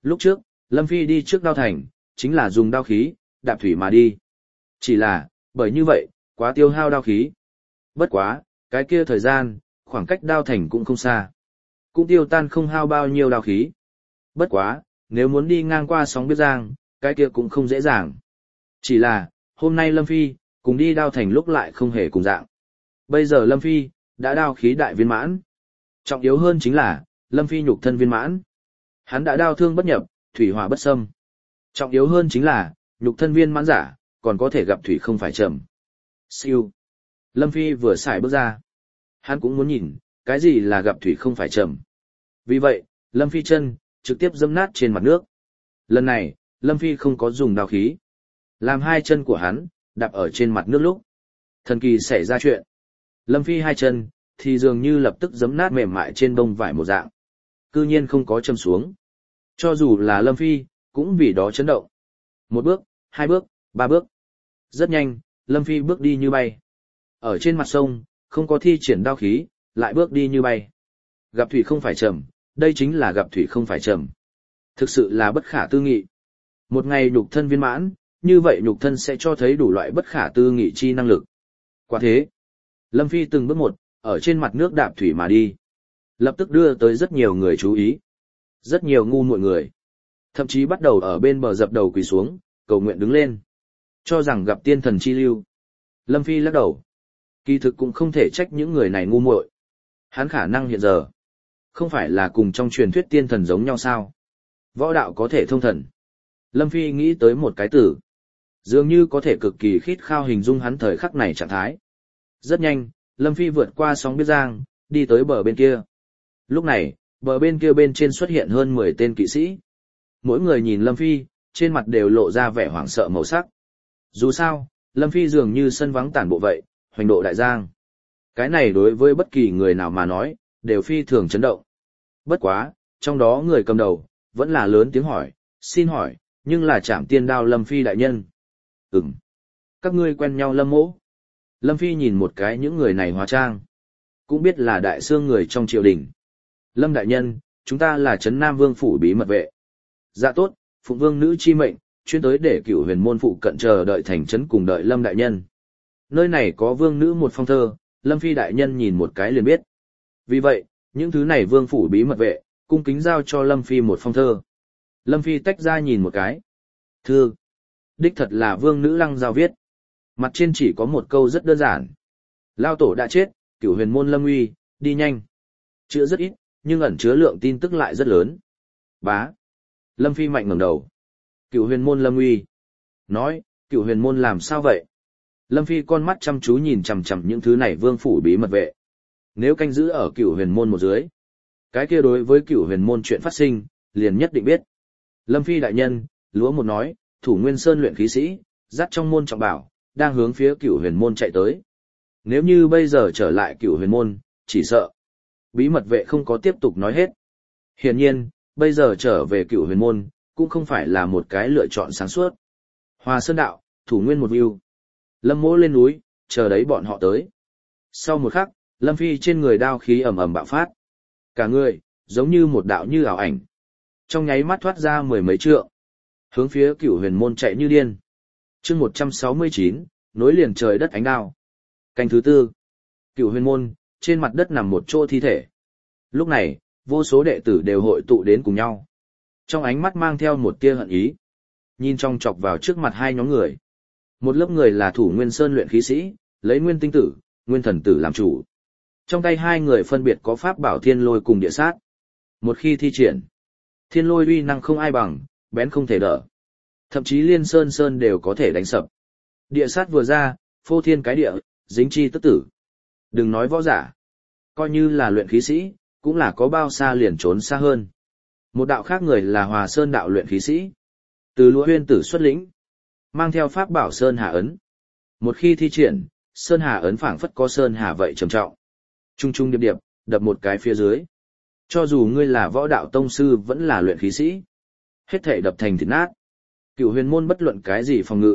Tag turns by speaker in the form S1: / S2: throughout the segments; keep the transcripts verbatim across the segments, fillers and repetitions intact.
S1: Lúc trước, Lâm Phi đi trước đao thành, chính là dùng đao khí, đạp thủy mà đi. Chỉ là, bởi như vậy, quá tiêu hao đao khí. Bất quá, cái kia thời gian, khoảng cách đao thành cũng không xa. Cũng tiêu tan không hao bao nhiêu đao khí. Bất quá, nếu muốn đi ngang qua sóng biết giang, cái kia cũng không dễ dàng. Chỉ là, hôm nay Lâm Phi, cùng đi đao thành lúc lại không hề cùng dạng. Bây giờ Lâm Phi, đã đao khí đại viên mãn. Trọng yếu hơn chính là, Lâm Phi nhục thân viên mãn. Hắn đã đao thương bất nhập, thủy hỏa bất xâm. Trọng yếu hơn chính là, nhục thân viên mãn giả, còn có thể gặp thủy không phải trầm. Siêu. Lâm Phi vừa xài bước ra. Hắn cũng muốn nhìn, cái gì là gặp thủy không phải trầm. Vì vậy, Lâm Phi chân, trực tiếp dâm nát trên mặt nước. Lần này, Lâm Phi không có dùng đao khí. Làm hai chân của hắn, đạp ở trên mặt nước lúc. Thần kỳ xảy ra chuyện. Lâm Phi hai chân, thì dường như lập tức giấm nát mềm mại trên bông vải một dạng. Cư nhiên không có châm xuống. Cho dù là Lâm Phi, cũng vì đó chấn động. Một bước, hai bước, ba bước. Rất nhanh, Lâm Phi bước đi như bay. Ở trên mặt sông, không có thi triển đao khí, lại bước đi như bay. Gặp thủy không phải trầm, đây chính là gặp thủy không phải trầm. Thực sự là bất khả tư nghị. Một ngày nhục thân viên mãn, như vậy nhục thân sẽ cho thấy đủ loại bất khả tư nghị chi năng lực. Quả thế, Lâm Phi từng bước một, ở trên mặt nước đạp thủy mà đi. Lập tức đưa tới rất nhiều người chú ý. Rất nhiều ngu muội người. Thậm chí bắt đầu ở bên bờ dập đầu quỳ xuống, cầu nguyện đứng lên. Cho rằng gặp tiên thần chi lưu. Lâm Phi lắc đầu. Kỳ thực cũng không thể trách những người này ngu muội. Hắn khả năng hiện giờ, không phải là cùng trong truyền thuyết tiên thần giống nhau sao. Võ đạo có thể thông thần. Lâm Phi nghĩ tới một cái từ. Dường như có thể cực kỳ khít khao hình dung hắn thời khắc này trạng thái. Rất nhanh, Lâm Phi vượt qua sóng biết giang, đi tới bờ bên kia. Lúc này, bờ bên kia bên trên xuất hiện hơn mười tên kỵ sĩ. Mỗi người nhìn Lâm Phi, trên mặt đều lộ ra vẻ hoảng sợ màu sắc. Dù sao, Lâm Phi dường như sân vắng tản bộ vậy, hoành độ đại giang. Cái này đối với bất kỳ người nào mà nói, đều phi thường chấn động. Bất quá, trong đó người cầm đầu, vẫn là lớn tiếng hỏi, xin hỏi, nhưng là Trảm Tiên Đao Lâm Phi đại nhân. Ừm. Các ngươi quen nhau Lâm mỗ. Lâm Phi nhìn một cái những người này hóa trang. Cũng biết là đại xương người trong triều đình. Lâm đại nhân, chúng ta là Trấn Nam Vương phủ bí mật vệ. Dạ tốt, Phụng Vương nữ chi mệnh, chuyên tới để Cửu Huyền môn phụ cận chờ đợi thành trấn cùng đợi Lâm đại nhân. Nơi này có vương nữ một phong thơ, Lâm Phi đại nhân nhìn một cái liền biết. Vì vậy, những thứ này vương phủ bí mật vệ, cung kính giao cho Lâm Phi một phong thơ. Lâm Phi tách ra nhìn một cái. Thư. Đích thật là vương nữ Lăng Giao viết. Mặt trên chỉ có một câu rất đơn giản. Lao tổ đã chết, Cửu Huyền môn lâm uy, đi nhanh. Chữ rất ít, nhưng ẩn chứa lượng tin tức lại rất lớn. Bá. Lâm Phi mạnh ngẩng đầu. Cửu Huyền môn lâm uy. Nói, Cửu Huyền môn làm sao vậy? Lâm Phi con mắt chăm chú nhìn chằm chằm những thứ này vương phủ bí mật vệ. Nếu canh giữ ở Cửu Huyền môn một dưới, cái kia đối với Cửu Huyền môn chuyện phát sinh, liền nhất định biết. Lâm Phi đại nhân, lúa một nói, Thủ Nguyên Sơn luyện khí sĩ, dắt trong môn trọng bảo, đang hướng phía Cửu Huyền môn chạy tới. Nếu như bây giờ trở lại Cửu Huyền môn, chỉ sợ bí mật vệ không có tiếp tục nói hết. Hiển nhiên, bây giờ trở về Cửu Huyền môn, cũng không phải là một cái lựa chọn sáng suốt. Hòa Sơn đạo, Thủ Nguyên một view. Lâm mỗ lên núi, chờ đấy bọn họ tới. Sau một khắc, Lâm Phi trên người đao khí ầm ầm bạo phát. Cả người, giống như một đạo như ảo ảnh. Trong nháy mắt thoát ra mười mấy trượng. Hướng phía Cửu Huyền môn chạy như điên. chương một trăm sáu mươi chín, nối liền trời đất ánh đao. Canh thứ tư. Cửu Huyền môn, trên mặt đất nằm một chỗ thi thể. Lúc này, vô số đệ tử đều hội tụ đến cùng nhau. Trong ánh mắt mang theo một tia hận ý. Nhìn trong chọc vào trước mặt hai nhóm người. Một lớp người là Thủ Nguyên Sơn luyện khí sĩ, lấy Nguyên Tinh Tử, Nguyên Thần Tử làm chủ. Trong tay hai người phân biệt có pháp bảo thiên lôi cùng địa sát. Một khi thi triển, thiên lôi uy năng không ai bằng, bén không thể đỡ. Thậm chí liên sơn sơn đều có thể đánh sập. Địa sát vừa ra, phô thiên cái địa, dính chi tức tử. Đừng nói võ giả, coi như là luyện khí sĩ, cũng là có bao xa liền trốn xa hơn. Một đạo khác người là Hòa Sơn đạo luyện khí sĩ. Từ Lũa Huyên Tử xuất lĩnh, mang theo pháp bảo Sơn Hà ấn. Một khi thi triển, Sơn Hà ấn phảng phất có Sơn Hà vậy trầm trọng. Trung trung điệp điệp, đập một cái phía dưới. Cho dù ngươi là võ đạo tông sư vẫn là luyện khí sĩ, hết thảy đập thành thịt nát. Cửu Huyền môn bất luận cái gì phòng ngự,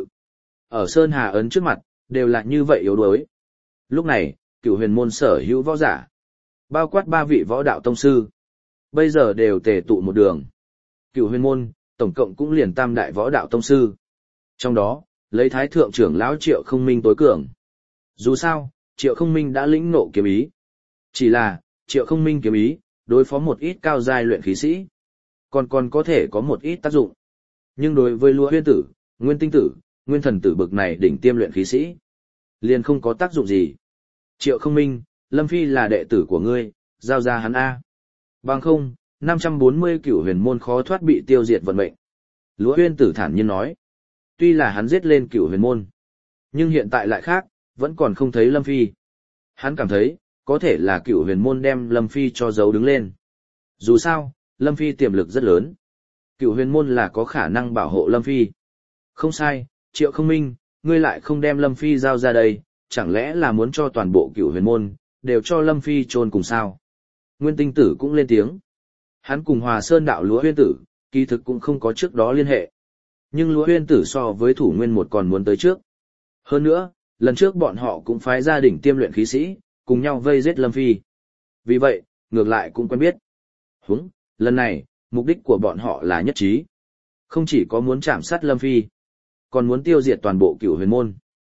S1: ở Sơn Hà ấn trước mặt, đều là như vậy yếu đuối. Lúc này, Cửu Huyền môn sở hữu võ giả, bao quát ba vị võ đạo tông sư, bây giờ đều tề tụ một đường. Cửu huyền môn, tổng cộng cũng liền tam đại võ đạo tông sư. Trong đó, lấy thái thượng trưởng lão Triệu Không Minh tối cường. Dù sao, Triệu Không Minh đã lĩnh ngộ kiếm ý. Chỉ là, Triệu Không Minh kiếm ý, đối phó một ít cao giai luyện khí sĩ, còn còn có thể có một ít tác dụng. Nhưng đối với Lúa Huyên Tử, Nguyên Tinh Tử, Nguyên Thần Tử bực này đỉnh tiêm luyện khí sĩ, liền không có tác dụng gì. Triệu Không Minh, Lâm Phi là đệ tử của ngươi, giao ra hắn A. Bằng không, năm trăm bốn mươi cửu huyền môn khó thoát bị tiêu diệt vận mệnh. Lúa Huyên Tử thản nhiên nói. Tuy là hắn giết lên cửu huyền môn, nhưng hiện tại lại khác, vẫn còn không thấy Lâm Phi. Hắn cảm thấy, có thể là cửu huyền môn đem Lâm Phi cho giấu đứng lên. Dù sao, Lâm Phi tiềm lực rất lớn. Cửu huyền môn là có khả năng bảo hộ Lâm Phi. Không sai, Triệu Không Minh, ngươi lại không đem Lâm Phi giao ra đây, chẳng lẽ là muốn cho toàn bộ cửu huyền môn, đều cho Lâm Phi chôn cùng sao? Nguyên Tinh Tử cũng lên tiếng. Hắn cùng Hòa Sơn đạo Lúa Huyên Tử, kỳ thực cũng không có trước đó liên hệ. Nhưng Lúa Huyên Tử so với thủ nguyên một còn muốn tới trước. Hơn nữa, lần trước bọn họ cũng phái gia đình tiêm luyện khí sĩ, cùng nhau vây giết Lâm Phi. Vì vậy, ngược lại cũng quen biết. Húng, lần này, mục đích của bọn họ là nhất trí. Không chỉ có muốn chạm sát Lâm Phi, còn muốn tiêu diệt toàn bộ cửu huyền môn.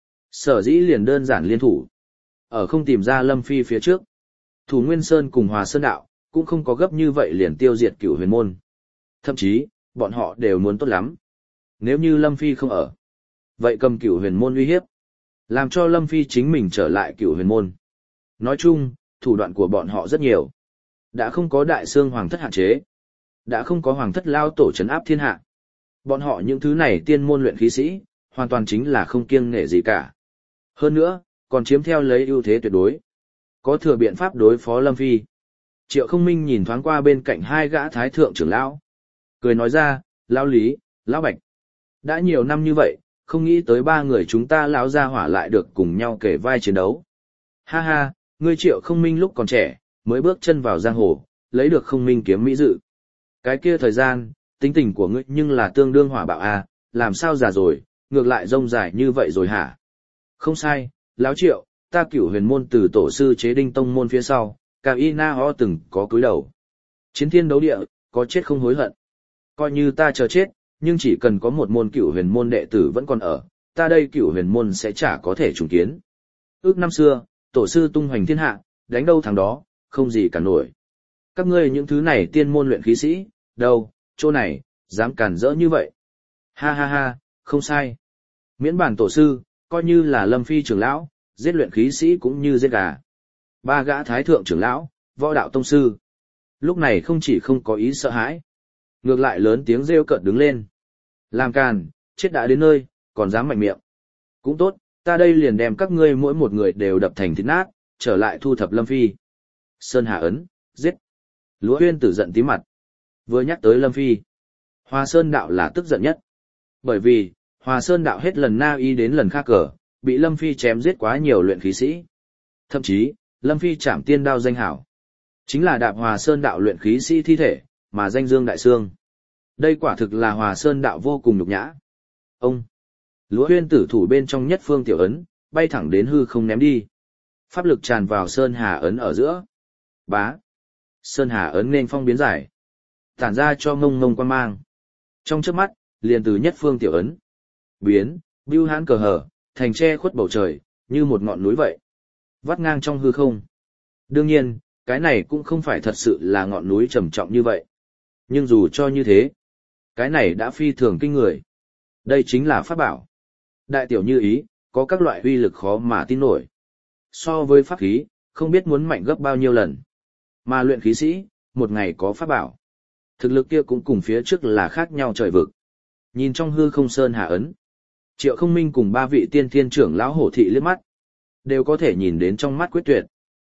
S1: Sở dĩ liền đơn giản liên thủ. Ở không tìm ra Lâm Phi phía trước, Thủ Nguyên Sơn cùng Hòa Sơn Đạo, cũng không có gấp như vậy liền tiêu diệt cửu huyền môn. Thậm chí, bọn họ đều muốn tốt lắm. Nếu như Lâm Phi không ở, vậy cầm cửu huyền môn uy hiếp, làm cho Lâm Phi chính mình trở lại cửu huyền môn. Nói chung, thủ đoạn của bọn họ rất nhiều. Đã không có đại xương hoàng thất hạn chế. Đã không có hoàng thất lao tổ trấn áp thiên hạ. Bọn họ những thứ này tiên môn luyện khí sĩ, hoàn toàn chính là không kiêng nể gì cả. Hơn nữa, còn chiếm theo lấy ưu thế tuyệt đối. Có thừa biện pháp đối phó Lâm Phi. Triệu Không Minh nhìn thoáng qua bên cạnh hai gã thái thượng trưởng lão. Cười nói ra, lão Lý, lão Bạch. Đã nhiều năm như vậy, không nghĩ tới ba người chúng ta lão gia hỏa lại được cùng nhau kể vai chiến đấu. Ha ha, ngươi Triệu Không Minh lúc còn trẻ, mới bước chân vào giang hồ, lấy được Không Minh kiếm mỹ dự. Cái kia thời gian, tính tình của ngươi nhưng là tương đương hỏa bạo à, làm sao già rồi, ngược lại rông dài như vậy rồi hả? Không sai, lão Triệu, ta cửu huyền môn từ tổ sư chế đinh tông môn phía sau, cả y na ho từng có cúi đầu. Chiến thiên đấu địa, có chết không hối hận. Coi như ta chờ chết, nhưng chỉ cần có một môn cửu huyền môn đệ tử vẫn còn ở, ta đây cửu huyền môn sẽ chả có thể trùng kiến. Ước năm xưa, tổ sư tung hoành thiên hạ, đánh đâu thằng đó, không gì cả nổi. Các ngươi những thứ này tiên môn luyện khí sĩ, đâu, chỗ này, dám cản rỡ như vậy. Ha ha ha, không sai. Miễn bản tổ sư, coi như là Lâm Phi trưởng lão, giết luyện khí sĩ cũng như giết gà. Ba gã thái thượng trưởng lão, võ đạo tông sư. Lúc này không chỉ không có ý sợ hãi, ngược lại lớn tiếng rêu cợt đứng lên. Làm càn, chết đã đến nơi, còn dám mạnh miệng. Cũng tốt, ta đây liền đem các ngươi mỗi một người đều đập thành thịt nát, trở lại thu thập Lâm Phi. Sơn Hà ấn, giết. Lúa Huyên Tử giận tí mặt. Vừa nhắc tới Lâm Phi, Hòa Sơn đạo là tức giận nhất. Bởi vì, Hòa Sơn đạo hết lần na y đến lần khác cờ, bị Lâm Phi chém giết quá nhiều luyện khí sĩ. Thậm chí, Lâm Phi chạm tiên đao danh hảo. Chính là đạp Hòa Sơn đạo luyện khí sĩ thi thể, mà danh dương đại xương. Đây quả thực là Hòa Sơn đạo vô cùng nhục nhã. Ông, Lúa Huyên Tử thủ bên trong nhất phương tiểu ấn, bay thẳng đến hư không ném đi. Pháp lực tràn vào Sơn Hà ấn ở giữa. Bá. Sơn Hà ấn nên phong biến giải. Tản ra cho ngông ngông quan mang. Trong chớp mắt, liền từ nhất phương tiểu ấn. Biến, bưu hãn cờ hở, thành che khuất bầu trời, như một ngọn núi vậy. Vắt ngang trong hư không. Đương nhiên, cái này cũng không phải thật sự là ngọn núi trầm trọng như vậy. Nhưng dù cho như thế, cái này đã phi thường kinh người. Đây chính là pháp bảo. Đại tiểu như ý, có các loại uy lực khó mà tin nổi. So với pháp khí, không biết muốn mạnh gấp bao nhiêu lần. Mà luyện khí sĩ, một ngày có pháp bảo. Thực lực kia cũng cùng phía trước là khác nhau trời vực. Nhìn trong hư không Sơn Hà ấn, Triệu Không Minh cùng ba vị tiên thiên trưởng lão hổ thị liếc mắt, đều có thể nhìn đến trong mắt quyết tuyệt.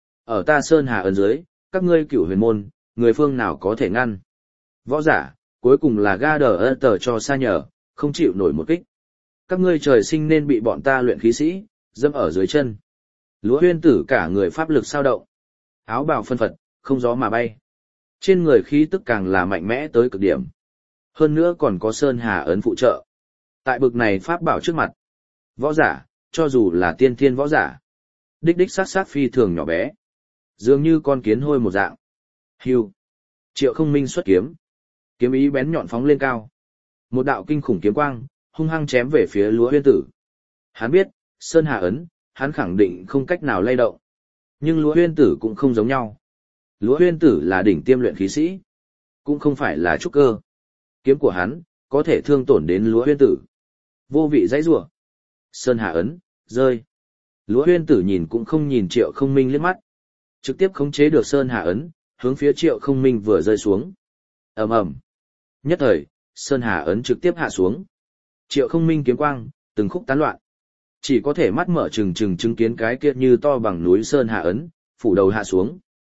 S1: Ở ta Sơn Hà ấn dưới, các ngươi cửu huyền môn, người phương nào có thể ngăn. Võ giả, cuối cùng là ga đờ ơ tờ cho xa nhờ, không chịu nổi một kích. Các ngươi trời sinh nên bị bọn ta luyện khí sĩ, dâm ở dưới chân. Lúa Huyên Tử cả người pháp lực sao động. Áo bào phân phật, không gió mà bay. Trên người khí tức càng là mạnh mẽ tới cực điểm. Hơn nữa còn có Sơn Hà ấn phụ trợ. Tại bực này pháp bảo trước mặt. Võ giả, cho dù là tiên thiên võ giả. Đích đích sát sát phi thường nhỏ bé. Dường như con kiến hôi một dạng. Hưu. Triệu Không Minh xuất kiếm. Kiếm ý bén nhọn phóng lên cao. Một đạo kinh khủng kiếm quang, hung hăng chém về phía Lúa Huyên Tử. Hắn biết, Sơn Hà ấn, hắn khẳng định không cách nào lay động. Nhưng Lúa Huyên Tử cũng không giống nhau. Lúa Huyên Tử là đỉnh tiêm luyện khí sĩ, cũng không phải là trúc cơ. Kiếm của hắn, có thể thương tổn đến Lúa Huyên Tử. Vô vị dãy rủa. Sơn Hà ấn, rơi. Lúa Huyên Tử nhìn cũng không nhìn Triệu Không Minh liếc mắt. Trực tiếp khống chế được Sơn Hà ấn, hướng phía Triệu Không Minh vừa rơi xuống. Ầm ầm. Nhất thời, Sơn Hà ấn trực tiếp hạ xuống. Triệu Không Minh kiếm quang, từng khúc tán loạn. Chỉ có thể mắt mở trừng trừng chứng kiến cái kia như to bằng núi Sơn Hà ấn, phủ đầu hạ xuống.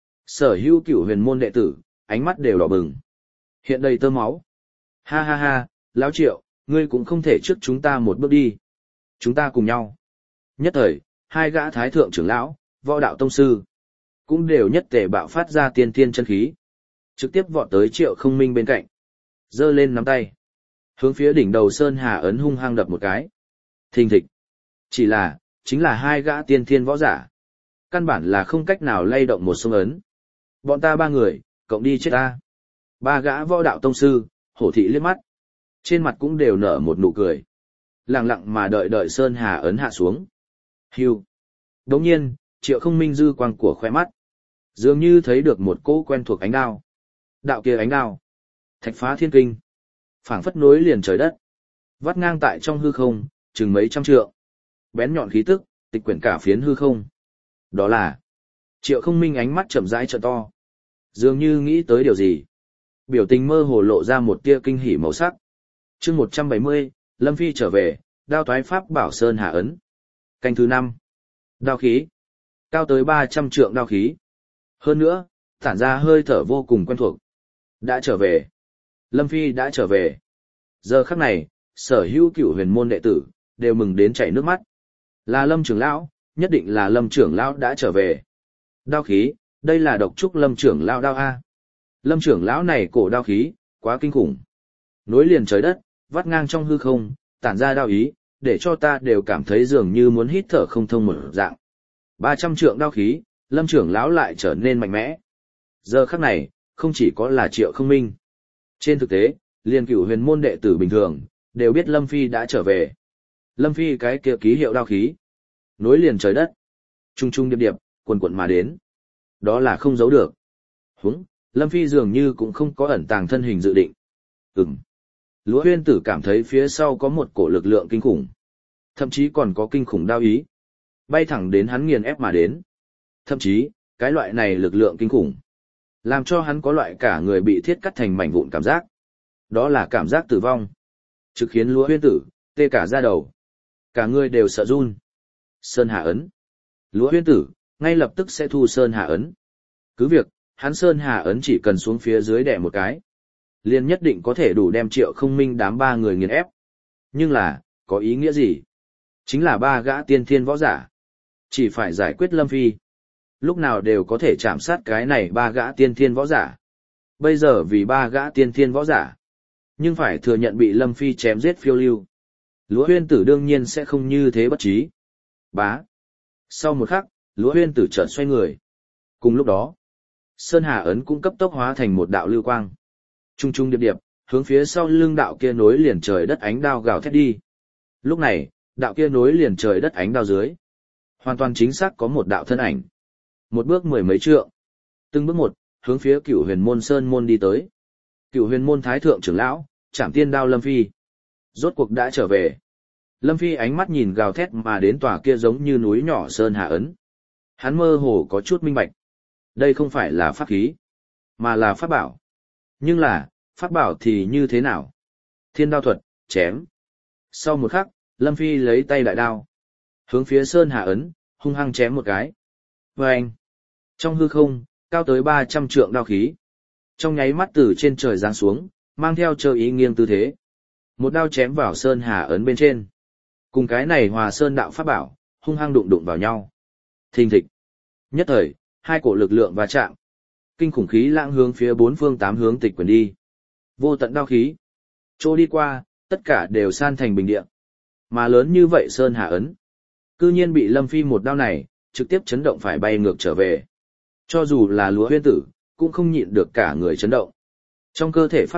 S1: Sở hữu cửu huyền môn đệ tử, ánh mắt đều đỏ bừng. Hiện đầy tơ máu. Ha ha ha, lão Triệu, ngươi cũng không thể trước chúng ta một bước đi. Chúng ta cùng nhau. Nhất thời, hai gã thái thượng trưởng lão, võ đạo tông sư, cũng đều nhất tề bạo phát ra tiên thiên chân khí. Trực tiếp vọt tới Triệu Không Minh bên cạnh. Giơ lên nắm tay. Hướng phía đỉnh đầu Sơn Hà ấn hung hăng đập một cái. Thình thịch. Chỉ là, chính là hai gã tiên thiên võ giả. Căn bản là không cách nào lay động một sông ấn. Bọn ta ba người, cộng đi chết ta. Ba gã võ đạo tông sư, hổ thị liếc mắt. Trên mặt cũng đều nở một nụ cười. Lặng lặng mà đợi đợi Sơn Hà ấn hạ xuống. Hưu. Đồng nhiên, Triệu Không Minh dư quang của khóe mắt. Dường như thấy được một cỗ quen thuộc ánh đao. Đạo kia ánh đao. Thạch phá thiên kinh. Phảng phất nối liền trời đất. Vắt ngang tại trong hư không, chừng mấy trăm trượng. Bén nhọn khí tức, tịch quyển cả phiến hư không. Đó là Triệu Không Minh ánh mắt chậm rãi trợ to. Dường như nghĩ tới điều gì. Biểu tình mơ hồ lộ ra một tia kinh hỉ màu sắc. Chương một trăm bảy mươi, Lâm Phi trở về, đao toái pháp bảo Sơn Hà ấn. Canh thứ năm. Đao khí. Cao tới ba trăm trượng đao khí. Hơn nữa, tản ra hơi thở vô cùng quen thuộc. Đã trở về. Lâm Phi đã trở về. Giờ khắc này, sở hữu cửu huyền môn đệ tử, đều mừng đến chảy nước mắt. Là Lâm trưởng lão, nhất định là Lâm trưởng lão đã trở về. Đao khí, đây là độc trúc Lâm trưởng lão đao A. Lâm trưởng lão này cổ đao khí, quá kinh khủng. Nối liền trời đất, vắt ngang trong hư không, tản ra đao ý, để cho ta đều cảm thấy dường như muốn hít thở không thông một dạng. ba trăm trượng đao khí, Lâm trưởng lão lại trở nên mạnh mẽ. Giờ khắc này, không chỉ có là Triệu Không Minh. Trên thực tế, liền cửu huyền môn đệ tử bình thường, đều biết Lâm Phi đã trở về. Lâm Phi cái kia ký hiệu đao khí. Nối liền trời đất. Trung trung điệp điệp, quần quần mà đến. Đó là không giấu được. Húng, Lâm Phi dường như cũng không có ẩn tàng thân hình dự định. Ừm. Lúa Huyên Tử cảm thấy phía sau có một cổ lực lượng kinh khủng. Thậm chí còn có kinh khủng đao ý. Bay thẳng đến hắn nghiền ép mà đến. Thậm chí, cái loại này lực lượng kinh khủng. Làm cho hắn có loại cả người bị thiết cắt thành mảnh vụn cảm giác. Đó là cảm giác tử vong. Trực khiến Lúa Huyên Tử, tê cả da đầu. Cả người đều sợ run. Sơn Hà ấn. Lúa Huyên Tử, ngay lập tức sẽ thu Sơn Hà ấn. Cứ việc, hắn Sơn Hà ấn chỉ cần xuống phía dưới đè một cái. Liền nhất định có thể đủ đem Triệu Không Minh đám ba người nghiền ép. Nhưng là, có ý nghĩa gì? Chính là ba gã tiên thiên võ giả. Chỉ phải giải quyết Lâm Phi. Lúc nào đều có thể chạm sát cái này ba gã tiên thiên võ giả. Bây giờ vì ba gã tiên thiên võ giả. Nhưng phải thừa nhận bị Lâm Phi chém giết phiêu lưu. Lúa Huyên Tử đương nhiên sẽ không như thế bất trí. Bá. Sau một khắc, Lúa Huyên Tử chợt xoay người. Cùng lúc đó, Sơn Hà ấn cũng cấp tốc hóa thành một đạo lưu quang. Trung trung điệp điệp, hướng phía sau lưng đạo kia nối liền trời đất ánh đao gào thét đi. Lúc này, đạo kia nối liền trời đất ánh đao dưới. Hoàn toàn chính xác có một đạo thân ảnh. Một bước mười mấy trượng. Từng bước một, hướng phía cửu huyền môn sơn môn đi tới. Cửu huyền môn thái thượng trưởng lão, Trảm Tiên Đao Lâm Phi. Rốt cuộc đã trở về. Lâm Phi ánh mắt nhìn gào thét mà đến tòa kia giống như núi nhỏ Sơn Hà ấn. Hắn mơ hồ có chút minh bạch. Đây không phải là pháp khí, mà là pháp bảo. Nhưng là, pháp bảo thì như thế nào? Thiên đao thuật, chém. Sau một khắc, Lâm Phi lấy tay đại đao. Hướng phía Sơn Hà ấn, hung hăng chém một cái. Và anh, trong hư không, cao tới ba trăm trượng đao khí. Trong nháy mắt từ trên trời giáng xuống, mang theo chơi ý nghiêng tư thế. Một đao chém vào Sơn Hà ấn bên trên. Cùng cái này Hòa Sơn đạo pháp bảo, hung hăng đụng đụng vào nhau. Thình thịch. Nhất thời, hai cổ lực lượng va chạm. Kinh khủng khí lãng hướng phía bốn phương tám hướng tịch quyển đi. Vô tận đao khí. Chỗ đi qua, tất cả đều san thành bình địa. Mà lớn như vậy Sơn Hà ấn. Cư nhiên bị Lâm Phi một đao này, trực tiếp chấn động phải bay ngược trở về. Cho dù là Lúa Huyên Tử, cũng không nhịn được cả người chấn động. Trong cơ thể pháp lực,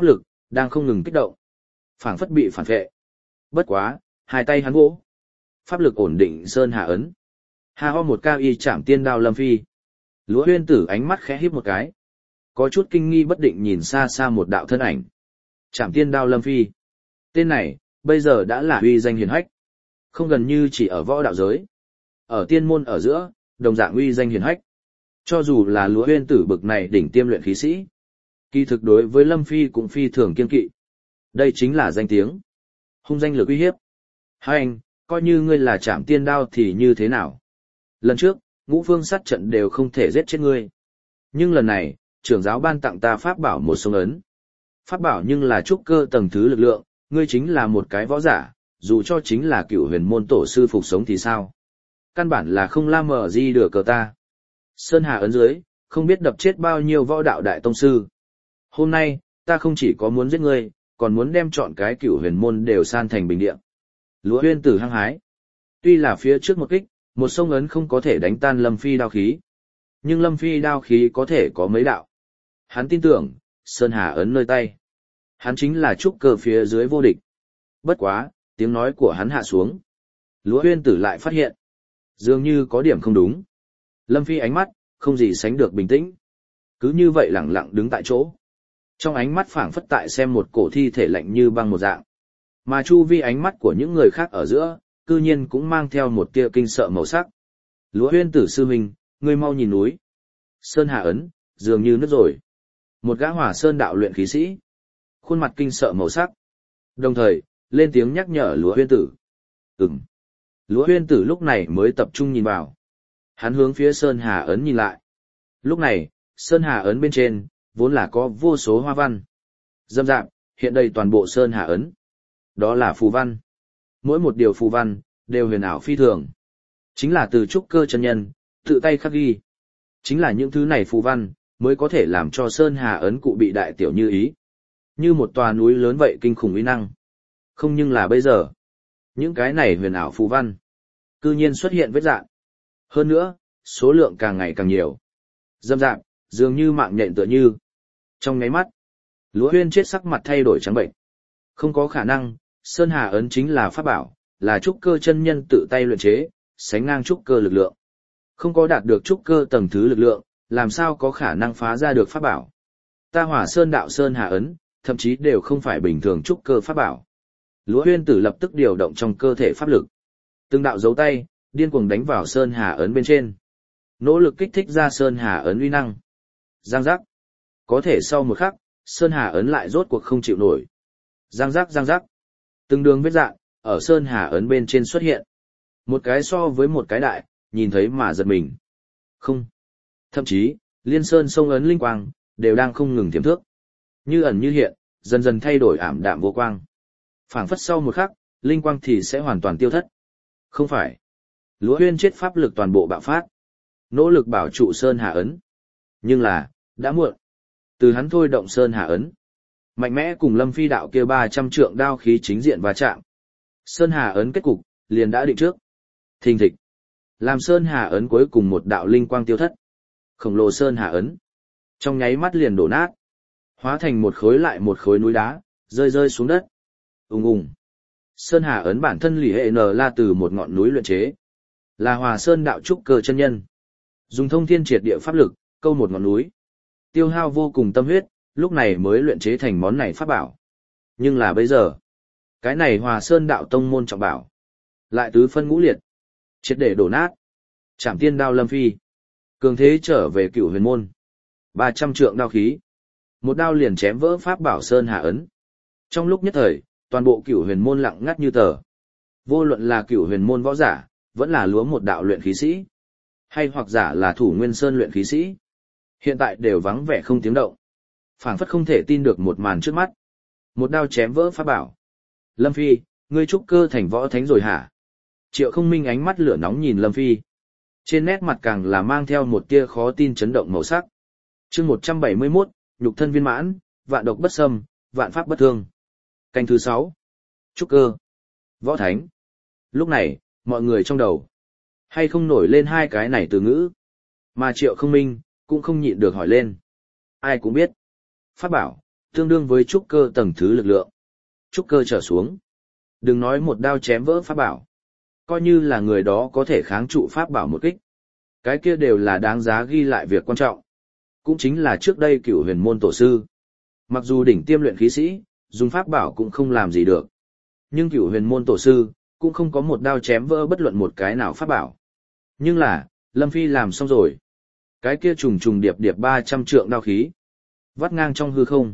S1: đang không ngừng kích động. Phảng phất bị phản vệ. Bất quá, hai tay hắn vỗ. Pháp lực ổn định sơn hà ấn. Ha ho một cao y chạm tiên đao Lâm Phi. Lúa Huyên Tử ánh mắt khẽ híp một cái. Có chút kinh nghi bất định nhìn xa xa một đạo thân ảnh. Chạm tiên đao Lâm Phi. Tên này, bây giờ đã là uy danh hiển hách. Không gần như chỉ ở võ đạo giới. Ở tiên môn ở giữa, đồng dạng uy danh hiển hách. Cho dù là Lúa Huyên Tử bực này đỉnh tiêm luyện khí sĩ. Kỳ thực đối với Lâm Phi cũng phi thường kiên kỵ. Đây chính là danh tiếng. Hung danh lực uy hiếp. Hai anh, coi như ngươi là chạm tiên đao thì như thế nào? Lần trước, ngũ phương sát trận đều không thể giết chết ngươi. Nhưng lần này, trưởng giáo ban tặng ta pháp bảo một sông ấn. Pháp bảo nhưng là trúc cơ tầng thứ lực lượng, ngươi chính là một cái võ giả, dù cho chính là cựu huyền môn tổ sư phục sống thì sao? Căn bản là không la mờ gì được cờ ta. Sơn Hà ấn dưới, không biết đập chết bao nhiêu võ đạo đại tông sư. Hôm nay, ta không chỉ có muốn giết ngươi, còn muốn đem chọn cái cựu huyền môn đều san thành bình địa. Lúa Huyên Tử hăng hái. Tuy là phía trước một kích, một sông ấn không có thể đánh tan Lâm Phi đao khí. Nhưng Lâm Phi đao khí có thể có mấy đạo. Hắn tin tưởng, Sơn Hà ấn nơi tay. Hắn chính là trúc cơ phía dưới vô địch. Bất quá, tiếng nói của hắn hạ xuống. Lúa Huyên Tử lại phát hiện. Dường như có điểm không đúng. Lâm Phi ánh mắt, không gì sánh được bình tĩnh. Cứ như vậy lặng lặng đứng tại chỗ. Trong ánh mắt phảng phất tại xem một cổ thi thể lạnh như băng một dạng. Mà chu vi ánh mắt của những người khác ở giữa, cư nhiên cũng mang theo một tia kinh sợ màu sắc. Lúa Huyên Tử sư huynh, ngươi mau nhìn núi. Sơn Hà ấn, dường như nứt rồi. Một gã Hỏa Sơn đạo luyện khí sĩ. Khuôn mặt kinh sợ màu sắc. Đồng thời, lên tiếng nhắc nhở Lúa Huyên Tử. Ừm. Lúa Huyên Tử lúc này mới tập trung nhìn vào. Hắn hướng phía Sơn Hà ấn nhìn lại. Lúc này, Sơn Hà ấn bên trên, vốn là có vô số hoa văn. Dâm dạp, hiện đầy toàn bộ Sơn Hà ấn. Đó là phù văn. Mỗi một điều phù văn, đều huyền ảo phi thường. Chính là từ trúc cơ chân nhân, tự tay khắc ghi. Chính là những thứ này phù văn, mới có thể làm cho Sơn Hà ấn cụ bị đại tiểu như ý. Như một tòa núi lớn vậy kinh khủng uy năng. Không nhưng là bây giờ. Những cái này huyền ảo phù văn, cư nhiên xuất hiện vết dạng. Hơn nữa, số lượng càng ngày càng nhiều. Dâm dạp, dường như mạng nhện tựa như. Trong ngáy mắt, Lúa Huyên chết sắc mặt thay đổi trắng bệnh. Không có khả năng, Sơn Hà ấn chính là pháp bảo, là trúc cơ chân nhân tự tay luyện chế, sánh ngang trúc cơ lực lượng. Không có đạt được trúc cơ tầng thứ lực lượng, làm sao có khả năng phá ra được pháp bảo. Ta Hỏa Sơn đạo Sơn Hà ấn, thậm chí đều không phải bình thường trúc cơ pháp bảo. Lúa Huyên Tử lập tức điều động trong cơ thể pháp lực. Từng đạo dấu tay, điên cuồng đánh vào Sơn Hà ấn bên trên. Nỗ lực kích thích ra Sơn Hà ấn uy năng. Giang giác. Có thể sau một khắc, Sơn Hà ấn lại rốt cuộc không chịu nổi. Giang giác giang giác. Từng đường vết dạng, ở Sơn Hà ấn bên trên xuất hiện. Một cái so với một cái đại, nhìn thấy mà giật mình. Không. Thậm chí, liên sơn sông ấn linh quang, đều đang không ngừng tiềm thước. Như ẩn như hiện, dần dần thay đổi ảm đạm vô quang. Phảng phất sau một khắc, linh quang thì sẽ hoàn toàn tiêu thất. Không phải. Lúa Huyên chết pháp lực toàn bộ bạo phát. Nỗ lực bảo trụ Sơn Hà ấn. Nhưng là, đã muộn. Từ hắn thôi động Sơn Hà ấn. Mạnh mẽ cùng Lâm Phi đạo kia ba trăm trượng đao khí chính diện va chạm. Sơn Hà ấn kết cục, liền đã định trước. Thình thịch. Làm Sơn Hà ấn cuối cùng một đạo linh quang tiêu thất. Khổng lồ Sơn Hà ấn. Trong nháy mắt liền đổ nát. Hóa thành một khối lại một khối núi đá, rơi rơi xuống đất. Ùng ùng. Sơn Hà ấn bản thân lì hệ nờ la từ một ngọn núi luyện chế. Là Hòa Sơn đạo trúc cơ chân nhân. Dùng thông thiên triệt địa pháp lực, câu một ngọn núi. Tiêu hao vô cùng tâm huyết, lúc này mới luyện chế thành món này pháp bảo. Nhưng là bây giờ, cái này Hòa Sơn đạo tông môn trọng bảo, lại tứ phân ngũ liệt, triệt để đổ nát. Trảm tiên đao Lâm Phi, cường thế trở về cựu huyền môn. ba trăm trượng đao khí, một đao liền chém vỡ pháp bảo Sơn Hà ấn. Trong lúc nhất thời, toàn bộ cựu huyền môn lặng ngắt như tờ. Vô luận là cựu huyền môn võ giả, vẫn là lúa một đạo luyện khí sĩ, hay hoặc giả là thủ nguyên sơn luyện khí sĩ, hiện tại đều vắng vẻ không tiếng động. Phảng phất không thể tin được một màn trước mắt. Một đao chém vỡ pháp bảo. Lâm Phi, ngươi trúc cơ thành võ thánh rồi hả? Triệu Không Minh ánh mắt lửa nóng nhìn Lâm Phi. Trên nét mặt càng là mang theo một tia khó tin chấn động màu sắc. Chương một trăm bảy mươi mốt, nhục thân viên mãn, vạn độc bất xâm, vạn pháp bất thương. Canh thứ sáu. Trúc cơ. Võ thánh. Lúc này, mọi người trong đầu hay không nổi lên hai cái này từ ngữ. Mà Triệu Không Minh cũng không nhịn được hỏi lên. Ai cũng biết, pháp bảo tương đương với trúc cơ tầng thứ lực lượng. Trúc cơ trở xuống. Đừng nói một đao chém vỡ pháp bảo. Coi như là người đó có thể kháng trụ pháp bảo một kích. Cái kia đều là đáng giá ghi lại việc quan trọng. Cũng chính là trước đây Cửu Huyền môn tổ sư. Mặc dù đỉnh tiêm luyện khí sĩ, dùng pháp bảo cũng không làm gì được. Nhưng Cửu Huyền môn tổ sư, cũng không có một đao chém vỡ bất luận một cái nào pháp bảo. Nhưng là, Lâm Phi làm xong rồi. Cái kia trùng trùng điệp điệp ba trăm trượng đao khí. Vắt ngang trong hư không.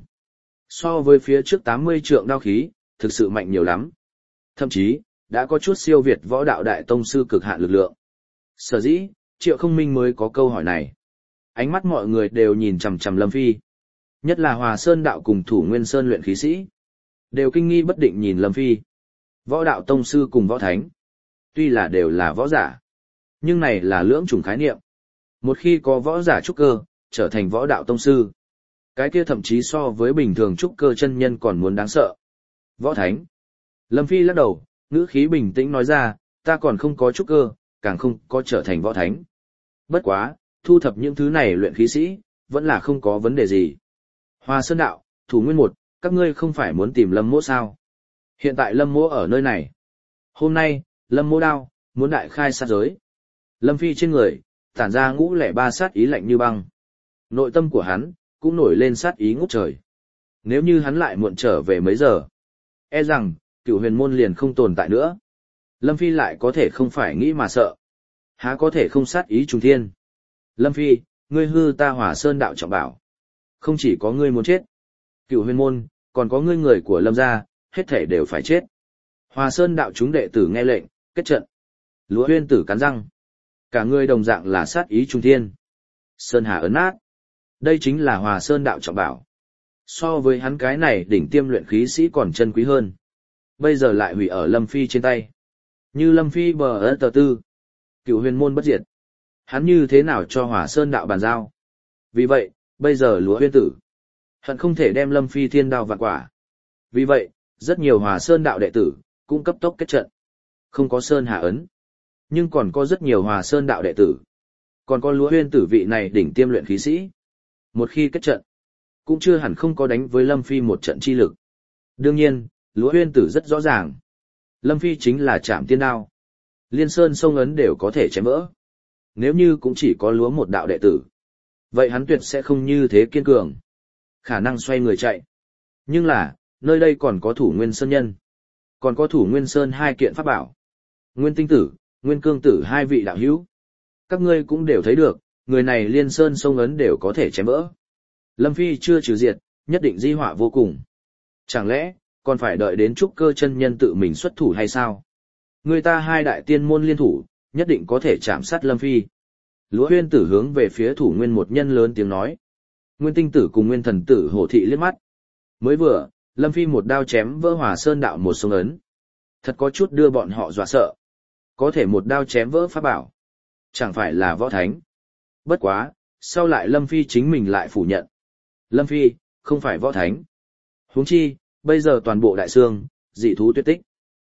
S1: So với phía trước tám mươi trượng đao khí, thực sự mạnh nhiều lắm. Thậm chí, đã có chút siêu việt võ đạo đại tông sư cực hạn lực lượng. Sở dĩ, Triệu Không Minh mới có câu hỏi này. Ánh mắt mọi người đều nhìn chằm chằm Lâm Phi. Nhất là Hòa Sơn đạo cùng Thủ Nguyên Sơn luyện khí sĩ. Đều kinh nghi bất định nhìn Lâm Phi. Võ đạo tông sư cùng võ thánh. Tuy là đều là võ giả. Nhưng này là lưỡng chủng khái niệm. Một khi có võ giả trúc cơ, trở thành võ đạo tông sư. Cái kia thậm chí so với bình thường trúc cơ chân nhân còn muốn đáng sợ. Võ thánh. Lâm Phi lắc đầu, ngữ khí bình tĩnh nói ra, ta còn không có trúc cơ, càng không có trở thành võ thánh. Bất quá, thu thập những thứ này luyện khí sĩ, vẫn là không có vấn đề gì. Hòa Sơn đạo, Thủ Nguyên một, các ngươi không phải muốn tìm Lâm Mỗ sao? Hiện tại Lâm Mỗ ở nơi này. Hôm nay, Lâm Mỗ đao, muốn đại khai sát giới. Lâm Phi trên người, tản ra ngũ lẻ ba sát ý lạnh như băng. Nội tâm của hắn, cũng nổi lên sát ý ngút trời. Nếu như hắn lại muộn trở về mấy giờ, e rằng, Cửu Huyền môn liền không tồn tại nữa. Lâm Phi lại có thể không phải nghĩ mà sợ. Há có thể không sát ý trùng thiên. Lâm Phi, ngươi hư ta Hỏa Sơn đạo trọng bảo. Không chỉ có ngươi muốn chết. Cửu Huyền môn, còn có ngươi người của Lâm gia, hết thể đều phải chết. Hòa Sơn đạo chúng đệ tử nghe lệnh, kết trận. Lúa Huyên tử cắn răng. Cả ngươi đồng dạng là sát ý trung thiên. Sơn hà ấn nát. Đây chính là Hòa Sơn đạo trọng bảo. So với hắn cái này đỉnh tiêm luyện khí sĩ còn chân quý hơn. Bây giờ lại hủy ở Lâm Phi trên tay. Như Lâm Phi bờ ớt tờ tư. Cửu Huyền môn bất diệt. Hắn như thế nào cho Hòa Sơn đạo bàn giao. Vì vậy, bây giờ Lúa Huyên tử hận không thể đem Lâm Phi thiên đao vạn quả. Vì vậy, rất nhiều Hòa Sơn đạo đệ tử cũng cấp tốc kết trận. Không có Sơn Hà ấn, nhưng còn có rất nhiều Hòa Sơn đạo đệ tử. Còn có Lúa Huyên tử vị này đỉnh tiêm luyện khí sĩ. Một khi kết trận, cũng chưa hẳn không có đánh với Lâm Phi một trận chi lực. Đương nhiên, Lúa Huyên tử rất rõ ràng. Lâm Phi chính là Trảm Tiên đao. Liên sơn sông ấn đều có thể chém vỡ. Nếu như cũng chỉ có Lúa một đạo đệ tử, vậy hắn tuyệt sẽ không như thế kiên cường. Khả năng xoay người chạy. Nhưng là, nơi đây còn có Thủ Nguyên Sơn nhân. Còn có Thủ Nguyên Sơn hai kiện pháp bảo. Nguyên Tinh Tử, Nguyên Cương Tử hai vị đạo hữu. Các ngươi cũng đều thấy được, người này liên sơn sông ấn đều có thể chém vỡ. Lâm Phi chưa trừ diệt, nhất định di họa vô cùng. Chẳng lẽ, còn phải đợi đến trúc cơ chân nhân tự mình xuất thủ hay sao? Người ta hai đại tiên môn liên thủ, nhất định có thể chạm sát Lâm Phi. Lúa Huyên tử hướng về phía Thủ Nguyên một nhân lớn tiếng nói. Nguyên Tinh Tử cùng Nguyên Thần Tử hổ thị liếc mắt. Mới vừa, Lâm Phi một đao chém vỡ Hòa Sơn đạo một sông ấn. Thật có chút đưa bọn họ dọa sợ. Có thể một đao chém vỡ pháp bảo. Chẳng phải là võ thánh. Bất quá, sau lại Lâm Phi chính mình lại phủ nhận. Lâm Phi, không phải võ thánh. Huống chi, bây giờ toàn bộ đại sương, dị thú tuyệt tích.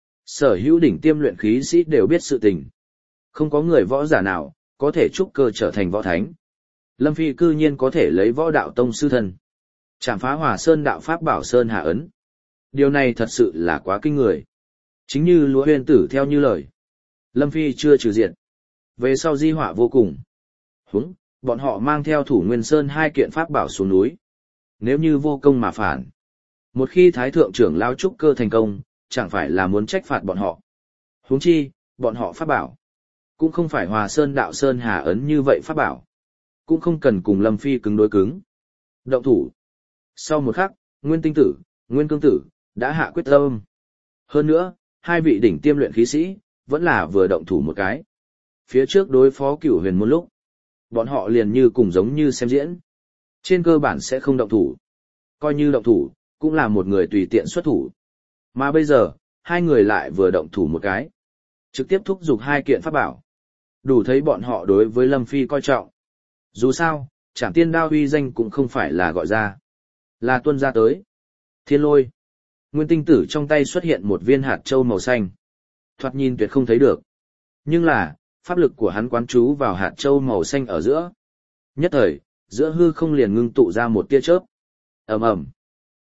S1: Sở hữu đỉnh tiêm luyện khí sĩ đều biết sự tình. Không có người võ giả nào, có thể trúc cơ trở thành võ thánh. Lâm Phi cư nhiên có thể lấy võ đạo tông sư thân. Chạm phá Hòa Sơn đạo pháp bảo Sơn Hà ấn. Điều này thật sự là quá kinh người. Chính như Lúa Huyên tử theo như lời. Lâm Phi chưa trừ diệt. Về sau di họa vô cùng. Húng, bọn họ mang theo Thủ Nguyên Sơn hai kiện pháp bảo xuống núi. Nếu như vô công mà phản. Một khi Thái Thượng trưởng lao trúc cơ thành công, chẳng phải là muốn trách phạt bọn họ. Huống chi, bọn họ pháp bảo. Cũng không phải Hòa Sơn đạo Sơn Hà ấn như vậy pháp bảo. Cũng không cần cùng Lâm Phi cứng đối cứng. Động thủ. Sau một khắc, Nguyên Tinh Tử, Nguyên Cương Tử, đã hạ quyết tâm. Hơn nữa, hai vị đỉnh tiêm luyện khí sĩ, vẫn là vừa động thủ một cái. Phía trước đối phó Cửu Huyền một lúc, bọn họ liền như cùng giống như xem diễn. Trên cơ bản sẽ không động thủ. Coi như động thủ, cũng là một người tùy tiện xuất thủ. Mà bây giờ, hai người lại vừa động thủ một cái. Trực tiếp thúc giục hai kiện pháp bảo. Đủ thấy bọn họ đối với Lâm Phi coi trọng. Dù sao, Trảm Tiên đao uy danh cũng không phải là gọi ra. Là tuân ra tới. Thiên lôi. Nguyên Tinh Tử trong tay xuất hiện một viên hạt châu màu xanh. Thoạt nhìn tuyệt không thấy được. Nhưng là, pháp lực của hắn quán trú vào hạt châu màu xanh ở giữa. Nhất thời, giữa hư không liền ngưng tụ ra một tia chớp. Ầm ầm.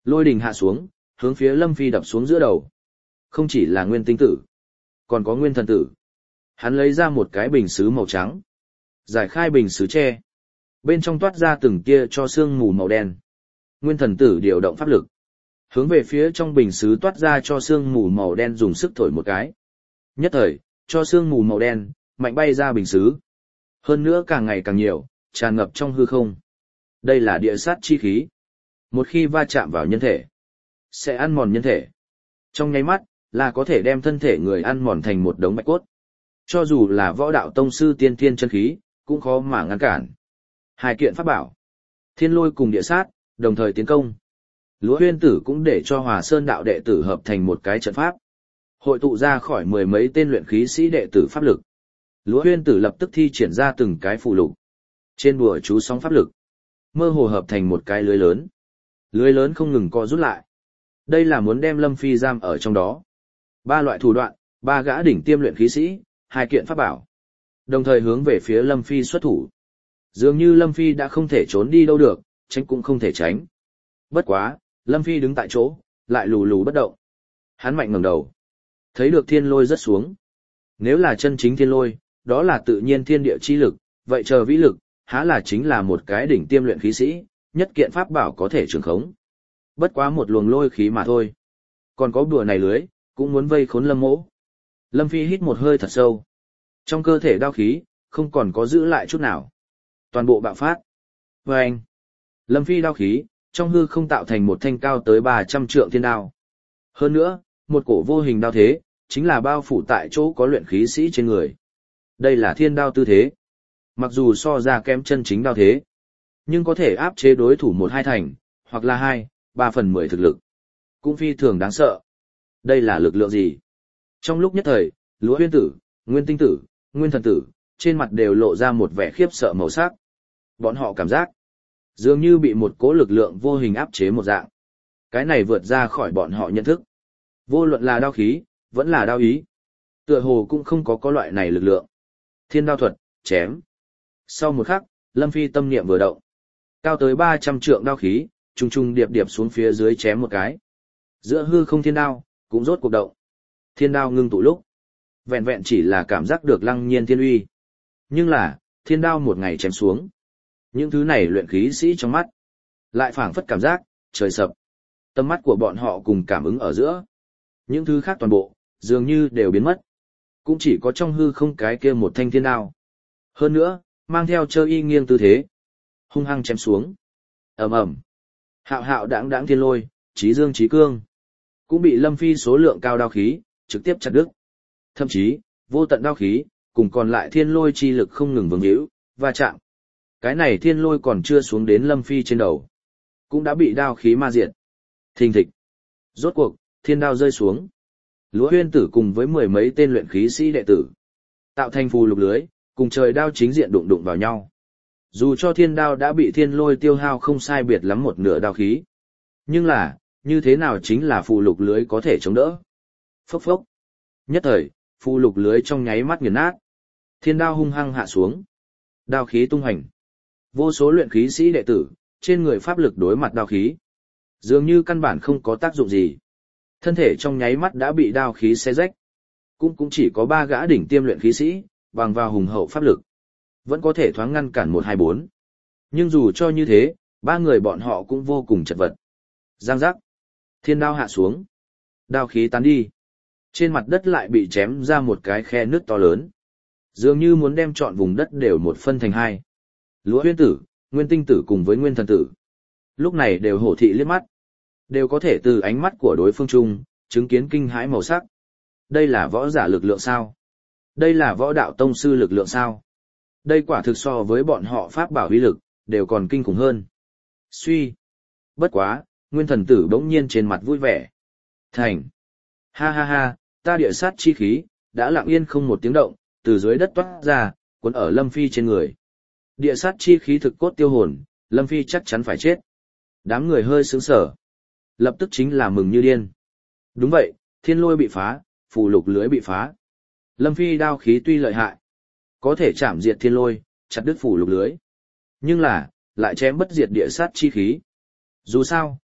S1: Lôi đình hạ xuống, hướng phía Lâm Phi đập xuống giữa đầu. Không chỉ là nguyên tinh tử, còn có nguyên thần tử. Hắn lấy ra một cái bình sứ màu trắng. Giải khai bình sứ tre. Bên trong toát ra từng tia cho sương mù màu đen. Nguyên thần tử điều động pháp lực. Hướng về phía trong bình sứ toát ra cho sương mù màu đen dùng sức thổi một cái. Nhất thời, cho sương mù màu đen, mạnh bay ra bình sứ. Hơn nữa càng ngày càng nhiều, tràn ngập trong hư không. Đây là địa sát chi khí. Một khi va chạm vào nhân thể, sẽ ăn mòn nhân thể. Trong nháy mắt, là có thể đem thân thể người ăn mòn thành một đống bạch cốt. Cho dù là võ đạo tông sư tiên thiên chân khí, cũng khó mà ngăn cản. Hai kiện pháp bảo, thiên lôi cùng địa sát, đồng thời tiến công. Lúa huyên tử cũng để cho Hòa Sơn đạo đệ tử hợp thành một cái trận pháp. Hội tụ ra khỏi mười mấy tên luyện khí sĩ đệ tử pháp lực. Lúa huyên tử lập tức thi triển ra từng cái phù lục. Trên bùa chú sóng pháp lực, mơ hồ hợp thành một cái lưới lớn. Lưới lớn không ngừng co rút lại. Đây là muốn đem Lâm Phi giam ở trong đó. Ba loại thủ đoạn, ba gã đỉnh tiêm luyện khí sĩ, hai kiện pháp bảo. Đồng thời hướng về phía Lâm Phi xuất thủ. Dường như Lâm Phi đã không thể trốn đi đâu được, tránh cũng không thể tránh. Bất quá, Lâm Phi đứng tại chỗ, lại lù lù bất động. Hắn mạnh ngẩng đầu, thấy được thiên lôi rất xuống. Nếu là chân chính thiên lôi, đó là tự nhiên thiên địa chi lực, vậy chờ vĩ lực, há là chính là một cái đỉnh tiêm luyện khí sĩ, nhất kiện pháp bảo có thể trường khống. Bất quá một luồng lôi khí mà thôi. Còn có đùa này lưới, cũng muốn vây khốn Lâm Mỗ. Lâm Phi hít một hơi thật sâu. Trong cơ thể đao khí, không còn có giữ lại chút nào. Toàn bộ bạo phát. Và anh, Lâm Phi đao khí, trong hư không tạo thành một thanh cao tới ba trăm trượng thiên đao. Hơn nữa, một cổ vô hình đao thế, chính là bao phủ tại chỗ có luyện khí sĩ trên người. Đây là thiên đao tư thế. Mặc dù so ra kém chân chính đao thế, nhưng có thể áp chế đối thủ một hai thành, hoặc là hai, ba phần mười thực lực. Cũng phi thường đáng sợ. Đây là lực lượng gì? Trong lúc nhất thời, Lúa huyên tử, Nguyên tinh tử, Nguyên thần tử, trên mặt đều lộ ra một vẻ khiếp sợ màu sắc. Bọn họ cảm giác, dường như bị một cỗ lực lượng vô hình áp chế một dạng. Cái này vượt ra khỏi bọn họ nhận thức. Vô luận là đao khí, vẫn là đao ý. Tựa hồ cũng không có có loại này lực lượng. Thiên đao thuật, chém. Sau một khắc, Lâm Phi tâm niệm vừa động. Cao tới ba trăm trượng đao khí, trùng trùng điệp điệp xuống phía dưới chém một cái. Giữa hư không thiên đao, cũng rốt cuộc động. Thiên đao ngưng tụ lúc. Vẹn vẹn chỉ là cảm giác được lăng nhiên thiên uy. Nhưng là, thiên đao một ngày chém xuống. Những thứ này luyện khí sĩ trong mắt. Lại phảng phất cảm giác, trời sập. Tâm mắt của bọn họ cùng cảm ứng ở giữa. Những thứ khác toàn bộ, dường như đều biến mất. Cũng chỉ có trong hư không cái kia một thanh thiên đao. Hơn nữa, mang theo chơ y nghiêng tư thế. Hung hăng chém xuống. Ầm ầm. Hạo hạo đãng đãng thiên lôi, chí dương chí cương. Cũng bị Lâm Phi số lượng cao đao khí, trực tiếp chặt đứt. Thậm chí, vô tận đao khí, cùng còn lại thiên lôi chi lực không ngừng vướng hữu, va chạm. Cái này thiên lôi còn chưa xuống đến Lâm Phi trên đầu. Cũng đã bị đao khí ma diệt. Thình thịch. Rốt cuộc, thiên đao rơi xuống. Lúa huyên tử cùng với mười mấy tên luyện khí sĩ đệ tử. Tạo thành phù lục lưới, cùng trời đao chính diện đụng đụng vào nhau. Dù cho thiên đao đã bị thiên lôi tiêu hao không sai biệt lắm một nửa đao khí. Nhưng là, như thế nào chính là phù lục lưới có thể chống đỡ. Phốc phốc. Nhất thời, phù lục lưới trong nháy mắt nghiền nát. Thiên đao hung hăng hạ xuống. Đao khí tung hành. Vô số luyện khí sĩ đệ tử, trên người pháp lực đối mặt đao khí. Dường như căn bản không có tác dụng gì. Thân thể trong nháy mắt đã bị đao khí xé rách. Cũng cũng chỉ có ba gã đỉnh tiêm luyện khí sĩ, bằng vào hùng hậu pháp lực. Vẫn có thể thoáng ngăn cản một hai bốn. Nhưng dù cho như thế, ba người bọn họ cũng vô cùng chật vật. Giang giác. Thiên đao hạ xuống. Đao khí tán đi. Trên mặt đất lại bị chém ra một cái khe nứt to lớn. Dường như muốn đem trọn vùng đất đều một phân thành hai. Lúa huyên tử, Nguyên tinh tử cùng với Nguyên thần tử. Lúc này đều hổ thị liếc mắt. Đều có thể từ ánh mắt của đối phương chung, chứng kiến kinh hãi màu sắc. Đây là võ giả lực lượng sao? Đây là võ đạo tông sư lực lượng sao? Đây quả thực so với bọn họ pháp bảo uy lực, đều còn kinh khủng hơn. Suy. Bất quá, Nguyên thần tử bỗng nhiên trên mặt vui vẻ. Thành. Ha ha ha, ta địa sát chi khí, đã lặng yên không một tiếng động, từ dưới đất toát ra, cuốn ở Lâm Phi trên người. Địa sát chi khí thực cốt tiêu hồn, Lâm Phi chắc chắn phải chết. Đám người hơi sướng sở. Lập tức chính là mừng như điên. Đúng vậy, thiên lôi bị phá, phù lục lưới bị phá. Lâm Phi đao khí tuy lợi hại, có thể chạm diệt thiên lôi, chặt đứt phù lục lưới. Nhưng là, lại chém bất diệt địa sát chi khí. Dù sao,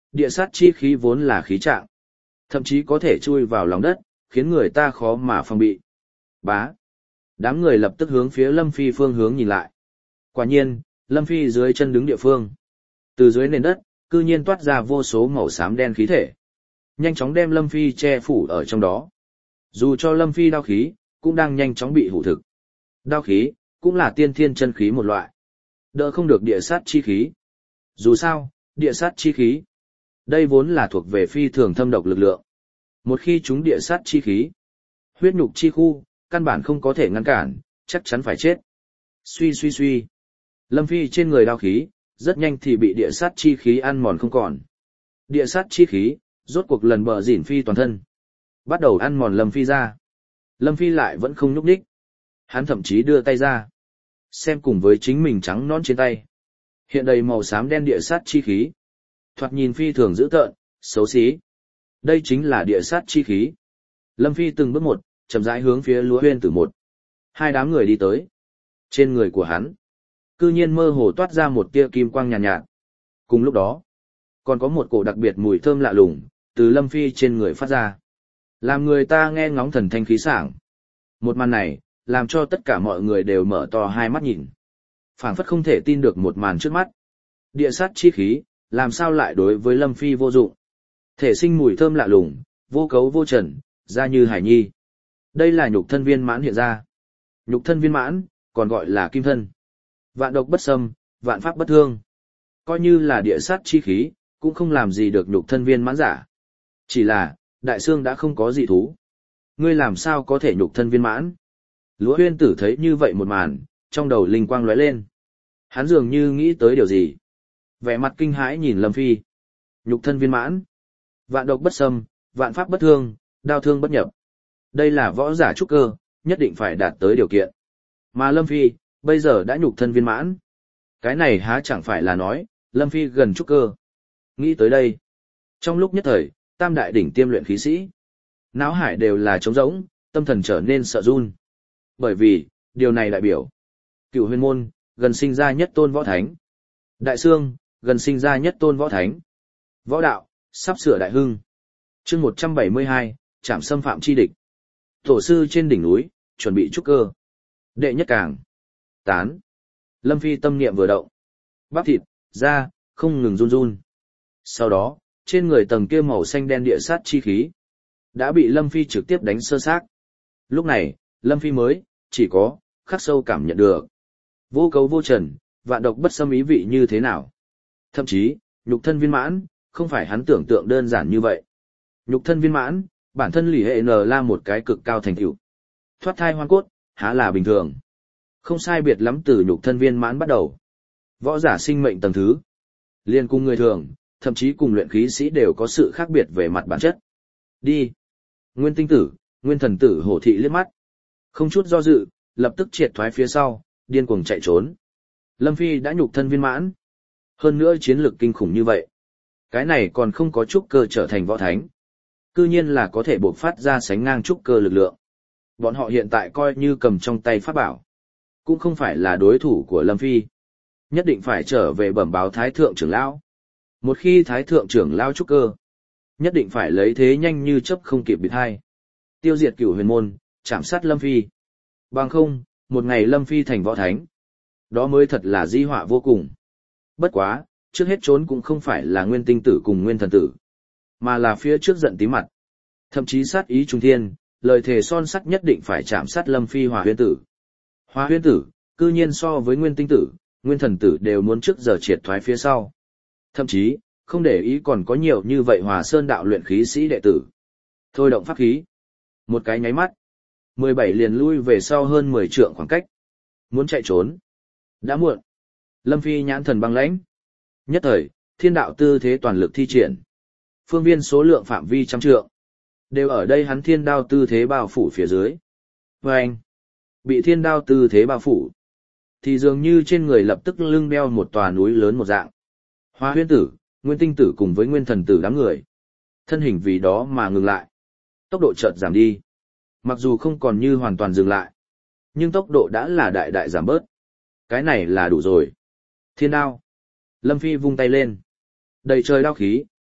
S1: địa sát chi khí vốn là khí trạng, thậm chí có thể chui vào lòng đất, khiến người ta khó mà phòng bị. Bá. Đám người lập tức hướng phía Lâm Phi phương hướng nhìn lại. Quả nhiên, Lâm Phi dưới chân đứng địa phương. Từ dưới nền đất, cư nhiên toát ra vô số màu xám đen khí thể. Nhanh chóng đem Lâm Phi che phủ ở trong đó. Dù cho Lâm Phi đao khí, cũng đang nhanh chóng bị hủ thực. Đao khí, cũng là tiên thiên chân khí một loại. Đỡ không được địa sát chi khí. Dù sao, địa sát chi khí. Đây vốn là thuộc về phi thường thâm độc lực lượng. Một khi chúng địa sát chi khí, huyết nhục chi khu, căn bản không có thể ngăn cản, chắc chắn phải chết. Suy suy suy. Lâm Phi trên người đao khí, rất nhanh thì bị địa sát chi khí ăn mòn không còn. Địa sát chi khí, rốt cuộc lần bờ dỉn Phi toàn thân. Bắt đầu ăn mòn Lâm Phi ra. Lâm Phi lại vẫn không nhúc nhích. Hắn thậm chí đưa tay ra. Xem cùng với chính mình trắng non trên tay. Hiện đầy màu xám đen địa sát chi khí. Thoạt nhìn phi thường dữ tợn, xấu xí. Đây chính là địa sát chi khí. Lâm Phi từng bước một, chậm rãi hướng phía Lúa Huyên Tử một. Hai đám người đi tới. Trên người của hắn, cư nhiên mơ hồ toát ra một tia kim quang nhàn nhạt, nhạt. Cùng lúc đó, còn có một cổ đặc biệt mùi thơm lạ lùng, từ Lâm Phi trên người phát ra. Làm người ta nghe ngóng thần thanh khí sảng. Một màn này, làm cho tất cả mọi người đều mở to hai mắt nhìn. Phảng phất không thể tin được một màn trước mắt. Địa sát chi khí, làm sao lại đối với Lâm Phi vô dụng. Thể sinh mùi thơm lạ lùng, vô cấu vô trần, da như hải nhi. Đây là nhục thân viên mãn hiện ra. Nhục thân viên mãn, còn gọi là kim thân. Vạn độc bất xâm, vạn pháp bất thương. Coi như là địa sát chi khí, cũng không làm gì được nhục thân viên mãn giả. Chỉ là, đại xương đã không có dị thú. Ngươi làm sao có thể nhục thân viên mãn? Lúa Huyên Tử thấy như vậy một màn, trong đầu linh quang lóe lên. Hắn dường như nghĩ tới điều gì. Vẻ mặt kinh hãi nhìn Lâm Phi. Nhục thân viên mãn. Vạn độc bất xâm, vạn pháp bất thương, đao thương bất nhập. Đây là võ giả trúc cơ, nhất định phải đạt tới điều kiện. Mà Lâm Phi, bây giờ đã nhục thân viên mãn. Cái này há chẳng phải là nói, Lâm Phi gần trúc cơ. Nghĩ tới đây. Trong lúc nhất thời, tam đại đỉnh tiêm luyện khí sĩ. Náo hải đều là trống rỗng, tâm thần trở nên sợ run. Bởi vì, điều này đại biểu. Cựu huyền môn, gần sinh ra nhất tôn võ thánh. Đại xương, gần sinh ra nhất tôn võ thánh. Võ đạo, sắp sửa đại hưng. chương một trăm bảy mươi hai, trảm xâm phạm chi địch. Tổ sư trên đỉnh núi, chuẩn bị trúc cơ. Đệ nhất càng. Tán. Lâm Phi tâm niệm vừa động. Bắp thịt, da, không ngừng run run. Sau đó, trên người tầng kia màu xanh đen địa sát chi khí, đã bị Lâm Phi trực tiếp đánh sơ xác. Lúc này, Lâm Phi mới, chỉ có, khắc sâu cảm nhận được. Vô cấu vô trần, vạn độc bất xâm ý vị như thế nào. Thậm chí, nhục thân viên mãn, không phải hắn tưởng tượng đơn giản như vậy. Nhục thân viên mãn, bản thân lì hệ N là một cái cực cao thành tựu. Thoát thai hoang cốt, há là bình thường. Không sai biệt lắm từ nhục thân viên mãn bắt đầu. Võ giả sinh mệnh tầng thứ. Liên cùng người thường, thậm chí cùng luyện khí sĩ đều có sự khác biệt về mặt bản chất. Đi. Nguyên tinh tử, nguyên thần tử hổ thị liếc mắt. Không chút do dự, lập tức triệt thoái phía sau, điên cuồng chạy trốn. Lâm Phi đã nhục thân viên mãn. Hơn nữa chiến lược kinh khủng như vậy. Cái này còn không có trúc cơ trở thành võ thánh. Cư nhiên là có thể bộc phát ra sánh ngang trúc cơ lực lượng. Bọn họ hiện tại coi như cầm trong tay pháp bảo. Cũng không phải là đối thủ của Lâm Phi. Nhất định phải trở về bẩm báo Thái Thượng trưởng lão. Một khi Thái Thượng trưởng lão trúc cơ, nhất định phải lấy thế nhanh như chớp không kịp bịt hai. Tiêu diệt cửu huyền môn, chạm sát Lâm Phi. Bằng không, một ngày Lâm Phi thành võ thánh. Đó mới thật là di họa vô cùng. Bất quá, trước hết trốn cũng không phải là nguyên tinh tử cùng nguyên thần tử, mà là phía trước giận tí mặt. Thậm chí sát ý trung thiên, lời thề son sắt nhất định phải chạm sát Lâm Phi Hòa Huyên Tử. Hòa Huyên Tử, cư nhiên so với nguyên tinh tử, nguyên thần tử đều muốn trước giờ triệt thoái phía sau. Thậm chí, không để ý còn có nhiều như vậy Hòa Sơn đạo luyện khí sĩ đệ tử. Thôi động pháp khí. Một cái nháy mắt. mười bảy liền lui về sau hơn mười trượng khoảng cách. Muốn chạy trốn. Đã muộn. Lâm Phi nhãn thần băng lãnh. Nhất thời, thiên đạo tư thế toàn lực thi triển. Phương viên số lượng phạm vi trăm trượng. Đều ở đây hắn thiên đao tư thế bao phủ phía dưới. Và anh, bị thiên đao tư thế bao phủ. Thì dường như trên người lập tức lưng đeo một tòa núi lớn một dạng. Hoa huyên tử, nguyên tinh tử cùng với nguyên thần tử đám người. Thân hình vì đó mà ngừng lại. Tốc độ chợt giảm đi. Mặc dù không còn như hoàn toàn dừng lại. Nhưng tốc độ đã là đại đại giảm bớt. Cái này là đủ rồi. Thiên đao. Lâm Phi vung tay lên. Đầy trời đao khí,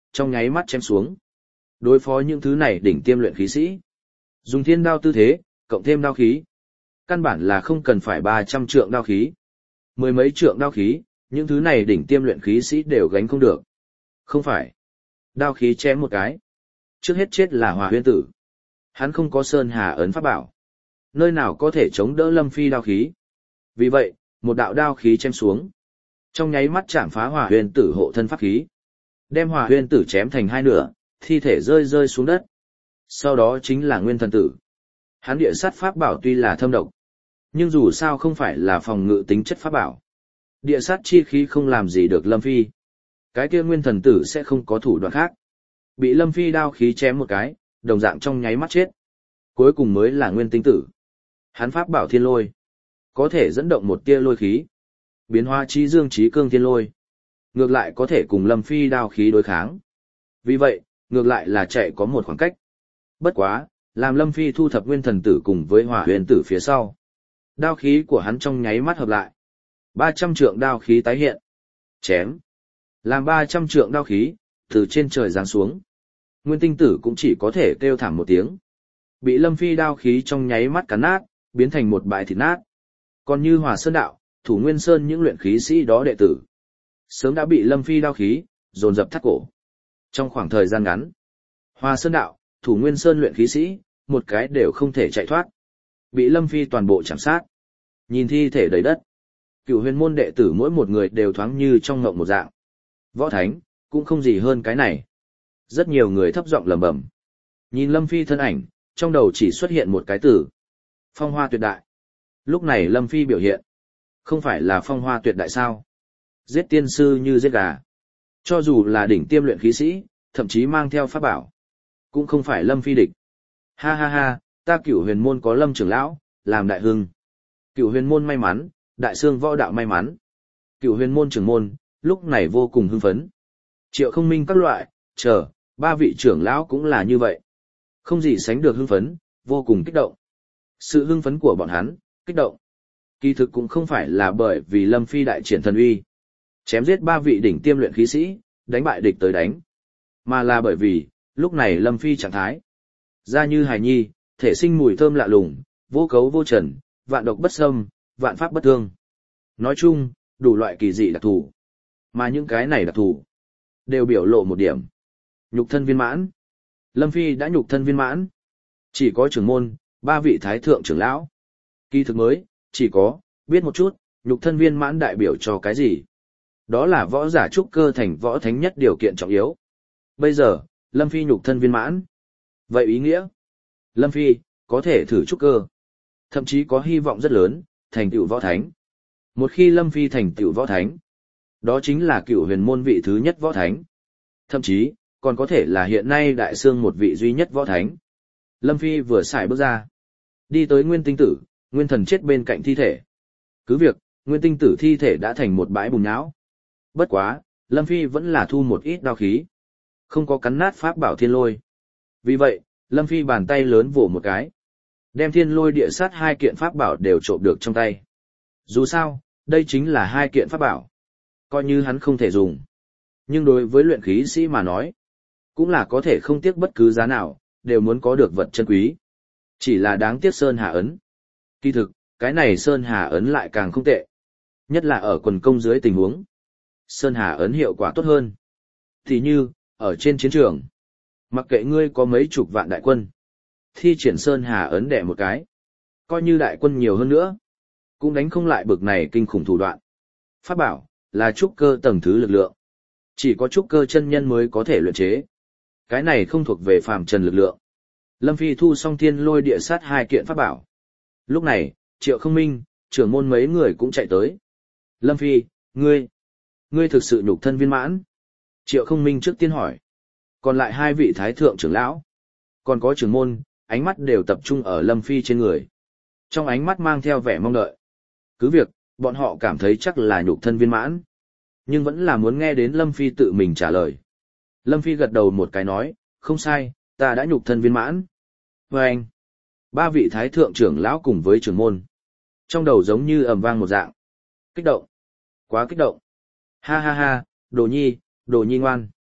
S1: trong nháy mắt chém xuống. Đối phó những thứ này đỉnh tiêm luyện khí sĩ. Dùng thiên đao tư thế, cộng thêm đao khí. Căn bản là không cần phải ba trăm trượng đao khí. Mười mấy trượng đao khí, những thứ này đỉnh tiêm luyện khí sĩ đều gánh không được. Không phải. Đao khí chém một cái. Trước hết chết là Hỏa Huyên Tử. Hắn không có Sơn Hà ấn pháp bảo. Nơi nào có thể chống đỡ Lâm Phi đao khí. Vì vậy, một đạo đao khí chém xuống. Trong nháy mắt chạm phá Hỏa Huyên Tử hộ thân pháp khí. Đem Hỏa Huyên Tử chém thành hai nửa, thi thể rơi rơi xuống đất. Sau đó chính là Nguyên Thần Tử. Hắn địa sát pháp bảo tuy là thâm độc, nhưng dù sao không phải là phòng ngự tính chất pháp bảo. Địa sát chi khí không làm gì được Lâm Phi. Cái kia Nguyên Thần Tử sẽ không có thủ đoạn khác. Bị Lâm Phi đao khí chém một cái, đồng dạng trong nháy mắt chết. Cuối cùng mới là Nguyên Tinh Tử. Hắn pháp bảo thiên lôi. Có thể dẫn động một tia lôi khí. Biến hóa trí dương trí cương thiên lôi. Ngược lại có thể cùng Lâm Phi đao khí đối kháng. Vì vậy, ngược lại là chạy có một khoảng cách. Bất quá, làm Lâm Phi thu thập Nguyên Thần Tử cùng với Hỏa Huyền Tử phía sau. Đao khí của hắn trong nháy mắt hợp lại. ba trăm trượng đao khí tái hiện. Chém. Làm ba trăm trượng đao khí, từ trên trời giáng xuống. Nguyên Tinh Tử cũng chỉ có thể kêu thảm một tiếng. Bị Lâm Phi đao khí trong nháy mắt cắn nát, biến thành một bãi thịt nát. Còn như Hòa Sơn Đạo, Thủ Nguyên Sơn những luyện khí sĩ đó đệ tử. Sớm đã bị Lâm Phi đao khí, dồn dập thắt cổ. Trong khoảng thời gian ngắn, Hòa Sơn Đạo, Thủ Nguyên Sơn luyện khí sĩ, một cái đều không thể chạy thoát. Bị Lâm Phi toàn bộ chạm sát. Nhìn thi thể đầy đất. Cửu huyền môn đệ tử mỗi một người đều thoáng như trong ngộng một dạng. Võ Thánh, cũng không gì hơn cái này. Rất nhiều người thấp giọng lẩm bẩm. Nhìn Lâm Phi thân ảnh, trong đầu chỉ xuất hiện một cái từ. Phong hoa tuyệt đại. Lúc này Lâm Phi biểu hiện. Không phải là phong hoa tuyệt đại sao. Giết tiên sư như giết gà. Cho dù là đỉnh tiêm luyện khí sĩ, thậm chí mang theo pháp bảo. Cũng không phải Lâm Phi địch. Ha ha ha, ta Cửu huyền môn có Lâm trưởng lão, làm đại hưng. Cửu huyền môn may mắn, đại xương võ đạo may mắn. Cửu huyền môn trưởng môn, lúc này vô cùng hưng phấn. Triệu Không Minh các loại, chờ, ba vị trưởng lão cũng là như vậy. Không gì sánh được hưng phấn, vô cùng kích động. Sự hưng phấn của bọn hắn, kích động. Kỳ thực cũng không phải là bởi vì Lâm Phi đại triển thần uy. Chém giết ba vị đỉnh tiêm luyện khí sĩ, đánh bại địch tới đánh. Mà là bởi vì, lúc này Lâm Phi trạng thái. Da như hài nhi, thể sinh mùi thơm lạ lùng, vô cấu vô trần, vạn độc bất xâm, vạn pháp bất thương. Nói chung, đủ loại kỳ dị đặc thù. Mà những cái này đặc thù, đều biểu lộ một điểm. Nhục thân viên mãn. Lâm Phi đã nhục thân viên mãn. Chỉ có trưởng môn, ba vị thái thượng trưởng lão. Kỳ thực mới, chỉ có, biết một chút, nhục thân viên mãn đại biểu cho cái gì. Đó là võ giả trúc cơ thành võ thánh nhất điều kiện trọng yếu. Bây giờ, Lâm Phi nhục thân viên mãn. Vậy ý nghĩa, Lâm Phi, có thể thử trúc cơ. Thậm chí có hy vọng rất lớn, thành tựu võ thánh. Một khi Lâm Phi thành tựu võ thánh, đó chính là Cửu huyền môn vị thứ nhất võ thánh. Thậm chí, còn có thể là hiện nay đại xương một vị duy nhất võ thánh. Lâm Phi vừa xài bước ra. Đi tới Nguyên Tinh Tử, Nguyên Thần chết bên cạnh thi thể. Cứ việc, Nguyên Tinh Tử thi thể đã thành một bãi bùn nhão. Bất quá, Lâm Phi vẫn là thu một ít đao khí. Không có cắn nát pháp bảo thiên lôi. Vì vậy, Lâm Phi bàn tay lớn vỗ một cái. Đem thiên lôi địa sát hai kiện pháp bảo đều trộm được trong tay. Dù sao, đây chính là hai kiện pháp bảo. Coi như hắn không thể dùng. Nhưng đối với luyện khí sĩ mà nói, cũng là có thể không tiếc bất cứ giá nào, đều muốn có được vật chân quý. Chỉ là đáng tiếc Sơn Hà ấn. Kỳ thực, cái này Sơn Hà ấn lại càng không tệ. Nhất là ở quần công dưới tình huống. Sơn Hà ấn hiệu quả tốt hơn. Thì như, ở trên chiến trường. Mặc kệ ngươi có mấy chục vạn đại quân. Thi triển Sơn Hà ấn đẻ một cái. Coi như đại quân nhiều hơn nữa. Cũng đánh không lại bực này kinh khủng thủ đoạn. Pháp bảo, là trúc cơ tầng thứ lực lượng. Chỉ có trúc cơ chân nhân mới có thể luyện chế. Cái này không thuộc về phàm trần lực lượng. Lâm Phi thu xong thiên lôi địa sát hai kiện pháp bảo. Lúc này, Triệu Không Minh, trưởng môn mấy người cũng chạy tới. Lâm Phi, ngươi, ngươi thực sự nhục thân viên mãn. Triệu Không Minh trước tiên hỏi. Còn lại hai vị thái thượng trưởng lão. Còn có trưởng môn, ánh mắt đều tập trung ở Lâm Phi trên người. Trong ánh mắt mang theo vẻ mong đợi. Cứ việc, bọn họ cảm thấy chắc là nhục thân viên mãn. Nhưng vẫn là muốn nghe đến Lâm Phi tự mình trả lời. Lâm Phi gật đầu một cái nói, không sai, ta đã nhục thân viên mãn. Và anh, ba vị thái thượng trưởng lão cùng với trưởng môn. Trong đầu giống như ầm vang một dạng. Kích động. Quá kích động. Ha ha ha, đồ nhi, đồ nhi ngoan.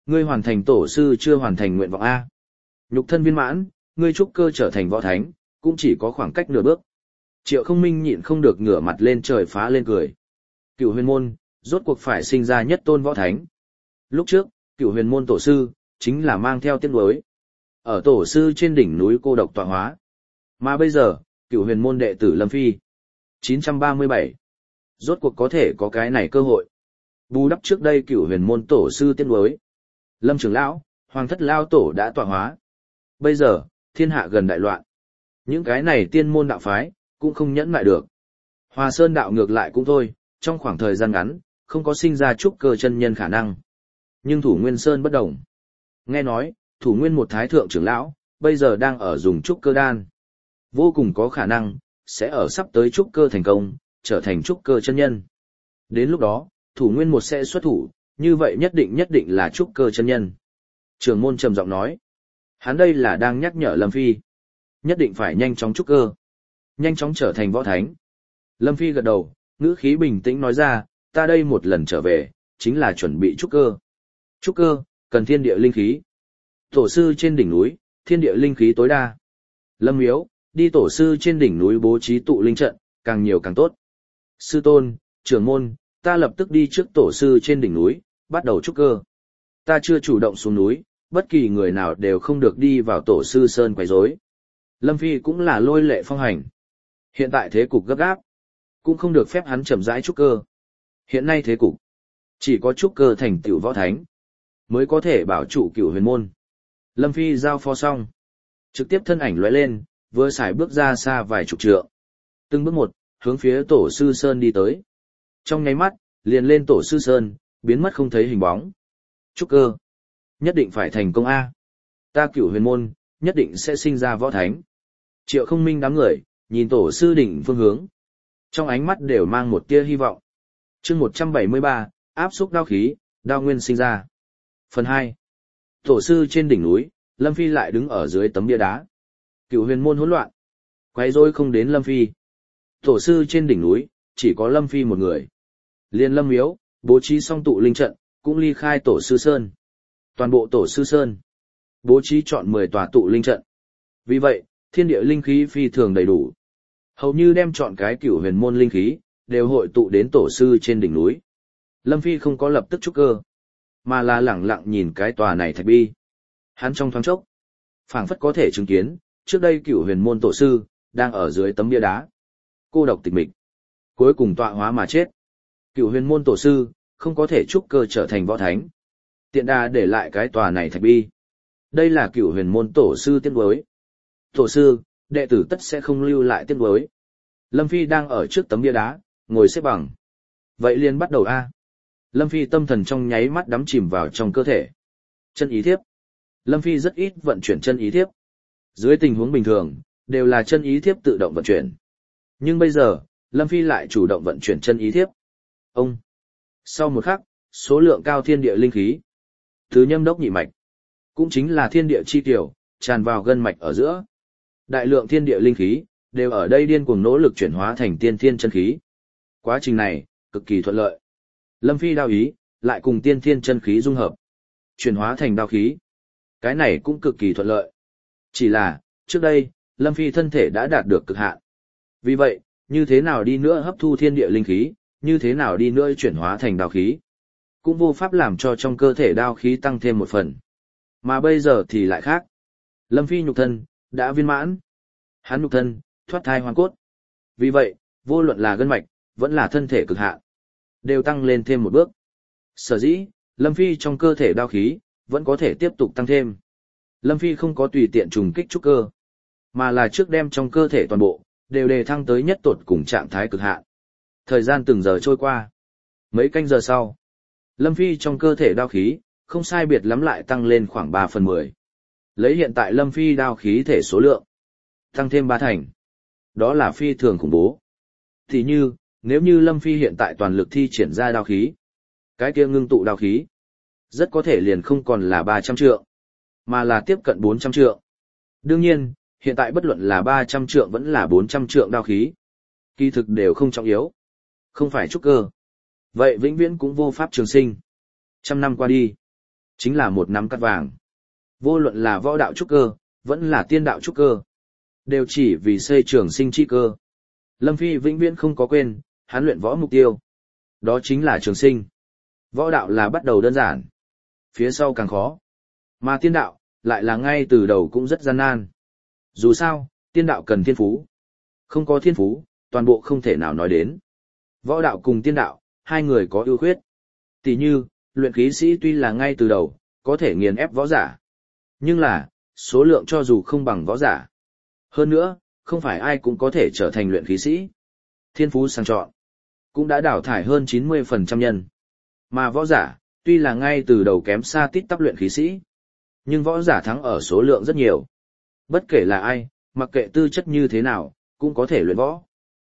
S1: Ngươi hoàn thành tổ sư chưa hoàn thành nguyện vọng A. Nhục thân viên mãn, ngươi trúc cơ trở thành võ thánh, cũng chỉ có khoảng cách nửa bước. Triệu Không Minh nhịn không được ngửa mặt lên trời phá lên cười. Cửu huyền môn, rốt cuộc phải sinh ra nhất tôn võ thánh. Lúc trước, cửu huyền môn tổ sư, chính là mang theo tiếc nuối. Ở tổ sư trên đỉnh núi cô độc tọa hóa. Mà bây giờ, cửu huyền môn đệ tử Lâm Phi. chín trăm ba mươi bảy. Rốt cuộc có thể có cái này cơ hội. Bù đắp trước đây cửu huyền môn tổ sư tiếc nuối. Lâm trưởng lão, hoàng thất lao tổ đã tọa hóa. Bây giờ, thiên hạ gần đại loạn. Những cái này tiên môn đạo phái, cũng không nhẫn lại được. Hòa Sơn đạo ngược lại cũng thôi, trong khoảng thời gian ngắn, không có sinh ra trúc cơ chân nhân khả năng. Nhưng Thủ Nguyên Sơn bất đồng. Nghe nói, Thủ Nguyên một thái thượng trưởng lão, bây giờ đang ở dùng trúc cơ đan. Vô cùng có khả năng, sẽ ở sắp tới trúc cơ thành công, trở thành trúc cơ chân nhân. Đến lúc đó, Thủ Nguyên một sẽ xuất thủ, như vậy nhất định nhất định là trúc cơ chân nhân. Trưởng môn trầm giọng nói. Hắn đây là đang nhắc nhở Lâm Phi. Nhất định phải nhanh chóng trúc cơ. Nhanh chóng trở thành võ thánh. Lâm Phi gật đầu, ngữ khí bình tĩnh nói ra, ta đây một lần trở về, chính là chuẩn bị trúc cơ. Trúc cơ, cần thiên địa linh khí. Tổ sư trên đỉnh núi, thiên địa linh khí tối đa. Lâm Miếu, đi tổ sư trên đỉnh núi bố trí tụ linh trận, càng nhiều càng tốt. Sư tôn, trưởng môn, ta lập tức đi trước tổ sư trên đỉnh núi, bắt đầu trúc cơ. Ta chưa chủ động xuống núi, bất kỳ người nào đều không được đi vào tổ sư sơn quấy rối. Lâm Phi cũng là lôi lệ phong hành. Hiện tại thế cục gấp gáp, cũng không được phép hắn chậm rãi trúc cơ. Hiện nay thế cục, chỉ có trúc cơ thành tiểu võ thánh, mới có thể bảo trụ cửu huyền môn. Lâm Phi giao phó xong, trực tiếp thân ảnh lóe lên, vừa xài bước ra xa vài chục trượng. Từng bước một, hướng phía tổ sư sơn đi tới. Trong nháy mắt, liền lên tổ sư sơn, biến mất không thấy hình bóng. Trúc cơ, nhất định phải thành công A. Ta cửu huyền môn, nhất định sẽ sinh ra võ thánh. Triệu Không Minh đám người, nhìn tổ sư đỉnh phương hướng. Trong ánh mắt đều mang một tia hy vọng. chương một trăm bảy mươi ba, áp xúc đao khí, đao nguyên sinh ra. Phần hai. Tổ sư trên đỉnh núi, Lâm Phi lại đứng ở dưới tấm bia đá. Cửu huyền môn hỗn loạn. Quay rối không đến Lâm Phi. Tổ sư trên đỉnh núi, chỉ có Lâm Phi một người. Liên Lâm Miếu, bố trí xong tụ linh trận, cũng ly khai tổ sư sơn. Toàn bộ tổ sư sơn, bố trí chọn mười tòa tụ linh trận. Vì vậy, thiên địa linh khí phi thường đầy đủ. Hầu như đem chọn cái cửu huyền môn linh khí, đều hội tụ đến tổ sư trên đỉnh núi. Lâm Phi không có lập tức trúc cơ, mà là lẳng lặng nhìn cái tòa này thạch bi. Hắn trong thoáng chốc, phảng phất có thể chứng kiến, trước đây cửu huyền môn tổ sư, đang ở dưới tấm bia đá. Cô độc tịch mịch, cuối cùng tọa hóa mà chết. Cửu huyền môn tổ sư, không có thể trúc cơ trở thành võ thánh. Tiện đà để lại cái tòa này thạch bi. Đây là cửu huyền môn tổ sư tiếc nuối. Tổ sư, đệ tử tất sẽ không lưu lại tiếc nuối. Lâm Phi đang ở trước tấm bia đá, ngồi xếp bằng. Vậy liền bắt đầu a. Lâm Phi tâm thần trong nháy mắt đắm chìm vào trong cơ thể. Chân ý thiếp. Lâm Phi rất ít vận chuyển chân ý thiếp. Dưới tình huống bình thường, đều là chân ý thiếp tự động vận chuyển. Nhưng bây giờ, Lâm Phi lại chủ động vận chuyển chân ý thiếp. Ông. Sau một khắc, số lượng cao thiên địa linh khí. Thứ nhâm đốc nhị mạch. Cũng chính là thiên địa chi tiểu, tràn vào gân mạch ở giữa. Đại lượng thiên địa linh khí, đều ở đây điên cuồng nỗ lực chuyển hóa thành tiên thiên chân khí. Quá trình này, cực kỳ thuận lợi. Lâm Phi đao ý, lại cùng tiên thiên chân khí dung hợp. Chuyển hóa thành đao khí. Cái này cũng cực kỳ thuận lợi. Chỉ là, trước đây, Lâm Phi thân thể đã đạt được cực hạn. Vì vậy, như thế nào đi nữa hấp thu thiên địa linh khí, như thế nào đi nữa chuyển hóa thành đao khí. Cũng vô pháp làm cho trong cơ thể đao khí tăng thêm một phần. Mà bây giờ thì lại khác. Lâm Phi nhục thân, đã viên mãn. Hắn nhục thân, thoát thai hoàn cốt. Vì vậy, vô luận là gân mạch, vẫn là thân thể cực hạn, đều tăng lên thêm một bước. Sở dĩ, Lâm Phi trong cơ thể đao khí, vẫn có thể tiếp tục tăng thêm. Lâm Phi không có tùy tiện trùng kích trúc cơ, mà là trước đem trong cơ thể toàn bộ, đều đề thăng tới nhất tột cùng trạng thái cực hạn. Thời gian từng giờ trôi qua. Mấy canh giờ sau, Lâm Phi trong cơ thể đao khí, không sai biệt lắm lại tăng lên khoảng ba phần mười. Lấy hiện tại Lâm Phi đao khí thể số lượng, tăng thêm ba thành. Đó là phi thường khủng bố. Thì như, nếu như Lâm Phi hiện tại toàn lực thi triển ra đao khí, cái kia ngưng tụ đao khí, rất có thể liền không còn là ba trăm trượng, mà là tiếp cận bốn trăm trượng. Đương nhiên, hiện tại bất luận là ba trăm trượng vẫn là bốn trăm trượng đao khí, kỳ thực đều không trọng yếu. Không phải trúc cơ. Vậy vĩnh viễn cũng vô pháp trường sinh. Trăm năm qua đi, chính là một nắm cắt vàng. Vô luận là võ đạo trúc cơ, vẫn là tiên đạo trúc cơ, đều chỉ vì xây trường sinh chi cơ. Lâm Phi vĩnh viễn không có quên, hắn luyện võ mục tiêu. Đó chính là trường sinh. Võ đạo là bắt đầu đơn giản, phía sau càng khó. Mà tiên đạo, lại là ngay từ đầu cũng rất gian nan. Dù sao, tiên đạo cần thiên phú. Không có thiên phú, toàn bộ không thể nào nói đến. Võ đạo cùng tiên đạo, hai người có ưu khuyết. Tỷ như, luyện khí sĩ tuy là ngay từ đầu, có thể nghiền ép võ giả. Nhưng là, số lượng cho dù không bằng võ giả. Hơn nữa, không phải ai cũng có thể trở thành luyện khí sĩ. Thiên phú sang chọn, cũng đã đào thải hơn chín mươi phần trăm nhân. Mà võ giả, tuy là ngay từ đầu kém xa tít tắp luyện khí sĩ. Nhưng võ giả thắng ở số lượng rất nhiều. Bất kể là ai, mặc kệ tư chất như thế nào, cũng có thể luyện võ.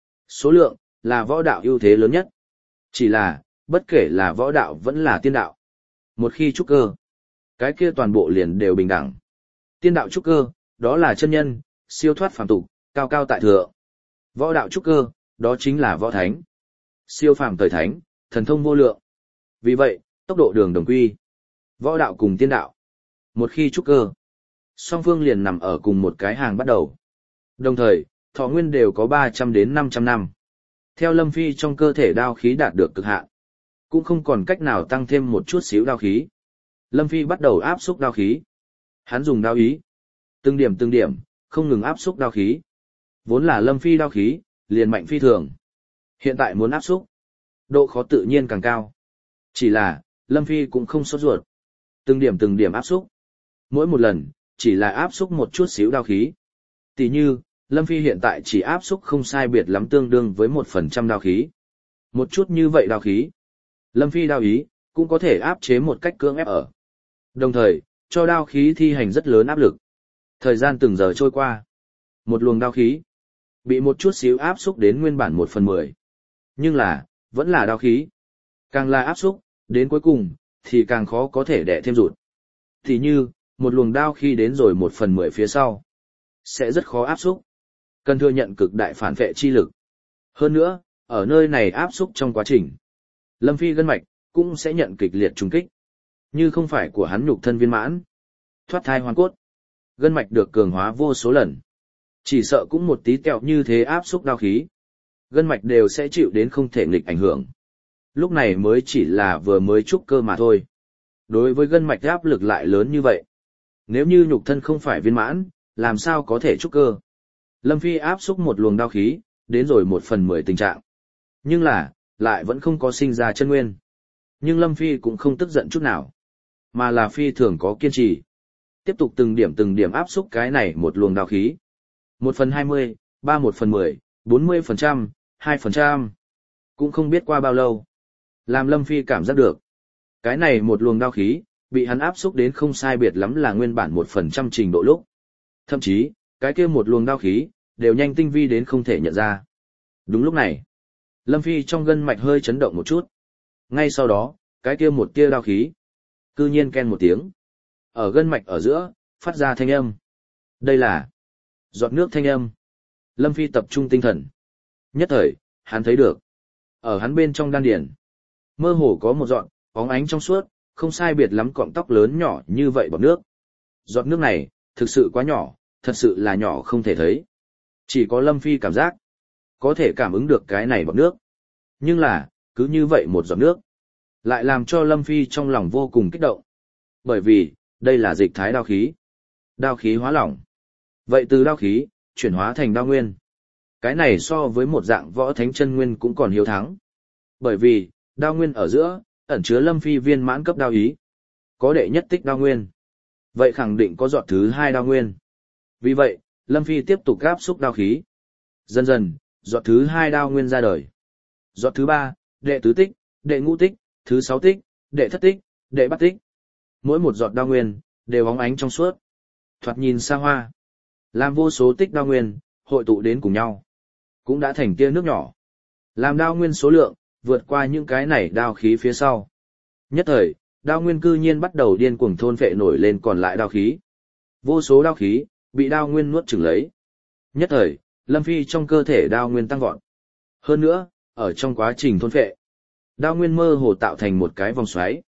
S1: Số lượng, là võ đạo ưu thế lớn nhất. Chỉ là, bất kể là võ đạo vẫn là tiên đạo. Một khi trúc cơ, cái kia toàn bộ liền đều bình đẳng. Tiên đạo trúc cơ, đó là chân nhân, siêu thoát phàm tục, cao cao tại thượng. Võ đạo trúc cơ, đó chính là võ thánh. Siêu phàm thời thánh, thần thông vô lượng. Vì vậy, tốc độ đường đồng quy. Võ đạo cùng tiên đạo. Một khi trúc cơ, song phương liền nằm ở cùng một cái hàng bắt đầu. Đồng thời, thọ nguyên đều có ba trăm đến năm trăm năm. Theo Lâm Phi trong cơ thể đao khí đạt được cực hạn, cũng không còn cách nào tăng thêm một chút xíu đao khí. Lâm Phi bắt đầu áp xúc đao khí. Hắn dùng đao ý, từng điểm từng điểm, không ngừng áp xúc đao khí. Vốn là Lâm Phi đao khí, liền mạnh phi thường. Hiện tại muốn áp xúc, độ khó tự nhiên càng cao. Chỉ là, Lâm Phi cũng không sốt ruột. Từng điểm từng điểm áp xúc. Mỗi một lần, chỉ là áp xúc một chút xíu đao khí. Tỷ như, Lâm Phi hiện tại chỉ áp xúc không sai biệt lắm tương đương với một phần trăm đao khí. Một chút như vậy đao khí. Lâm Phi đao ý, cũng có thể áp chế một cách cưỡng ép ở. Đồng thời, cho đao khí thi hành rất lớn áp lực. Thời gian từng giờ trôi qua. Một luồng đao khí, bị một chút xíu áp xúc đến nguyên bản một phần mười. Nhưng là, vẫn là đao khí. Càng là áp xúc, đến cuối cùng, thì càng khó có thể đẻ thêm rụt. Thì như, một luồng đao khí đến rồi một phần mười phía sau, sẽ rất khó áp xúc. Cần thừa nhận cực đại phản vệ chi lực. Hơn nữa, ở nơi này áp xúc trong quá trình, Lâm Phi gân mạch, cũng sẽ nhận kịch liệt trùng kích. Như không phải của hắn nhục thân viên mãn, thoát thai hoàn cốt, gân mạch được cường hóa vô số lần. Chỉ sợ cũng một tí tẹo như thế áp xúc đao khí. Gân mạch đều sẽ chịu đến không thể nghịch ảnh hưởng. Lúc này mới chỉ là vừa mới trúc cơ mà thôi. Đối với gân mạch áp lực lại lớn như vậy. Nếu như nhục thân không phải viên mãn, làm sao có thể trúc cơ? Lâm Phi áp xúc một luồng đao khí, đến rồi một phần mười tình trạng. Nhưng là, lại vẫn không có sinh ra chân nguyên. Nhưng Lâm Phi cũng không tức giận chút nào. Mà là Phi thường có kiên trì. Tiếp tục từng điểm từng điểm áp xúc cái này một luồng đao khí. Một phần hai mươi, ba một phần mười, bốn mươi phần trăm, hai phần trăm. Cũng không biết qua bao lâu. Làm Lâm Phi cảm giác được. Cái này một luồng đao khí, bị hắn áp xúc đến không sai biệt lắm là nguyên bản một phần trăm trình độ lúc. Thậm chí, cái kia một luồng đao khí, đều nhanh tinh vi đến không thể nhận ra. Đúng lúc này, Lâm Phi trong gân mạch hơi chấn động một chút. Ngay sau đó, cái kia một tia đao khí, cư nhiên ken một tiếng. Ở gân mạch ở giữa, phát ra thanh âm. Đây là giọt nước thanh âm. Lâm Phi tập trung tinh thần. Nhất thời, hắn thấy được. Ở hắn bên trong đan điển, mơ hồ có một giọt, bóng ánh trong suốt, không sai biệt lắm cọng tóc lớn nhỏ như vậy bọt nước. Giọt nước này, thực sự quá nhỏ, thật sự là nhỏ không thể thấy. Chỉ có Lâm Phi cảm giác, có thể cảm ứng được cái này bọt nước. Nhưng là, cứ như vậy một giọt nước, lại làm cho Lâm Phi trong lòng vô cùng kích động. Bởi vì, đây là dịch thái đao khí. Đao khí hóa lỏng. Vậy từ đao khí, chuyển hóa thành đao nguyên. Cái này so với một dạng võ thánh chân nguyên cũng còn hiếu thắng. Bởi vì, đao nguyên ở giữa, ẩn chứa Lâm Phi viên mãn cấp đao ý. Có đệ nhất tích đao nguyên. Vậy khẳng định có giọt thứ hai đao nguyên. Vì vậy, Lâm Phi tiếp tục gáp xúc đao khí. Dần dần, giọt thứ hai đao nguyên ra đời. Giọt thứ ba, đệ tứ tích, đệ ngũ tích, thứ sáu tích, đệ thất tích, đệ bát tích. Mỗi một giọt đao nguyên, đều bóng ánh trong suốt. Thoạt nhìn xa hoa. Làm vô số tích đao nguyên, hội tụ đến cùng nhau. Cũng đã thành tia nước nhỏ. Làm đao nguyên số lượng, vượt qua những cái này đao khí phía sau. Nhất thời, đao nguyên cư nhiên bắt đầu điên cuồng thôn phệ nổi lên còn lại đao khí. Vô số đao khí, bị đao nguyên nuốt chửng lấy. Nhất thời, Lâm Phi trong cơ thể đao nguyên tăng vọt. Hơn nữa, ở trong quá trình thôn phệ, đao nguyên mơ hồ tạo thành một cái vòng xoáy.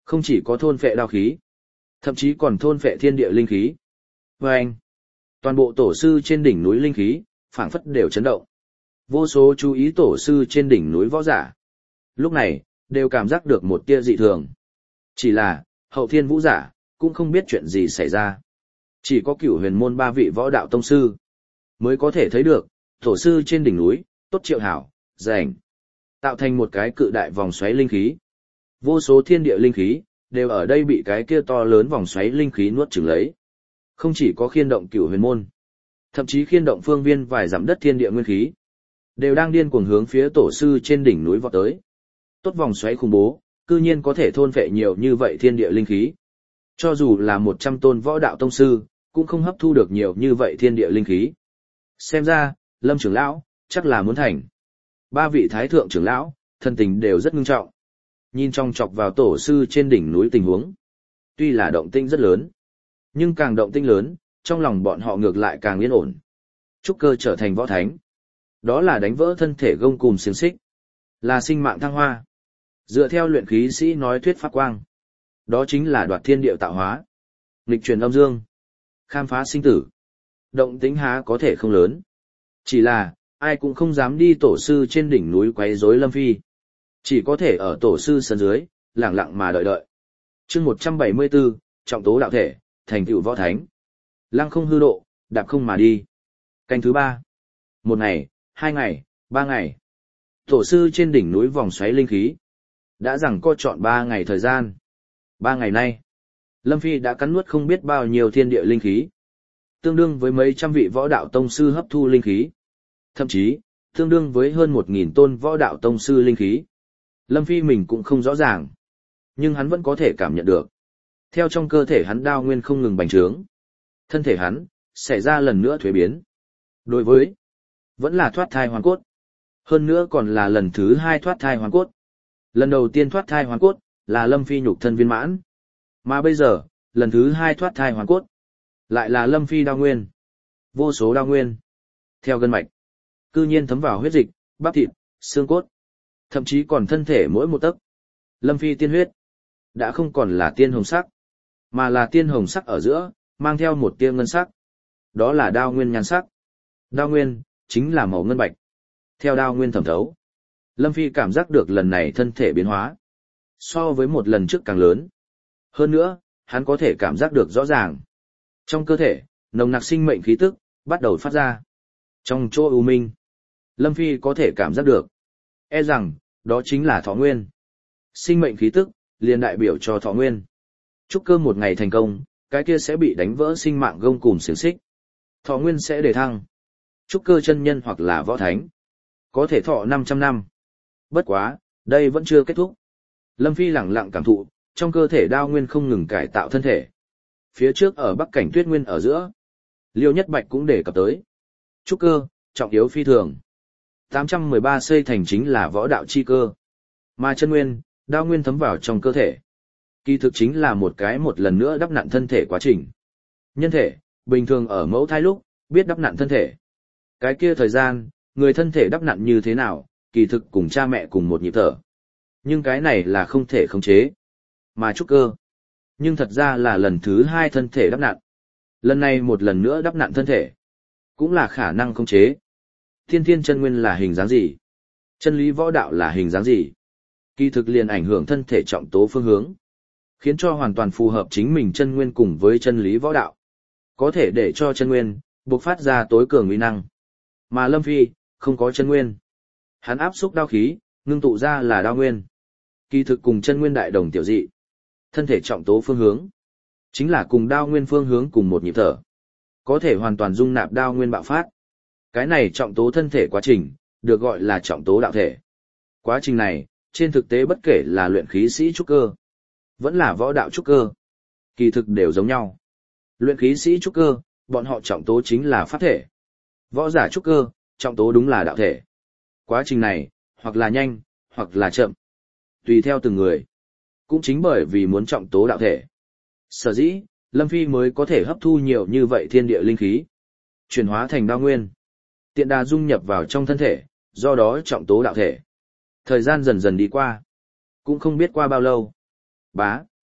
S1: Không chỉ có thôn phệ đao khí, thậm chí còn thôn phệ thiên địa linh khí. Và anh, toàn bộ tổ sư trên đỉnh núi linh khí, phảng phất đều chấn động. Vô số chú ý tổ sư trên đỉnh núi võ giả. Lúc này, đều cảm giác được một tia dị thường. Chỉ là, hậu thiên vũ giả, cũng không biết chuyện gì xảy ra. Chỉ có cửu huyền môn ba vị võ đạo tông sư, mới có thể thấy được, tổ sư trên đỉnh núi, tốt triệu hảo, rảnh, tạo thành một cái cự đại vòng xoáy linh khí. Vô số thiên địa linh khí, đều ở đây bị cái kia to lớn vòng xoáy linh khí nuốt chửng lấy. Không chỉ có khiên động cửu huyền môn, thậm chí khiên động phương viên vài dặm đất thiên địa nguyên khí, đều đang điên cuồng hướng phía tổ sư trên đỉnh núi vọt tới. Tốt vòng xoáy khủng bố, cư nhiên có thể thôn phệ nhiều như vậy thiên địa linh khí. Cho dù là một trăm tôn võ đạo tông sư, cũng không hấp thu được nhiều như vậy thiên địa linh khí. Xem ra, Lâm trưởng lão, chắc là muốn thành. Ba vị thái thượng trưởng lão, thân tình đều rất ngưng trọng. Nhìn trong chọc vào tổ sư trên đỉnh núi tình huống. Tuy là động tinh rất lớn, nhưng càng động tinh lớn, trong lòng bọn họ ngược lại càng yên ổn. Trúc cơ trở thành võ thánh. Đó là đánh vỡ thân thể gông cùm xiềng xích. Là sinh mạng thăng hoa. Dựa theo luyện khí sĩ nói thuyết pháp quang. Đó chính là đoạt thiên địa tạo hóa. Nghịch chuyển âm dương. Khám phá sinh tử. Động tĩnh há có thể không lớn. Chỉ là, ai cũng không dám đi tổ sư trên đỉnh núi quấy rối Lâm Phi. Chỉ có thể ở tổ sư sân dưới, lặng lặng mà đợi đợi. chương một trăm bảy mươi bốn, trọng tố đạo thể, thành tựu võ thánh. Lăng không hư độ, đạp không mà đi. Canh thứ ba. Một ngày, hai ngày, ba ngày. Tổ sư trên đỉnh núi vòng xoáy linh khí. Đã rằng co chọn ba ngày thời gian. Ba ngày nay, Lâm Phi đã cắn nuốt không biết bao nhiêu thiên địa linh khí. Tương đương với mấy trăm vị võ đạo tông sư hấp thu linh khí. Thậm chí, tương đương với hơn một nghìn tôn võ đạo tông sư linh khí. Lâm Phi mình cũng không rõ ràng. Nhưng hắn vẫn có thể cảm nhận được. Theo trong cơ thể hắn đao nguyên không ngừng bành trướng. Thân thể hắn, xảy ra lần nữa thuế biến. Đối với, vẫn là thoát thai hoàn cốt. Hơn nữa còn là lần thứ hai thoát thai hoàn cốt. Lần đầu tiên thoát thai hoàn cốt, là Lâm Phi nhục thân viên mãn. Mà bây giờ, lần thứ hai thoát thai hoàn cốt, lại là Lâm Phi đao nguyên. Vô số đao nguyên. Theo gân mạch, cư nhiên thấm vào huyết dịch, bắp thịt, xương cốt. Thậm chí còn thân thể mỗi một tấc. Lâm Phi tiên huyết, đã không còn là tiên hồng sắc, mà là tiên hồng sắc ở giữa, mang theo một tia ngân sắc. Đó là đao nguyên nhan sắc. Đao nguyên, chính là màu ngân bạch. Theo đao nguyên thẩm thấu, Lâm Phi cảm giác được lần này thân thể biến hóa. So với một lần trước càng lớn. Hơn nữa, hắn có thể cảm giác được rõ ràng. Trong cơ thể, nồng nặc sinh mệnh khí tức, bắt đầu phát ra. Trong chỗ u minh, Lâm Phi có thể cảm giác được. E rằng, đó chính là thọ nguyên. Sinh mệnh khí tức, liền đại biểu cho thọ nguyên. Trúc cơ một ngày thành công, cái kia sẽ bị đánh vỡ sinh mạng gông cùm xiềng xích. Thọ nguyên sẽ đề thăng. Trúc cơ chân nhân hoặc là võ thánh. Có thể thọ năm trăm năm. Bất quá, đây vẫn chưa kết thúc. Lâm Phi lẳng lặng cảm thụ, trong cơ thể đao nguyên không ngừng cải tạo thân thể. Phía trước ở Bắc Cảnh Tuyết Nguyên ở giữa, Liêu Nhất Bạch cũng đề cập tới. Trúc cơ, trọng yếu phi thường. tám trăm mười ba xây thành chính là võ đạo chi cơ. Mà chân nguyên, đao nguyên thấm vào trong cơ thể. Kỳ thực chính là một cái một lần nữa đắp nặn thân thể quá trình. Nhân thể, bình thường ở mẫu thai lúc, biết đắp nặn thân thể. Cái kia thời gian, người thân thể đắp nặn như thế nào, kỳ thực cùng cha mẹ cùng một nhịp thở. Nhưng cái này là không thể khống chế. Mà trúc cơ, nhưng thật ra là lần thứ hai thân thể đắp nặn. Lần này một lần nữa đắp nặn thân thể, cũng là khả năng khống chế. Thiên thiên chân nguyên là hình dáng gì? Chân lý võ đạo là hình dáng gì? Kỳ thực liền ảnh hưởng thân thể trọng tố phương hướng, khiến cho hoàn toàn phù hợp chính mình chân nguyên cùng với chân lý võ đạo. Có thể để cho chân nguyên bộc phát ra tối cường uy năng. Mà Lâm Phi, không có chân nguyên. Hắn áp xúc đao khí, ngưng tụ ra là đao nguyên. Kỳ thực cùng chân nguyên đại đồng tiểu dị. Thân thể trọng tố phương hướng, chính là cùng đao nguyên phương hướng cùng một nhịp thở. Có thể hoàn toàn dung nạp đao nguyên bạo phát. Cái này trọng tố thân thể quá trình, được gọi là trọng tố đạo thể. Quá trình này, trên thực tế bất kể là luyện khí sĩ trúc cơ, vẫn là võ đạo trúc cơ, kỳ thực đều giống nhau. Luyện khí sĩ trúc cơ, bọn họ trọng tố chính là pháp thể. Võ giả trúc cơ, trọng tố đúng là đạo thể. Quá trình này, hoặc là nhanh, hoặc là chậm. Tùy theo từng người. Cũng chính bởi vì muốn trọng tố đạo thể. Sở dĩ, Lâm Phi mới có thể hấp thu nhiều như vậy thiên địa linh khí. Chuyển hóa thành đao nguyên. Tiện đà dung nhập vào trong thân thể, do đó trọng tố đạo thể. Thời gian dần dần đi qua. Cũng không biết qua bao lâu. Bá,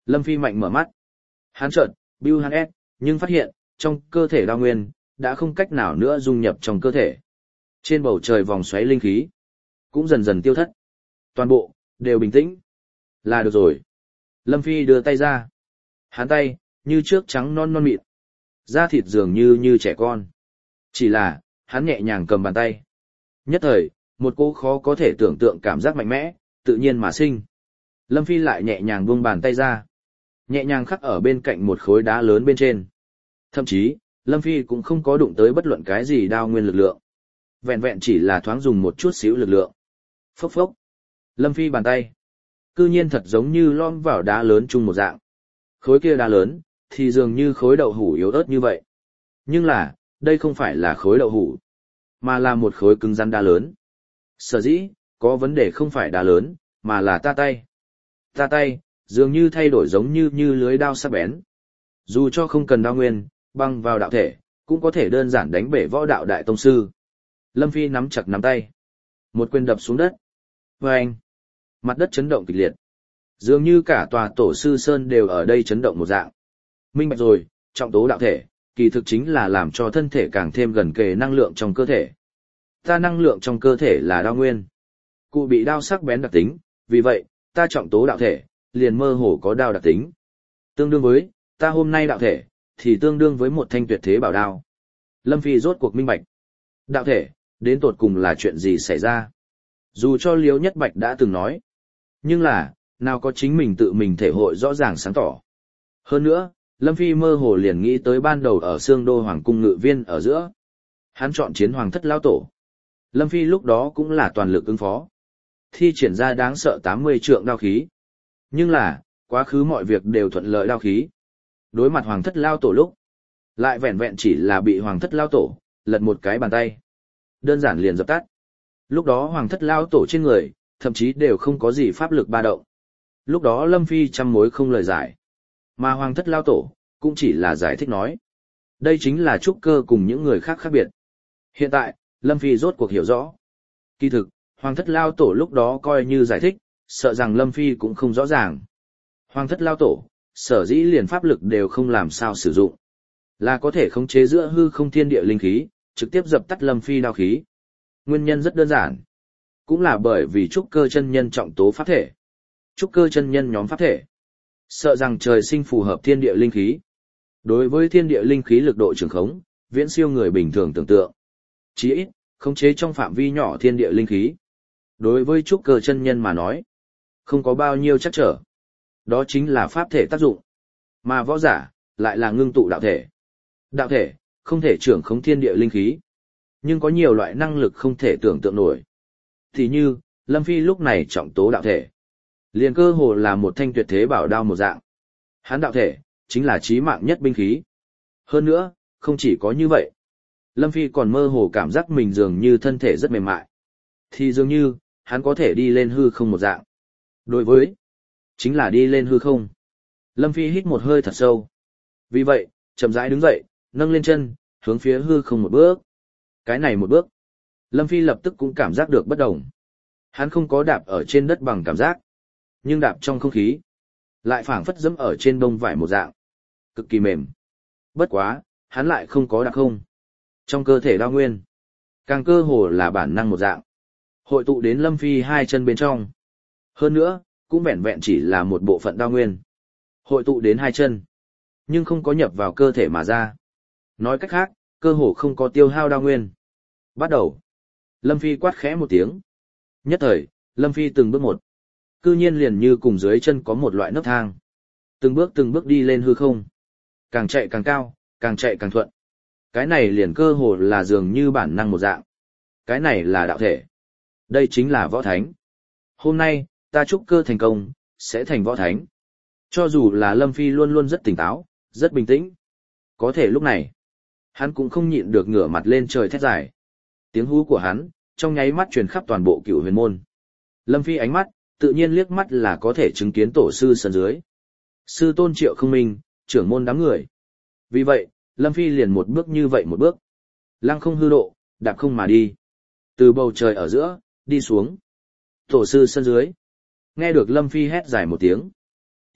S1: Lâm Phi mạnh mở mắt. Hắn chợt, bưu hắn ép, nhưng phát hiện, trong cơ thể đao nguyên, đã không cách nào nữa dung nhập trong cơ thể. Trên bầu trời vòng xoáy linh khí, cũng dần dần tiêu thất. Toàn bộ, đều bình tĩnh. Là được rồi. Lâm Phi đưa tay ra. Hắn tay, như trước trắng non non mịn. Da thịt dường như như trẻ con. Chỉ là, hắn nhẹ nhàng cầm bàn tay. Nhất thời, một cô khó có thể tưởng tượng cảm giác mạnh mẽ, tự nhiên mà sinh. Lâm Phi lại nhẹ nhàng buông bàn tay ra. Nhẹ nhàng khắc ở bên cạnh một khối đá lớn bên trên. Thậm chí, Lâm Phi cũng không có đụng tới bất luận cái gì đao nguyên lực lượng. Vẹn vẹn chỉ là thoáng dùng một chút xíu lực lượng. Phốc phốc. Lâm Phi bàn tay. Cư nhiên thật giống như lom vào đá lớn chung một dạng. Khối kia đá lớn, thì dường như khối đậu hủ yếu ớt như vậy. Nhưng là, đây không phải là khối đậu hủ, mà là một khối cứng rắn đá lớn. Sở dĩ, có vấn đề không phải đá lớn, mà là ta tay. Ta tay, dường như thay đổi giống như như lưới đao sắc bén. Dù cho không cần đao nguyên, băng vào đạo thể, cũng có thể đơn giản đánh bể võ đạo đại tông sư. Lâm Phi nắm chặt nắm tay. Một quyền đập xuống đất. Và anh, mặt đất chấn động kịch liệt. Dường như cả tòa tổ sư Sơn đều ở đây chấn động một dạng. Minh bạch rồi, trọng tố đạo thể, kỳ thực chính là làm cho thân thể càng thêm gần kề năng lượng trong cơ thể. Ta năng lượng trong cơ thể là đao nguyên. Cụ bị đao sắc bén đặc tính, vì vậy, ta trọng tố đạo thể, liền mơ hồ có đao đặc tính. Tương đương với, ta hôm nay đạo thể, thì tương đương với một thanh tuyệt thế bảo đao. Lâm Phi rốt cuộc minh bạch. Đạo thể, đến tột cùng là chuyện gì xảy ra? Dù cho Liễu Nhất Bạch đã từng nói. Nhưng là, nào có chính mình tự mình thể hội rõ ràng sáng tỏ. Hơn nữa, Lâm Phi mơ hồ liền nghĩ tới ban đầu ở Sương Đô Hoàng cung ngự viên ở giữa. Hắn chọn chiến hoàng thất lao tổ. Lâm Phi lúc đó cũng là toàn lực ứng phó. Thi triển ra đáng sợ tám mươi trượng đao khí. Nhưng là, quá khứ mọi việc đều thuận lợi đao khí. Đối mặt hoàng thất lao tổ lúc, lại vẹn vẹn chỉ là bị hoàng thất lao tổ, lật một cái bàn tay. Đơn giản liền dập tắt. Lúc đó hoàng thất lao tổ trên người, thậm chí đều không có gì pháp lực ba động. Lúc đó Lâm Phi trăm mối không lời giải. Mà hoàng thất lao tổ, cũng chỉ là giải thích nói. Đây chính là trúc cơ cùng những người khác khác biệt. Hiện tại, Lâm Phi rốt cuộc hiểu rõ. Kỳ thực, hoàng thất lao tổ lúc đó coi như giải thích, sợ rằng Lâm Phi cũng không rõ ràng. Hoàng thất lao tổ, sở dĩ liền pháp lực đều không làm sao sử dụng. Là có thể khống chế giữa hư không thiên địa linh khí, trực tiếp dập tắt Lâm Phi đao khí. Nguyên nhân rất đơn giản. Cũng là bởi vì trúc cơ chân nhân trọng tố pháp thể. Trúc cơ chân nhân nhóm pháp thể. Sợ rằng trời sinh phù hợp thiên địa linh khí. Đối với thiên địa linh khí lực độ trường khống, viễn siêu người bình thường tưởng tượng. Chỉ ít, khống chế trong phạm vi nhỏ thiên địa linh khí. Đối với trúc cơ chân nhân mà nói, không có bao nhiêu chắc trở. Đó chính là pháp thể tác dụng. Mà võ giả, lại là ngưng tụ đạo thể. Đạo thể, không thể trưởng khống thiên địa linh khí. Nhưng có nhiều loại năng lực không thể tưởng tượng nổi. Thì như, Lâm Phi lúc này trọng tố đạo thể. Liền cơ hồ là một thanh tuyệt thế bảo đao một dạng. Hắn đạo thể, chính là chí mạng nhất binh khí. Hơn nữa, không chỉ có như vậy. Lâm Phi còn mơ hồ cảm giác mình dường như thân thể rất mềm mại. Thì dường như, hắn có thể đi lên hư không một dạng. Đối với, chính là đi lên hư không. Lâm Phi hít một hơi thật sâu. Vì vậy, chậm rãi đứng dậy, nâng lên chân, hướng phía hư không một bước. Cái này một bước. Lâm Phi lập tức cũng cảm giác được bất đồng. Hắn không có đạp ở trên đất bằng cảm giác, nhưng đạp trong không khí, lại phảng phất dẫm ở trên bông vải một dạng. Cực kỳ mềm. Bất quá, hắn lại không có đạp không. Trong cơ thể đao nguyên, càng cơ hồ là bản năng một dạng. Hội tụ đến Lâm Phi hai chân bên trong. Hơn nữa, cũng vẹn vẹn chỉ là một bộ phận đao nguyên. Hội tụ đến hai chân, nhưng không có nhập vào cơ thể mà ra. Nói cách khác, cơ hồ không có tiêu hao đao nguyên. Bắt đầu. Lâm Phi quát khẽ một tiếng. Nhất thời, Lâm Phi từng bước một. Cư nhiên liền như cùng dưới chân có một loại nấc thang. Từng bước từng bước đi lên hư không. Càng chạy càng cao, càng chạy càng thuận. Cái này liền cơ hồ là dường như bản năng một dạng. Cái này là đạo thể. Đây chính là võ thánh. Hôm nay, ta trúc cơ thành công, sẽ thành võ thánh. Cho dù là Lâm Phi luôn luôn rất tỉnh táo, rất bình tĩnh. Có thể lúc này, hắn cũng không nhịn được ngửa mặt lên trời thét dài. Tiếng hú của hắn, trong nháy mắt truyền khắp toàn bộ Cửu Huyền môn. Lâm Phi ánh mắt, tự nhiên liếc mắt là có thể chứng kiến tổ sư sân dưới. Sư tôn Triệu Không Minh, trưởng môn đám người. Vì vậy, Lâm Phi liền một bước như vậy một bước. Lăng không hư độ, đạp không mà đi. Từ bầu trời ở giữa, đi xuống. Tổ sư sân dưới. Nghe được Lâm Phi hét dài một tiếng.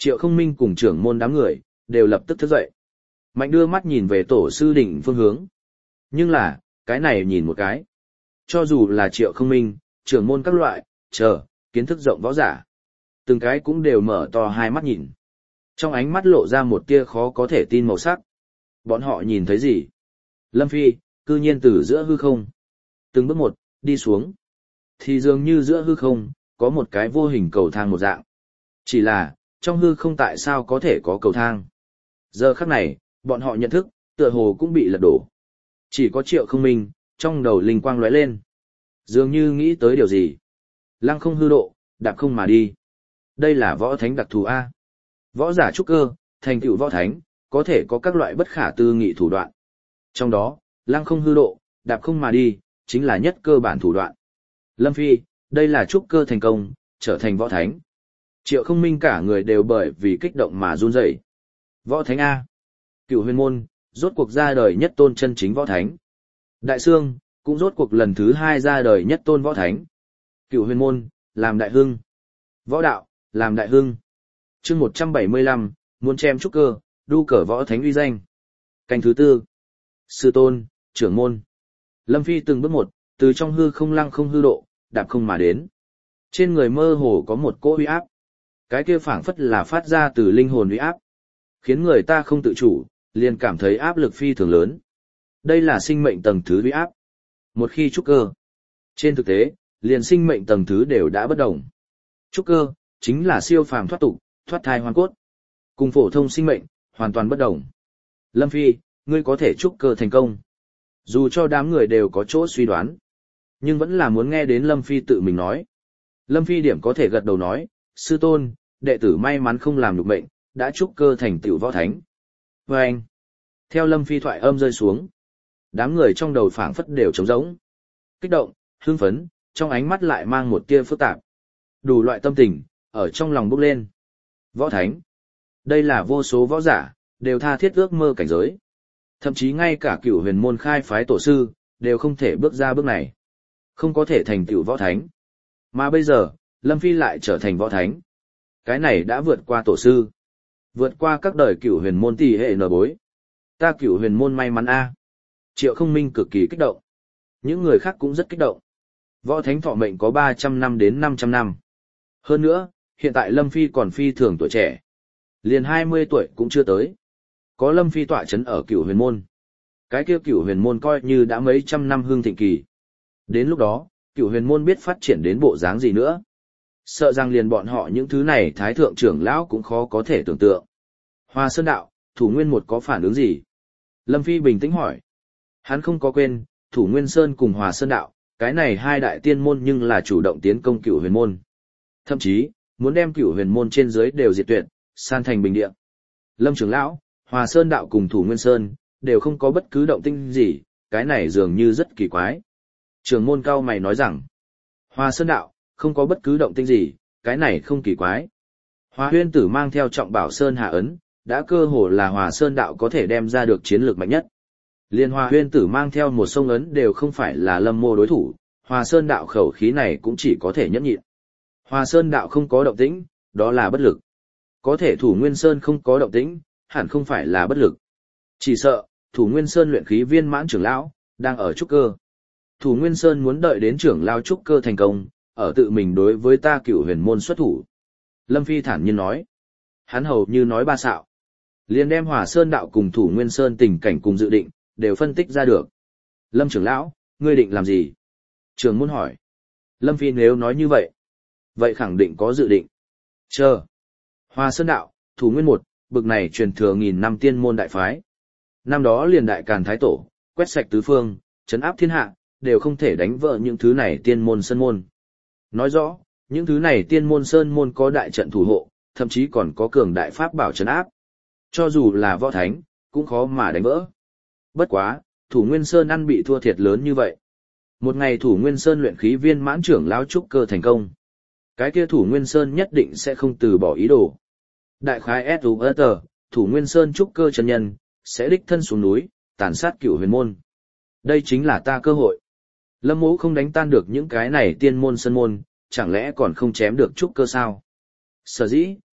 S1: Triệu Không Minh cùng trưởng môn đám người, đều lập tức thức dậy. Mạnh đưa mắt nhìn về tổ sư đỉnh phương hướng. Nhưng là, cái này nhìn một cái. Cho dù là Triệu Không Minh, trưởng môn các loại, chờ, kiến thức rộng võ giả. Từng cái cũng đều mở to hai mắt nhìn. Trong ánh mắt lộ ra một tia khó có thể tin màu sắc. Bọn họ nhìn thấy gì? Lâm Phi, cư nhiên từ giữa hư không. Từng bước một, đi xuống. Thì dường như giữa hư không, có một cái vô hình cầu thang một dạng. Chỉ là, trong hư không tại sao có thể có cầu thang. Giờ khắc này, bọn họ nhận thức, tựa hồ cũng bị lật đổ. Chỉ có Triệu Không Minh, trong đầu linh quang lóe lên. Dường như nghĩ tới điều gì. Lăng không hư độ, đạp không mà đi. Đây là võ thánh đặc thù A. Võ giả trúc cơ, thành tựu võ thánh, có thể có các loại bất khả tư nghị thủ đoạn. Trong đó, lăng không hư độ, đạp không mà đi, chính là nhất cơ bản thủ đoạn. Lâm Phi, đây là trúc cơ thành công, trở thành võ thánh. Triệu Không Minh cả người đều bởi vì kích động mà run rẩy. Võ thánh A. Cửu huyền môn, rốt cuộc ra đời nhất tôn chân chính võ thánh. Đại Sương, cũng rốt cuộc lần thứ hai ra đời nhất tôn võ thánh. Cửu huyền môn, làm đại hưng. Võ đạo, làm đại hưng. chương một trăm bảy mươi lăm, muốn chém trúc cơ, đu cờ võ thánh uy danh. Canh thứ tư. Sư tôn, trưởng môn. Lâm Phi từng bước một, từ trong hư không lăng không hư độ, đạp không mà đến. Trên người mơ hồ có một cỗ uy áp. Cái kia phảng phất là phát ra từ linh hồn uy áp. Khiến người ta không tự chủ, liền cảm thấy áp lực phi thường lớn. Đây là sinh mệnh tầng thứ uy áp. Một khi trúc cơ. Trên thực tế, liền sinh mệnh tầng thứ đều đã bất đồng. Trúc cơ, chính là siêu phàm thoát tục, thoát thai hoàn cốt. Cùng phổ thông sinh mệnh, hoàn toàn bất đồng. Lâm Phi, ngươi có thể trúc cơ thành công. Dù cho đám người đều có chỗ suy đoán, nhưng vẫn là muốn nghe đến Lâm Phi tự mình nói. Lâm Phi điểm có thể gật đầu nói, sư tôn, đệ tử may mắn không làm được mệnh, đã trúc cơ thành tựu võ thánh. Và anh, theo Lâm Phi thoại âm rơi xuống, đám người trong đầu phảng phất đều trống rỗng. Kích động, hưng phấn, trong ánh mắt lại mang một tia phức tạp. Đủ loại tâm tình, ở trong lòng bốc lên. Võ thánh. Đây là vô số võ giả, đều tha thiết ước mơ cảnh giới. Thậm chí ngay cả cửu huyền môn khai phái tổ sư, đều không thể bước ra bước này. Không có thể thành tựu võ thánh. Mà bây giờ, Lâm Phi lại trở thành võ thánh. Cái này đã vượt qua tổ sư. Vượt qua các đời cửu huyền môn tỷ hệ nở bối. Ta cửu huyền môn may mắn a. Triệu Không Minh cực kỳ kích động. Những người khác cũng rất kích động. Võ thánh thọ mệnh có ba trăm năm đến năm trăm năm. Hơn nữa, hiện tại Lâm Phi còn phi thường tuổi trẻ. Liền hai mươi tuổi cũng chưa tới. Có Lâm Phi tọa chấn ở cửu huyền môn. Cái kia cửu huyền môn coi như đã mấy trăm năm hương thịnh kỳ. Đến lúc đó, cửu huyền môn biết phát triển đến bộ dáng gì nữa. Sợ rằng liền bọn họ những thứ này thái thượng trưởng lão cũng khó có thể tưởng tượng. Hoa Sơn đạo, Thủ Nguyên một có phản ứng gì? Lâm Phi bình tĩnh hỏi. Hắn không có quên, Thủ Nguyên Sơn cùng Hòa Sơn đạo, cái này hai đại tiên môn nhưng là chủ động tiến công cửu huyền môn. Thậm chí, muốn đem cửu huyền môn trên dưới đều diệt tuyệt, san thành bình địa. Lâm trưởng lão, Hòa Sơn đạo cùng Thủ Nguyên Sơn, đều không có bất cứ động tĩnh gì, cái này dường như rất kỳ quái. Trưởng môn cao mày nói rằng, Hòa Sơn đạo, không có bất cứ động tĩnh gì, cái này không kỳ quái. Hòa Huyên Tử mang theo Trọng Bảo Sơn hạ ấn, đã cơ hồ là Hòa Sơn đạo có thể đem ra được chiến lược mạnh nhất. Liên Hòa Huyên Tử mang theo một sông ấn đều không phải là Lâm Mô đối thủ, Hòa Sơn đạo khẩu khí này cũng chỉ có thể nhẫn nhịn. Hòa Sơn đạo không có động tĩnh, đó là bất lực. Có thể Thủ Nguyên Sơn không có động tĩnh, hẳn không phải là bất lực. Chỉ sợ, Thủ Nguyên Sơn luyện khí viên mãn trưởng lão, đang ở trúc cơ. Thủ Nguyên Sơn muốn đợi đến trưởng lão trúc cơ thành công, ở tự mình đối với ta cửu huyền môn xuất thủ. Lâm Phi thản nhiên nói. Hắn hầu như nói ba xạo. Liền đem Hòa Sơn đạo cùng Thủ Nguyên Sơn tình cảnh cùng dự định, đều phân tích ra được. Lâm trưởng lão, ngươi định làm gì? Trưởng môn hỏi. Lâm Phi nếu nói như vậy, vậy khẳng định có dự định. Chờ. Hòa Sơn đạo, Thủ Nguyên một, bực này truyền thừa nghìn năm tiên môn đại phái. Năm đó liền đại càn thái tổ, quét sạch tứ phương, trấn áp thiên hạ, đều không thể đánh vỡ những thứ này tiên môn sơn môn. Nói rõ, những thứ này tiên môn sơn môn có đại trận thủ hộ, thậm chí còn có cường đại pháp bảo trấn áp. Cho dù là võ thánh, cũng khó mà đánh vỡ. Bất quá, Thủ Nguyên Sơn ăn bị thua thiệt lớn như vậy. Một ngày Thủ Nguyên Sơn luyện khí viên mãn trưởng lão trúc cơ thành công. Cái kia Thủ Nguyên Sơn nhất định sẽ không từ bỏ ý đồ. Đại khái ét u ét tờ, Thủ Nguyên Sơn trúc cơ chân nhân, sẽ đích thân xuống núi, tàn sát cửu huyền môn. Đây chính là ta cơ hội. Lâm Mỗ không đánh tan được những cái này tiên môn sơn môn, chẳng lẽ còn không chém được trúc cơ sao? Sở dĩ,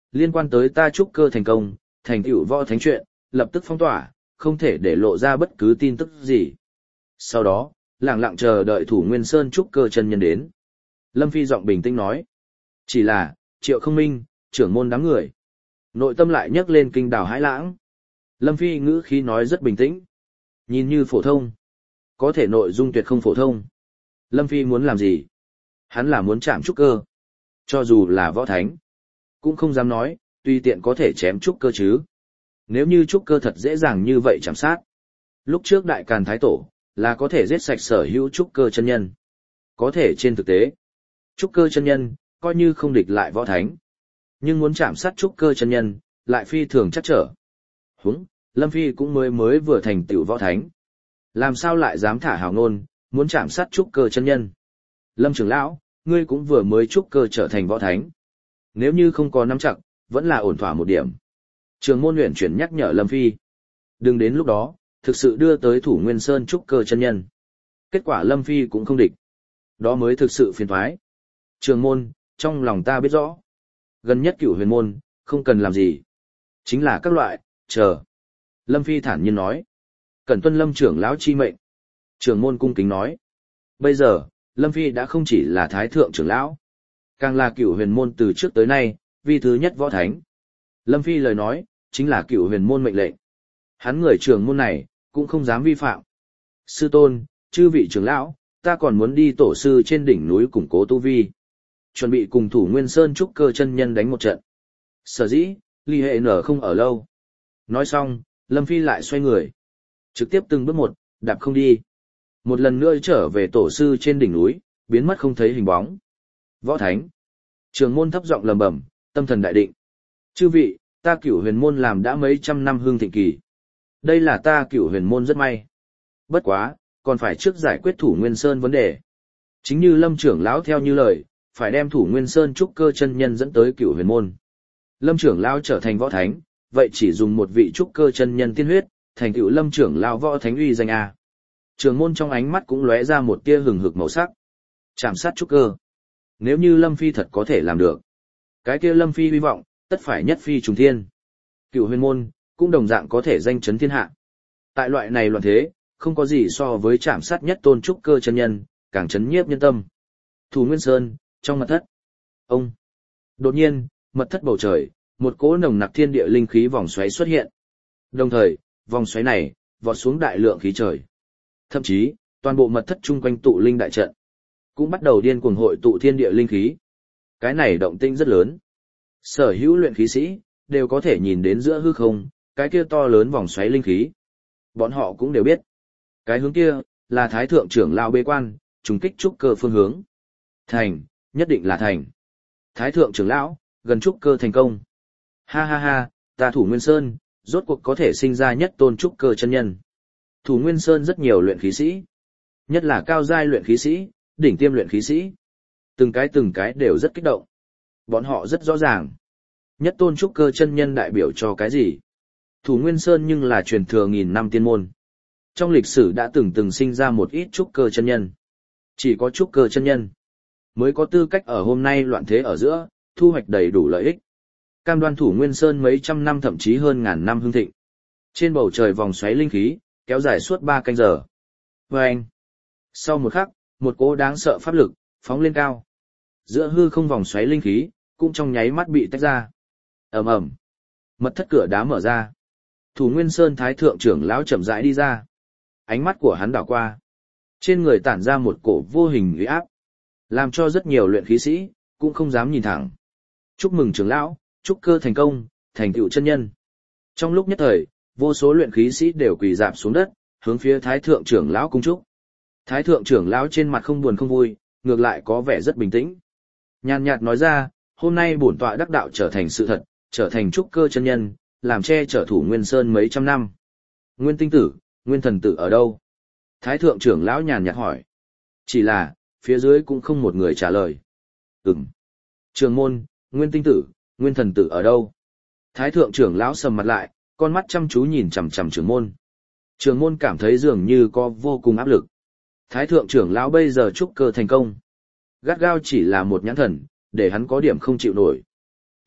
S1: liên quan tới ta trúc cơ thành công, thành tựu võ thánh chuyện, lập tức phong tỏa, không thể để lộ ra bất cứ tin tức gì. Sau đó, lặng lặng chờ đợi Thủ Nguyên Sơn trúc cơ chân nhân đến. Lâm Phi giọng bình tĩnh nói. Chỉ là, Triệu Không Minh, trưởng môn đám người. Nội tâm lại nhấc lên kinh đảo hãi lãng. Lâm Phi ngữ khí nói rất bình tĩnh. Nhìn như phổ thông. Có thể nội dung tuyệt không phổ thông. Lâm Phi muốn làm gì? Hắn là muốn chạm trúc cơ. Cho dù là võ thánh. Cũng không dám nói, tùy tiện có thể chém trúc cơ chứ. Nếu như trúc cơ thật dễ dàng như vậy chạm sát. Lúc trước Đại Càn Thái Tổ, là có thể giết sạch sở hữu trúc cơ chân nhân. Có thể trên thực tế, trúc cơ chân nhân, coi như không địch lại võ thánh. Nhưng muốn chạm sát trúc cơ chân nhân, lại phi thường chắc trở. Húng, Lâm Phi cũng mới mới vừa thành tựu võ thánh. Làm sao lại dám thả hào ngôn, muốn chạm sát trúc cơ chân nhân. Lâm trưởng lão, ngươi cũng vừa mới trúc cơ trở thành võ thánh. Nếu như không có nắm chặt, vẫn là ổn thỏa một điểm. Trường môn luyện chuyển nhắc nhở Lâm Phi. Đừng đến lúc đó, thực sự đưa tới Thủ Nguyên Sơn trúc cơ chân nhân. Kết quả Lâm Phi cũng không địch. Đó mới thực sự phiền thoái. Trường môn, trong lòng ta biết rõ. Gần nhất Cửu Huyền môn, không cần làm gì. Chính là các loại, chờ. Lâm Phi thản nhiên nói. Cẩn tuân Lâm trưởng lão chi mệnh. Trường môn cung kính nói. Bây giờ, Lâm Phi đã không chỉ là thái thượng trưởng lão. Càng là Cửu Huyền môn từ trước tới nay, vi thứ nhất võ thánh. Lâm Phi lời nói, chính là Cửu Huyền môn mệnh lệnh. Hắn người trưởng môn này, cũng không dám vi phạm. Sư tôn, chư vị trưởng lão, ta còn muốn đi tổ sư trên đỉnh núi củng cố tu vi. Chuẩn bị cùng Thủ Nguyên Sơn trúc cơ chân nhân đánh một trận. Sở dĩ, ly hệ nở không ở lâu. Nói xong, Lâm Phi lại xoay người. Trực tiếp từng bước một, đạp không đi. Một lần nữa trở về tổ sư trên đỉnh núi, biến mất không thấy hình bóng. Võ Thánh. Trường môn thấp giọng lầm bẩm, tâm thần đại định. Chư vị, ta Cửu Huyền môn làm đã mấy trăm năm hương thịnh kỳ. Đây là ta Cửu Huyền môn rất may. Bất quá, còn phải trước giải quyết Thủ Nguyên Sơn vấn đề. Chính như Lâm trưởng lão theo như lời, phải đem Thủ Nguyên Sơn trúc cơ chân nhân dẫn tới Cửu Huyền môn. Lâm trưởng lão trở thành võ thánh, vậy chỉ dùng một vị trúc cơ chân nhân tiên huyết, thành tựu Lâm trưởng lão võ thánh uy danh a. Trường môn trong ánh mắt cũng lóe ra một tia hừng hực màu sắc. Chạm sát trúc cơ. Nếu như Lâm Phi thật có thể làm được, cái kia Lâm Phi hy vọng, tất phải nhất phi trùng thiên. Cửu Huyền môn cũng đồng dạng có thể danh chấn thiên hạ. Tại loại này loạn thế, không có gì so với chạm sát nhất tôn trúc cơ chân nhân, càng chấn nhiếp nhân tâm. Thủ Nguyên Sơn, trong mật thất. Ông. Đột nhiên, mật thất bầu trời, một cỗ nồng nặc thiên địa linh khí vòng xoáy xuất hiện. Đồng thời, vòng xoáy này, vọt xuống đại lượng khí trời. Thậm chí, toàn bộ mật thất chung quanh tụ linh đại trận, cũng bắt đầu điên cuồng hội tụ thiên địa linh khí. Cái này động tĩnh rất lớn. Sở hữu luyện khí sĩ, đều có thể nhìn đến giữa hư không, cái kia to lớn vòng xoáy linh khí. Bọn họ cũng đều biết. Cái hướng kia, là thái thượng trưởng lão bế quan, trùng kích trúc cơ phương hướng. Thành, nhất định là thành. Thái thượng trưởng lão, gần trúc cơ thành công. Ha ha ha, ta Thủ Nguyên Sơn, rốt cuộc có thể sinh ra nhất tôn trúc cơ chân nhân. Thủ Nguyên Sơn rất nhiều luyện khí sĩ. Nhất là cao giai luyện khí sĩ, đỉnh tiêm luyện khí sĩ. Từng cái từng cái đều rất kích động. Bọn họ rất rõ ràng. Nhất tôn trúc cơ chân nhân đại biểu cho cái gì? Thủ Nguyên Sơn nhưng là truyền thừa nghìn năm tiên môn. Trong lịch sử đã từng từng sinh ra một ít trúc cơ chân nhân. Chỉ có trúc cơ chân nhân mới có tư cách ở hôm nay loạn thế ở giữa, thu hoạch đầy đủ lợi ích. Cam đoan Thủ Nguyên Sơn mấy trăm năm thậm chí hơn ngàn năm hưng thịnh. Trên bầu trời vòng xoáy linh khí, kéo dài suốt ba canh giờ. Và anh, sau một khắc, một cỗ đáng sợ pháp lực, phóng lên cao. Giữa hư không vòng xoáy linh khí, cũng trong nháy mắt bị tách ra. Ầm ầm, mật thất cửa đá mở ra. Thủ Nguyên Sơn thái thượng trưởng lão chậm rãi đi ra. Ánh mắt của hắn đảo qua. Trên người tản ra một cổ vô hình uy áp. Làm cho rất nhiều luyện khí sĩ, cũng không dám nhìn thẳng. Chúc mừng trưởng lão, chúc cơ thành công, thành tựu chân nhân. Trong lúc nhất thời, vô số luyện khí sĩ đều quỳ rạp xuống đất, hướng phía thái thượng trưởng lão cung chúc. Thái thượng trưởng lão trên mặt không buồn không vui, ngược lại có vẻ rất bình tĩnh. Nhàn nhạt nói ra, hôm nay bổn tọa đắc đạo trở thành sự thật, trở thành trúc cơ chân nhân, làm che chở Thủ Nguyên Sơn mấy trăm năm. Nguyên tinh tử, Nguyên thần tử ở đâu? Thái thượng trưởng lão nhàn nhạt hỏi. Chỉ là, phía dưới cũng không một người trả lời. Ừm. Trường môn, Nguyên tinh tử, Nguyên thần tử ở đâu? Thái thượng trưởng lão sầm mặt lại, con mắt chăm chú nhìn chằm chằm trưởng môn. Trưởng môn cảm thấy dường như có vô cùng áp lực. Thái thượng trưởng lão bây giờ trúc cơ thành công. Gắt gao chỉ là một nhãn thần, để hắn có điểm không chịu nổi.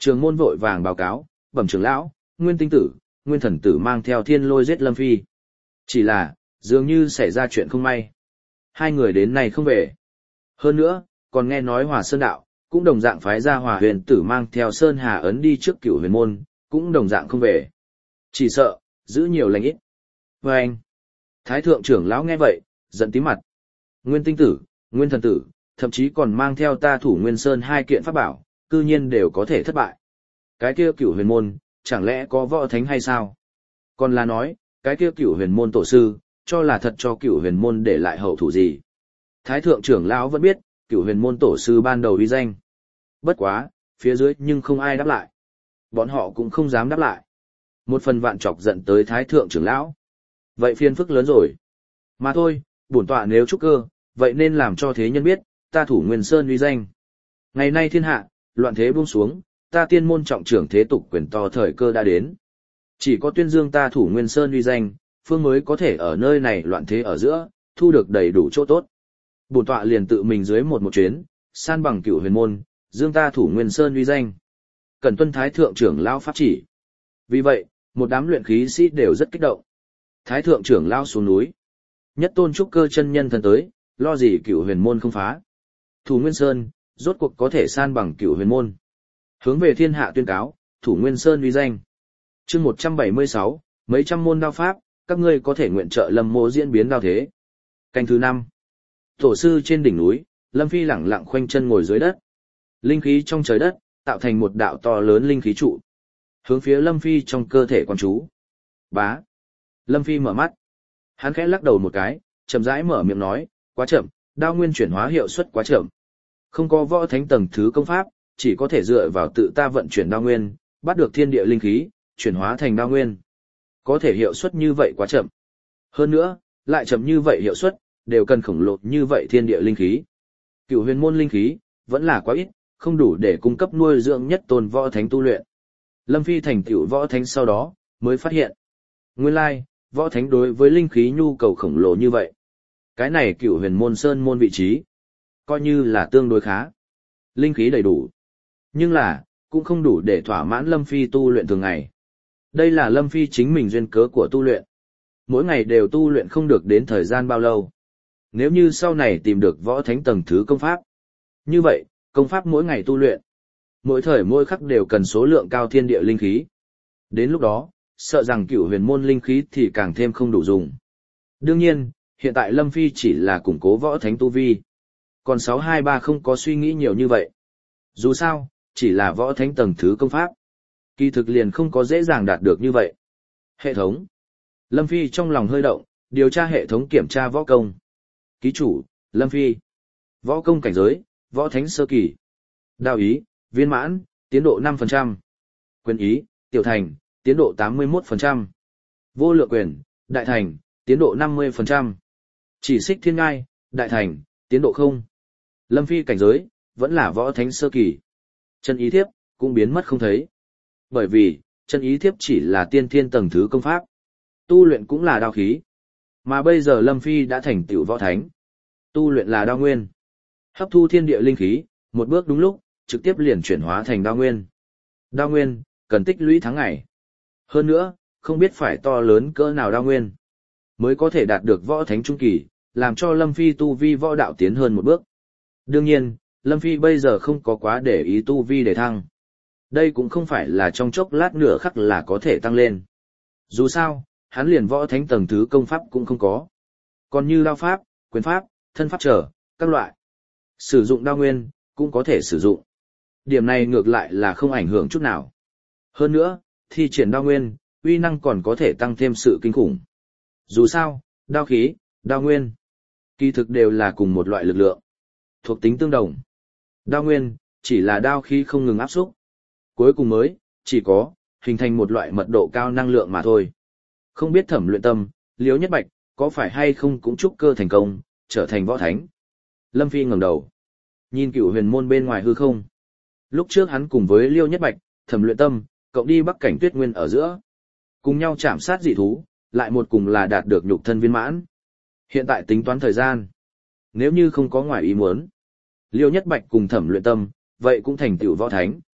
S1: Trường môn vội vàng báo cáo, bẩm trưởng lão, Nguyên Tinh Tử, Nguyên Thần Tử mang theo thiên lôi giết Lâm Phi. Chỉ là, dường như xảy ra chuyện không may. Hai người đến nay không về. Hơn nữa, còn nghe nói Hòa Sơn Đạo, cũng đồng dạng phái ra Hòa Huyền Tử mang theo Sơn Hà ấn đi trước Cửu Huyền môn, cũng đồng dạng không về. Chỉ sợ, giữ nhiều lành ít. Và anh, Thái thượng trưởng lão nghe vậy, giận tím mặt. Nguyên Tinh Tử, Nguyên Thần Tử, thậm chí còn mang theo ta Thủ Nguyên Sơn hai kiện pháp bảo, cư nhiên đều có thể thất bại. Cái kia Cửu Huyền môn, chẳng lẽ có võ thánh hay sao? Còn là nói, cái kia Cửu Huyền môn tổ sư, cho là thật cho Cửu Huyền môn để lại hậu thủ gì? Thái thượng trưởng lão vẫn biết, Cửu Huyền môn tổ sư ban đầu uy danh. Bất quá, phía dưới nhưng không ai đáp lại. Bọn họ cũng không dám đáp lại. Một phần vạn chọc giận tới Thái thượng trưởng lão. Vậy phiền phức lớn rồi. Mà thôi, bổn tọa nếu trúc cơ, vậy nên làm cho thế nhân biết, ta Thủ Nguyên Sơn uy danh. Ngày nay thiên hạ, loạn thế buông xuống, ta tiên môn trọng trưởng thế tục quyền to thời cơ đã đến. Chỉ có tuyên dương ta Thủ Nguyên Sơn uy danh, phương mới có thể ở nơi này loạn thế ở giữa, thu được đầy đủ chỗ tốt. Bổn tọa liền tự mình dưới một một chuyến, san bằng Cửu Huyền môn, dương ta Thủ Nguyên Sơn uy danh. Cần tuân Thái thượng trưởng lão pháp chỉ. Vì vậy, một đám luyện khí sĩ đều rất kích động. Thái thượng trưởng lão xuống núi. Nhất tôn trúc cơ chân nhân thần tới, lo gì Cửu Huyền môn không phá. Thủ Nguyên Sơn, rốt cuộc có thể san bằng Cửu Huyền môn. Hướng về thiên hạ tuyên cáo, Thủ Nguyên Sơn uy danh. Chương một trăm bảy mươi sáu, mấy trăm môn đao pháp, các ngươi có thể nguyện trợ Lâm mô diễn biến đao thế. Canh thứ năm. Tổ sư trên đỉnh núi, Lâm Phi lẳng lặng khoanh chân ngồi dưới đất. Linh khí trong trời đất, tạo thành một đạo to lớn linh khí trụ. Hướng phía Lâm Phi trong cơ thể quan chú. Bá. Lâm Phi mở mắt. Hắn khẽ lắc đầu một cái, chậm rãi mở miệng nói, quá chậm, đao nguyên chuyển hóa hiệu suất quá chậm. Không có võ thánh tầng thứ công pháp, chỉ có thể dựa vào tự ta vận chuyển đao nguyên, bắt được thiên địa linh khí, chuyển hóa thành đao nguyên. Có thể hiệu suất như vậy quá chậm. Hơn nữa, lại chậm như vậy hiệu suất, đều cần khổng lồ như vậy thiên địa linh khí. Cửu huyền môn linh khí, vẫn là quá ít, không đủ để cung cấp nuôi dưỡng nhất tôn võ thánh tu luyện. Lâm Phi thành tựu võ thánh sau đó, mới phát hiện. Nguyên lai, võ thánh đối với linh khí nhu cầu khổng lồ như vậy. Cái này Cửu huyền môn sơn môn vị trí, coi như là tương đối khá. Linh khí đầy đủ. Nhưng là, cũng không đủ để thỏa mãn Lâm Phi tu luyện thường ngày. Đây là Lâm Phi chính mình duyên cớ của tu luyện. Mỗi ngày đều tu luyện không được đến thời gian bao lâu. Nếu như sau này tìm được võ thánh tầng thứ công pháp. Như vậy, công pháp mỗi ngày tu luyện. Mỗi thời mỗi khắc đều cần số lượng cao thiên địa linh khí. Đến lúc đó, sợ rằng Cửu huyền môn linh khí thì càng thêm không đủ dùng. Đương nhiên, hiện tại Lâm Phi chỉ là củng cố võ thánh tu vi. Còn sáu hai ba không có suy nghĩ nhiều như vậy. Dù sao, chỉ là võ thánh tầng thứ công pháp. Kỳ thực liền không có dễ dàng đạt được như vậy. Hệ thống. Lâm Phi trong lòng hơi động, điều tra hệ thống kiểm tra võ công. Ký chủ, Lâm Phi. Võ công cảnh giới, võ thánh sơ kỳ. Đao ý, viên mãn, tiến độ năm phần trăm. Quyền ý, tiểu thành, tiến độ tám mươi mốt phần trăm. Vô lượng quyền, đại thành, tiến độ năm mươi phần trăm. Chỉ xích thiên ngai, đại thành, tiến độ không. Lâm Phi cảnh giới, vẫn là võ thánh sơ kỳ. Chân ý thiếp, cũng biến mất không thấy. Bởi vì, chân ý thiếp chỉ là tiên thiên tầng thứ công pháp. Tu luyện cũng là đao khí. Mà bây giờ Lâm Phi đã thành tựu võ thánh. Tu luyện là đao nguyên. Hấp thu thiên địa linh khí, một bước đúng lúc, trực tiếp liền chuyển hóa thành đao nguyên. Đao nguyên, cần tích lũy tháng ngày. Hơn nữa, không biết phải to lớn cỡ nào đao nguyên, mới có thể đạt được võ thánh trung kỳ, làm cho Lâm Phi tu vi võ đạo tiến hơn một bước. Đương nhiên, Lâm Phi bây giờ không có quá để ý tu vi để thăng. Đây cũng không phải là trong chốc lát nửa khắc là có thể tăng lên. Dù sao, hắn liền võ thánh tầng thứ công pháp cũng không có. Còn như đao pháp, quyền pháp, thân pháp trở, các loại. Sử dụng đao nguyên, cũng có thể sử dụng. Điểm này ngược lại là không ảnh hưởng chút nào. Hơn nữa, thi triển đao nguyên, uy năng còn có thể tăng thêm sự kinh khủng. Dù sao, đao khí, đao nguyên, kỳ thực đều là cùng một loại lực lượng. Thuộc tính tương đồng. Đao nguyên, chỉ là đao khí không ngừng áp xúc. Cuối cùng mới, chỉ có, hình thành một loại mật độ cao năng lượng mà thôi. Không biết Thẩm Luyện Tâm, Liễu Nhất Bạch, có phải hay không cũng trúc cơ thành công, trở thành võ thánh. Lâm Phi ngẩng đầu, nhìn Cửu huyền môn bên ngoài hư không. Lúc trước hắn cùng với Liễu Nhất Bạch, Thẩm Luyện Tâm, cộng đi Bắc Cảnh Tuyết Nguyên ở giữa. Cùng nhau chạm sát dị thú, lại một cùng là đạt được nhục thân viên mãn. Hiện tại tính toán thời gian. Nếu như không có ngoài ý muốn, Liễu Nhất Bạch cùng Thẩm Luyện Tâm, vậy cũng thành tựu võ thánh.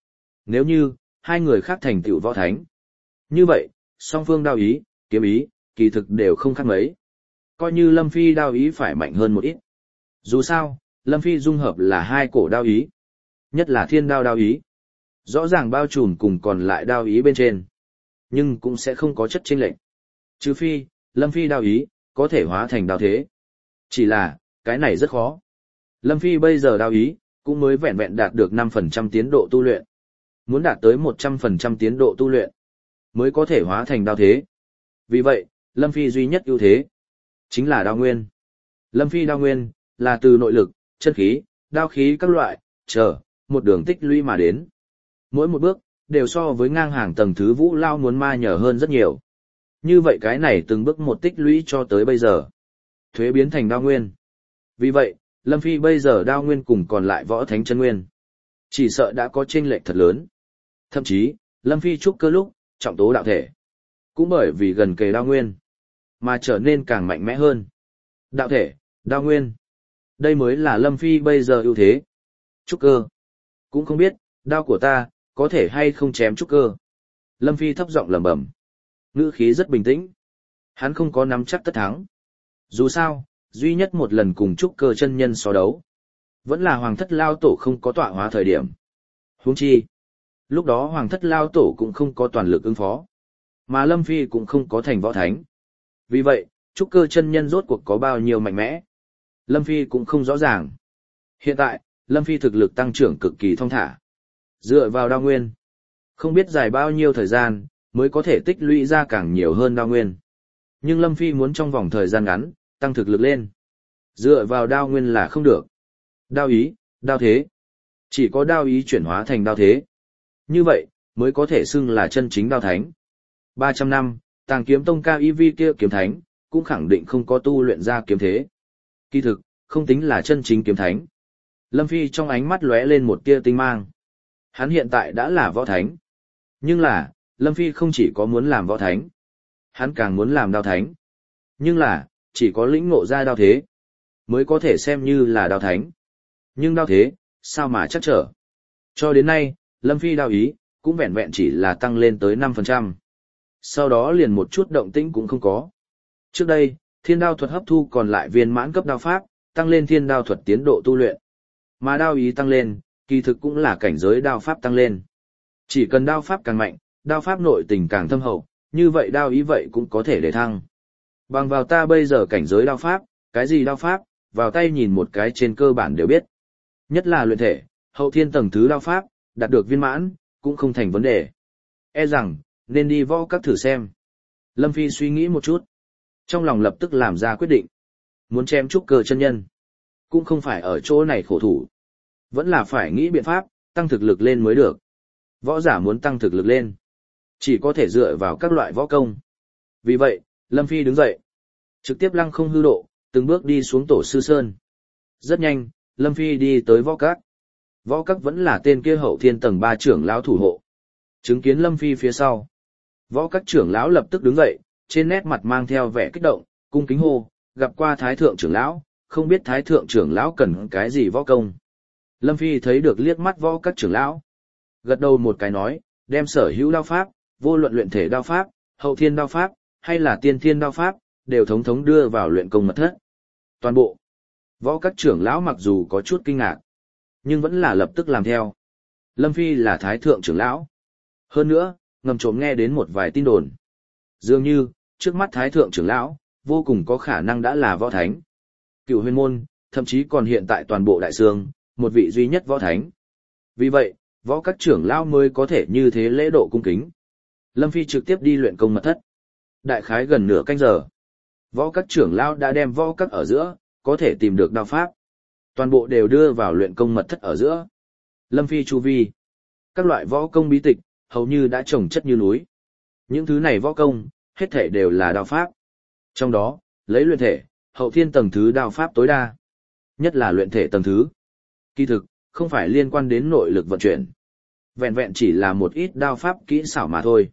S1: Nếu như, hai người khác thành tựu võ thánh. Như vậy, song phương đao ý, kiếm ý, kỳ thực đều không khác mấy. Coi như Lâm Phi đao ý phải mạnh hơn một ít. Dù sao, Lâm Phi dung hợp là hai cổ đao ý. Nhất là thiên đao đao ý. Rõ ràng bao trùm cùng còn lại đao ý bên trên. Nhưng cũng sẽ không có chất chênh lệch. Trừ phi, Lâm Phi đao ý, có thể hóa thành đao thế. Chỉ là, cái này rất khó. Lâm Phi bây giờ đao ý, cũng mới vẹn vẹn đạt được năm phần trăm tiến độ tu luyện. Muốn đạt tới một trăm phần trăm tiến độ tu luyện, mới có thể hóa thành đao thế. Vì vậy, Lâm Phi duy nhất ưu thế, chính là đao nguyên. Lâm Phi đao nguyên, là từ nội lực, chân khí, đao khí các loại, chờ, một đường tích lũy mà đến. Mỗi một bước, đều so với ngang hàng tầng thứ Vũ Lao muốn ma nhờ hơn rất nhiều. Như vậy cái này từng bước một tích lũy cho tới bây giờ. Thuế biến thành đao nguyên. Vì vậy, Lâm Phi bây giờ đao nguyên cùng còn lại võ thánh chân nguyên. Chỉ sợ đã có chênh lệch thật lớn. Thậm chí, Lâm Phi trúc cơ lúc, trọng tố đạo thể. Cũng bởi vì gần kề đao nguyên, mà trở nên càng mạnh mẽ hơn. Đạo thể, đao nguyên. Đây mới là Lâm Phi bây giờ ưu thế. Trúc cơ. Cũng không biết, đao của ta, có thể hay không chém trúc cơ. Lâm Phi thấp giọng lẩm bẩm, ngữ khí rất bình tĩnh. Hắn không có nắm chắc tất thắng. Dù sao, duy nhất một lần cùng trúc cơ chân nhân so đấu. Vẫn là Hoàng thất Lao Tổ không có tọa hóa thời điểm. Huống chi. Lúc đó Hoàng thất Lao Tổ cũng không có toàn lực ứng phó. Mà Lâm Phi cũng không có thành võ thánh. Vì vậy, trúc cơ chân nhân rốt cuộc có bao nhiêu mạnh mẽ. Lâm Phi cũng không rõ ràng. Hiện tại, Lâm Phi thực lực tăng trưởng cực kỳ thong thả. Dựa vào đao nguyên. Không biết dài bao nhiêu thời gian, mới có thể tích lũy ra càng nhiều hơn đao nguyên. Nhưng Lâm Phi muốn trong vòng thời gian ngắn, tăng thực lực lên. Dựa vào đao nguyên là không được. Đao ý, đao thế. Chỉ có đao ý chuyển hóa thành đao thế. Như vậy, mới có thể xưng là chân chính đao thánh. ba trăm năm, Tàng Kiếm Tông cao y vi kia kiếm thánh, cũng khẳng định không có tu luyện ra kiếm thế. Kỳ thực, không tính là chân chính kiếm thánh. Lâm Phi trong ánh mắt lóe lên một tia tinh mang. Hắn hiện tại đã là võ thánh. Nhưng là, Lâm Phi không chỉ có muốn làm võ thánh. Hắn càng muốn làm đao thánh. Nhưng là, chỉ có lĩnh ngộ ra đao thế, mới có thể xem như là đao thánh. Nhưng đao thế, sao mà chắc trở. Cho đến nay, Lâm Phi đao ý, cũng vẹn vẹn chỉ là tăng lên tới năm phần trăm. Sau đó liền một chút động tĩnh cũng không có. Trước đây, thiên đao thuật hấp thu còn lại viên mãn cấp đao pháp, tăng lên thiên đao thuật tiến độ tu luyện. Mà đao ý tăng lên, kỳ thực cũng là cảnh giới đao pháp tăng lên. Chỉ cần đao pháp càng mạnh, đao pháp nội tình càng thâm hậu, như vậy đao ý vậy cũng có thể để thăng. Bằng vào ta bây giờ cảnh giới đao pháp, cái gì đao pháp, vào tay nhìn một cái trên cơ bản đều biết. Nhất là luyện thể, hậu thiên tầng thứ đao pháp, đạt được viên mãn, cũng không thành vấn đề. E rằng, nên đi võ các thử xem. Lâm Phi suy nghĩ một chút. Trong lòng lập tức làm ra quyết định. Muốn chém trúc cơ chân nhân. Cũng không phải ở chỗ này khổ thủ. Vẫn là phải nghĩ biện pháp, tăng thực lực lên mới được. Võ giả muốn tăng thực lực lên. Chỉ có thể dựa vào các loại võ công. Vì vậy, Lâm Phi đứng dậy. Trực tiếp lăng không hư độ, từng bước đi xuống tổ sư sơn. Rất nhanh, Lâm Phi đi tới võ các. Võ các vẫn là tên kia hậu thiên tầng ba trưởng lão thủ hộ. Chứng kiến Lâm Phi phía sau. Võ các trưởng lão lập tức đứng dậy, trên nét mặt mang theo vẻ kích động, cung kính hô, gặp qua thái thượng trưởng lão, không biết thái thượng trưởng lão cần cái gì võ công. Lâm Phi thấy được liếc mắt võ các trưởng lão. Gật đầu một cái nói, đem sở hữu đao pháp, vô luận luyện thể đao pháp, hậu thiên đao pháp, hay là tiên thiên đao pháp, đều thống thống đưa vào luyện công mật thất. Toàn bộ. Võ các trưởng lão mặc dù có chút kinh ngạc, nhưng vẫn là lập tức làm theo. Lâm Phi là thái thượng trưởng lão. Hơn nữa, ngầm trộm nghe đến một vài tin đồn. Dường như, trước mắt thái thượng trưởng lão, vô cùng có khả năng đã là võ thánh. Cựu huyền môn, thậm chí còn hiện tại toàn bộ đại sương, một vị duy nhất võ thánh. Vì vậy, võ các trưởng lão mới có thể như thế lễ độ cung kính. Lâm Phi trực tiếp đi luyện công mật thất. Đại khái gần nửa canh giờ. Võ các trưởng lão đã đem võ các ở giữa, có thể tìm được đao pháp. Toàn bộ đều đưa vào luyện công mật thất ở giữa. Lâm Phi chu vi. Các loại võ công bí tịch, hầu như đã trồng chất như núi. Những thứ này võ công, hết thể đều là đao pháp. Trong đó, lấy luyện thể, hậu thiên tầng thứ đao pháp tối đa. Nhất là luyện thể tầng thứ. Kỳ thực, không phải liên quan đến nội lực vận chuyển. Vẹn vẹn chỉ là một ít đao pháp kỹ xảo mà thôi.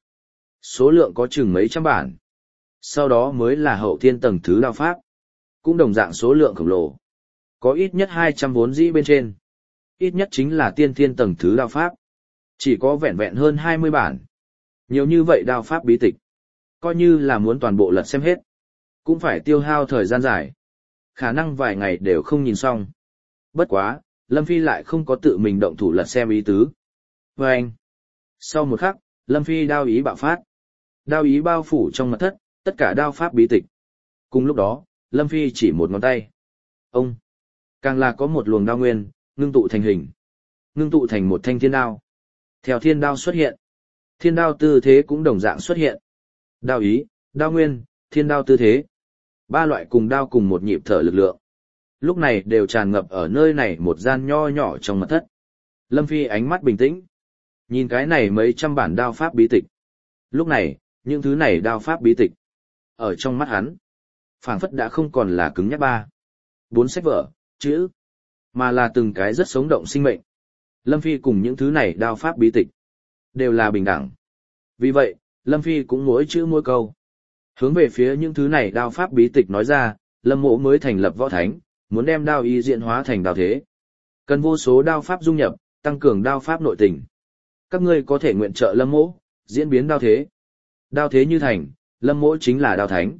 S1: Số lượng có chừng mấy trăm bản. Sau đó mới là hậu thiên tầng thứ đao pháp. Cũng đồng dạng số lượng khổng lồ. Có ít nhất hai trăm vốn dĩ bên trên. Ít nhất chính là tiên thiên tầng thứ đao pháp. Chỉ có vẹn vẹn hơn hai mươi bản. Nhiều như vậy đao pháp bí tịch. Coi như là muốn toàn bộ lật xem hết. Cũng phải tiêu hao thời gian dài. Khả năng vài ngày đều không nhìn xong. Bất quá, Lâm Phi lại không có tự mình động thủ lật xem ý tứ. Và anh. Sau một khắc, Lâm Phi đao ý bạo phát. Đao ý bao phủ trong mật thất, tất cả đao pháp bí tịch. Cùng lúc đó, Lâm Phi chỉ một ngón tay. Ông. Càng là có một luồng đao nguyên, ngưng tụ thành hình. Ngưng tụ thành một thanh thiên đao. Theo thiên đao xuất hiện. Thiên đao tư thế cũng đồng dạng xuất hiện. Đao ý, đao nguyên, thiên đao tư thế. Ba loại cùng đao cùng một nhịp thở lực lượng. Lúc này đều tràn ngập ở nơi này một gian nho nhỏ trong mật thất. Lâm Phi ánh mắt bình tĩnh. Nhìn cái này mấy trăm bản đao pháp bí tịch. Lúc này, những thứ này đao pháp bí tịch. Ở trong mắt hắn, phảng phất đã không còn là cứng nhắc ba. Bốn sách vở, chữ. Mà là từng cái rất sống động sinh mệnh. Lâm Phi cùng những thứ này đao pháp bí tịch. Đều là bình đẳng. Vì vậy, Lâm Phi cũng mỗi chữ mỗi câu. Hướng về phía những thứ này đao pháp bí tịch nói ra, Lâm Mộ mới thành lập võ thánh, muốn đem đao y diễn hóa thành đao thế. Cần vô số đao pháp dung nhập, tăng cường đao pháp nội tình. Các ngươi có thể nguyện trợ Lâm Mộ, diễn biến đao thế. Đao thế như thành, Lâm Mộ chính là đao thánh.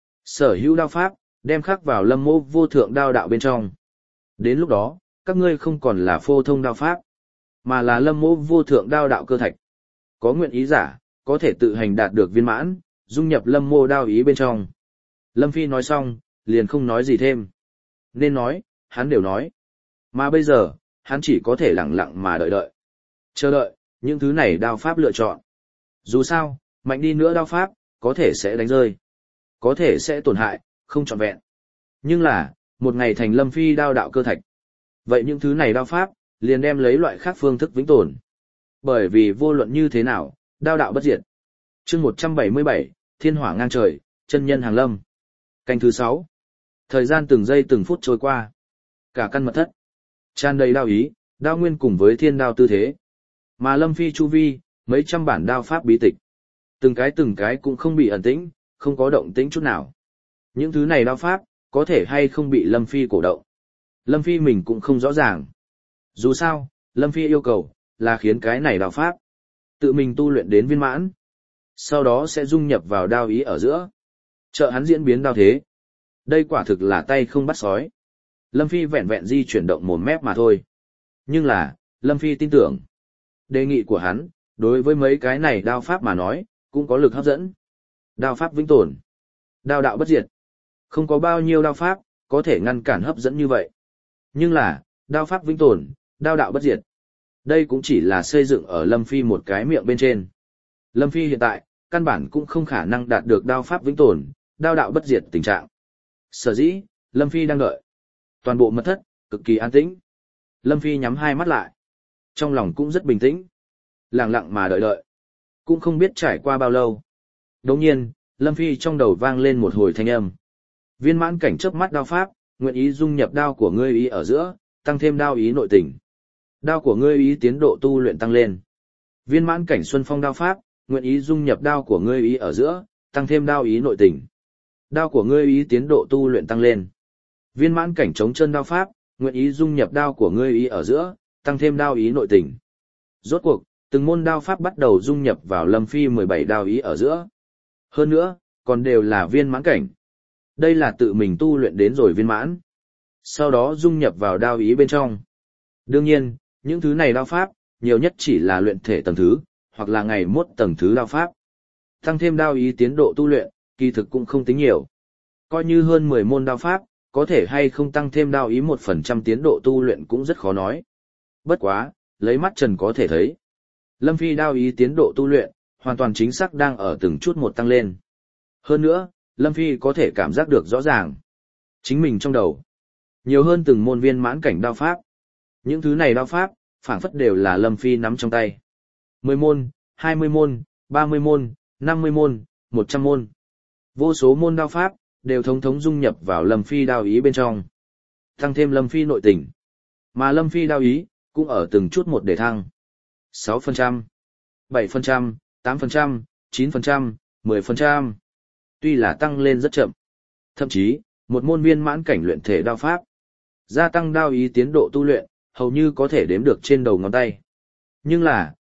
S1: Sở hữu đao pháp, đem khắc vào Lâm Mộ vô thượng đao đạo bên trong. Đến lúc đó, các ngươi không còn là phô thông đao pháp, mà là Lâm Mộ vô thượng đao đạo cơ thạch. Có nguyện ý giả, có thể tự hành đạt được viên mãn, dung nhập Lâm Mộ đao ý bên trong. Lâm Phi nói xong, liền không nói gì thêm. Nên nói, hắn đều nói. Mà bây giờ, hắn chỉ có thể lặng lặng mà đợi đợi. Chờ đợi, những thứ này đao pháp lựa chọn. Dù sao, mạnh đi nữa đao pháp, có thể sẽ đánh rơi. Có thể sẽ tổn hại, không trọn vẹn. Nhưng là, một ngày thành Lâm Phi đao đạo cơ thạch. Vậy những thứ này đao pháp, liền đem lấy loại khác phương thức vĩnh tồn. Bởi vì vô luận như thế nào, đao đạo bất diệt. chương một trăm bảy mươi bảy, Thiên hỏa ngang trời, chân nhân hàng lâm. Canh thứ sáu. Thời gian từng giây từng phút trôi qua. Cả căn mật thất. Tràn đầy đao ý, đao nguyên cùng với thiên đao tư thế. Mà Lâm Phi chu vi, mấy trăm bản đao pháp bí tịch. Từng cái từng cái cũng không bị ẩn tĩnh, không có động tĩnh chút nào. Những thứ này đao pháp, có thể hay không bị Lâm Phi cổ động. Lâm Phi mình cũng không rõ ràng. Dù sao, Lâm Phi yêu cầu, là khiến cái này đao pháp. Tự mình tu luyện đến viên mãn. Sau đó sẽ dung nhập vào đao ý ở giữa. Trợ hắn diễn biến đao thế. Đây quả thực là tay không bắt sói. Lâm Phi vẹn vẹn di chuyển động mồm mép mà thôi. Nhưng là, Lâm Phi tin tưởng. Đề nghị của hắn, đối với mấy cái này đao pháp mà nói, cũng có lực hấp dẫn. Đao pháp vĩnh tồn. Đao đạo bất diệt. Không có bao nhiêu đao pháp, có thể ngăn cản hấp dẫn như vậy. Nhưng là, đao pháp vĩnh tồn, đao đạo bất diệt. Đây cũng chỉ là xây dựng ở Lâm Phi một cái miệng bên trên. Lâm Phi hiện tại, căn bản cũng không khả năng đạt được đao pháp vĩnh tồn, đao đạo bất diệt tình trạng. Sở dĩ, Lâm Phi đang đợi. Toàn bộ mật thất, cực kỳ an tĩnh. Lâm Phi nhắm hai mắt lại. Trong lòng cũng rất bình tĩnh. Lặng lặng mà đợi đợi. Cũng không biết trải qua bao lâu. Đồng nhiên, Lâm Phi trong đầu vang lên một hồi thanh âm. Viên mãn cảnh chớp mắt đao pháp, nguyện ý dung nhập đao của ngươi ý ở giữa, tăng thêm đao ý nội tình. Đao của ngươi ý tiến độ tu luyện tăng lên. Viên mãn cảnh xuân phong đao pháp, nguyện ý dung nhập đao của ngươi ý ở giữa, tăng thêm đao ý nội tình. Đao của ngươi ý tiến độ tu luyện tăng lên. Viên mãn cảnh chống chân đao pháp, nguyện ý dung nhập đao của ngươi ý ở giữa, tăng thêm đao ý nội tình. Rốt cuộc, từng môn đao pháp bắt đầu dung nhập vào Lâm Phi mười bảy đao ý ở giữa. Hơn nữa, còn đều là viên mãn cảnh. Đây là tự mình tu luyện đến rồi viên mãn. Sau đó dung nhập vào đao ý bên trong. Đương nhiên, những thứ này đao pháp, nhiều nhất chỉ là luyện thể tầng thứ, hoặc là ngày mốt tầng thứ đao pháp. Tăng thêm đao ý tiến độ tu luyện, kỳ thực cũng không tính nhiều. Coi như hơn mười môn đao pháp, có thể hay không tăng thêm đao ý một phần trăm tiến độ tu luyện cũng rất khó nói. Bất quá, lấy mắt trần có thể thấy. Lâm Phi đao ý tiến độ tu luyện, hoàn toàn chính xác đang ở từng chút một tăng lên. Hơn nữa, Lâm Phi có thể cảm giác được rõ ràng. Chính mình trong đầu. Nhiều hơn từng môn viên mãn cảnh đao pháp. Những thứ này đao pháp, phảng phất đều là Lâm Phi nắm trong tay. mười môn, hai mươi môn, ba mươi môn, năm mươi môn, một trăm môn. Vô số môn đao pháp, đều thống thống dung nhập vào Lâm Phi đao ý bên trong. Tăng thêm Lâm Phi nội tình. Mà Lâm Phi đao ý, cũng ở từng chút một để thăng. sáu phần trăm, bảy phần trăm, tám phần trăm, chín phần trăm, mười phần trăm. Tuy là tăng lên rất chậm. Thậm chí, một môn viên mãn cảnh luyện thể đao pháp. Gia tăng đao ý tiến độ tu luyện, hầu như có thể đếm được trên đầu ngón tay. Nhưng là,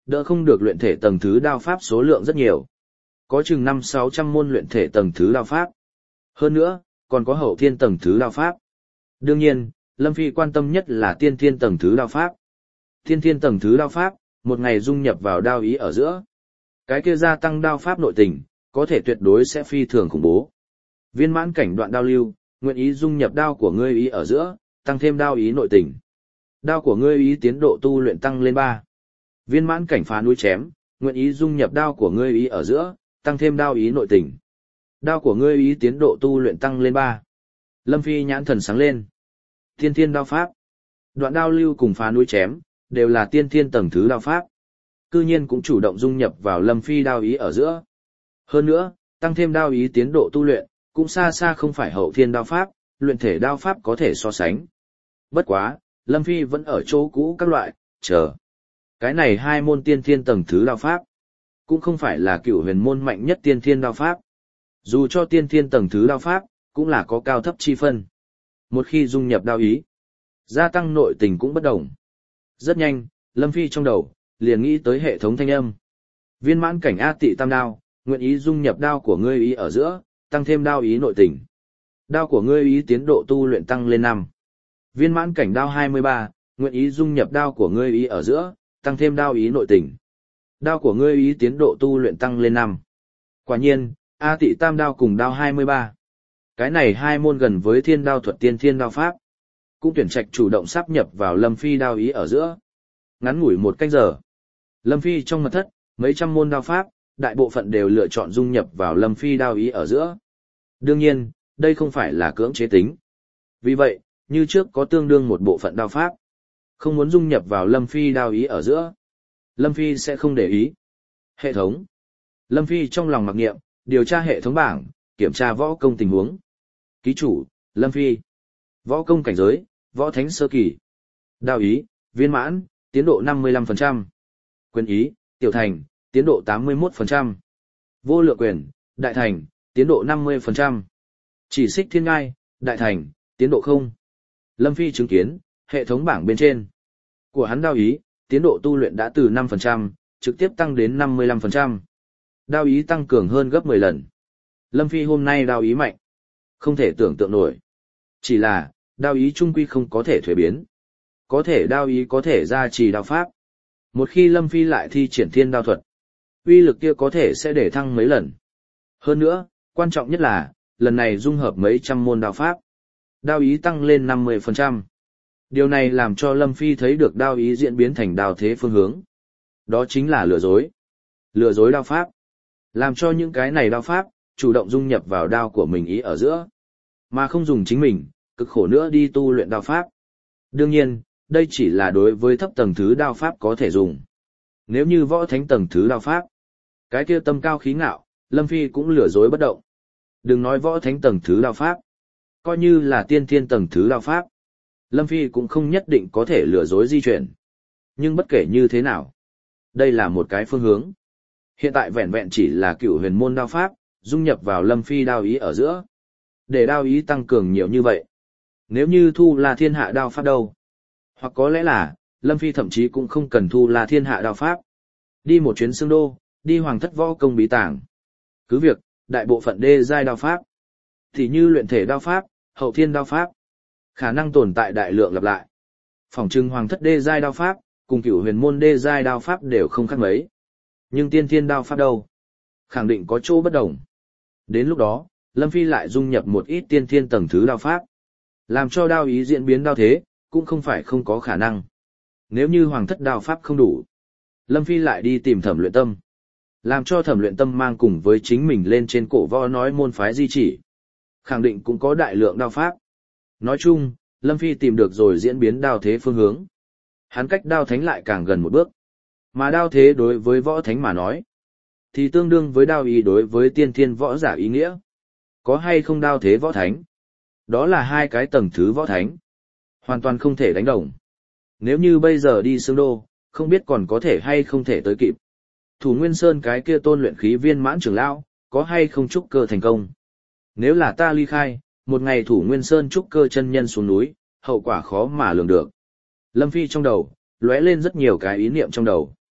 S1: đỡ không được luyện thể tầng thứ đao pháp số lượng rất nhiều. Có chừng năm sáu trăm môn luyện thể tầng thứ đao pháp. Hơn nữa, còn có hậu thiên tầng thứ đao pháp. Đương nhiên, Lâm Phi quan tâm nhất là tiên thiên tầng thứ đao pháp. Tiên thiên tầng thứ đao pháp, một ngày dung nhập vào đao ý ở giữa. Cái kia gia tăng đao pháp nội tình, có thể tuyệt đối sẽ phi thường khủng bố. Viên mãn cảnh đoạn đao lưu, nguyện ý dung nhập đao của ngươi ý ở giữa, tăng thêm đao ý nội tình. Đao của ngươi ý tiến độ tu luyện tăng lên ba. Viên mãn cảnh phá núi chém, nguyện ý dung nhập đao của ngươi ý ở giữa, tăng thêm đao ý nội tình. Đao của ngươi ý tiến độ tu luyện tăng lên ba. Lâm Phi nhãn thần sáng lên. Tiên thiên đao pháp. Đoạn đao lưu cùng phá núi chém, đều là tiên thiên tầng thứ đao pháp. Cư nhiên cũng chủ động dung nhập vào Lâm Phi đao ý ở giữa. Hơn nữa, tăng thêm đao ý tiến độ tu luyện, cũng xa xa không phải hậu thiên đao pháp, luyện thể đao pháp có thể so sánh. Bất quá, Lâm Phi vẫn ở chỗ cũ các loại, chờ. Cái này hai môn tiên thiên tầng thứ đao pháp, cũng không phải là cựu huyền môn mạnh nhất tiên thiên đao pháp. Dù cho tiên thiên tầng thứ đao pháp, cũng là có cao thấp chi phân. Một khi dung nhập đao ý, gia tăng nội tình cũng bất đồng. Rất nhanh, Lâm Phi trong đầu, liền nghĩ tới hệ thống thanh âm. Viên mãn cảnh A Tị Tam Đao, nguyện ý dung nhập đao của ngươi ý ở giữa, tăng thêm đao ý nội tình. Đao của ngươi ý tiến độ tu luyện tăng lên năm. Viên mãn cảnh đao hai mươi ba, nguyện ý dung nhập đao của ngươi ý ở giữa, tăng thêm đao ý nội tình. Đao của ngươi ý tiến độ tu luyện tăng lên năm. Quả nhiên, A Tị Tam Đao cùng đao hai mươi ba. Cái này hai môn gần với thiên đao thuật tiên thiên đao pháp. Cũng tuyển trạch chủ động sáp nhập vào Lâm Phi đao ý ở giữa. Ngắn ngủi một canh giờ. Lâm Phi trong mật thất, mấy trăm môn đao pháp, đại bộ phận đều lựa chọn dung nhập vào Lâm Phi đao ý ở giữa. Đương nhiên, đây không phải là cưỡng chế tính. Vì vậy, như trước có tương đương một bộ phận đao pháp. Không muốn dung nhập vào Lâm Phi đao ý ở giữa. Lâm Phi sẽ không để ý. Hệ thống. Lâm Phi trong lòng mặc niệm, điều tra hệ thống bảng, kiểm tra võ công tình huống. Ký chủ, Lâm Phi. Võ công cảnh giới, võ thánh sơ kỳ. Đao ý, viên mãn, tiến độ năm mươi lăm phần trăm. Quyền ý, tiểu thành, tiến độ tám mươi mốt phần trăm. Vô lượng quyền, đại thành, tiến độ năm mươi phần trăm. Chỉ xích thiên ngai, đại thành, tiến độ không. Lâm Phi chứng kiến, hệ thống bảng bên trên. Của hắn đao ý, tiến độ tu luyện đã từ năm phần trăm, trực tiếp tăng đến năm mươi lăm phần trăm. Đao ý tăng cường hơn gấp mười lần. Lâm Phi hôm nay đao ý mạnh. Không thể tưởng tượng nổi. Chỉ là, đao ý trung quy không có thể thuế biến. Có thể đao ý có thể gia trì đao pháp. Một khi Lâm Phi lại thi triển thiên đao thuật, uy lực kia có thể sẽ để thăng mấy lần. Hơn nữa, quan trọng nhất là, lần này dung hợp mấy trăm môn đao pháp. Đao ý tăng lên năm mươi phần trăm. Điều này làm cho Lâm Phi thấy được đao ý diễn biến thành đao thế phương hướng. Đó chính là lừa dối. Lừa dối đao pháp. Làm cho những cái này đao pháp, chủ động dung nhập vào đao của mình ý ở giữa. Mà không dùng chính mình, cực khổ nữa đi tu luyện đao pháp. Đương nhiên, đây chỉ là đối với thấp tầng thứ đao pháp có thể dùng. Nếu như võ thánh tầng thứ đao pháp, cái kia tâm cao khí ngạo, Lâm Phi cũng lừa dối bất động. Đừng nói võ thánh tầng thứ đao pháp, coi như là tiên thiên tầng thứ đao pháp, Lâm Phi cũng không nhất định có thể lừa dối di chuyển. Nhưng bất kể như thế nào, đây là một cái phương hướng. Hiện tại vẹn vẹn chỉ là cựu huyền môn đao pháp, dung nhập vào Lâm Phi đao ý ở giữa. Để đao ý tăng cường nhiều như vậy. Nếu như thu là thiên hạ đao pháp đâu? Hoặc có lẽ là, Lâm Phi thậm chí cũng không cần thu là thiên hạ đao pháp. Đi một chuyến xương đô, đi hoàng thất võ công bí tàng. Cứ việc, đại bộ phận đê giai đao pháp, thì như luyện thể đao pháp, hậu thiên đao pháp, khả năng tồn tại đại lượng lặp lại. Phỏng trưng hoàng thất đê giai đao pháp, cùng cửu huyền môn đê giai đao pháp đều không khác mấy. Nhưng tiên thiên đao pháp đâu? Khẳng định có chỗ bất đồng. Đến lúc đó, Lâm Phi lại dung nhập một ít tiên thiên tầng thứ đao pháp. Làm cho đao ý diễn biến đao thế, cũng không phải không có khả năng. Nếu như hoàng thất đao pháp không đủ, Lâm Phi lại đi tìm Thẩm Luyện Tâm. Làm cho Thẩm Luyện Tâm mang cùng với chính mình lên trên cổ võ nói môn phái di chỉ. Khẳng định cũng có đại lượng đao pháp. Nói chung, Lâm Phi tìm được rồi diễn biến đao thế phương hướng. Hắn cách đao thánh lại càng gần một bước. Mà đao thế đối với võ thánh mà nói, thì tương đương với đao ý đối với tiên thiên võ giả ý nghĩa. Có hay không đao thế võ thánh? Đó là hai cái tầng thứ võ thánh. Hoàn toàn không thể đánh đồng. Nếu như bây giờ đi Sương Đô, không biết còn có thể hay không thể tới kịp. Thủ Nguyên Sơn cái kia tôn luyện khí viên mãn trưởng lão, có hay không trúc cơ thành công? Nếu là ta ly khai, một ngày Thủ Nguyên Sơn trúc cơ chân nhân xuống núi, hậu quả khó mà lường được. Lâm Phi trong đầu, lóe lên rất nhiều cái ý niệm trong đầu.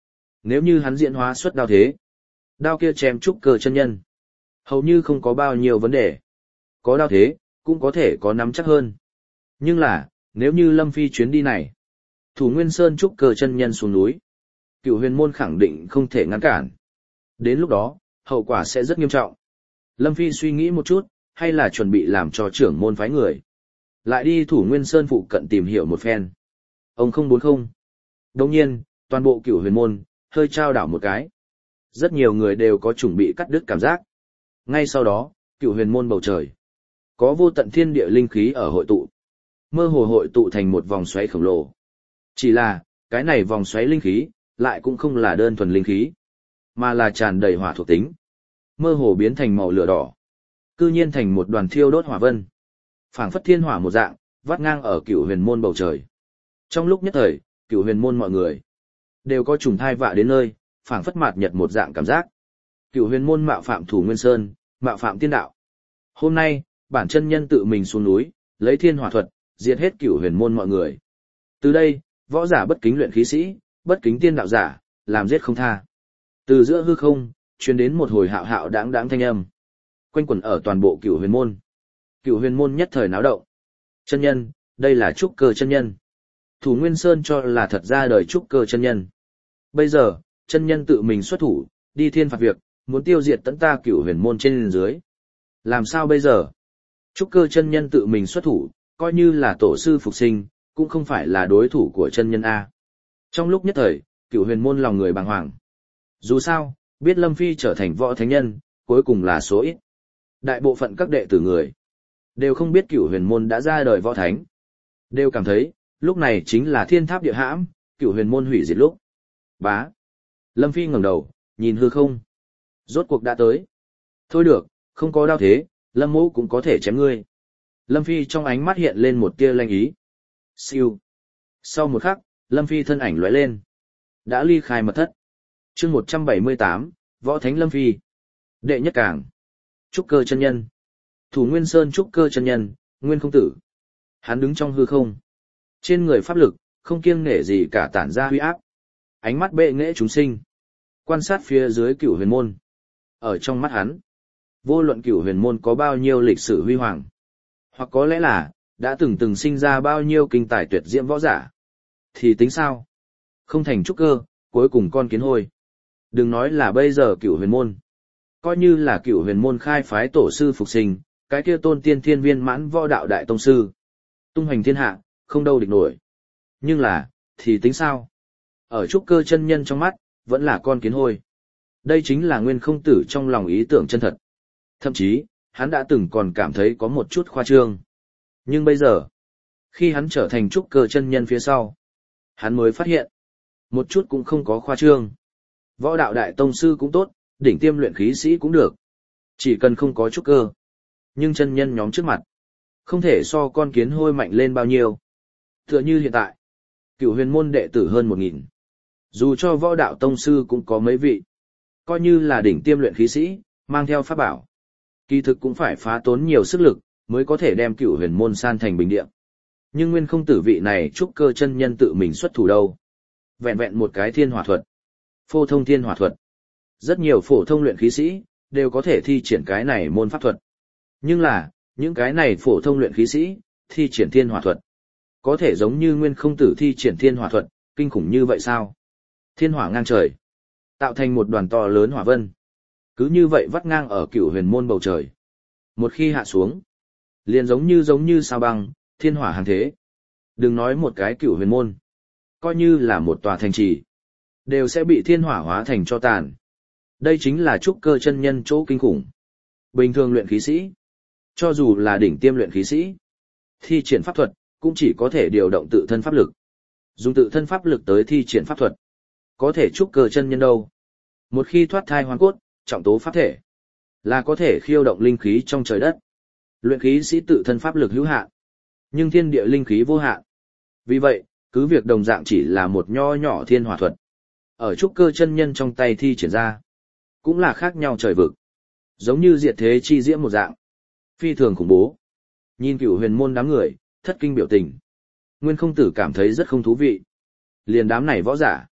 S1: Nếu như hắn diễn hóa xuất đao thế, đao kia chém trúc cơ chân nhân, hầu như không có bao nhiêu vấn đề. Có đao thế, cũng có thể có nắm chắc hơn. Nhưng là, nếu như Lâm Phi chuyến đi này, Thủ Nguyên Sơn trúc cơ chân nhân xuống núi, Cửu Huyền môn khẳng định không thể ngăn cản. Đến lúc đó, hậu quả sẽ rất nghiêm trọng. Lâm Phi suy nghĩ một chút, hay là chuẩn bị làm cho trưởng môn phái người. Lại đi Thủ Nguyên Sơn phụ cận tìm hiểu một phen. Ông không bốn không. Đồng nhiên, toàn bộ Cửu Huyền môn, hơi trao đảo một cái. Rất nhiều người đều có chuẩn bị cắt đứt cảm giác. Ngay sau đó, Cửu Huyền môn bầu trời. Có vô tận thiên địa linh khí ở hội tụ. Mơ hồ hội tụ thành một vòng xoáy khổng lồ. Chỉ là, cái này vòng xoáy linh khí, lại cũng không là đơn thuần linh khí, mà là tràn đầy hỏa thuộc tính. Mơ hồ biến thành màu lửa đỏ. Cư nhiên thành một đoàn thiêu đốt hỏa vân. Phảng phất thiên hỏa một dạng, vắt ngang ở Cửu Huyền môn bầu trời. Trong lúc nhất thời, Cửu Huyền môn mọi người đều có trùng thai vạ đến nơi, phảng phất mạt nhật một dạng cảm giác. Cửu Huyền môn mạo phạm Thủ Nguyên Sơn, mạo phạm tiên đạo. Hôm nay, bản chân nhân tự mình xuống núi, lấy thiên hỏa thuật, diệt hết Cửu Huyền môn mọi người. Từ đây, võ giả bất kính luyện khí sĩ, bất kính tiên đạo giả, làm giết không tha. Từ giữa hư không, truyền đến một hồi hạo hạo đáng đáng thanh âm, quanh quẩn ở toàn bộ Cửu Huyền môn. Cửu Huyền môn nhất thời náo động. Chân nhân, đây là trúc cơ chân nhân. Thủ Nguyên Sơn cho là thật ra đời trúc cơ chân nhân. Bây giờ, chân nhân tự mình xuất thủ, đi thiên phạt việc, muốn tiêu diệt tận ta Cửu Huyền môn trên dưới. Làm sao bây giờ? Trúc cơ chân nhân tự mình xuất thủ, coi như là tổ sư phục sinh, cũng không phải là đối thủ của chân nhân A. Trong lúc nhất thời, Cửu Huyền môn lòng người bàng hoàng. Dù sao, biết Lâm Phi trở thành võ thánh nhân, cuối cùng là số ít. Đại bộ phận các đệ tử người, đều không biết Cửu Huyền môn đã ra đời võ thánh. Đều cảm thấy, lúc này chính là thiên tháp địa hãm, Cửu Huyền môn hủy diệt lúc. Bá. Lâm Phi ngẩng đầu, nhìn hư không. Rốt cuộc đã tới. Thôi được, không có đao thế, Lâm mỗ cũng có thể chém ngươi. Lâm Phi trong ánh mắt hiện lên một tia lanh ý. Siêu. Sau một khắc, Lâm Phi thân ảnh lóe lên. Đã ly khai mật thất. chương một trăm bảy mươi tám, Võ Thánh Lâm Phi. Đệ nhất cảng. Trúc cơ chân nhân. Thủ Nguyên Sơn trúc cơ chân nhân, Nguyên không tử. Hắn đứng trong hư không. Trên người pháp lực, không kiêng nể gì cả tản ra huy áp. Ánh mắt bệ nghệ chúng sinh. Quan sát phía dưới Cửu Huyền môn. Ở trong mắt hắn, vô luận Cửu Huyền môn có bao nhiêu lịch sử huy hoàng, hoặc có lẽ là đã từng từng sinh ra bao nhiêu kinh tài tuyệt diễm võ giả, thì tính sao? Không thành trúc cơ, cuối cùng con kiến hôi. Đừng nói là bây giờ Cửu Huyền môn, coi như là Cửu Huyền môn khai phái tổ sư phục sinh, cái kia tôn tiên thiên viên mãn võ đạo đại tông sư, tung hoành thiên hạ, không đâu địch nổi. Nhưng là, thì tính sao? Ở trúc cơ chân nhân trong mắt, vẫn là con kiến hôi. Đây chính là Nguyên không tử trong lòng ý tưởng chân thật. Thậm chí, hắn đã từng còn cảm thấy có một chút khoa trương. Nhưng bây giờ, khi hắn trở thành trúc cơ chân nhân phía sau, hắn mới phát hiện, một chút cũng không có khoa trương. Võ đạo đại tông sư cũng tốt, đỉnh tiêm luyện khí sĩ cũng được. Chỉ cần không có trúc cơ. Nhưng chân nhân nhóm trước mặt, không thể so con kiến hôi mạnh lên bao nhiêu. Tựa như hiện tại, Cửu Huyền môn đệ tử hơn một nghìn. Dù cho võ đạo tông sư cũng có mấy vị. Coi như là đỉnh tiêm luyện khí sĩ, mang theo pháp bảo. Kỳ thực cũng phải phá tốn nhiều sức lực, mới có thể đem Cửu Huyền môn san thành bình địa. Nhưng Nguyên không tử vị này trúc cơ chân nhân tự mình xuất thủ đâu. Vẹn vẹn một cái thiên hỏa thuật. Phổ thông thiên hỏa thuật. Rất nhiều phổ thông luyện khí sĩ, đều có thể thi triển cái này môn pháp thuật. Nhưng là, những cái này phổ thông luyện khí sĩ, thi triển thiên hỏa thuật. Có thể giống như Nguyên không tử thi triển thiên hỏa thuật, kinh khủng như vậy sao? Thiên hỏa ngang trời, tạo thành một đoàn to lớn hỏa vân. Cứ như vậy vắt ngang ở Cửu Huyền môn bầu trời. Một khi hạ xuống, liền giống như giống như sao băng, thiên hỏa hàng thế. Đừng nói một cái Cửu Huyền môn, coi như là một tòa thành trì, đều sẽ bị thiên hỏa hóa thành tro tàn. Đây chính là trúc cơ chân nhân chỗ kinh khủng. Bình thường luyện khí sĩ, cho dù là đỉnh tiêm luyện khí sĩ, thi triển pháp thuật, cũng chỉ có thể điều động tự thân pháp lực. Dùng tự thân pháp lực tới thi triển pháp thuật. Có thể trúc cơ chân nhân đâu. Một khi thoát thai hoàn cốt, trọng tố pháp thể, là có thể khiêu động linh khí trong trời đất. Luyện khí sĩ tự thân pháp lực hữu hạn, nhưng thiên địa linh khí vô hạn. Vì vậy, cứ việc đồng dạng chỉ là một nho nhỏ thiên hỏa thuật, ở trúc cơ chân nhân trong tay thi triển ra, cũng là khác nhau trời vực. Giống như diệt thế chi diễm một dạng, phi thường khủng bố. Nhìn Cửu Huyền môn đám người, thất kinh biểu tình. Nguyên không tử cảm thấy rất không thú vị. Liền đám này võ giả,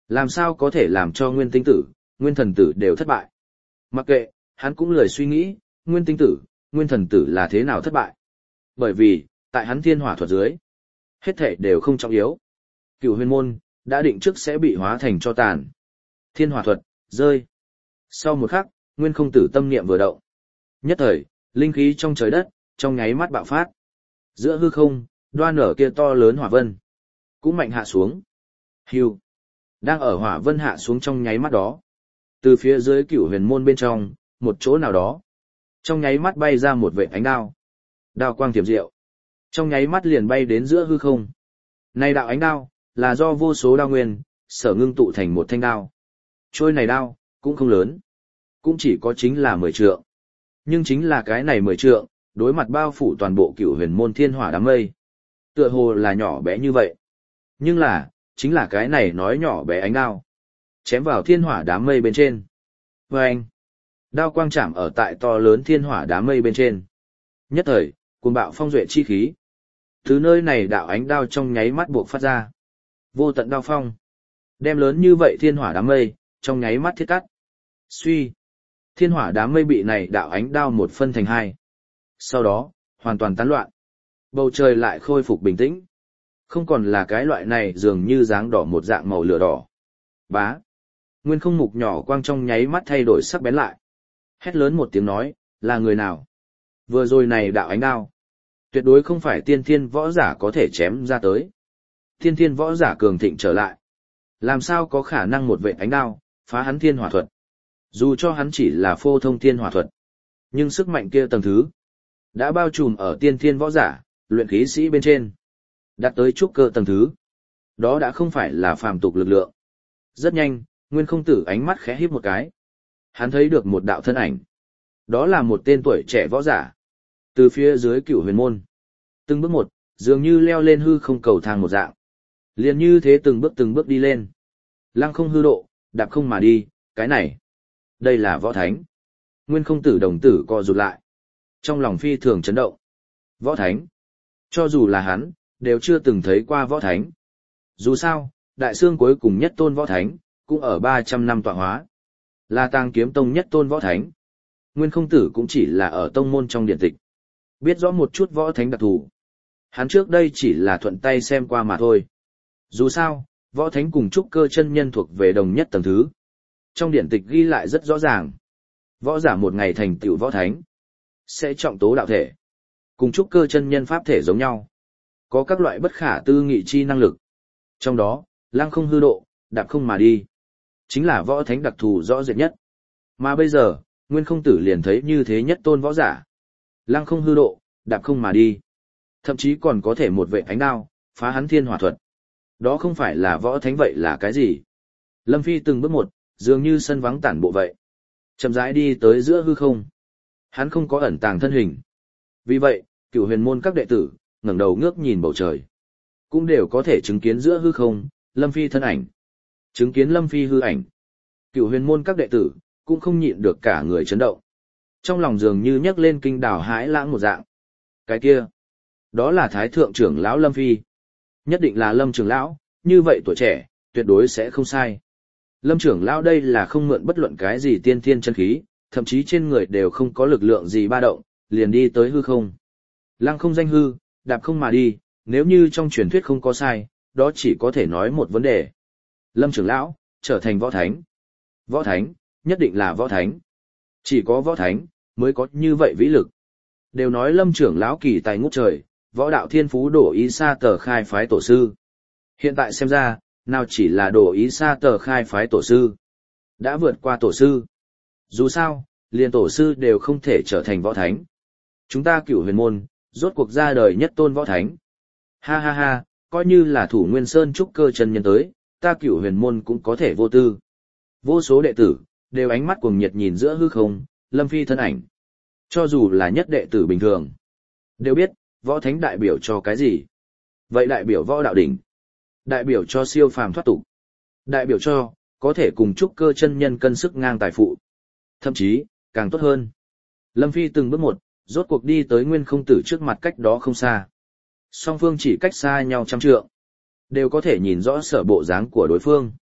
S1: Làm sao có thể làm cho nguyên tinh tử, nguyên thần tử đều thất bại? Mặc kệ, hắn cũng lười suy nghĩ, nguyên tinh tử, nguyên thần tử là thế nào thất bại. Bởi vì, tại hắn thiên hỏa thuật dưới, hết thể đều không trọng yếu. Cửu huyền môn, đã định trước sẽ bị hóa thành cho tàn. Thiên hỏa thuật, rơi. Sau một khắc, nguyên không tử tâm niệm vừa động. Nhất thời, linh khí trong trời đất, trong nháy mắt bạo phát. Giữa hư không, đoan nở kia to lớn hỏa vân, cũng mạnh hạ xuống. Hưu. Đang ở hỏa vân hạ xuống trong nháy mắt đó. Từ phía dưới cửu huyền môn bên trong, một chỗ nào đó. Trong nháy mắt bay ra một vệt ánh đao. Đao quang tiềm diệu. Trong nháy mắt liền bay đến giữa hư không. Này đạo ánh đao, là do vô số đao nguyên, sở ngưng tụ thành một thanh đao. Trôi này đao, cũng không lớn. Cũng chỉ có chính là mười trượng. Nhưng chính là cái này mười trượng, đối mặt bao phủ toàn bộ cửu huyền môn thiên hỏa đám mây. Tựa hồ là nhỏ bé như vậy. Nhưng là, chính là cái này nói nhỏ bé ánh đao. Chém vào thiên hỏa đám mây bên trên. Và anh, đao quang chạm ở tại to lớn thiên hỏa đám mây bên trên. Nhất thời, cuồng bạo phong duệ chi khí. Từ nơi này đạo ánh đao trong nháy mắt buộc phát ra. Vô tận đao phong. Đem lớn như vậy thiên hỏa đám mây, trong nháy mắt thiết cắt. Suy. Thiên hỏa đám mây bị này đạo ánh đao một phân thành hai. Sau đó, hoàn toàn tán loạn. Bầu trời lại khôi phục bình tĩnh. Không còn là cái loại này dường như dáng đỏ một dạng màu lửa đỏ. Bá. Nguyên không mục nhỏ quang trong nháy mắt thay đổi sắc bén lại. Hét lớn một tiếng nói, là người nào? Vừa rồi này đạo ánh đao. Tuyệt đối không phải tiên thiên võ giả có thể chém ra tới. Tiên thiên võ giả cường thịnh trở lại. Làm sao có khả năng một vệ ánh đao, phá hắn thiên hỏa thuật. Dù cho hắn chỉ là phô thông thiên hỏa thuật. Nhưng sức mạnh kia tầng thứ. Đã bao trùm ở tiên thiên võ giả, luyện khí sĩ bên trên. Đạt tới trúc cơ tầng thứ. Đó đã không phải là phàm tục lực lượng. Rất nhanh, Nguyên không tử ánh mắt khẽ híp một cái. Hắn thấy được một đạo thân ảnh. Đó là một tên tuổi trẻ võ giả. Từ phía dưới cửu huyền môn. Từng bước một, dường như leo lên hư không cầu thang một dạng. Liền như thế từng bước từng bước đi lên. Lăng không hư độ, đạp không mà đi, cái này. Đây là võ thánh. Nguyên không tử đồng tử co rụt lại. Trong lòng phi thường chấn động. Võ thánh. Cho dù là hắn, đều chưa từng thấy qua võ thánh. Dù sao, đại xương cuối cùng nhất tôn võ thánh, cũng ở ba trăm năm tọa hóa. Là Tàng Kiếm Tông nhất tôn võ thánh. Nguyên không tử cũng chỉ là ở tông môn trong điện tịch. Biết rõ một chút võ thánh đặc thù. Hắn trước đây chỉ là thuận tay xem qua mà thôi. Dù sao, võ thánh cùng trúc cơ chân nhân thuộc về đồng nhất tầng thứ. Trong điển tịch ghi lại rất rõ ràng. Võ giả một ngày thành tựu võ thánh, sẽ trọng tố đạo thể. Cùng trúc cơ chân nhân pháp thể giống nhau. Có các loại bất khả tư nghị chi năng lực. Trong đó, lăng không hư độ, đạp không mà đi. Chính là võ thánh đặc thù rõ rệt nhất. Mà bây giờ, Nguyên không tử liền thấy như thế nhất tôn võ giả. Lăng không hư độ, đạp không mà đi. Thậm chí còn có thể một vệ ánh đao, phá hắn thiên hỏa thuật. Đó không phải là võ thánh vậy là cái gì? Lâm Phi từng bước một, dường như sân vắng tản bộ vậy. Chậm rãi đi tới giữa hư không. Hắn không có ẩn tàng thân hình. Vì vậy, cửu huyền môn các đệ tử, ngẩng đầu ngước nhìn bầu trời. Cũng đều có thể chứng kiến giữa hư không, Lâm Phi thân ảnh. Chứng kiến Lâm Phi hư ảnh. Cửu huyền môn các đệ tử, cũng không nhịn được cả người chấn động. Trong lòng dường như nhấc lên kinh đảo hãi lãng một dạng. Cái kia, đó là Thái Thượng trưởng lão Lâm Phi. Nhất định là Lâm trưởng lão, như vậy tuổi trẻ, tuyệt đối sẽ không sai. Lâm trưởng lão đây là không mượn bất luận cái gì tiên thiên chân khí, thậm chí trên người đều không có lực lượng gì ba động, liền đi tới hư không. Lăng không danh hư, đạp không mà đi, nếu như trong truyền thuyết không có sai, đó chỉ có thể nói một vấn đề. Lâm trưởng lão, trở thành võ thánh. Võ thánh, nhất định là võ thánh. Chỉ có võ thánh, mới có như vậy vĩ lực. Đều nói Lâm trưởng lão kỳ tài ngút trời, võ đạo thiên phú đổ ý xa tờ khai phái tổ sư. Hiện tại xem ra, nào chỉ là đổ ý xa tờ khai phái tổ sư. Đã vượt qua tổ sư. Dù sao, liền tổ sư đều không thể trở thành võ thánh. Chúng ta cửu huyền môn, rốt cuộc ra đời nhất tôn võ thánh. Ha ha ha, coi như là thủ nguyên sơn trúc cơ chân nhân tới, ta cửu huyền môn cũng có thể vô tư. Vô số đệ tử, đều ánh mắt cuồng nhiệt nhìn giữa hư không, Lâm Phi thân ảnh. Cho dù là nhất đệ tử bình thường, đều biết, võ thánh đại biểu cho cái gì. Vậy đại biểu võ đạo đỉnh. Đại biểu cho siêu phàm thoát tục. Đại biểu cho, có thể cùng trúc cơ chân nhân cân sức ngang tài phụ. Thậm chí, càng tốt hơn. Lâm Phi từng bước một, rốt cuộc đi tới Nguyên không tử trước mặt cách đó không xa. Song phương chỉ cách xa nhau trăm trượng. Đều có thể nhìn rõ sở bộ dáng của đối phương.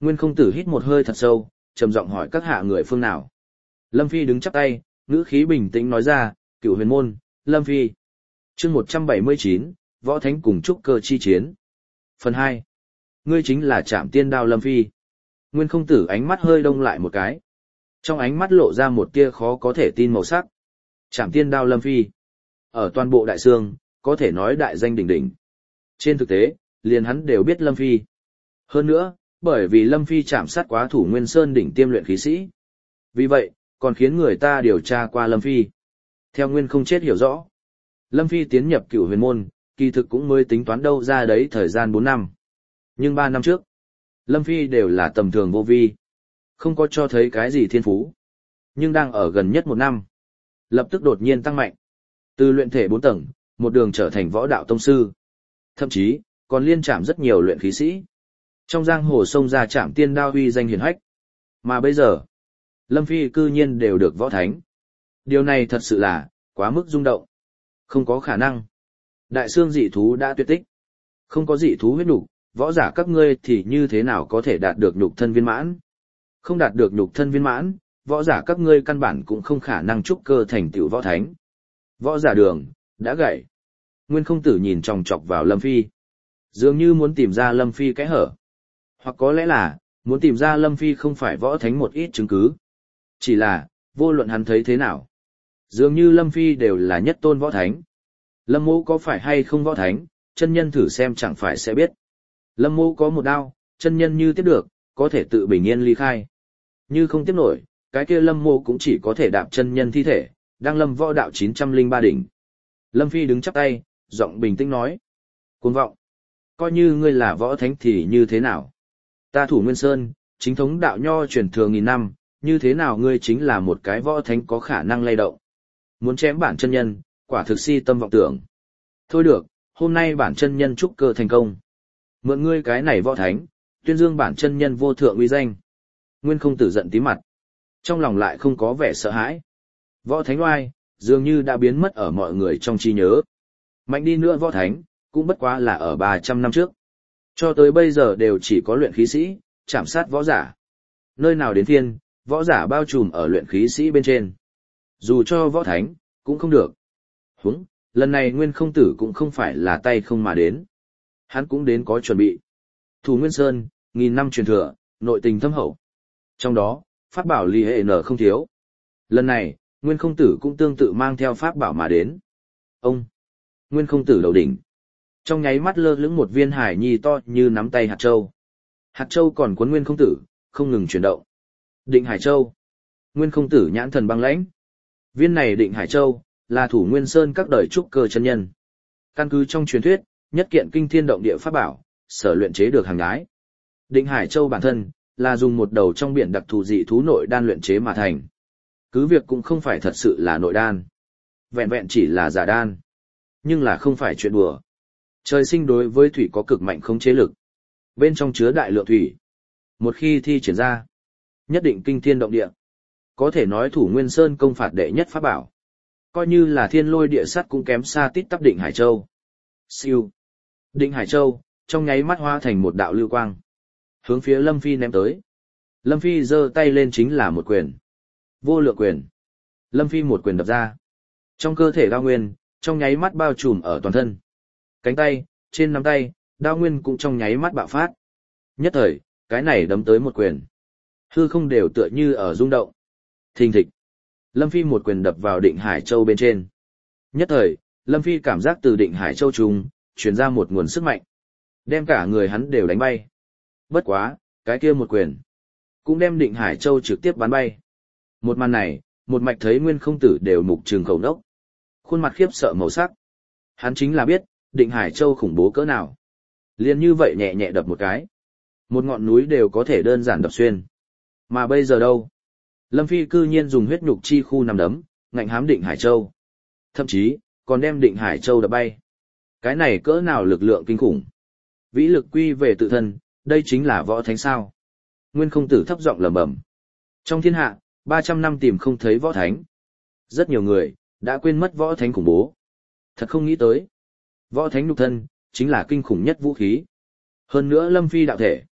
S1: Nguyên không tử hít một hơi thật sâu, trầm giọng hỏi các hạ người phương nào. Lâm Phi đứng chắp tay, ngữ khí bình tĩnh nói ra, Cửu Huyền Môn, Lâm Phi. chương một trăm bảy mươi chín, Võ Thánh cùng trúc cơ chi chiến. Phần hai. Ngươi chính là Trảm Tiên Đao Lâm Phi. Nguyên không tử ánh mắt hơi đông lại một cái. Trong ánh mắt lộ ra một tia khó có thể tin màu sắc. Trảm Tiên Đao Lâm Phi. Ở toàn bộ Đại Sương, có thể nói đại danh đỉnh đỉnh. Trên thực tế, liền hắn đều biết Lâm Phi. Hơn nữa, bởi vì Lâm Phi chạm sát quá thủ Nguyên Sơn đỉnh tiêm luyện khí sĩ. Vì vậy, còn khiến người ta điều tra qua Lâm Phi. Theo Nguyên không chết hiểu rõ. Lâm Phi tiến nhập Cửu Huyền Môn, kỳ thực cũng mới tính toán đâu ra đấy thời gian bốn năm. Nhưng ba năm trước, Lâm Phi đều là tầm thường vô vi. Không có cho thấy cái gì thiên phú. Nhưng đang ở gần nhất một năm. Lập tức đột nhiên tăng mạnh. Từ luyện thể bốn tầng, một đường trở thành võ đạo tông sư. Thậm chí, còn liên trảm rất nhiều luyện khí sĩ. Trong giang hồ sông ra Trảm Tiên Đao uy danh hiển hách. Mà bây giờ, Lâm Phi cư nhiên đều được võ thánh. Điều này thật sự là, quá mức rung động. Không có khả năng. Đại xương dị thú đã tuyệt tích. Không có dị thú huyết nhục, võ giả các ngươi thì như thế nào có thể đạt được nhục thân viên mãn? Không đạt được nhục thân viên mãn, võ giả các ngươi căn bản cũng không khả năng trúc cơ thành tựu võ thánh. Võ giả đường, đã gãy. Nguyên không tử nhìn chòng chọc vào Lâm Phi. Dường như muốn tìm ra Lâm Phi cái hở. Hoặc có lẽ là, muốn tìm ra Lâm Phi không phải võ thánh một ít chứng cứ. Chỉ là, vô luận hắn thấy thế nào. Dường như Lâm Phi đều là nhất tôn võ thánh. Lâm Mộ có phải hay không võ thánh, chân nhân thử xem chẳng phải sẽ biết. Lâm Mộ có một đao, chân nhân như tiếp được, có thể tự bình yên ly khai. Như không tiếp nổi, cái kia Lâm Mộ cũng chỉ có thể đạp chân nhân thi thể, đang lâm võ đạo chín trăm lẻ ba đỉnh. Lâm Phi đứng chắp tay, giọng bình tĩnh nói. Cuồng vọng. Coi như ngươi là võ thánh thì như thế nào? Ta thủ Nguyên Sơn, chính thống đạo nho truyền thừa nghìn năm, như thế nào ngươi chính là một cái võ thánh có khả năng lay động? Muốn chém bản chân nhân, quả thực si tâm vọng tưởng. Thôi được, hôm nay bản chân nhân trúc cơ thành công. Mượn ngươi cái này võ thánh, tuyên dương bản chân nhân vô thượng uy danh. Nguyên không tử giận tí mặt. Trong lòng lại không có vẻ sợ hãi. Võ thánh oai, dường như đã biến mất ở mọi người trong trí nhớ. Mạnh đi nữa võ thánh, cũng bất quá là ở ba trăm năm trước. Cho tới bây giờ đều chỉ có luyện khí sĩ, chạm sát võ giả. Nơi nào đến thiên, võ giả bao trùm ở luyện khí sĩ bên trên. Dù cho võ thánh, cũng không được. Huống, lần này Nguyên không tử cũng không phải là tay không mà đến. Hắn cũng đến có chuẩn bị. Thủ Nguyên Sơn, nghìn năm truyền thừa, nội tình thâm hậu. Trong đó, pháp bảo ly hệ nở không thiếu. Lần này, Nguyên không tử cũng tương tự mang theo pháp bảo mà đến. Ông, Nguyên không tử đầu đỉnh. Trong nháy mắt lơ lửng một viên hải nhi to như nắm tay hạt châu. Hạt châu còn cuốn Nguyên không tử, không ngừng chuyển động. Định Hải Châu. Nguyên không tử nhãn thần băng lãnh. Viên này Định Hải Châu, là thủ Nguyên Sơn các đời trúc cơ chân nhân. Căn cứ trong truyền thuyết, nhất kiện kinh thiên động địa pháp bảo, sở luyện chế được hàng gái. Định Hải Châu bản thân, là dùng một đầu trong biển đặc thù dị thú nội đan luyện chế mà thành. Cứ việc cũng không phải thật sự là nội đan. Vẹn vẹn chỉ là giả đan. Nhưng là không phải chuyện đùa. Trời sinh đối với thủy có cực mạnh khống chế lực. Bên trong chứa đại lượng thủy. Một khi thi triển ra, nhất định kinh thiên động địa. Có thể nói thủ Nguyên Sơn công phạt đệ nhất pháp bảo. Coi như là thiên lôi địa sắt cũng kém xa tít tắp Định Hải Châu. Siêu. Định Hải Châu, trong nháy mắt hóa thành một đạo lưu quang. Hướng phía Lâm Phi ném tới. Lâm Phi giơ tay lên chính là một quyền. Vô lượng quyền. Lâm Phi một quyền đập ra. Trong cơ thể đao nguyên, trong nháy mắt bao trùm ở toàn thân. Cánh tay, trên nắm tay, đao nguyên cũng trong nháy mắt bạo phát. Nhất thời, cái này đấm tới một quyền. Hư không đều tựa như ở rung động. Thình thịch. Lâm Phi một quyền đập vào Định Hải Châu bên trên. Nhất thời, Lâm Phi cảm giác từ Định Hải Châu trùng, truyền ra một nguồn sức mạnh. Đem cả người hắn đều đánh bay. Bất quá, cái kia một quyền. Cũng đem Định Hải Châu trực tiếp bắn bay. Một màn này, một mạch thấy Nguyên không tử đều mục trừng khẩu nốc. Khuôn mặt khiếp sợ màu sắc. Hắn chính là biết, Định Hải Châu khủng bố cỡ nào. Liên như vậy nhẹ nhẹ đập một cái. Một ngọn núi đều có thể đơn giản đập xuyên. Mà bây giờ đâu? Lâm Phi cư nhiên dùng huyết nhục chi khu nằm đấm, ngạnh hám Định Hải Châu. Thậm chí, còn đem Định Hải Châu đập bay. Cái này cỡ nào lực lượng kinh khủng. Vĩ lực quy về tự thân, đây chính là võ thánh sao. Nguyên không tử thấp giọng lẩm bẩm. Trong thiên hạ, ba trăm năm tìm không thấy võ thánh. Rất nhiều người, đã quên mất võ thánh khủng bố. Thật không nghĩ tới. Võ thánh nhục thân, chính là kinh khủng nhất vũ khí. Hơn nữa Lâm Phi đạo thể.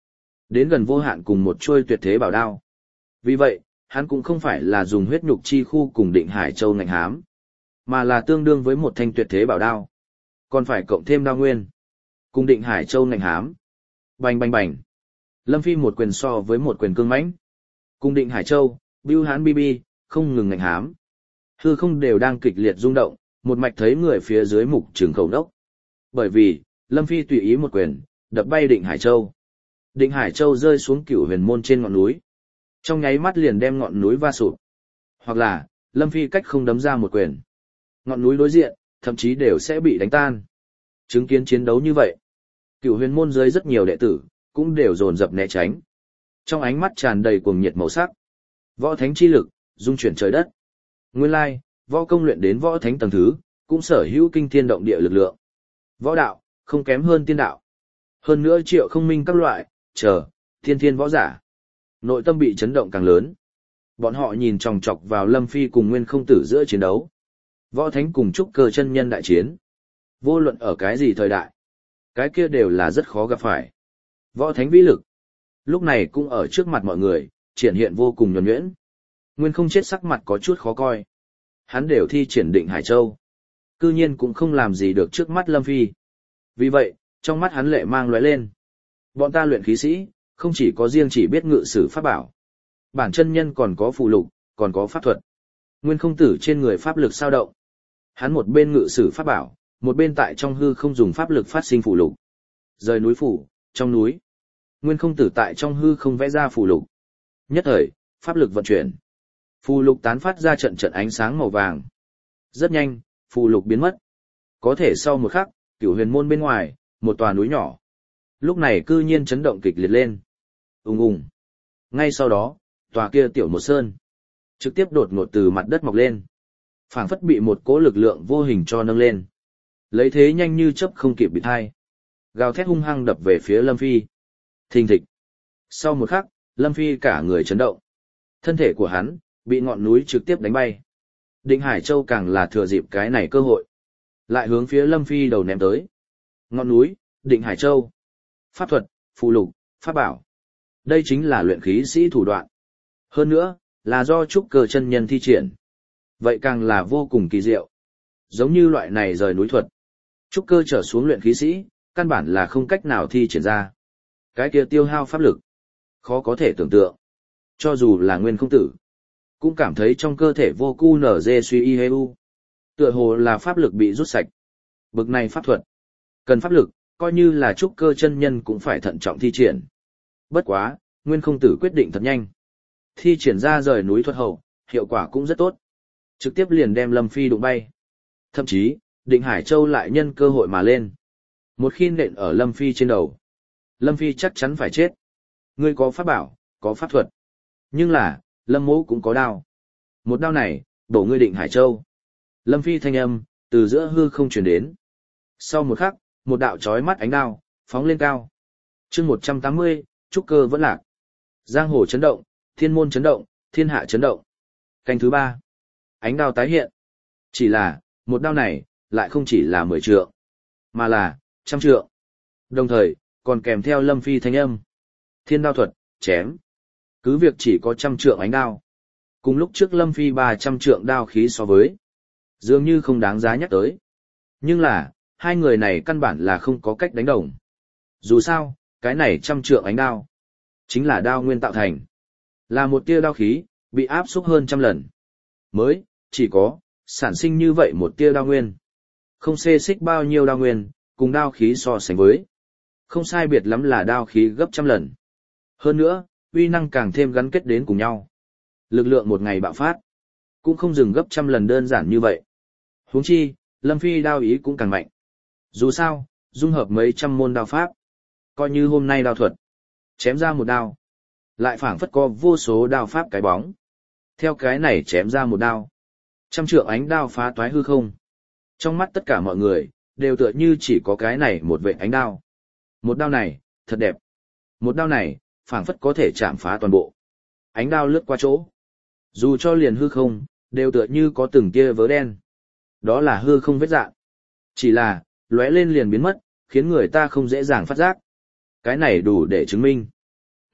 S1: đến gần vô hạn cùng một chuôi tuyệt thế bảo đao. Vì vậy, hắn cũng không phải là dùng huyết nhục chi khu cùng Định Hải Châu ngạnh hám, mà là tương đương với một thanh tuyệt thế bảo đao. Còn phải cộng thêm đao nguyên, cùng Định Hải Châu ngạnh hám. Bành bành bành. Lâm Phi một quyền so với một quyền cương mãnh. Cùng Định Hải Châu, Bưu Hán bi bi, không ngừng ngạnh hám. Hư không đều đang kịch liệt rung động, một mạch thấy người phía dưới mục trường khẩu đốc. Bởi vì, Lâm Phi tùy ý một quyền, đập bay Định Hải Châu. Định Hải Châu rơi xuống Cửu Huyền Môn trên ngọn núi. Trong nháy mắt liền đem ngọn núi va sụp. Hoặc là, Lâm Phi cách không đấm ra một quyền. Ngọn núi đối diện, thậm chí đều sẽ bị đánh tan. Chứng kiến chiến đấu như vậy, Cửu Huyền Môn dưới rất nhiều đệ tử, cũng đều dồn dập né tránh. Trong ánh mắt tràn đầy cuồng nhiệt màu sắc. Võ thánh chi lực, dung chuyển trời đất. Nguyên lai, võ công luyện đến võ thánh tầng thứ, cũng sở hữu kinh thiên động địa lực lượng. Võ đạo, không kém hơn tiên đạo. Hơn nữa triệu không minh các loại, chờ, thiên thiên võ giả. Nội tâm bị chấn động càng lớn. Bọn họ nhìn chòng chọc vào Lâm Phi cùng Nguyên Không Tử giữa chiến đấu. Võ thánh cùng trúc cơ chân nhân đại chiến. Vô luận ở cái gì thời đại, cái kia đều là rất khó gặp phải. Võ thánh vĩ lực, lúc này cũng ở trước mặt mọi người, triển hiện vô cùng nhuần nhuyễn. Nguyên Không Chết sắc mặt có chút khó coi. Hắn đều thi triển Định Hải Châu, cư nhiên cũng không làm gì được trước mắt Lâm Phi. Vì vậy, trong mắt hắn lệ mang lóe lên. Bọn ta luyện khí sĩ, không chỉ có riêng chỉ biết ngự sử pháp bảo. Bản chân nhân còn có phù lục, còn có pháp thuật. Nguyên Không Tử trên người pháp lực sao động. Hắn một bên ngự sử pháp bảo, một bên tại trong hư không dùng pháp lực phát sinh phù lục. Rời núi phủ, trong núi. Nguyên Không Tử tại trong hư không vẽ ra phù lục. Nhất thời, pháp lực vận chuyển. Phù lục tán phát ra trận trận ánh sáng màu vàng. Rất nhanh, phù lục biến mất. Có thể sau một khắc, Cửu Huyền Môn bên ngoài, một tòa núi nhỏ. Lúc này cư nhiên chấn động kịch liệt lên. Ùng ùng. Ngay sau đó, tòa kia tiểu một sơn, trực tiếp đột ngột từ mặt đất mọc lên. Phảng phất bị một cỗ lực lượng vô hình cho nâng lên. Lấy thế nhanh như chớp không kịp bị thai. Gào thét hung hăng đập về phía Lâm Phi. Thình thịch. Sau một khắc, Lâm Phi cả người chấn động. Thân thể của hắn, bị ngọn núi trực tiếp đánh bay. Định Hải Châu càng là thừa dịp cái này cơ hội. Lại hướng phía Lâm Phi đầu ném tới. Ngọn núi, Định Hải Châu. Pháp thuật, phù lục, pháp bảo. Đây chính là luyện khí sĩ thủ đoạn. Hơn nữa, là do trúc cơ chân nhân thi triển. Vậy càng là vô cùng kỳ diệu. Giống như loại này rời núi thuật. Trúc cơ trở xuống luyện khí sĩ, căn bản là không cách nào thi triển ra. Cái kia tiêu hao pháp lực. Khó có thể tưởng tượng. Cho dù là Nguyên Không Tử, cũng cảm thấy trong cơ thể vô cu nở dê suy y hê u. Tựa hồ là pháp lực bị rút sạch. Bực này pháp thuật. Cần pháp lực, coi như là trúc cơ chân nhân cũng phải thận trọng thi triển. Bất quá, Nguyên Không Tử quyết định thật nhanh. Thi triển ra rời núi thuật hậu, hiệu quả cũng rất tốt. Trực tiếp liền đem Lâm Phi đụng bay. Thậm chí, Định Hải Châu lại nhân cơ hội mà lên. Một khi nện ở Lâm Phi trên đầu, Lâm Phi chắc chắn phải chết. Ngươi có pháp bảo, có pháp thuật. Nhưng là, Lâm Mỗ cũng có đao. Một đao này, đổ ngươi Định Hải Châu. Lâm Phi thanh âm, từ giữa hư không truyền đến. Sau một khắc, một đạo chói mắt ánh đao, phóng lên cao. chương một trăm tám mươi, trúc cơ vẫn lạc. Giang hồ chấn động, thiên môn chấn động, thiên hạ chấn động. Canh thứ ba. Ánh đao tái hiện. Chỉ là, một đao này, lại không chỉ là mười trượng, mà là, trăm trượng. Đồng thời, còn kèm theo Lâm Phi thanh âm. Thiên đao thuật, chém. Cứ việc chỉ có trăm trượng ánh đao. Cùng lúc trước Lâm Phi ba trăm trượng đao khí so với. Dường như không đáng giá nhắc tới. Nhưng là, hai người này căn bản là không có cách đánh đồng. Dù sao, cái này trăm trượng ánh đao. Chính là đao nguyên tạo thành. Là một tia đao khí, bị áp xúc hơn trăm lần. Mới, chỉ có, sản sinh như vậy một tia đao nguyên. Không xê xích bao nhiêu đao nguyên, cùng đao khí so sánh với. Không sai biệt lắm là đao khí gấp trăm lần. Hơn nữa, uy năng càng thêm gắn kết đến cùng nhau. Lực lượng một ngày bạo phát, cũng không dừng gấp trăm lần đơn giản như vậy. Huống chi, Lâm Phi đao ý cũng càng mạnh. Dù sao, dung hợp mấy trăm môn đao pháp. Coi như hôm nay đao thuật, chém ra một đao. Lại phảng phất có vô số đao pháp cái bóng. Theo cái này chém ra một đao. Trăm trượng ánh đao phá toái hư không. Trong mắt tất cả mọi người, đều tựa như chỉ có cái này một vệt ánh đao. Một đao này, thật đẹp. Một đao này, phảng phất có thể chạm phá toàn bộ. Ánh đao lướt qua chỗ. Dù cho liền hư không, đều tựa như có từng tia vớ đen. Đó là hư không vết dạng. Chỉ là, lóe lên liền biến mất, khiến người ta không dễ dàng phát giác. Cái này đủ để chứng minh.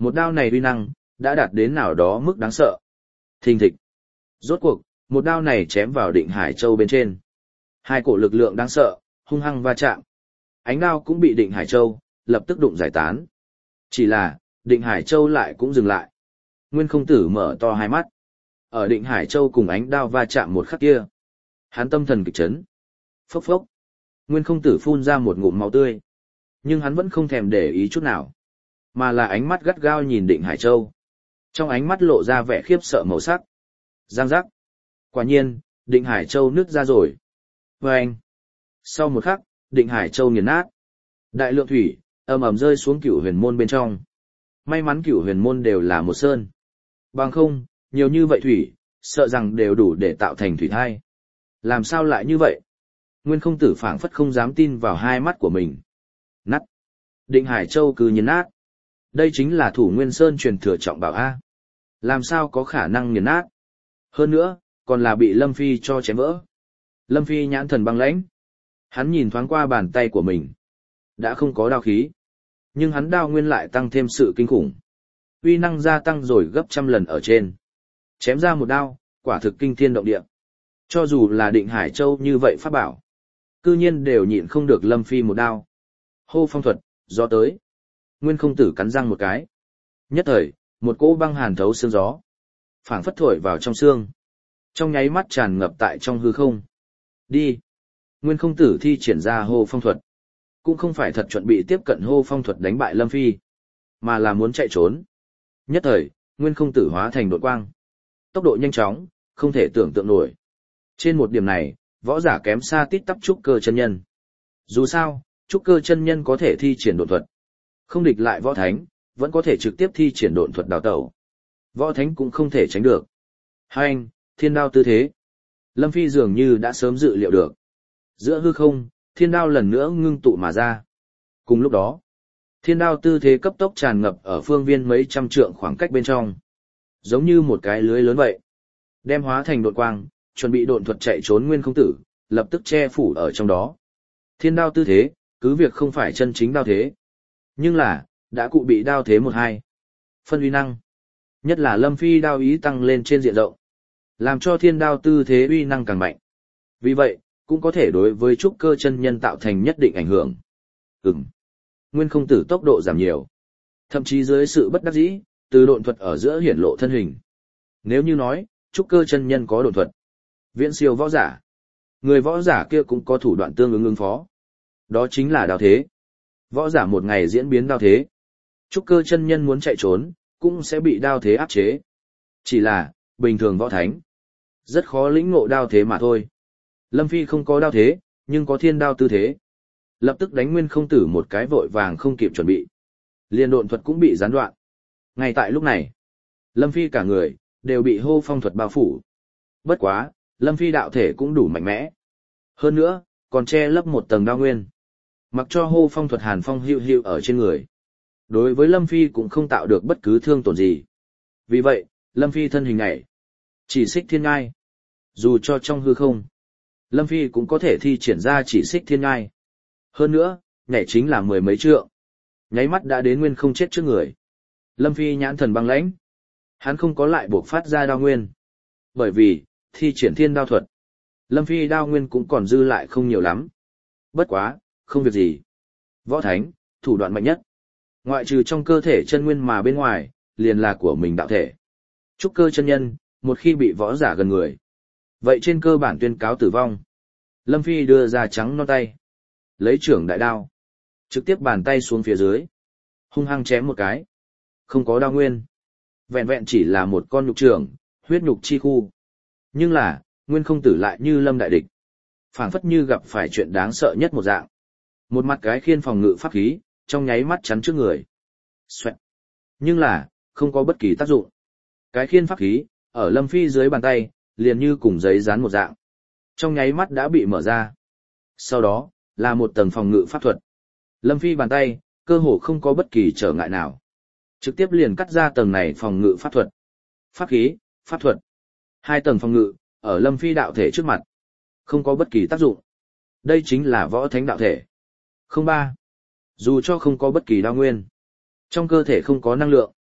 S1: Một đao này uy năng, đã đạt đến nào đó mức đáng sợ. Thình thịch. Rốt cuộc, một đao này chém vào Định Hải Châu bên trên. Hai cổ lực lượng đáng sợ, hung hăng va chạm. Ánh đao cũng bị Định Hải Châu, lập tức đụng giải tán. Chỉ là, Định Hải Châu lại cũng dừng lại. Nguyên Không Tử mở to hai mắt. Ở Định Hải Châu cùng ánh đao va chạm một khắc kia. Hắn tâm thần kịch chấn. Phốc phốc. Nguyên Không Tử phun ra một ngụm máu tươi. Nhưng hắn vẫn không thèm để ý chút nào. Mà là ánh mắt gắt gao nhìn Định Hải Châu. Trong ánh mắt lộ ra vẻ khiếp sợ màu sắc. Giang giác. Quả nhiên, Định Hải Châu nứt ra rồi. Vâng. Sau một khắc, Định Hải Châu nghiền nát. Đại lượng thủy, ầm ầm rơi xuống Cửu Huyền Môn bên trong. May mắn Cửu Huyền Môn đều là một sơn. Bằng không, nhiều như vậy thủy, sợ rằng đều đủ để tạo thành thủy thai. Làm sao lại như vậy? Nguyên Không Tử phảng phất không dám tin vào hai mắt của mình. Nát. Định Hải Châu cứ nghiền nát. Đây chính là Thủ Nguyên Sơn truyền thừa trọng bảo A. Làm sao có khả năng nghiền nát? Hơn nữa, còn là bị Lâm Phi cho chém vỡ. Lâm Phi nhãn thần băng lãnh. Hắn nhìn thoáng qua bàn tay của mình. Đã không có đao khí. Nhưng hắn đao nguyên lại tăng thêm sự kinh khủng. Uy năng gia tăng rồi gấp trăm lần ở trên. Chém ra một đao, quả thực kinh thiên động địa. Cho dù là Định Hải Châu như vậy pháp bảo. Cư nhiên đều nhịn không được Lâm Phi một đao. Hô phong thuật, gió tới. Nguyên Không Tử cắn răng một cái. Nhất thời, một cỗ băng hàn thấu xương gió. Phảng phất thổi vào trong xương. Trong nháy mắt tràn ngập tại trong hư không. Đi. Nguyên Không Tử thi triển ra hô phong thuật. Cũng không phải thật chuẩn bị tiếp cận hô phong thuật đánh bại Lâm Phi. Mà là muốn chạy trốn. Nhất thời, Nguyên Không Tử hóa thành độn quang. Tốc độ nhanh chóng, không thể tưởng tượng nổi. Trên một điểm này, võ giả kém xa tít tắp trúc cơ chân nhân. Dù sao, trúc cơ chân nhân có thể thi triển độn thuật. Không địch lại võ thánh, vẫn có thể trực tiếp thi triển độn thuật đào tẩu. Võ thánh cũng không thể tránh được. Hai anh, thiên đao tư thế. Lâm Phi dường như đã sớm dự liệu được. Giữa hư không, thiên đao lần nữa ngưng tụ mà ra. Cùng lúc đó, thiên đao tư thế cấp tốc tràn ngập ở phương viên mấy trăm trượng khoảng cách bên trong. Giống như một cái lưới lớn vậy. Đem hóa thành độn quang, chuẩn bị độn thuật chạy trốn Nguyên Không Tử, lập tức che phủ ở trong đó. Thiên đao tư thế, cứ việc không phải chân chính đao thế. Nhưng là, đã cụ bị đao thế một hai. Phân uy năng. Nhất là Lâm Phi đao ý tăng lên trên diện rộng. Làm cho thiên đao tư thế uy năng càng mạnh. Vì vậy, cũng có thể đối với trúc cơ chân nhân tạo thành nhất định ảnh hưởng. Ừm. Nguyên Không Tử tốc độ giảm nhiều. Thậm chí dưới sự bất đắc dĩ, từ độn thuật ở giữa hiển lộ thân hình. Nếu như nói, trúc cơ chân nhân có độn thuật. Viễn siêu võ giả. Người võ giả kia cũng có thủ đoạn tương ứng ứng phó. Đó chính là đao thế. Võ giả một ngày diễn biến đao thế. Trúc cơ chân nhân muốn chạy trốn, cũng sẽ bị đao thế áp chế. Chỉ là, bình thường võ thánh. Rất khó lĩnh ngộ đao thế mà thôi. Lâm Phi không có đao thế, nhưng có thiên đao tư thế. Lập tức đánh Nguyên Không Tử một cái vội vàng không kịp chuẩn bị. Liên độn thuật cũng bị gián đoạn. Ngay tại lúc này, Lâm Phi cả người, đều bị hô phong thuật bao phủ. Bất quá, Lâm Phi đạo thể cũng đủ mạnh mẽ. Hơn nữa, còn che lấp một tầng đao nguyên. Mặc cho hô phong thuật hàn phong hữu hữu ở trên người. Đối với Lâm Phi cũng không tạo được bất cứ thương tổn gì. Vì vậy, Lâm Phi thân hình này, chỉ xích thiên ngai. Dù cho trong hư không, Lâm Phi cũng có thể thi triển ra chỉ xích thiên ngai. Hơn nữa, nhảy chính là mười mấy trượng. Nháy mắt đã đến nguyên không chết trước người. Lâm Phi nhãn thần băng lãnh. Hắn không có lại buộc phát ra đao nguyên. Bởi vì, thi triển thiên đao thuật. Lâm Phi đao nguyên cũng còn dư lại không nhiều lắm. Bất quá, không việc gì. Võ thánh, thủ đoạn mạnh nhất. Ngoại trừ trong cơ thể chân nguyên mà bên ngoài, liền là của mình đạo thể. Trúc cơ chân nhân, một khi bị võ giả gần người. Vậy trên cơ bản tuyên cáo tử vong. Lâm Phi đưa ra trắng non tay. Lấy trưởng đại đao. Trực tiếp bàn tay xuống phía dưới. Hung hăng chém một cái. Không có đao nguyên. Vẹn vẹn chỉ là một con nhục trưởng, huyết nhục chi khu. Nhưng là, Nguyên Không Tử lại như lâm đại địch. Phảng phất như gặp phải chuyện đáng sợ nhất một dạng. Một mặt cái khiên phòng ngự pháp khí, trong nháy mắt chắn trước người. Xoẹt. Nhưng là, không có bất kỳ tác dụng. Cái khiên pháp khí, ở Lâm Phi dưới bàn tay, liền như cùng giấy dán một dạng. Trong nháy mắt đã bị mở ra. Sau đó, là một tầng phòng ngự pháp thuật. Lâm Phi bàn tay, cơ hồ không có bất kỳ trở ngại nào. Trực tiếp liền cắt ra tầng này phòng ngự pháp thuật. Pháp khí, pháp thuật. Hai tầng phòng ngự, ở Lâm Phi đạo thể trước mặt. Không có bất kỳ tác dụng. Đây chính là võ thánh đạo thể. Không ba. Dù cho không có bất kỳ đao nguyên. Trong cơ thể không có năng lượng.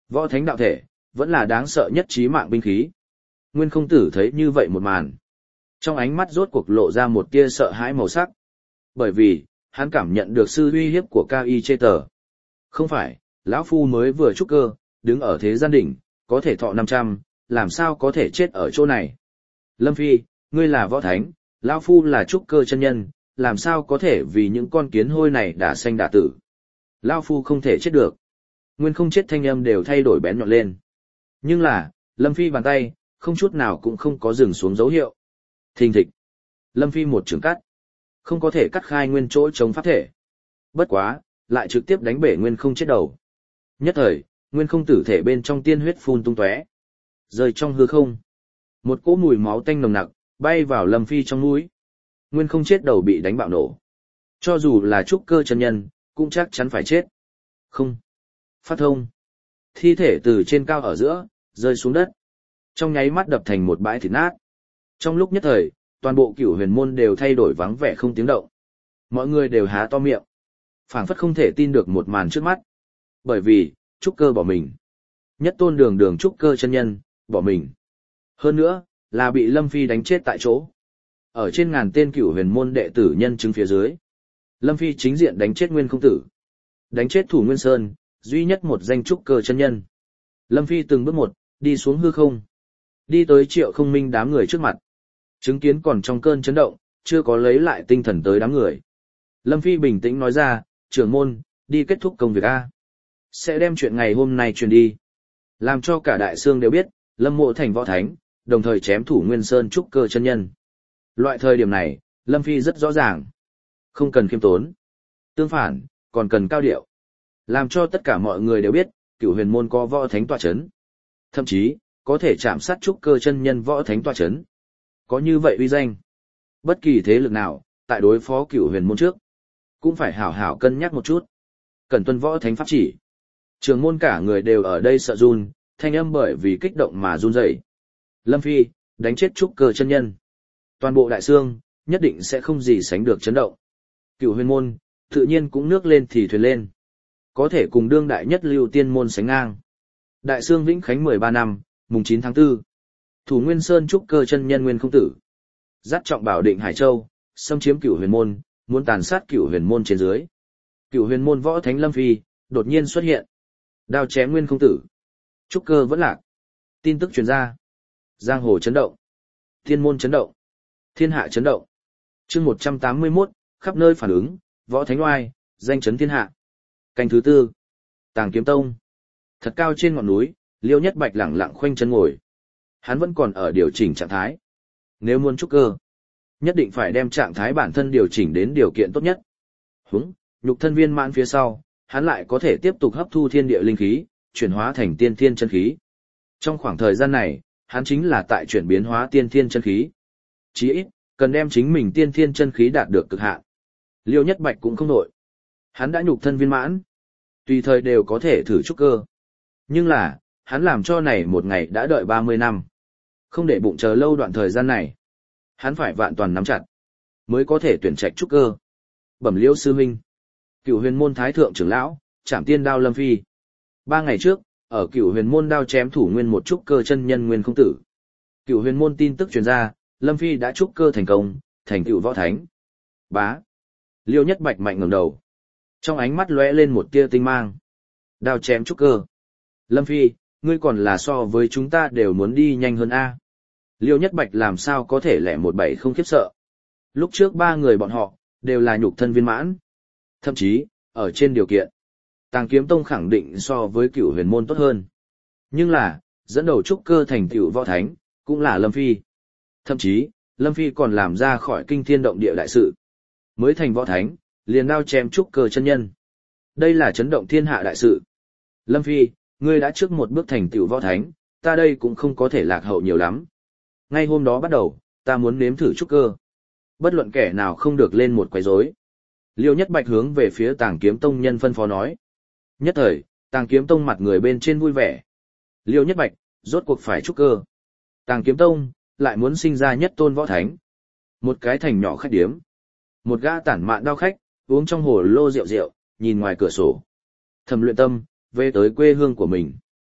S1: Võ thánh đạo thể, vẫn là đáng sợ nhất chí mạng binh khí. Nguyên không tử thấy như vậy một màn. Trong ánh mắt rốt cuộc lộ ra một tia sợ hãi màu sắc. Bởi vì, hắn cảm nhận được sự uy hiếp của Cao Y Chê Tờ. Không phải, lão phu mới vừa trúc cơ, đứng ở thế gian đỉnh, có thể thọ năm trăm, làm sao có thể chết ở chỗ này. Lâm Phi, ngươi là võ thánh, lão phu là trúc cơ chân nhân, làm sao có thể vì những con kiến hôi này đã sanh đả tử. Lão phu không thể chết được. Nguyên không chết thanh âm đều thay đổi bén nhọn lên. Nhưng là, Lâm Phi bàn tay, không chút nào cũng không có dừng xuống dấu hiệu. Thình thịch. Lâm Phi một trường cắt. Không có thể cắt khai nguyên chỗ chống pháp thể. Bất quá, lại trực tiếp đánh bể nguyên không chết đầu. Nhất thời, nguyên không tử thể bên trong tiên huyết phun tung tóe, rơi trong hư không. Một cỗ mùi máu tanh nồng nặc, bay vào Lâm Phi trong mũi. Nguyên không chết đầu bị đánh bạo nổ. Cho dù là trúc cơ chân nhân, cũng chắc chắn phải chết. Không. Phát thông. Thi thể từ trên cao ở giữa, rơi xuống đất. Trong nháy mắt đập thành một bãi thịt nát. Trong lúc nhất thời, toàn bộ cửu huyền môn đều thay đổi vắng vẻ không tiếng động. Mọi người đều há to miệng. Phảng phất không thể tin được một màn trước mắt. Bởi vì, trúc cơ bỏ mình. Nhất tôn đường đường trúc cơ chân nhân, bỏ mình. Hơn nữa, là bị Lâm Phi đánh chết tại chỗ. Ở trên ngàn tên cửu huyền môn đệ tử nhân chứng phía dưới. Lâm Phi chính diện đánh chết Nguyên không tử. Đánh chết Thủ Nguyên Sơn, duy nhất một danh trúc cơ chân nhân. Lâm Phi từng bước một, đi xuống hư không. Đi tới Triệu Không Minh đám người trước mặt. Chứng kiến còn trong cơn chấn động, chưa có lấy lại tinh thần tới đám người. Lâm Phi bình tĩnh nói ra, trưởng môn, đi kết thúc công việc A. Sẽ đem chuyện ngày hôm nay truyền đi. Làm cho cả đại sương đều biết, Lâm Mộ thành võ thánh, đồng thời chém Thủ Nguyên Sơn trúc cơ chân nhân. Loại thời điểm này, Lâm Phi rất rõ ràng. Không cần khiêm tốn. Tương phản, còn cần cao điệu. Làm cho tất cả mọi người đều biết, cửu huyền môn có võ thánh tọa chấn. Thậm chí, có thể chạm sát trúc cơ chân nhân võ thánh tọa chấn. Có như vậy uy danh. Bất kỳ thế lực nào, tại đối phó cửu huyền môn trước, cũng phải hảo hảo cân nhắc một chút. Cần tuân võ thánh pháp chỉ. Trường môn cả người đều ở đây sợ run, thanh âm bởi vì kích động mà run rẩy. Lâm Phi, đánh chết trúc cơ chân nhân. Toàn bộ đại sương, nhất định sẽ không gì sánh được chấn động. Cửu huyền môn, tự nhiên cũng nước lên thì thuyền lên. Có thể cùng đương đại nhất lưu tiên môn sánh ngang. Đại sương Vĩnh Khánh mười ba năm, mùng chín tháng tư. Thủ Nguyên Sơn trúc cơ chân nhân Nguyên không tử. Dắt trọng bảo định Hải Châu, xâm chiếm cửu huyền môn, muốn tàn sát cửu huyền môn trên dưới. Cửu huyền môn võ thánh Lâm Phi, đột nhiên xuất hiện. Đao chém Nguyên không tử. Trúc cơ vẫn lạc. Tin tức truyền ra. Giang hồ chấn động. Thiên môn chấn động. Thiên hạ chấn động. Chương một trăm tám mươi mốt, khắp nơi phản ứng, võ thánh oai, danh chấn thiên hạ. Canh thứ tư. Tàng Kiếm Tông. Thật cao trên ngọn núi, Liêu Nhất Bạch lẳng lặng khoanh chân ngồi. Hắn vẫn còn ở điều chỉnh trạng thái. Nếu muốn trúc cơ, nhất định phải đem trạng thái bản thân điều chỉnh đến điều kiện tốt nhất. Húng, nhục thân viên mãn phía sau, hắn lại có thể tiếp tục hấp thu thiên địa linh khí, chuyển hóa thành tiên thiên chân khí. Trong khoảng thời gian này, hắn chính là tại chuyển biến hóa tiên thiên chân khí. Chí ít, cần đem chính mình tiên thiên chân khí đạt được cực hạn. Liêu Nhất Bạch cũng không nổi. Hắn đã nhục thân viên mãn, tùy thời đều có thể thử trúc cơ. Nhưng là, hắn làm cho này một ngày đã đợi ba mươi năm. Không để bụng chờ lâu đoạn thời gian này. Hắn phải vạn toàn nắm chặt, mới có thể tuyển trạch trúc cơ. Bẩm Liêu sư huynh. Cửu huyền môn thái thượng trưởng lão, Trảm Tiên Đao Lâm Phi. Ba ngày trước, ở cửu huyền môn đao chém Thủ Nguyên một trúc cơ chân nhân Nguyên không tử. Cửu huyền môn tin tức truyền ra, Lâm Phi đã trúc cơ thành công, thành tựu võ thánh. Bá. Liêu Nhất Bạch mạnh ngẩng đầu. Trong ánh mắt lóe lên một tia tinh mang. Đao chém trúc cơ. Lâm Phi, ngươi còn là so với chúng ta đều muốn đi nhanh hơn A. Liêu Nhất Bạch làm sao có thể lẻ một bảy không khiếp sợ. Lúc trước ba người bọn họ, đều là nhục thân viên mãn. Thậm chí, ở trên điều kiện, Tàng Kiếm Tông khẳng định so với cửu huyền môn tốt hơn. Nhưng là, dẫn đầu trúc cơ thành tựu võ thánh, cũng là Lâm Phi. Thậm chí, Lâm Phi còn làm ra khỏi kinh thiên động địa đại sự. Mới thành võ thánh, liền đao chém trúc cơ chân nhân. Đây là chấn động thiên hạ đại sự. Lâm Phi, ngươi đã trước một bước thành tựu võ thánh, ta đây cũng không có thể lạc hậu nhiều lắm. Ngay hôm đó bắt đầu, ta muốn nếm thử trúc cơ. Bất luận kẻ nào không được lên một quấy rối. Liêu Nhất Bạch hướng về phía Tàng Kiếm Tông nhân phân phó nói. Nhất thời, Tàng Kiếm Tông mặt người bên trên vui vẻ. Liêu Nhất Bạch, rốt cuộc phải trúc cơ. Tàng Kiếm Tông, lại muốn sinh ra nhất tôn võ thánh. Một cái thành nhỏ khách điếm. Một gã tản mạn đao khách, uống trong hồ lô rượu rượu, nhìn ngoài cửa sổ. Thẩm Luyện Tâm, về tới quê hương của mình.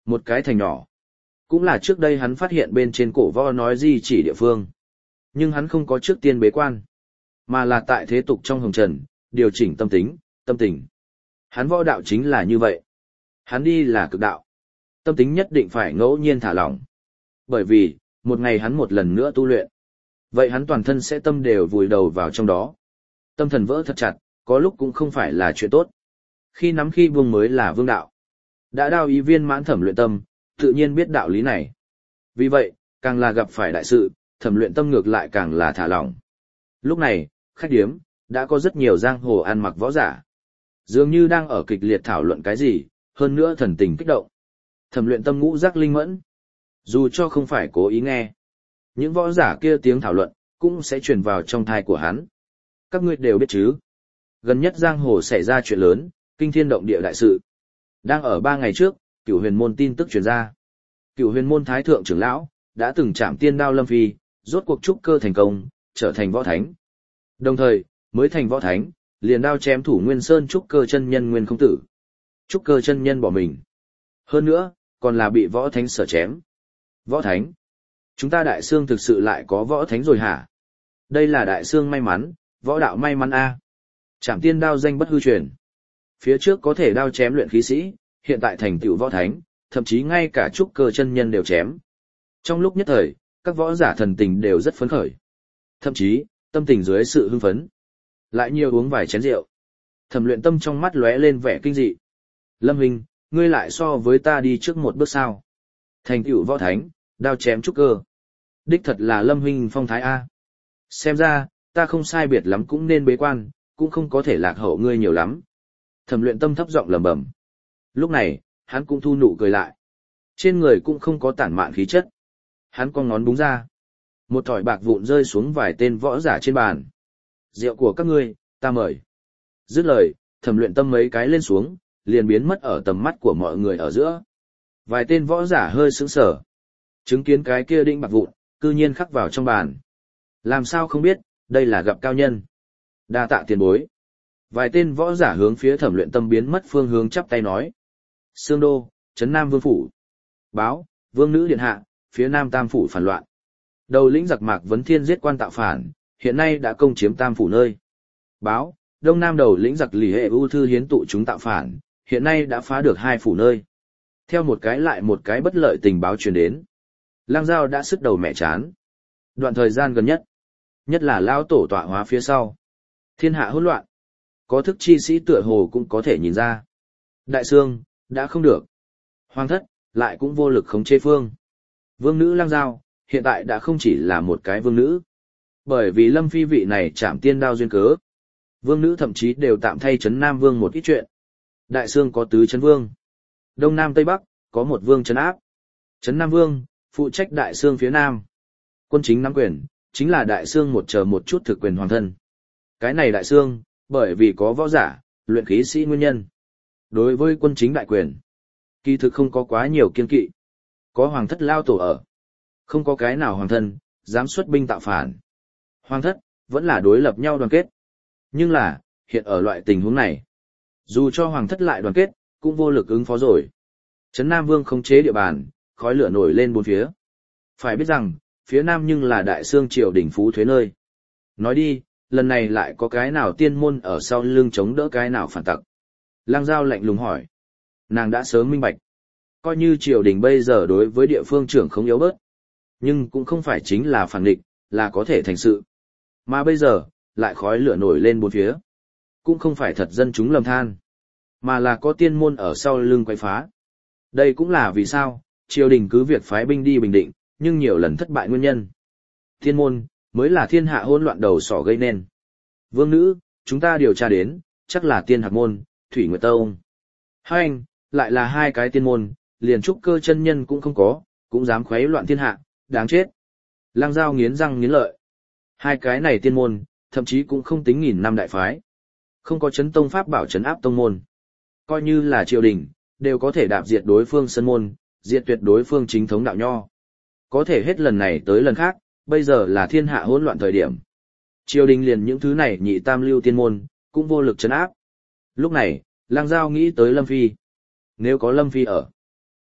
S1: Một cái thành nhỏ. Cũng là trước đây hắn phát hiện bên trên cổ võ nói di chỉ địa phương. Nhưng hắn không có trước tiên bế quan, mà là tại thế tục trong hồng trần, điều chỉnh tâm tính, tâm tình. Hắn võ đạo chính là như vậy. Hắn đi là cực đạo. Tâm tính nhất định phải ngẫu nhiên thả lỏng. Bởi vì, một ngày hắn một lần nữa tu luyện. Vậy hắn toàn thân sẽ tâm đều vùi đầu vào trong đó. Tâm thần vỡ thật chặt, có lúc cũng không phải là chuyện tốt. Khi nắm khi buông mới là vương đạo. Đã đao ý viên mãn Thẩm Luyện Tâm, tự nhiên biết đạo lý này. Vì vậy, càng là gặp phải đại sự, Thẩm Luyện Tâm ngược lại càng là thả lỏng. Lúc này, khách điếm, đã có rất nhiều giang hồ ăn mặc võ giả. Dường như đang ở kịch liệt thảo luận cái gì, hơn nữa thần tình kích động. Thẩm Luyện Tâm ngũ giác linh mẫn. Dù cho không phải cố ý nghe, những võ giả kia tiếng thảo luận, cũng sẽ truyền vào trong thai của hắn. Các ngươi đều biết chứ. Gần nhất giang hồ xảy ra chuyện lớn, kinh thiên động địa đại sự. Đang ở ba ngày trước, Cửu Huyền môn tin tức truyền ra. Cửu Huyền môn thái thượng trưởng lão đã từng chạm tiên đao Lâm Phi, rốt cuộc trúc cơ thành công, trở thành võ thánh. Đồng thời, mới thành võ thánh, liền đao chém thủ Nguyên Sơn trúc cơ chân nhân Nguyên không tử. Trúc cơ chân nhân bỏ mình. Hơn nữa, còn là bị võ thánh sở chém. Võ thánh? Chúng ta Đại Sương thực sự lại có võ thánh rồi hả? Đây là Đại Sương may mắn, võ đạo may mắn a. Chạm tiên đao danh bất hư truyền. Phía trước có thể đao chém luyện khí sĩ, hiện tại thành tựu võ thánh, thậm chí ngay cả trúc cơ chân nhân đều chém. Trong lúc nhất thời, các võ giả thần tình đều rất phấn khởi. Thậm chí, tâm tình dưới sự hưng phấn. Lại nhiều uống vài chén rượu. Thẩm Luyện Tâm trong mắt lóe lên vẻ kinh dị. Lâm huynh, ngươi lại so với ta đi trước một bước sao? Thành tựu võ thánh, đao chém trúc cơ. Đích thật là Lâm huynh phong thái a. Xem ra, ta không sai biệt lắm cũng nên bế quan, cũng không có thể lạc hậu ngươi nhiều lắm. Thẩm Luyện Tâm thấp giọng lẩm bẩm. Lúc này, hắn cũng thu nụ cười lại. Trên người cũng không có tản mạn khí chất. Hắn cong ngón búng ra. Một thỏi bạc vụn rơi xuống vài tên võ giả trên bàn. Rượu của các ngươi, ta mời. Dứt lời, Thẩm Luyện Tâm mấy cái lên xuống, liền biến mất ở tầm mắt của mọi người ở giữa. Vài tên võ giả hơi sững sờ. Chứng kiến cái kia đĩnh bạc vụn, cư nhiên khắc vào trong bàn. Làm sao không biết, đây là gặp cao nhân. Đa tạ tiền bối. Vài tên võ giả hướng phía Thẩm Luyện Tâm biến mất phương hướng chắp tay nói. Sương Đô, Trấn Nam Vương Phủ. Báo, Vương Nữ Điện Hạ, phía Nam Tam Phủ phản loạn. Đầu lĩnh giặc Mạc Vấn Thiên giết quan tạo phản, hiện nay đã công chiếm Tam Phủ nơi. Báo, Đông Nam đầu lĩnh giặc Lỷ Hệ ưu thư hiến tụ chúng tạo phản, hiện nay đã phá được hai phủ nơi. Theo một cái lại một cái bất lợi tình báo truyền đến. Lang Giao đã sứt đầu mẹ chán. Đoạn thời gian gần nhất, nhất là lao tổ tọa hóa phía sau. Thiên hạ hỗn loạn. Có thức chi sĩ tựa hồ cũng có thể nhìn ra. Đại Sương, đã không được. Hoàng thất, lại cũng vô lực khống chế phương. Vương nữ Lang Giao, hiện tại đã không chỉ là một cái vương nữ. Bởi vì Lâm Phi vị này chạm tiên đao duyên cớ. Vương nữ thậm chí đều tạm thay Trấn Nam Vương một ít chuyện. Đại Sương có tứ Trấn Vương. Đông Nam Tây Bắc, có một vương trấn áp. Trấn Nam Vương, phụ trách Đại Sương phía Nam. Quân chính nắm quyền, chính là Đại Sương một chờ một chút thực quyền hoàng thân. Cái này Đại Sương, bởi vì có võ giả, luyện khí sĩ nguyên nhân. Đối với quân chính đại quyền, kỳ thực không có quá nhiều kiên kỵ. Có hoàng thất lao tổ ở. Không có cái nào hoàng thân, dám xuất binh tạo phản. Hoàng thất, vẫn là đối lập nhau đoàn kết. Nhưng là, hiện ở loại tình huống này, dù cho hoàng thất lại đoàn kết, cũng vô lực ứng phó rồi. Trấn Nam Vương khống chế địa bàn, khói lửa nổi lên bốn phía. Phải biết rằng, phía Nam nhưng là Đại Sương triều đỉnh phú thuế nơi. Nói đi, lần này lại có cái nào tiên môn ở sau lưng chống đỡ cái nào phản tặc. Lang Giao lạnh lùng hỏi. Nàng đã sớm minh bạch. Coi như triều đình bây giờ đối với địa phương trưởng không yếu bớt. Nhưng cũng không phải chính là phản địch, là có thể thành sự. Mà bây giờ, lại khói lửa nổi lên bốn phía. Cũng không phải thật dân chúng lầm than, mà là có tiên môn ở sau lưng quay phá. Đây cũng là vì sao, triều đình cứ việc phái binh đi Bình Định, nhưng nhiều lần thất bại nguyên nhân. Tiên môn, mới là thiên hạ hỗn loạn đầu sỏ gây nên. Vương nữ, chúng ta điều tra đến, chắc là tiên hạc môn, Thủy Nguyệt Tông. Hai anh, lại là hai cái tiên môn, liền trúc cơ chân nhân cũng không có, cũng dám khuấy loạn thiên hạ, đáng chết. Lang Giao nghiến răng nghiến lợi. Hai cái này tiên môn, thậm chí cũng không tính nghìn năm đại phái. Không có chấn tông pháp bảo chấn áp tông môn. Coi như là triều đình, đều có thể đạp diệt đối phương sân môn, diệt tuyệt đối phương chính thống đạo nho. Có thể hết lần này tới lần khác, bây giờ là thiên hạ hỗn loạn thời điểm. Triều đình liền những thứ này nhị tam lưu tiên môn, cũng vô lực chấn áp. Lúc này, Lang Giao nghĩ tới Lâm Phi. Nếu có Lâm Phi ở,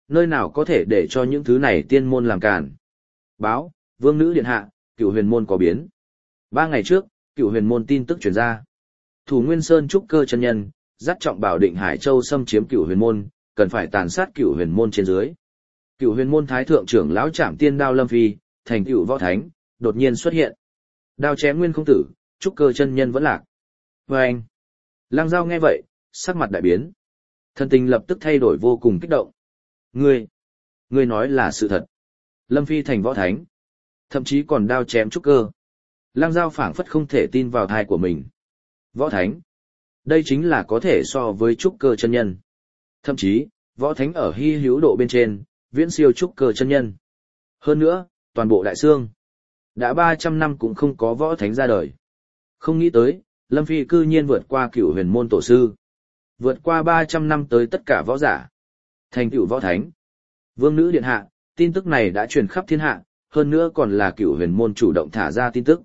S1: nơi nào có thể để cho những thứ này tiên môn làm cản. Báo, vương nữ điện hạ, Cửu Huyền môn có biến. Ba ngày trước, Cửu Huyền môn tin tức truyền ra. Thủ Nguyên Sơn trúc cơ chân nhân, dắt trọng bảo định Hải Châu xâm chiếm Cửu Huyền môn, cần phải tàn sát Cửu Huyền môn trên dưới. Cửu Huyền môn thái thượng trưởng lão Trảm Tiên Đao Lâm Phi, thành tựu võ thánh, đột nhiên xuất hiện. Đao chém nguyên không tử, trúc cơ chân nhân vẫn lạc. Và anh, Lăng Giao nghe vậy, sắc mặt đại biến. Thân tình lập tức thay đổi vô cùng kích động. Ngươi, ngươi nói là sự thật. Lâm Phi thành võ thánh, thậm chí còn đao chém trúc cơ. Lăng Giao phảng phất không thể tin vào thai của mình. Võ thánh, đây chính là có thể so với trúc cơ chân nhân. Thậm chí, võ thánh ở hy hữu độ bên trên, viễn siêu trúc cơ chân nhân. Hơn nữa, toàn bộ đại xương, đã ba trăm năm cũng không có võ thánh ra đời. Không nghĩ tới, Lâm Phi cư nhiên vượt qua Cửu Huyền môn tổ sư. Vượt qua ba trăm năm tới tất cả võ giả. Thành tựu võ thánh. Vương nữ điện hạ, tin tức này đã truyền khắp thiên hạ, hơn nữa còn là Cửu Huyền môn chủ động thả ra tin tức.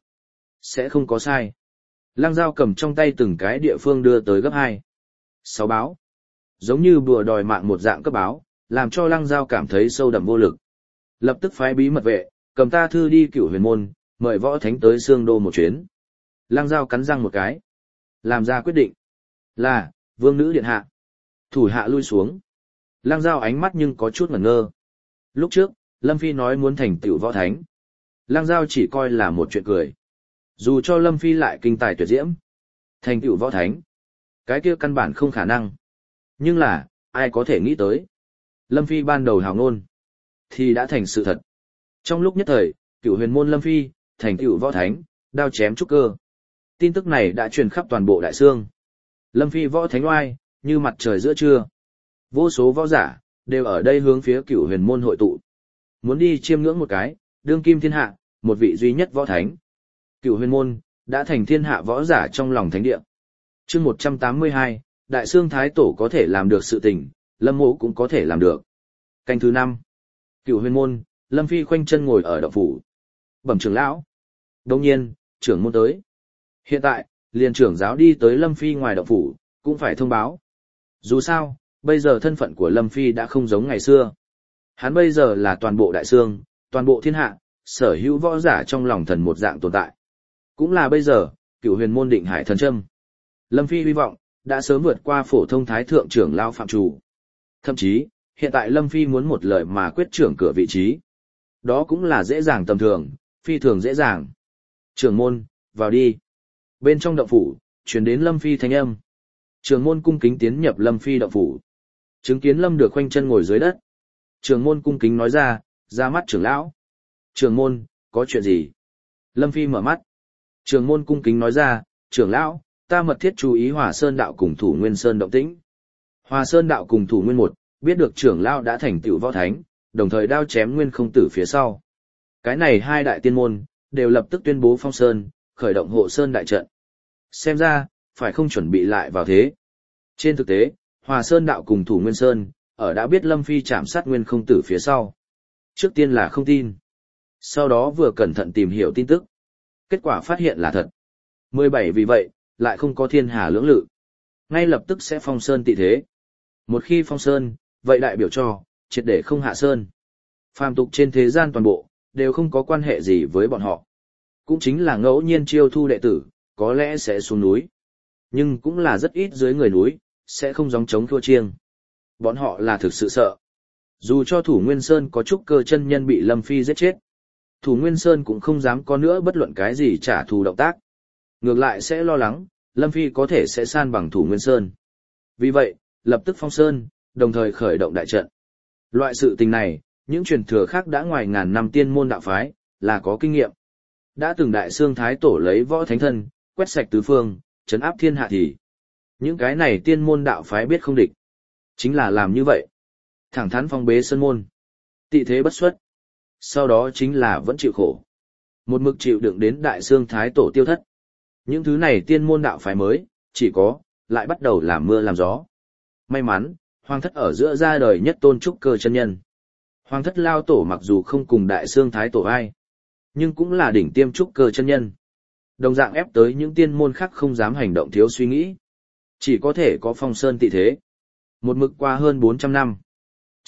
S1: Sẽ không có sai. Lăng Giao cầm trong tay từng cái địa phương đưa tới gấp hai. Sáu báo. Giống như bùa đòi mạng một dạng cấp báo, làm cho Lăng Giao cảm thấy sâu đậm vô lực. Lập tức phái bí mật vệ, cầm ta thư đi Cửu Huyền môn, mời võ thánh tới Sương Đô một chuyến. Lăng Giao cắn răng một cái. Làm ra quyết định. Là, vương nữ điện hạ. Thủ hạ lui xuống. Lăng Giao ánh mắt nhưng có chút ngẩn ngơ. Lúc trước, Lâm Phi nói muốn thành tựu võ thánh. Lăng Giao chỉ coi là một chuyện cười. Dù cho Lâm Phi lại kinh tài tuyệt diễm. Thành tựu võ thánh. Cái kia căn bản không khả năng. Nhưng là, ai có thể nghĩ tới. Lâm Phi ban đầu hào ngôn. Thì đã thành sự thật. Trong lúc nhất thời, Cửu Huyền môn Lâm Phi, thành tựu võ thánh, đao chém trúc cơ. Tin tức này đã truyền khắp toàn bộ đại xương. Lâm Phi võ thánh oai, như mặt trời giữa trưa. Vô số võ giả, đều ở đây hướng phía Cửu Huyền môn hội tụ. Muốn đi chiêm ngưỡng một cái, đương kim thiên hạ, một vị duy nhất võ thánh. Cửu Huyền môn, đã thành thiên hạ võ giả trong lòng thánh địa. chương một trăm tám mươi hai, Đại Xương Thái Tổ có thể làm được sự tình, Lâm Mộ cũng có thể làm được. Canh thứ năm. Cửu Huyền môn, Lâm Phi khoanh chân ngồi ở động phủ. Bẩm trưởng lão. Đồng nhiên, trưởng môn tới. Hiện tại, liền trưởng giáo đi tới Lâm Phi ngoài động phủ, cũng phải thông báo. Dù sao, bây giờ thân phận của Lâm Phi đã không giống ngày xưa. Hắn bây giờ là toàn bộ đại xương, toàn bộ thiên hạ, sở hữu võ giả trong lòng thần một dạng tồn tại. Cũng là bây giờ, Cửu Huyền môn định hải thần châm. Lâm Phi hy vọng, đã sớm vượt qua phổ thông thái thượng trưởng lão phạm chủ. Thậm chí, hiện tại Lâm Phi muốn một lời mà quyết trưởng cửa vị trí. Đó cũng là dễ dàng tầm thường, phi thường dễ dàng. Trưởng môn, vào đi. Bên trong động phủ, truyền đến Lâm Phi thanh âm. Trưởng môn cung kính tiến nhập Lâm Phi động phủ. Chứng kiến Lâm được khoanh chân ngồi dưới đất. Trưởng môn cung kính nói ra, ra mắt trưởng lão. Trưởng môn, có chuyện gì? Lâm Phi mở mắt. Trưởng môn cung kính nói ra, trưởng lão, ta mật thiết chú ý Hòa Sơn đạo cùng Thủ Nguyên Sơn động tĩnh. Hòa Sơn đạo cùng Thủ Nguyên một, biết được trưởng lão đã thành tựu võ thánh, đồng thời đao chém Nguyên không tử phía sau. Cái này hai đại tiên môn, đều lập tức tuyên bố phong sơn, khởi động hộ sơn đại trận. Xem ra, phải không chuẩn bị lại vào thế. Trên thực tế, Hòa Sơn đạo cùng Thủ Nguyên Sơn, ở đã biết Lâm Phi chạm sát Nguyên không tử phía sau. Trước tiên là không tin. Sau đó vừa cẩn thận tìm hiểu tin tức. Kết quả phát hiện là thật. mười bảy vì vậy, lại không có thiên hà lưỡng lự. Ngay lập tức sẽ phong sơn tị thế. Một khi phong sơn, vậy đại biểu cho, triệt để không hạ sơn. Phàm tục trên thế gian toàn bộ, đều không có quan hệ gì với bọn họ. Cũng chính là ngẫu nhiên chiêu thu đệ tử, có lẽ sẽ xuống núi. Nhưng cũng là rất ít dưới người núi, sẽ không gióng chống thua chiêng. Bọn họ là thực sự sợ. Dù cho Thủ Nguyên Sơn có chút cơ chân nhân bị Lâm Phi giết chết, Thủ Nguyên Sơn cũng không dám có nữa bất luận cái gì trả thù động tác. Ngược lại sẽ lo lắng, Lâm Phi có thể sẽ san bằng Thủ Nguyên Sơn. Vì vậy, lập tức phong sơn, đồng thời khởi động đại trận. Loại sự tình này, những truyền thừa khác đã ngoài ngàn năm tiên môn đạo phái, là có kinh nghiệm. Đã từng Đại Xương Thái Tổ lấy võ thánh thân, quét sạch tứ phương, trấn áp thiên hạ thì. Những cái này tiên môn đạo phái biết không địch. Chính là làm như vậy. Thẳng thắn phong bế sơn môn. Tị thế bất xuất. Sau đó chính là vẫn chịu khổ. Một mực chịu đựng đến Đại Xương Thái Tổ tiêu thất. Những thứ này tiên môn đạo phái mới, chỉ có, lại bắt đầu làm mưa làm gió. May mắn, Hoàng thất ở giữa ra đời nhất tôn trúc cơ chân nhân. Hoàng thất lao tổ mặc dù không cùng Đại Xương Thái Tổ ai, nhưng cũng là đỉnh tiêm trúc cơ chân nhân. Đồng dạng ép tới những tiên môn khác không dám hành động thiếu suy nghĩ. Chỉ có thể có phong sơn tị thế. Một mực qua hơn bốn trăm năm.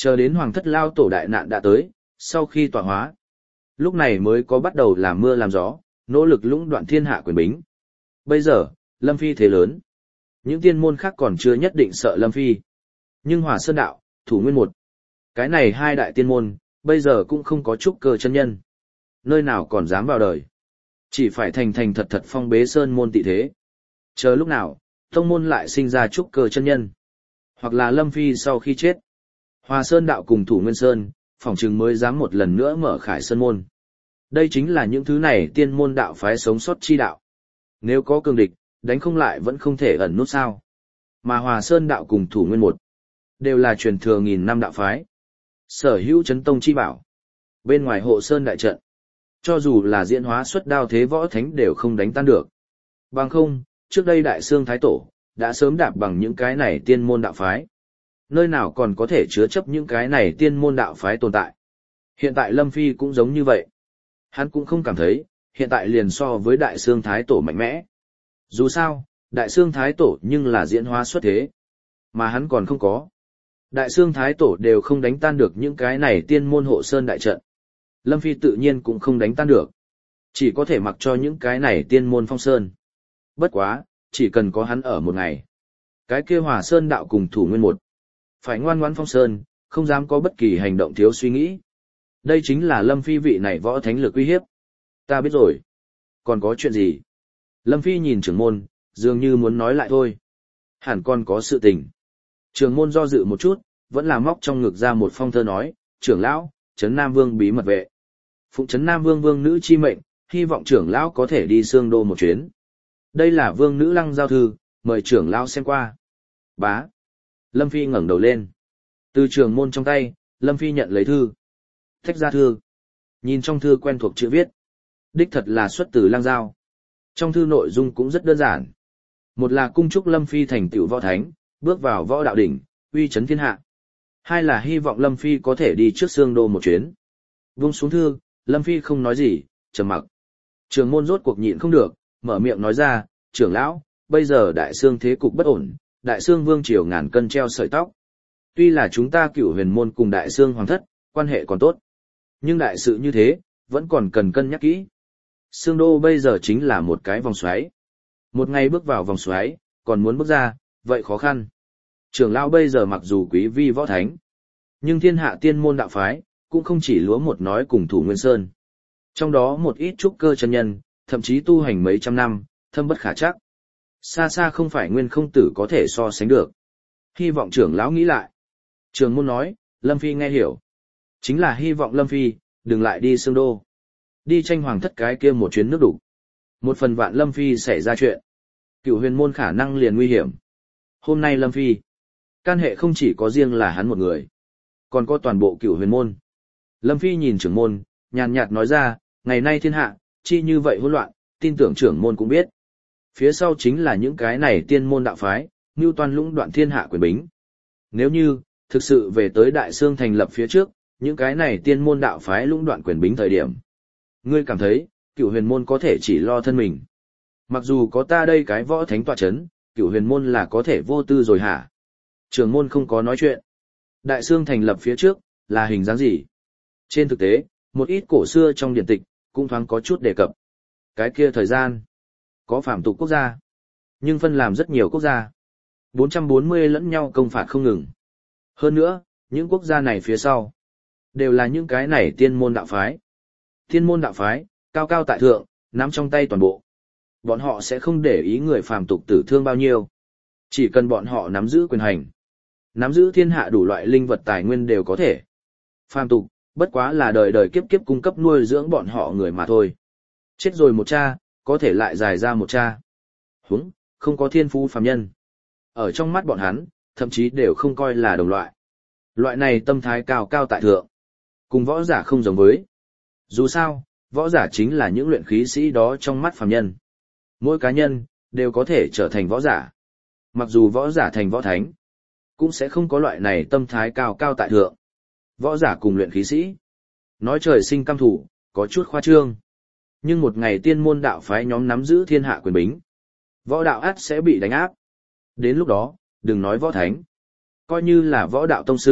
S1: Chờ đến hoàng thất lao tổ đại nạn đã tới, sau khi tọa hóa, lúc này mới có bắt đầu làm mưa làm gió, nỗ lực lũng đoạn thiên hạ quyền bính. Bây giờ, Lâm Phi thế lớn. Những tiên môn khác còn chưa nhất định sợ Lâm Phi. Nhưng Hòa Sơn Đạo, Thủ Nguyên một, cái này hai đại tiên môn, bây giờ cũng không có trúc cơ chân nhân. Nơi nào còn dám vào đời. Chỉ phải thành thành thật thật phong bế sơn môn tị thế. Chờ lúc nào, tông môn lại sinh ra trúc cơ chân nhân. Hoặc là Lâm Phi sau khi chết. Hòa Sơn Đạo cùng Thủ Nguyên Sơn, phỏng chừng mới dám một lần nữa mở khải sơn môn. Đây chính là những thứ này tiên môn đạo phái sống sót chi đạo. Nếu có cường địch, đánh không lại vẫn không thể ẩn nút sao. Mà Hòa Sơn Đạo cùng Thủ Nguyên một, đều là truyền thừa nghìn năm đạo phái. Sở hữu chấn tông chi bảo. Bên ngoài hộ sơn đại trận, cho dù là diễn hóa xuất đao thế võ thánh đều không đánh tan được. Bằng không, trước đây Đại Xương Thái Tổ, đã sớm đạp bằng những cái này tiên môn đạo phái. Nơi nào còn có thể chứa chấp những cái này tiên môn đạo phái tồn tại. Hiện tại Lâm Phi cũng giống như vậy. Hắn cũng không cảm thấy, hiện tại liền so với Đại Xương Thái Tổ mạnh mẽ. Dù sao, Đại Xương Thái Tổ nhưng là diễn hóa xuất thế. Mà hắn còn không có. Đại Xương Thái Tổ đều không đánh tan được những cái này tiên môn hộ sơn đại trận. Lâm Phi tự nhiên cũng không đánh tan được. Chỉ có thể mặc cho những cái này tiên môn phong sơn. Bất quá, chỉ cần có hắn ở một ngày. Cái kia Hòa Sơn Đạo cùng Thủ Nguyên một, phải ngoan ngoãn phong sơn, không dám có bất kỳ hành động thiếu suy nghĩ. Đây chính là Lâm Phi vị này võ thánh lực uy hiếp. Ta biết rồi. Còn có chuyện gì? Lâm Phi nhìn trưởng môn, dường như muốn nói lại thôi. Hẳn còn có sự tình. Trưởng môn do dự một chút, vẫn là móc trong ngực ra một phong thơ nói, trưởng lão, Trấn Nam Vương bí mật vệ. Phụng Trấn Nam Vương vương nữ chi mệnh, hy vọng trưởng lão có thể đi Sương Đô một chuyến. Đây là vương nữ lăng giao thư, mời trưởng lão xem qua. Bá. Lâm Phi ngẩng đầu lên. Từ trưởng môn trong tay, Lâm Phi nhận lấy thư. Thách ra thư. Nhìn trong thư quen thuộc chữ viết. Đích thật là xuất từ lăng giao. Trong thư nội dung cũng rất đơn giản. Một là cung chúc Lâm Phi thành tựu võ thánh, bước vào võ đạo đỉnh, uy chấn thiên hạ. Hai là hy vọng Lâm Phi có thể đi trước Sương Đô một chuyến. Vung xuống thư, Lâm Phi không nói gì, trầm mặc. Trường môn rốt cuộc nhịn không được, mở miệng nói ra, trưởng lão, bây giờ đại xương thế cục bất ổn, đại xương vương triều ngàn cân treo sợi tóc. Tuy là chúng ta cửu huyền môn cùng đại xương hoàng thất, quan hệ còn tốt. Nhưng đại sự như thế, vẫn còn cần cân nhắc kỹ. Sương Đô bây giờ chính là một cái vòng xoáy. Một ngày bước vào vòng xoáy, còn muốn bước ra, vậy khó khăn. Trưởng lão bây giờ mặc dù quý vi võ thánh, nhưng thiên hạ tiên môn đạo phái, cũng không chỉ lúa một nói cùng Thủ Nguyên Sơn. Trong đó một ít trúc cơ chân nhân, thậm chí tu hành mấy trăm năm, thâm bất khả chắc. Xa xa không phải nguyên không tử có thể so sánh được. Hy vọng trưởng lão nghĩ lại. Trường môn nói, Lâm Phi nghe hiểu. Chính là hy vọng Lâm Phi, đừng lại đi Sương Đô. Đi tranh hoàng thất cái kia một chuyến nước đủ. Một phần vạn Lâm Phi xảy ra chuyện. Cựu huyền môn khả năng liền nguy hiểm. Hôm nay Lâm Phi, can hệ không chỉ có riêng là hắn một người, còn có toàn bộ cựu huyền môn. Lâm Phi nhìn trưởng môn, nhàn nhạt nói ra, ngày nay thiên hạ, chi như vậy hỗn loạn, tin tưởng trưởng môn cũng biết. Phía sau chính là những cái này tiên môn đạo phái, như toàn lũng đoạn thiên hạ quyền bính. Nếu như, thực sự về tới Đại Xương thành lập phía trước, những cái này tiên môn đạo phái lũng đoạn quyền bính thời điểm. Ngươi cảm thấy, cựu huyền môn có thể chỉ lo thân mình. Mặc dù có ta đây cái võ thánh tọa chấn, cựu huyền môn là có thể vô tư rồi hả? Trưởng môn không có nói chuyện. Đại Xương thành lập phía trước, là hình dáng gì? Trên thực tế, một ít cổ xưa trong điển tịch, cũng thoáng có chút đề cập. Cái kia thời gian, có phạm tục quốc gia, nhưng phân làm rất nhiều quốc gia. bốn trăm bốn mươi lẫn nhau công phạt không ngừng. Hơn nữa, những quốc gia này phía sau, đều là những cái này tiên môn đạo phái. Tiên môn đạo phái, cao cao tại thượng, nắm trong tay toàn bộ. Bọn họ sẽ không để ý người phàm tục tử thương bao nhiêu. Chỉ cần bọn họ nắm giữ quyền hành, nắm giữ thiên hạ đủ loại linh vật tài nguyên đều có thể. Phàm tục, bất quá là đời đời kiếp kiếp cung cấp nuôi dưỡng bọn họ người mà thôi. Chết rồi một cha, có thể lại dài ra một cha. Huống, không có thiên phú phàm nhân. Ở trong mắt bọn hắn, thậm chí đều không coi là đồng loại. Loại này tâm thái cao cao tại thượng. Cùng võ giả không giống với. Dù sao, võ giả chính là những luyện khí sĩ đó trong mắt phàm nhân. Mỗi cá nhân, đều có thể trở thành võ giả. Mặc dù võ giả thành võ thánh, cũng sẽ không có loại này tâm thái cao cao tại thượng. Võ giả cùng luyện khí sĩ. Nói trời sinh căm thủ, có chút khoa trương. Nhưng một ngày tiên môn đạo phái nhóm nắm giữ thiên hạ quyền bính. Võ đạo ắt sẽ bị đánh áp. Đến lúc đó, đừng nói võ thánh. Coi như là võ đạo tông sư,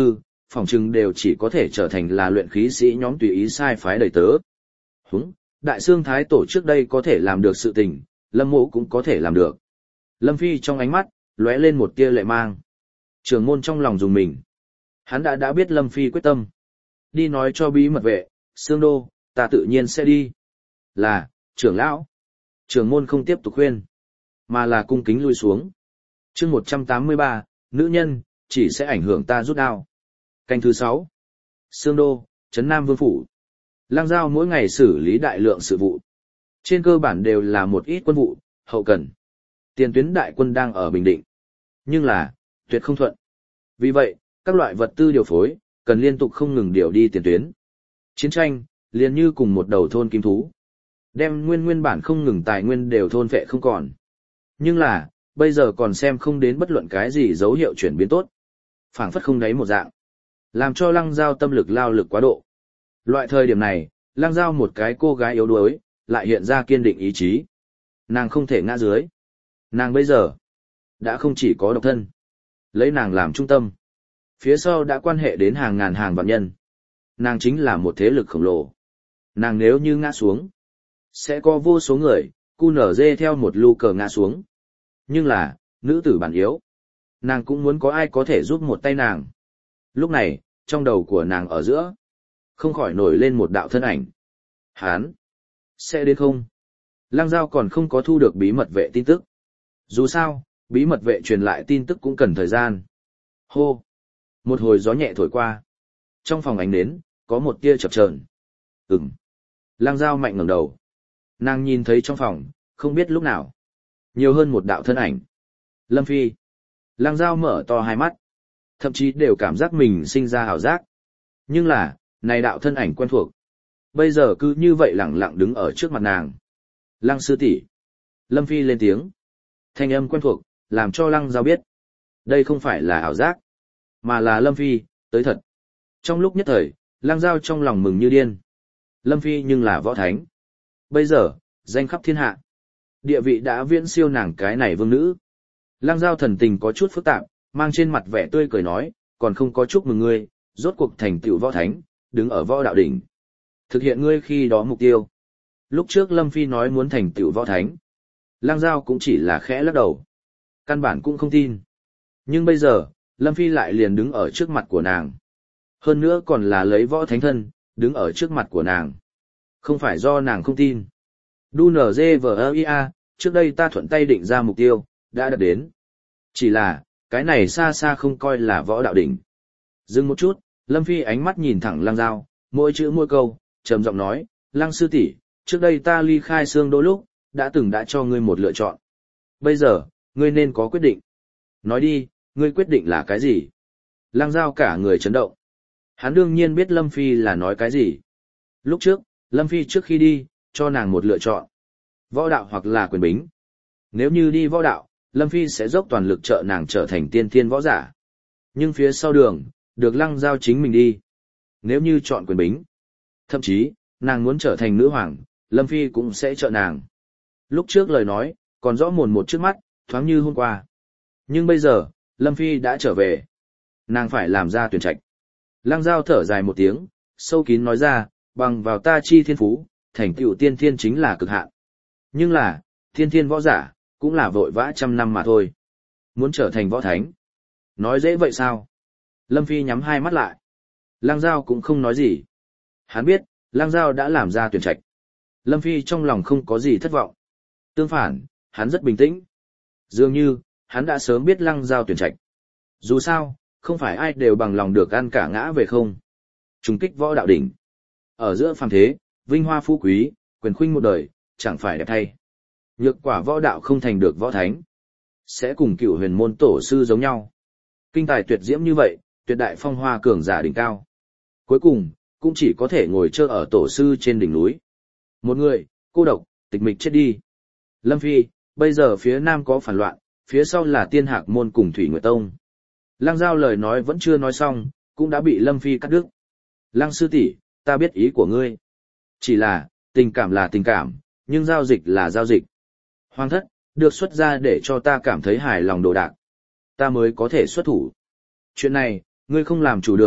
S1: phỏng chừng đều chỉ có thể trở thành là luyện khí sĩ nhóm tùy ý sai phái đầy tớ. Húng, Đại Xương Thái Tổ trước đây có thể làm được sự tình, Lâm Mộ cũng có thể làm được. Lâm Phi trong ánh mắt, lóe lên một tia lệ mang. Trưởng môn trong lòng dùng mình. Hắn đã đã biết Lâm Phi quyết tâm. Đi nói cho bí mật vệ, Sương Đô, ta tự nhiên sẽ đi. Là, trưởng lão. Trưởng môn không tiếp tục khuyên, mà là cung kính lui xuống. chương một trăm tám mươi ba, nữ nhân, chỉ sẽ ảnh hưởng ta rút đao. Canh thứ sáu. Sương Đô, Trấn Nam Vương Phủ. Lăng Giao mỗi ngày xử lý đại lượng sự vụ. Trên cơ bản đều là một ít quân vụ, hậu cần. Tiền tuyến đại quân đang ở Bình Định. Nhưng là, tuyệt không thuận. Vì vậy, các loại vật tư điều phối, cần liên tục không ngừng điều đi tiền tuyến. Chiến tranh, liền như cùng một đầu thôn kim thú. Đem nguyên nguyên bản không ngừng tài nguyên đều thôn phệ không còn. Nhưng là, bây giờ còn xem không đến bất luận cái gì dấu hiệu chuyển biến tốt. Phảng phất không đáy một dạng. Làm cho Lăng Giao tâm lực lao lực quá độ. Loại thời điểm này, Lăng Giao một cái cô gái yếu đuối, lại hiện ra kiên định ý chí. Nàng không thể ngã dưới. Nàng bây giờ, đã không chỉ có độc thân. Lấy nàng làm trung tâm. Phía sau đã quan hệ đến hàng ngàn hàng vạn nhân. Nàng chính là một thế lực khổng lồ. Nàng nếu như ngã xuống, sẽ có vô số người, cu nở dê theo một lu cờ ngã xuống. Nhưng là, nữ tử bản yếu. Nàng cũng muốn có ai có thể giúp một tay nàng. Lúc này, trong đầu của nàng ở giữa, không khỏi nổi lên một đạo thân ảnh. Hán! Sẽ đến không? Lăng Giao còn không có thu được bí mật vệ tin tức. Dù sao, bí mật vệ truyền lại tin tức cũng cần thời gian. Hô! Một hồi gió nhẹ thổi qua. Trong phòng ánh nến, có một tia chập chờn. Ừm. Lăng Giao mạnh ngẩng đầu. Nàng nhìn thấy trong phòng, không biết lúc nào. Nhiều hơn một đạo thân ảnh. Lâm Phi. Lăng Giao mở to hai mắt. Thậm chí đều cảm giác mình sinh ra ảo giác. Nhưng là, này đạo thân ảnh quen thuộc. Bây giờ cứ như vậy lẳng lặng đứng ở trước mặt nàng. Lăng sư tỷ. Lâm Phi lên tiếng. Thanh âm quen thuộc, làm cho Lăng Giao biết. Đây không phải là ảo giác, mà là Lâm Phi, tới thật. Trong lúc nhất thời, Lăng Giao trong lòng mừng như điên. Lâm Phi nhưng là võ thánh. Bây giờ, danh khắp thiên hạ. Địa vị đã viễn siêu nàng cái này vương nữ. Lăng Giao thần tình có chút phức tạp, mang trên mặt vẻ tươi cười nói, còn không có chúc mừng ngươi, rốt cuộc thành tựu võ thánh, đứng ở võ đạo đỉnh. Thực hiện ngươi khi đó mục tiêu. Lúc trước Lâm Phi nói muốn thành tựu võ thánh. Lăng Giao cũng chỉ là khẽ lắc đầu. Căn bản cũng không tin. Nhưng bây giờ, Lâm Phi lại liền đứng ở trước mặt của nàng. Hơn nữa còn là lấy võ thánh thân, đứng ở trước mặt của nàng. Không phải do nàng không tin. Đu nở dê vờ ia, trước đây ta thuận tay định ra mục tiêu, đã đạt đến. Chỉ là, cái này xa xa không coi là võ đạo đỉnh. Dừng một chút, Lâm Phi ánh mắt nhìn thẳng Lăng Giao, mỗi chữ mỗi câu, trầm giọng nói, Lăng sư tỷ, trước đây ta ly khai Sương Đô lúc, đã từng đã cho ngươi một lựa chọn. Bây giờ, ngươi nên có quyết định. Nói đi, ngươi quyết định là cái gì? Lăng Giao cả người chấn động. Hắn đương nhiên biết Lâm Phi là nói cái gì. Lúc trước, Lâm Phi trước khi đi, cho nàng một lựa chọn. Võ đạo hoặc là quyền bính. Nếu như đi võ đạo, Lâm Phi sẽ dốc toàn lực trợ nàng trở thành tiên thiên võ giả. Nhưng phía sau đường, được Lăng Giao chính mình đi. Nếu như chọn quyền bính, thậm chí, nàng muốn trở thành nữ hoàng, Lâm Phi cũng sẽ trợ nàng. Lúc trước lời nói, còn rõ mồn một trước mắt, thoáng như hôm qua. Nhưng bây giờ, Lâm Phi đã trở về. Nàng phải làm ra tuyển trạch. Lăng Giao thở dài một tiếng, sâu kín nói ra, bằng vào ta chi thiên phú, thành tựu tiên thiên chính là cực hạn. Nhưng là, thiên thiên võ giả, cũng là vội vã trăm năm mà thôi. Muốn trở thành võ thánh. Nói dễ vậy sao? Lâm Phi nhắm hai mắt lại. Lăng Giao cũng không nói gì. Hắn biết, Lăng Giao đã làm ra tuyển trạch. Lâm Phi trong lòng không có gì thất vọng. Tương phản, hắn rất bình tĩnh. Dường như, hắn đã sớm biết Lăng Giao tuyển trạch. Dù sao, không phải ai đều bằng lòng được ăn cả ngã về không. Trùng kích võ đạo đỉnh. Ở giữa phàm thế, vinh hoa phú quý, quyền khuynh một đời, chẳng phải đẹp thay. Nhược quả võ đạo không thành được võ thánh. Sẽ cùng cựu huyền môn tổ sư giống nhau. Kinh tài tuyệt diễm như vậy, tuyệt đại phong hoa cường giả đỉnh cao. Cuối cùng, cũng chỉ có thể ngồi chơi ở tổ sư trên đỉnh núi. Một người, cô độc, tịch mịch chết đi. Lâm Phi, bây giờ phía nam có phản loạn, phía sau là Tiên Hạc môn cùng Thủy Nguyệt Tông. Lăng Giao lời nói vẫn chưa nói xong, cũng đã bị Lâm Phi cắt đứt. Lăng sư tỷ, ta biết ý của ngươi. Chỉ là, tình cảm là tình cảm, nhưng giao dịch là giao dịch. Hoàng thất, được xuất ra để cho ta cảm thấy hài lòng đồ đạc. Ta mới có thể xuất thủ. Chuyện này, ngươi không làm chủ được,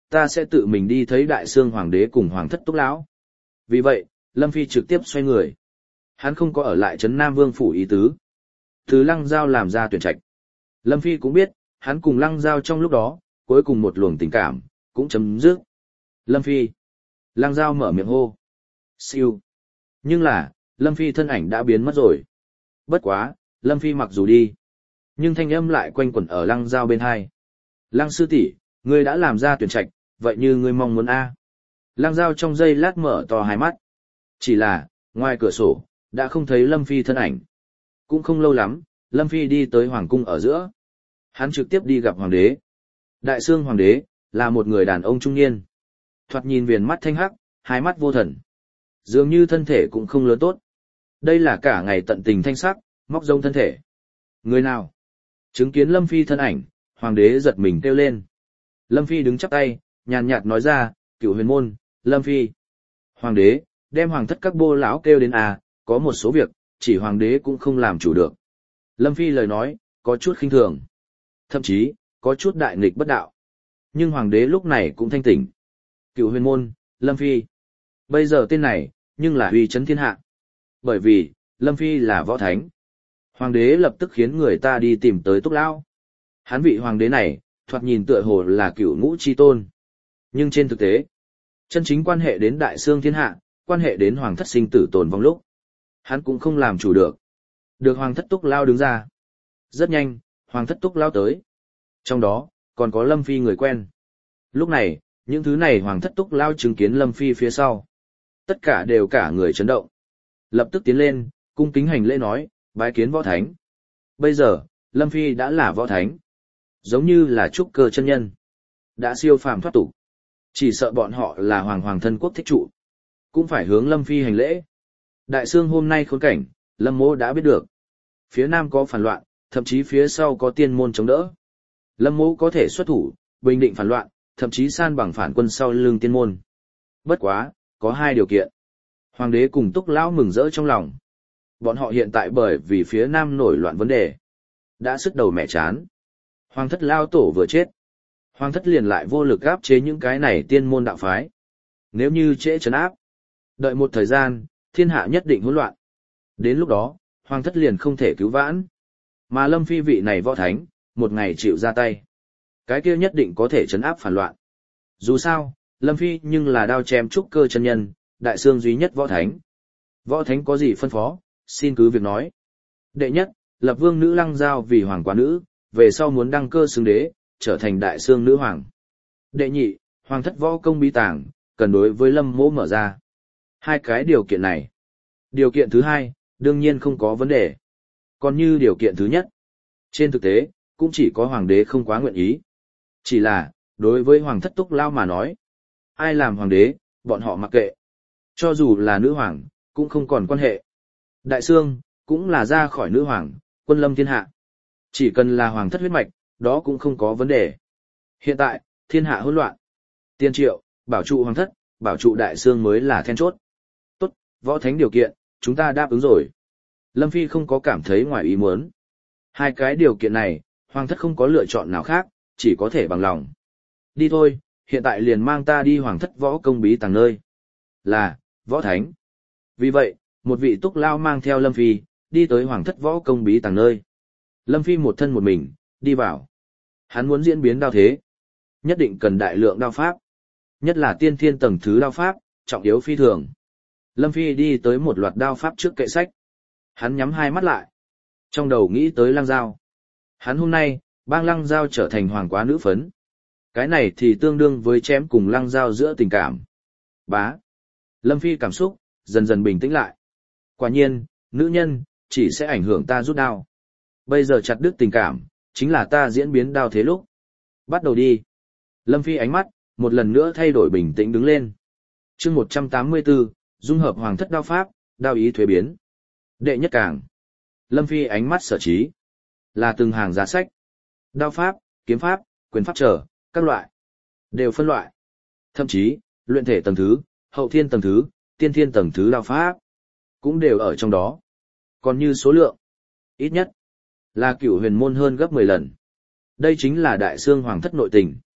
S1: ta sẽ tự mình đi thấy Đại Xương Hoàng đế cùng Hoàng thất Túc lão. Vì vậy, Lâm Phi trực tiếp xoay người. Hắn không có ở lại Trấn Nam Vương phủ ý tứ. Từ Lăng Giao làm ra tuyển trạch. Lâm Phi cũng biết, hắn cùng Lăng Giao trong lúc đó, cuối cùng một luồng tình cảm, cũng chấm dứt. Lâm Phi. Lăng Giao mở miệng hô. Siêu. Nhưng là, Lâm Phi thân ảnh đã biến mất rồi. Bất quá, Lâm Phi mặc dù đi, nhưng thanh âm lại quanh quẩn ở Lăng Giao bên hai. Lăng sư tỷ, ngươi đã làm ra tuyển trạch, vậy như ngươi mong muốn a. Lăng Giao trong giây lát mở to hai mắt. Chỉ là, ngoài cửa sổ, đã không thấy Lâm Phi thân ảnh. Cũng không lâu lắm, Lâm Phi đi tới Hoàng cung ở giữa. Hắn trực tiếp đi gặp Hoàng đế. Đại Xương Hoàng đế, là một người đàn ông trung niên. Thoạt nhìn viền mắt thanh hắc, hai mắt vô thần. Dường như thân thể cũng không lớn tốt. Đây là cả ngày tận tình thanh sắc, móc rông thân thể. Người nào? Chứng kiến Lâm Phi thân ảnh, Hoàng đế giật mình kêu lên. Lâm Phi đứng chắp tay, nhàn nhạt nói ra, Cửu Huyền môn, Lâm Phi. Hoàng đế, đem hoàng thất các bô lão kêu đến à, có một số việc, chỉ hoàng đế cũng không làm chủ được. Lâm Phi lời nói, có chút khinh thường. Thậm chí, có chút đại nghịch bất đạo. Nhưng hoàng đế lúc này cũng thanh tỉnh. Cửu Huyền môn, Lâm Phi. Bây giờ tên này, nhưng là uy chấn thiên hạ. Bởi vì, Lâm Phi là võ thánh. Hoàng đế lập tức khiến người ta đi tìm tới Túc lão. Hắn vị hoàng đế này, thoạt nhìn tựa hồ là cửu ngũ chi tôn. Nhưng trên thực tế, chân chính quan hệ đến Đại Xương thiên hạ, quan hệ đến hoàng thất sinh tử tồn vong lúc. Hắn cũng không làm chủ được. Được hoàng thất Túc lão đứng ra. Rất nhanh, hoàng thất Túc lão tới. Trong đó, còn có Lâm Phi người quen. Lúc này, những thứ này hoàng thất Túc lão chứng kiến Lâm Phi phía sau. Tất cả đều cả người chấn động. Lập tức tiến lên, cung kính hành lễ nói, bái kiến võ thánh. Bây giờ, Lâm Phi đã là võ thánh. Giống như là trúc cơ chân nhân. Đã siêu phàm thoát tục. Chỉ sợ bọn họ là hoàng hoàng thân quốc thích trụ. Cũng phải hướng Lâm Phi hành lễ. Đại Xương hôm nay khốn cảnh, Lâm mỗ đã biết được. Phía Nam có phản loạn, thậm chí phía sau có tiên môn chống đỡ. Lâm mỗ có thể xuất thủ, bình định phản loạn, thậm chí san bằng phản quân sau lưng tiên môn. Bất quá, có hai điều kiện. Hoàng đế cùng Túc lão mừng rỡ trong lòng. Bọn họ hiện tại bởi vì phía Nam nổi loạn vấn đề. Đã sức đầu mẹ chán. Hoàng thất lao tổ vừa chết. Hoàng thất liền lại vô lực áp chế những cái này tiên môn đạo phái. Nếu như trễ trấn áp. Đợi một thời gian, thiên hạ nhất định hỗn loạn. Đến lúc đó, Hoàng thất liền không thể cứu vãn. Mà Lâm Phi vị này võ thánh, một ngày chịu ra tay. Cái kia nhất định có thể trấn áp phản loạn. Dù sao, Lâm Phi nhưng là đao chém trúc cơ chân nhân, Đại Xương duy nhất võ thánh. Võ thánh có gì phân phó, xin cứ việc nói. Đệ nhất, lập vương nữ Lăng Giao vì hoàng quá nữ, về sau muốn đăng cơ xưng đế, trở thành Đại Xương nữ hoàng. Đệ nhị, hoàng thất võ công bí tàng, cần đối với Lâm mỗ mở ra. Hai cái điều kiện này. Điều kiện thứ hai, đương nhiên không có vấn đề. Còn như điều kiện thứ nhất, trên thực tế, cũng chỉ có hoàng đế không quá nguyện ý. Chỉ là, đối với hoàng thất Túc lão mà nói, ai làm hoàng đế, bọn họ mặc kệ. Cho dù là nữ hoàng, cũng không còn quan hệ. Đại Xương, cũng là ra khỏi nữ hoàng, quân lâm thiên hạ. Chỉ cần là hoàng thất huyết mạch, đó cũng không có vấn đề. Hiện tại, thiên hạ hỗn loạn. Tiên triệu, bảo trụ hoàng thất, bảo trụ Đại Xương mới là then chốt. Tốt, võ thánh điều kiện, chúng ta đáp ứng rồi. Lâm Phi không có cảm thấy ngoài ý muốn. Hai cái điều kiện này, hoàng thất không có lựa chọn nào khác, chỉ có thể bằng lòng. Đi thôi, hiện tại liền mang ta đi hoàng thất võ công bí tàng nơi. Là, võ thánh. Vì vậy, một vị Túc lão mang theo Lâm Phi, đi tới hoàng thất võ công bí tàng nơi. Lâm Phi một thân một mình, đi vào. Hắn muốn diễn biến đao thế. Nhất định cần đại lượng đao pháp. Nhất là tiên thiên tầng thứ đao pháp, trọng yếu phi thường. Lâm Phi đi tới một loạt đao pháp trước kệ sách. Hắn nhắm hai mắt lại. Trong đầu nghĩ tới Lăng Giao. Hắn hôm nay, bang Lăng Giao trở thành hoàng quá nữ phấn. Cái này thì tương đương với chém cùng Lăng Giao giữa tình cảm. Bá. Lâm Phi cảm xúc, dần dần bình tĩnh lại. Quả nhiên, nữ nhân, chỉ sẽ ảnh hưởng ta rút đao. Bây giờ chặt đứt tình cảm, chính là ta diễn biến đao thế lúc. Bắt đầu đi. Lâm Phi ánh mắt, một lần nữa thay đổi bình tĩnh đứng lên. chương một trăm tám mươi tư, dung hợp hoàng thất đao pháp, đao ý thuế biến. Đệ nhất càng. Lâm Phi ánh mắt sở trí. Là từng hàng giá sách. Đao pháp, kiếm pháp, quyền pháp trở, các loại. Đều phân loại. Thậm chí, luyện thể tầng thứ, hậu thiên tầng thứ, tiên thiên tầng thứ đao pháp. Cũng đều ở trong đó. Còn như số lượng. Ít nhất. Là Cửu Huyền môn hơn gấp mười lần. Đây chính là Đại Xương hoàng thất nội tình.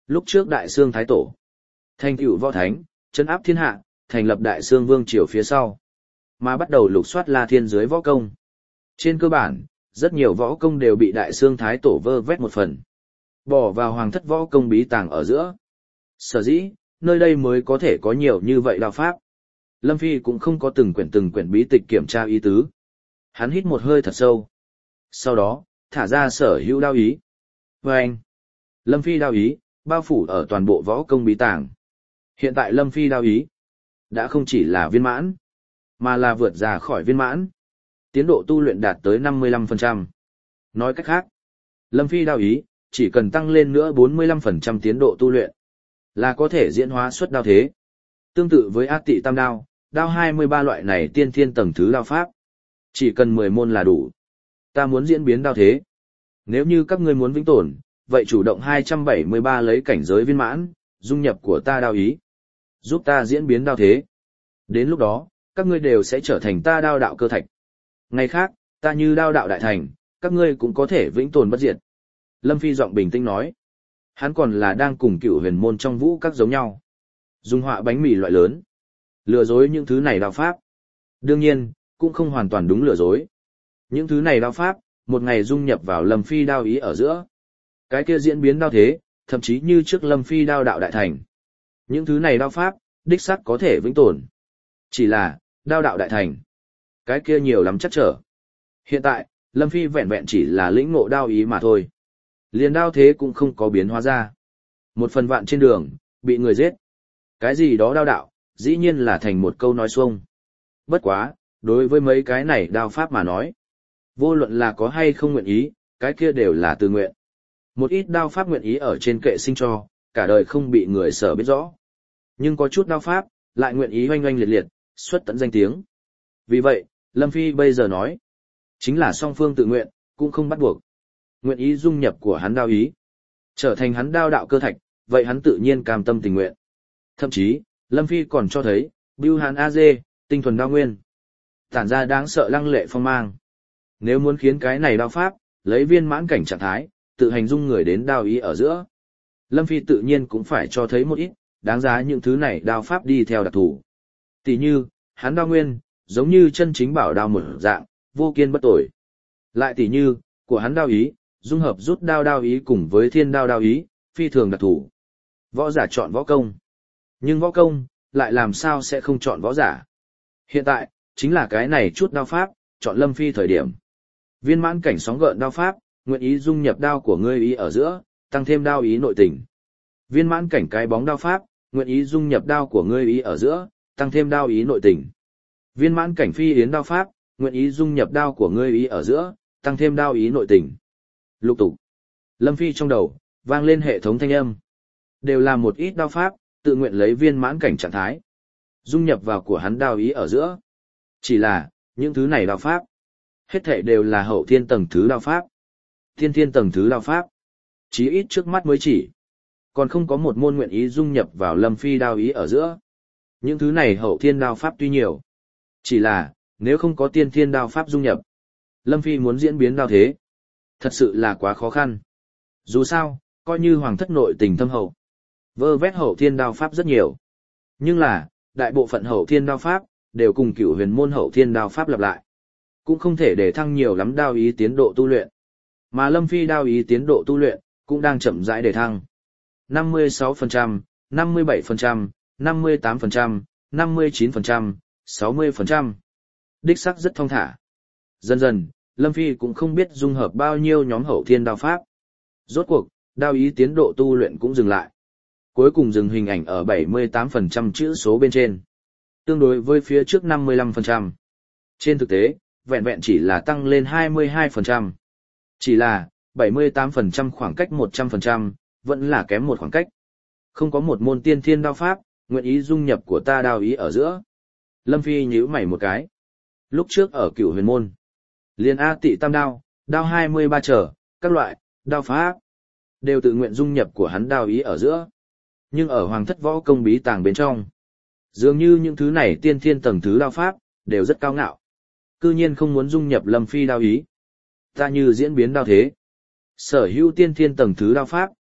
S1: Lúc trước Đại Xương Thái Tổ, thành tựu võ thánh, trấn áp thiên hạ, thành lập Đại Xương Vương triều phía sau, mà bắt đầu lục soát La Thiên dưới võ công. Trên cơ bản, rất nhiều võ công đều bị Đại Xương Thái Tổ vơ vét một phần, bỏ vào hoàng thất võ công bí tàng ở giữa. Sở dĩ, nơi đây mới có thể có nhiều như vậy đao pháp. Lâm Phi cũng không có từng quyển từng quyển bí tịch kiểm tra ý tứ. Hắn hít một hơi thật sâu. Sau đó, thả ra sở hữu đao ý. Và anh, Lâm Phi đao ý, bao phủ ở toàn bộ võ công bí tàng. Hiện tại Lâm Phi đao ý, đã không chỉ là viên mãn, mà là vượt ra khỏi viên mãn. Tiến độ tu luyện đạt tới năm mươi lăm phần trăm. Nói cách khác, Lâm Phi đao ý, chỉ cần tăng lên nữa bốn mươi lăm phần trăm tiến độ tu luyện, là có thể diễn hóa xuất đao thế. Tương tự với Ác Tị Tam đao, đao hai mươi ba loại này tiên thiên tầng thứ đao pháp. Chỉ cần mười môn là đủ. Ta muốn diễn biến đao thế. Nếu như các ngươi muốn vĩnh tồn, vậy chủ động hai trăm bảy mươi ba lấy cảnh giới viên mãn, dung nhập của ta đao ý. Giúp ta diễn biến đao thế. Đến lúc đó, các ngươi đều sẽ trở thành ta đao đạo cơ thạch. Ngày khác, ta như đao đạo đại thành, các ngươi cũng có thể vĩnh tồn bất diệt. Lâm Phi giọng bình tĩnh nói. Hắn còn là đang cùng Cửu Huyền môn trong vũ các giống nhau. Dùng họa bánh mì loại lớn. Lừa dối những thứ này đao pháp. Đương nhiên, cũng không hoàn toàn đúng lừa dối. Những thứ này đao pháp, một ngày dung nhập vào Lâm Phi đao ý ở giữa. Cái kia diễn biến đao thế, thậm chí như trước Lâm Phi đao đạo đại thành. Những thứ này đao pháp, đích xác có thể vĩnh tồn. Chỉ là, đao đạo đại thành. Cái kia nhiều lắm chắc trở. Hiện tại, Lâm Phi vẹn vẹn chỉ là lĩnh ngộ đao ý mà thôi. Liền đao thế cũng không có biến hóa ra. Một phần vạn trên đường, bị người giết. Cái gì đó đao đạo, dĩ nhiên là thành một câu nói xuông. Bất quá, đối với mấy cái này đao pháp mà nói. Vô luận là có hay không nguyện ý, cái kia đều là tự nguyện. Một ít đao pháp nguyện ý ở trên kệ sinh cho, cả đời không bị người sở biết rõ. Nhưng có chút đao pháp, lại nguyện ý oanh oanh liệt liệt, xuất tận danh tiếng. Vì vậy, Lâm Phi bây giờ nói, chính là song phương tự nguyện, cũng không bắt buộc. Nguyện ý dung nhập của hắn đao ý, trở thành hắn đao đạo cơ thạch, vậy hắn tự nhiên cam tâm tình nguyện. Thậm chí, Lâm Phi còn cho thấy, Bưu Hàn a dê, tinh thuần đao nguyên. Tản ra đáng sợ lăng lệ phong mang. Nếu muốn khiến cái này đao pháp, lấy viên mãn cảnh trạng thái, tự hành dung người đến đao ý ở giữa. Lâm Phi tự nhiên cũng phải cho thấy một ít, đáng giá những thứ này đao pháp đi theo đặc thủ. Tỷ như, hắn đao nguyên, giống như chân chính bảo đao một dạng, vô kiên bất tội. Lại tỷ như, của hắn đao ý, dung hợp rút đao đao ý cùng với thiên đao đao ý, phi thường đặc thủ. Võ giả chọn võ công. Nhưng võ công, lại làm sao sẽ không chọn võ giả. Hiện tại, chính là cái này chút đao pháp, chọn Lâm Phi thời điểm. Viên mãn cảnh sóng gợn đao pháp, nguyện ý dung nhập đao của ngươi ý ở giữa, tăng thêm đao ý nội tình. Viên mãn cảnh cái bóng đao pháp, nguyện ý dung nhập đao của ngươi ý ở giữa, tăng thêm đao ý nội tình. Viên mãn cảnh phi yến đao pháp, nguyện ý dung nhập đao của ngươi ý ở giữa, tăng thêm đao ý nội tình. Lục tục. Lâm Phi trong đầu, vang lên hệ thống thanh âm. Đều là một ít đao pháp, tự nguyện lấy viên mãn cảnh trạng thái. Dung nhập vào của hắn đao ý ở giữa. Chỉ là, những thứ này đao pháp. Hết thảy đều là hậu thiên tầng thứ đao pháp. Thiên thiên tầng thứ đao pháp. Chí ít trước mắt mới chỉ. Còn không có một môn nguyện ý dung nhập vào Lâm Phi đao ý ở giữa. Những thứ này hậu thiên đao pháp tuy nhiều. Chỉ là, nếu không có tiên thiên đao pháp dung nhập. Lâm Phi muốn diễn biến đao thế. Thật sự là quá khó khăn. Dù sao, coi như hoàng thất nội tình thâm hậu. Vơ vét hậu thiên đao pháp rất nhiều. Nhưng là, đại bộ phận hậu thiên đao pháp, đều cùng Cửu Huyền môn hậu thiên đao pháp lặp lại. Cũng không thể để thăng nhiều lắm đao ý tiến độ tu luyện. Mà Lâm Phi đao ý tiến độ tu luyện, cũng đang chậm rãi để thăng. năm mươi sáu phần trăm, năm mươi bảy phần trăm, năm mươi tám phần trăm, năm mươi chín phần trăm, sáu mươi phần trăm. Đích sắc rất thong thả. Dần dần, Lâm Phi cũng không biết dung hợp bao nhiêu nhóm hậu thiên đao pháp. Rốt cuộc, đao ý tiến độ tu luyện cũng dừng lại. Cuối cùng dừng hình ảnh ở bảy mươi tám phần trăm chữ số bên trên. Tương đối với phía trước năm mươi lăm phần trăm. Trên thực tế, vẹn vẹn chỉ là tăng lên hai mươi hai phần trăm. Chỉ là, bảy mươi tám phần trăm khoảng cách một trăm phần trăm, vẫn là kém một khoảng cách. Không có một môn tiên thiên đao pháp, nguyện ý dung nhập của ta đao ý ở giữa. Lâm Phi nhíu mày một cái. Lúc trước ở Cửu Huyền môn, liền A Tị Tam đao, đao hai mươi ba trở, các loại, đao pháp, đều tự nguyện dung nhập của hắn đao ý ở giữa. Nhưng ở hoàng thất võ công bí tàng bên trong, dường như những thứ này tiên thiên tầng thứ đao pháp, đều rất cao ngạo. Cư nhiên không muốn dung nhập Lâm Phi đao ý. Ta như diễn biến đao thế. Sở hữu tiên thiên tầng thứ đao pháp,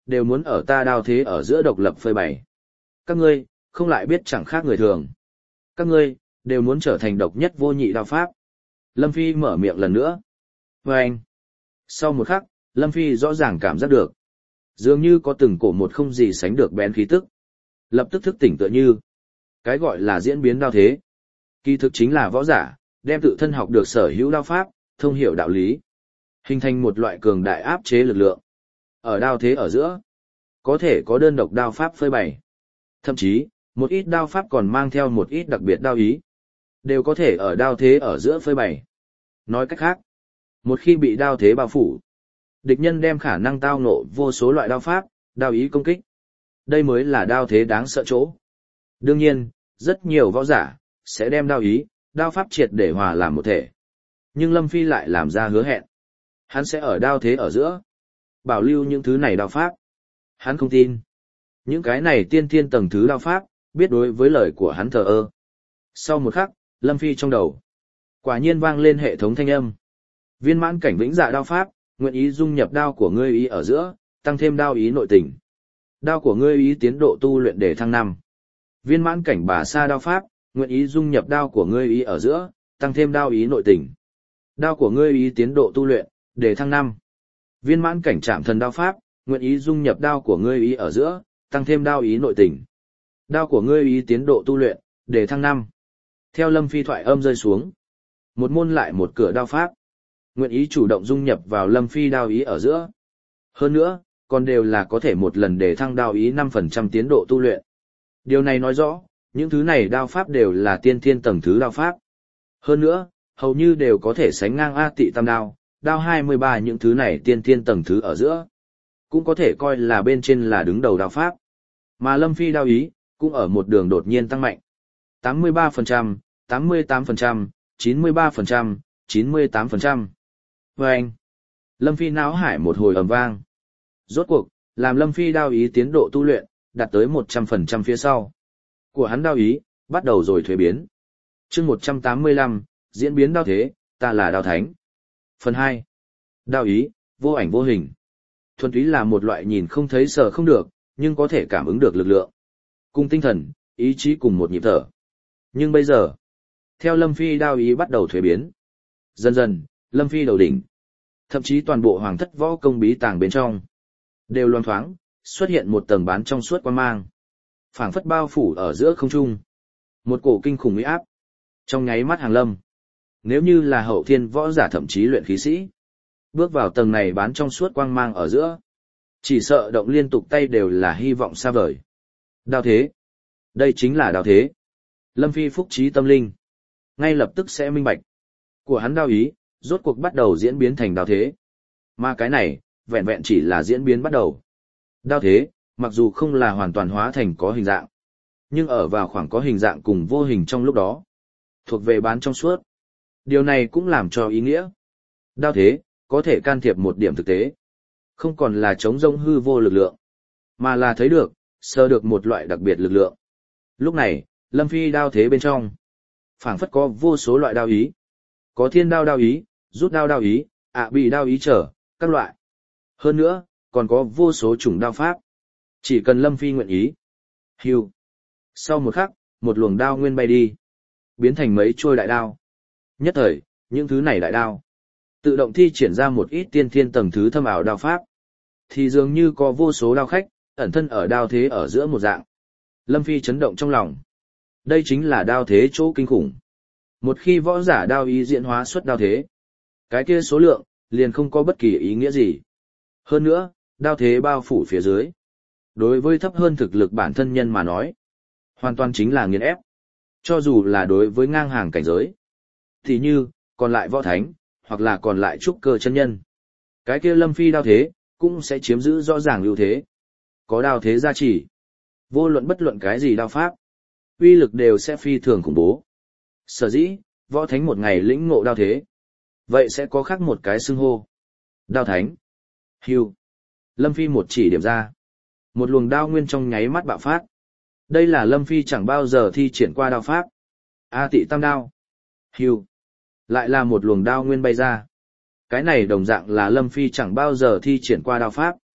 S1: đều muốn ở ta đao thế ở giữa độc lập phơi bày. Các ngươi, không lại biết chẳng khác người thường. Các ngươi, đều muốn trở thành độc nhất vô nhị đao pháp. Lâm Phi mở miệng lần nữa. Và anh, sau một khắc, Lâm Phi rõ ràng cảm giác được. Dường như có từng cổ một không gì sánh được bén khí tức. Lập tức thức tỉnh tựa như. Cái gọi là diễn biến đao thế. Kỳ thực chính là võ giả, đem tự thân học được sở hữu đao pháp, thông hiểu đạo lý. Hình thành một loại cường đại áp chế lực lượng. Ở đao thế ở giữa, có thể có đơn độc đao pháp phơi bày. Thậm chí, một ít đao pháp còn mang theo một ít đặc biệt đao ý. Đều có thể ở đao thế ở giữa phơi bày. Nói cách khác, một khi bị đao thế bao phủ, địch nhân đem khả năng tao ngộ vô số loại đao pháp, đao ý công kích. Đây mới là đao thế đáng sợ chỗ. Đương nhiên, rất nhiều võ giả sẽ đem đao ý, đao pháp triệt để hòa làm một thể. Nhưng Lâm Phi lại làm ra hứa hẹn. Hắn sẽ ở đao thế ở giữa bảo lưu những thứ này đao pháp. Hắn không tin. Những cái này tiên thiên tầng thứ đao pháp, biết đối với lời của hắn thờ ơ. Sau một khắc, Lâm Phi trong đầu quả nhiên vang lên hệ thống thanh âm. Viên mãn cảnh vĩnh dạ đao pháp, nguyện ý dung nhập đao của ngươi ý ở giữa, tăng thêm đao ý nội tình. Đao của ngươi ý tiến độ tu luyện để thăng năm. Viên mãn cảnh bà sa đao pháp, nguyện ý dung nhập đao của ngươi ý ở giữa, tăng thêm đao ý nội tình. Đao của ngươi ý tiến độ tu luyện để thăng năm. Viên mãn cảnh trảm thần đao pháp, nguyện ý dung nhập đao của ngươi ý ở giữa, tăng thêm đao ý nội tình. Đao của ngươi ý tiến độ tu luyện để thăng năm. Theo Lâm Phi thoại âm rơi xuống, một môn lại một cửa đao pháp, nguyện ý chủ động dung nhập vào Lâm Phi đao ý ở giữa. Hơn nữa, còn đều là có thể một lần để thăng đao ý năm phần trăm tiến độ tu luyện. Điều này nói rõ, những thứ này đao pháp đều là tiên thiên tầng thứ đao pháp. Hơn nữa, hầu như đều có thể sánh ngang A Tị Tam Đao, đao hai mươi ba những thứ này tiên thiên tầng thứ ở giữa. Cũng có thể coi là bên trên là đứng đầu đao pháp. Mà Lâm Phi đao ý, cũng ở một đường đột nhiên tăng mạnh. tám mươi ba phần trăm, tám mươi tám phần trăm, chín mươi ba phần trăm, chín mươi tám phần trăm. Và anh, Lâm Phi náo hải một hồi ầm vang. Rốt cuộc, làm Lâm Phi đao ý tiến độ tu luyện, đạt tới một trăm phần trăm phía sau. Của hắn đao ý, bắt đầu rồi thuế biến. chương một trăm tám mươi lăm, diễn biến đao thế, ta là đao thánh. Phần hai. Đao ý, vô ảnh vô hình. Thuần túy là một loại nhìn không thấy sờ không được, nhưng có thể cảm ứng được lực lượng. Cùng tinh thần, ý chí cùng một nhịp thở. Nhưng bây giờ, theo Lâm Phi đao ý bắt đầu thuế biến. Dần dần, Lâm Phi đầu đỉnh. Thậm chí toàn bộ hoàng thất võ công bí tàng bên trong. Đều loang thoáng, xuất hiện một tầng bán trong suốt quang mang. Phảng phất bao phủ ở giữa không trung. Một cổ kinh khủng uy áp. Trong nháy mắt hàng lâm. Nếu như là hậu thiên võ giả thậm chí luyện khí sĩ. Bước vào tầng này bán trong suốt quang mang ở giữa. Chỉ sợ động liên tục tay đều là hy vọng xa vời. Đao thế. Đây chính là đao thế. Lâm Phi phúc trí tâm linh. Ngay lập tức sẽ minh bạch. Của hắn đao ý, rốt cuộc bắt đầu diễn biến thành đao thế. Mà cái này, vẹn vẹn chỉ là diễn biến bắt đầu. Đao thế, mặc dù không là hoàn toàn hóa thành có hình dạng. Nhưng ở vào khoảng có hình dạng cùng vô hình trong lúc đó. Thuộc về bán trong suốt. Điều này cũng làm cho ý nghĩa. Đao thế, có thể can thiệp một điểm thực tế. Không còn là chống rông hư vô lực lượng. Mà là thấy được, sơ được một loại đặc biệt lực lượng. Lúc này, Lâm Phi đao thế bên trong. Phảng phất có vô số loại đao ý. Có thiên đao đao ý, rút đao đao ý, ạ bị đao ý trở, các loại. Hơn nữa, còn có vô số chủng đao pháp. Chỉ cần Lâm Phi nguyện ý. Hưu. Sau một khắc, một luồng đao nguyên bay đi. Biến thành mấy trôi đại đao. Nhất thời, những thứ này đại đao. Tự động thi triển ra một ít tiên thiên tầng thứ thâm ảo đao pháp. Thì dường như có vô số đao khách, ẩn thân ở đao thế ở giữa một dạng. Lâm Phi chấn động trong lòng. Đây chính là đao thế chỗ kinh khủng. Một khi võ giả đao ý diễn hóa xuất đao thế. Cái kia số lượng, liền không có bất kỳ ý nghĩa gì. Hơn nữa, đao thế bao phủ phía dưới. Đối với thấp hơn thực lực bản thân nhân mà nói. Hoàn toàn chính là nghiền ép. Cho dù là đối với ngang hàng cảnh giới. Thì như, còn lại võ thánh, hoặc là còn lại trúc cơ chân nhân. Cái kia Lâm Phi đao thế, cũng sẽ chiếm giữ rõ ràng ưu thế. Có đao thế gia trì. Vô luận bất luận cái gì đao pháp. Uy lực đều sẽ phi thường khủng bố. Sở dĩ, võ thánh một ngày lĩnh ngộ đao thế. Vậy sẽ có khác một cái xưng hô. Đao thánh. Hưu. Lâm Phi một chỉ điểm ra. Một luồng đao nguyên trong nháy mắt bạo phát. Đây là Lâm Phi chẳng bao giờ thi triển qua đao pháp. A Tị Tam Đao. Hưu. Lại là một luồng đao nguyên bay ra. Cái này đồng dạng là Lâm Phi chẳng bao giờ thi triển qua đao pháp.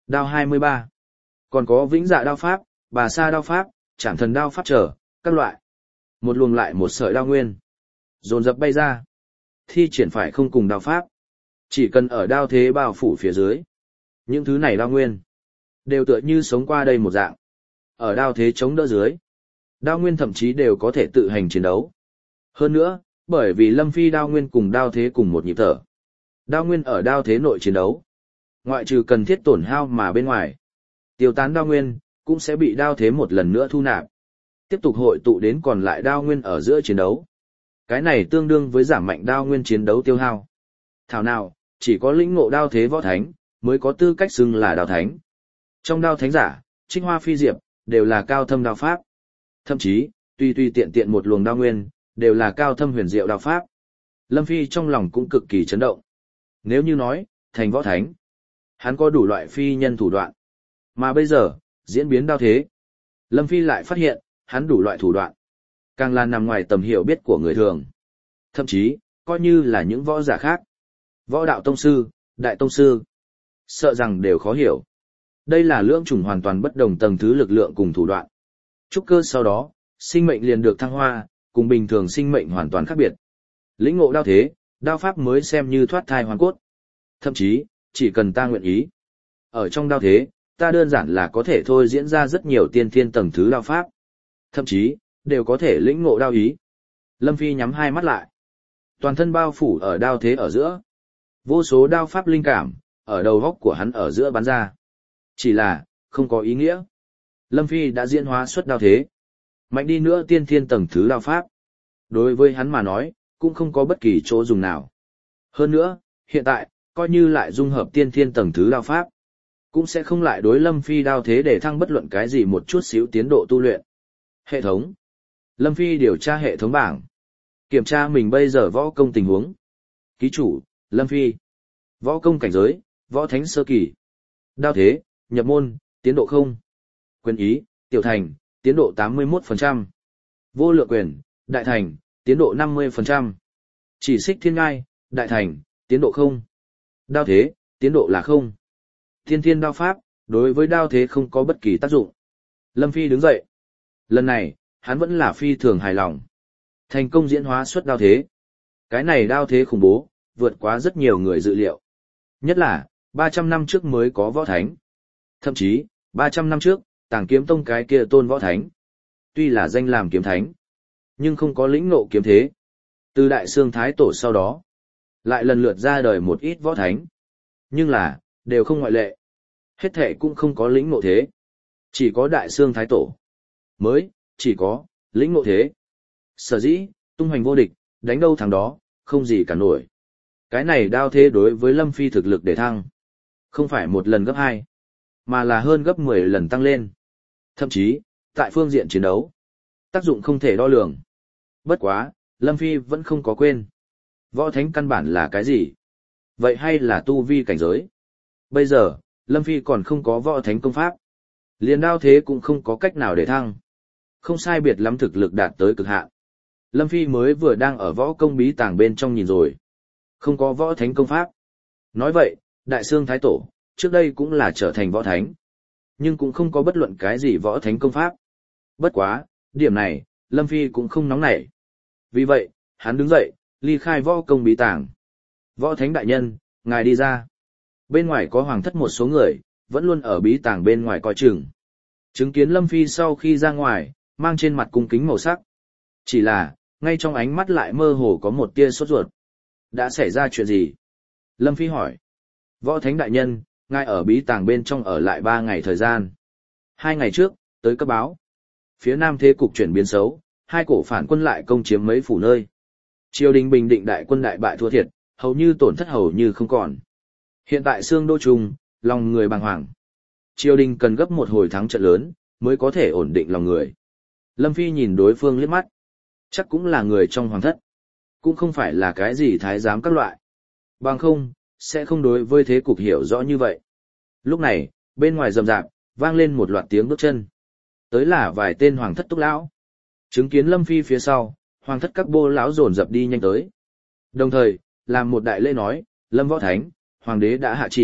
S1: Đao hai mươi ba. Còn có vĩnh dạ đao pháp, bà sa đao pháp, trảm thần đao pháp trở, các loại. Một luồng lại một sợi đao nguyên. Dồn dập bay ra. Thi triển phải không cùng đao pháp. Chỉ cần ở đao thế bao phủ phía dưới. Những thứ này đao nguyên. Đều tựa như sống qua đây một dạng. Ở đao thế chống đỡ dưới. Đao nguyên thậm chí đều có thể tự hành chiến đấu. Hơn nữa, bởi vì Lâm Phi đao nguyên cùng đao thế cùng một nhịp thở. Đao nguyên ở đao thế nội chiến đấu. Ngoại trừ cần thiết tổn hao mà bên ngoài. Tiêu tán đao nguyên, cũng sẽ bị đao thế một lần nữa thu nạp. Tiếp tục hội tụ đến còn lại đao nguyên ở giữa chiến đấu. Cái này tương đương với giảm mạnh đao nguyên chiến đấu tiêu hao. Thảo nào, chỉ có lĩnh ngộ đao thế võ thánh, mới có tư cách xưng là đao thánh. Trong đao thánh giả, Trích Hoa Phi Diệp, đều là cao thâm đao pháp. Thậm chí, tuy tuy tiện tiện một luồng đao nguyên, đều là cao thâm huyền diệu đao pháp. Lâm Phi trong lòng cũng cực kỳ chấn động. Nếu như nói, thành võ thánh, hắn có đủ loại phi nhân thủ đoạn. Mà bây giờ, diễn biến đao thế. Lâm Phi lại phát hiện, hắn đủ loại thủ đoạn. Càng là nằm ngoài tầm hiểu biết của người thường. Thậm chí, coi như là những võ giả khác. Võ đạo tông sư, đại tông sư. Sợ rằng đều khó hiểu. Đây là lưỡng chủng hoàn toàn bất đồng tầng thứ lực lượng cùng thủ đoạn. Trúc cơ sau đó, sinh mệnh liền được thăng hoa, cùng bình thường sinh mệnh hoàn toàn khác biệt. Lĩnh ngộ đao thế, đao pháp mới xem như thoát thai hoàn cốt. Thậm chí, chỉ cần ta nguyện ý. Ở trong đao thế, ta đơn giản là có thể thôi diễn ra rất nhiều tiên thiên tầng thứ đao pháp. Thậm chí, đều có thể lĩnh ngộ đao ý. Lâm Phi nhắm hai mắt lại. Toàn thân bao phủ ở đao thế ở giữa. Vô số đao pháp linh cảm, ở đầu góc của hắn ở giữa bắn ra. Chỉ là, không có ý nghĩa. Lâm Phi đã diễn hóa xuất đao thế. Mạnh đi nữa tiên thiên tầng thứ đao pháp. Đối với hắn mà nói, cũng không có bất kỳ chỗ dùng nào. Hơn nữa, hiện tại, coi như lại dung hợp tiên thiên tầng thứ đao pháp, cũng sẽ không lại đối Lâm Phi đao thế để thăng bất luận cái gì một chút xíu tiến độ tu luyện. Hệ thống. Lâm Phi điều tra hệ thống bảng. Kiểm tra mình bây giờ võ công tình huống. Ký chủ, Lâm Phi. Võ công cảnh giới, võ thánh sơ kỳ. Đao thế, nhập môn, tiến độ không. Quyền ý, tiểu thành, tiến độ tám mươi mốt phần trăm. Vô lượng quyền, đại thành, tiến độ năm mươi phần trăm. Chỉ xích thiên ngai, đại thành, tiến độ không. Đao thế, tiến độ là không. Thiên thiên đao pháp, đối với đao thế không có bất kỳ tác dụng. Lâm Phi đứng dậy. Lần này, hắn vẫn là phi thường hài lòng. Thành công diễn hóa xuất đao thế. Cái này đao thế khủng bố, vượt quá rất nhiều người dự liệu. Nhất là, ba trăm năm trước mới có võ thánh. Thậm chí, ba trăm năm trước, Tàng Kiếm Tông cái kia tôn võ thánh. Tuy là danh làm kiếm thánh, nhưng không có lĩnh ngộ kiếm thế. Từ Đại Xương Thái Tổ sau đó, lại lần lượt ra đời một ít võ thánh. Nhưng là, đều không ngoại lệ. Hết thệ cũng không có lĩnh ngộ thế. Chỉ có Đại Xương Thái Tổ. Mới, chỉ có, lĩnh ngộ thế. Sở dĩ, tung hoành vô địch, đánh đâu thằng đó, không gì cả nổi. Cái này đao thế đối với Lâm Phi thực lực để thăng. Không phải một lần gấp hai, mà là hơn gấp mười lần tăng lên. Thậm chí, tại phương diện chiến đấu, tác dụng không thể đo lường. Bất quá, Lâm Phi vẫn không có quên. Võ thánh căn bản là cái gì? Vậy hay là tu vi cảnh giới? Bây giờ, Lâm Phi còn không có võ thánh công pháp. Liền đao thế cũng không có cách nào để thăng. Không sai biệt lắm thực lực đạt tới cực hạn. Lâm Phi mới vừa đang ở võ công bí tàng bên trong nhìn rồi. Không có võ thánh công pháp. Nói vậy, Đại Xương Thái Tổ, trước đây cũng là trở thành võ thánh. Nhưng cũng không có bất luận cái gì võ thánh công pháp. Bất quá, điểm này, Lâm Phi cũng không nóng nảy. Vì vậy, hắn đứng dậy, ly khai võ công bí tàng. Võ thánh đại nhân, ngài đi ra. Bên ngoài có hoàng thất một số người, vẫn luôn ở bí tàng bên ngoài coi chừng. Chứng kiến Lâm Phi sau khi ra ngoài, mang trên mặt cung kính màu sắc. Chỉ là, ngay trong ánh mắt lại mơ hồ có một tia sốt ruột. Đã xảy ra chuyện gì? Lâm Phi hỏi. Võ thánh đại nhân, ngài ở bí tàng bên trong ở lại ba ngày thời gian. Hai ngày trước, tới cấp báo. Phía Nam thế cục chuyển biến xấu, hai cổ phản quân lại công chiếm mấy phủ nơi. Triều đình bình định đại quân đại bại thua thiệt, hầu như tổn thất hầu như không còn. Hiện tại Sương Đô Trung, lòng người bàng hoàng. Triều đình cần gấp một hồi thắng trận lớn, mới có thể ổn định lòng người. Lâm Phi nhìn đối phương liếc mắt. Chắc cũng là người trong hoàng thất. Cũng không phải là cái gì thái giám các loại. Bằng không, sẽ không đối với thế cục hiểu rõ như vậy. Lúc này, bên ngoài rầm rạp, vang lên một loạt tiếng bước chân. Tới là vài tên hoàng thất túc lão. Chứng kiến Lâm Phi phía sau, hoàng thất các bô lão dồn dập đi nhanh tới. Đồng thời, làm một đại lễ nói, Lâm Võ Thánh, hoàng đế đã hạ chỉ,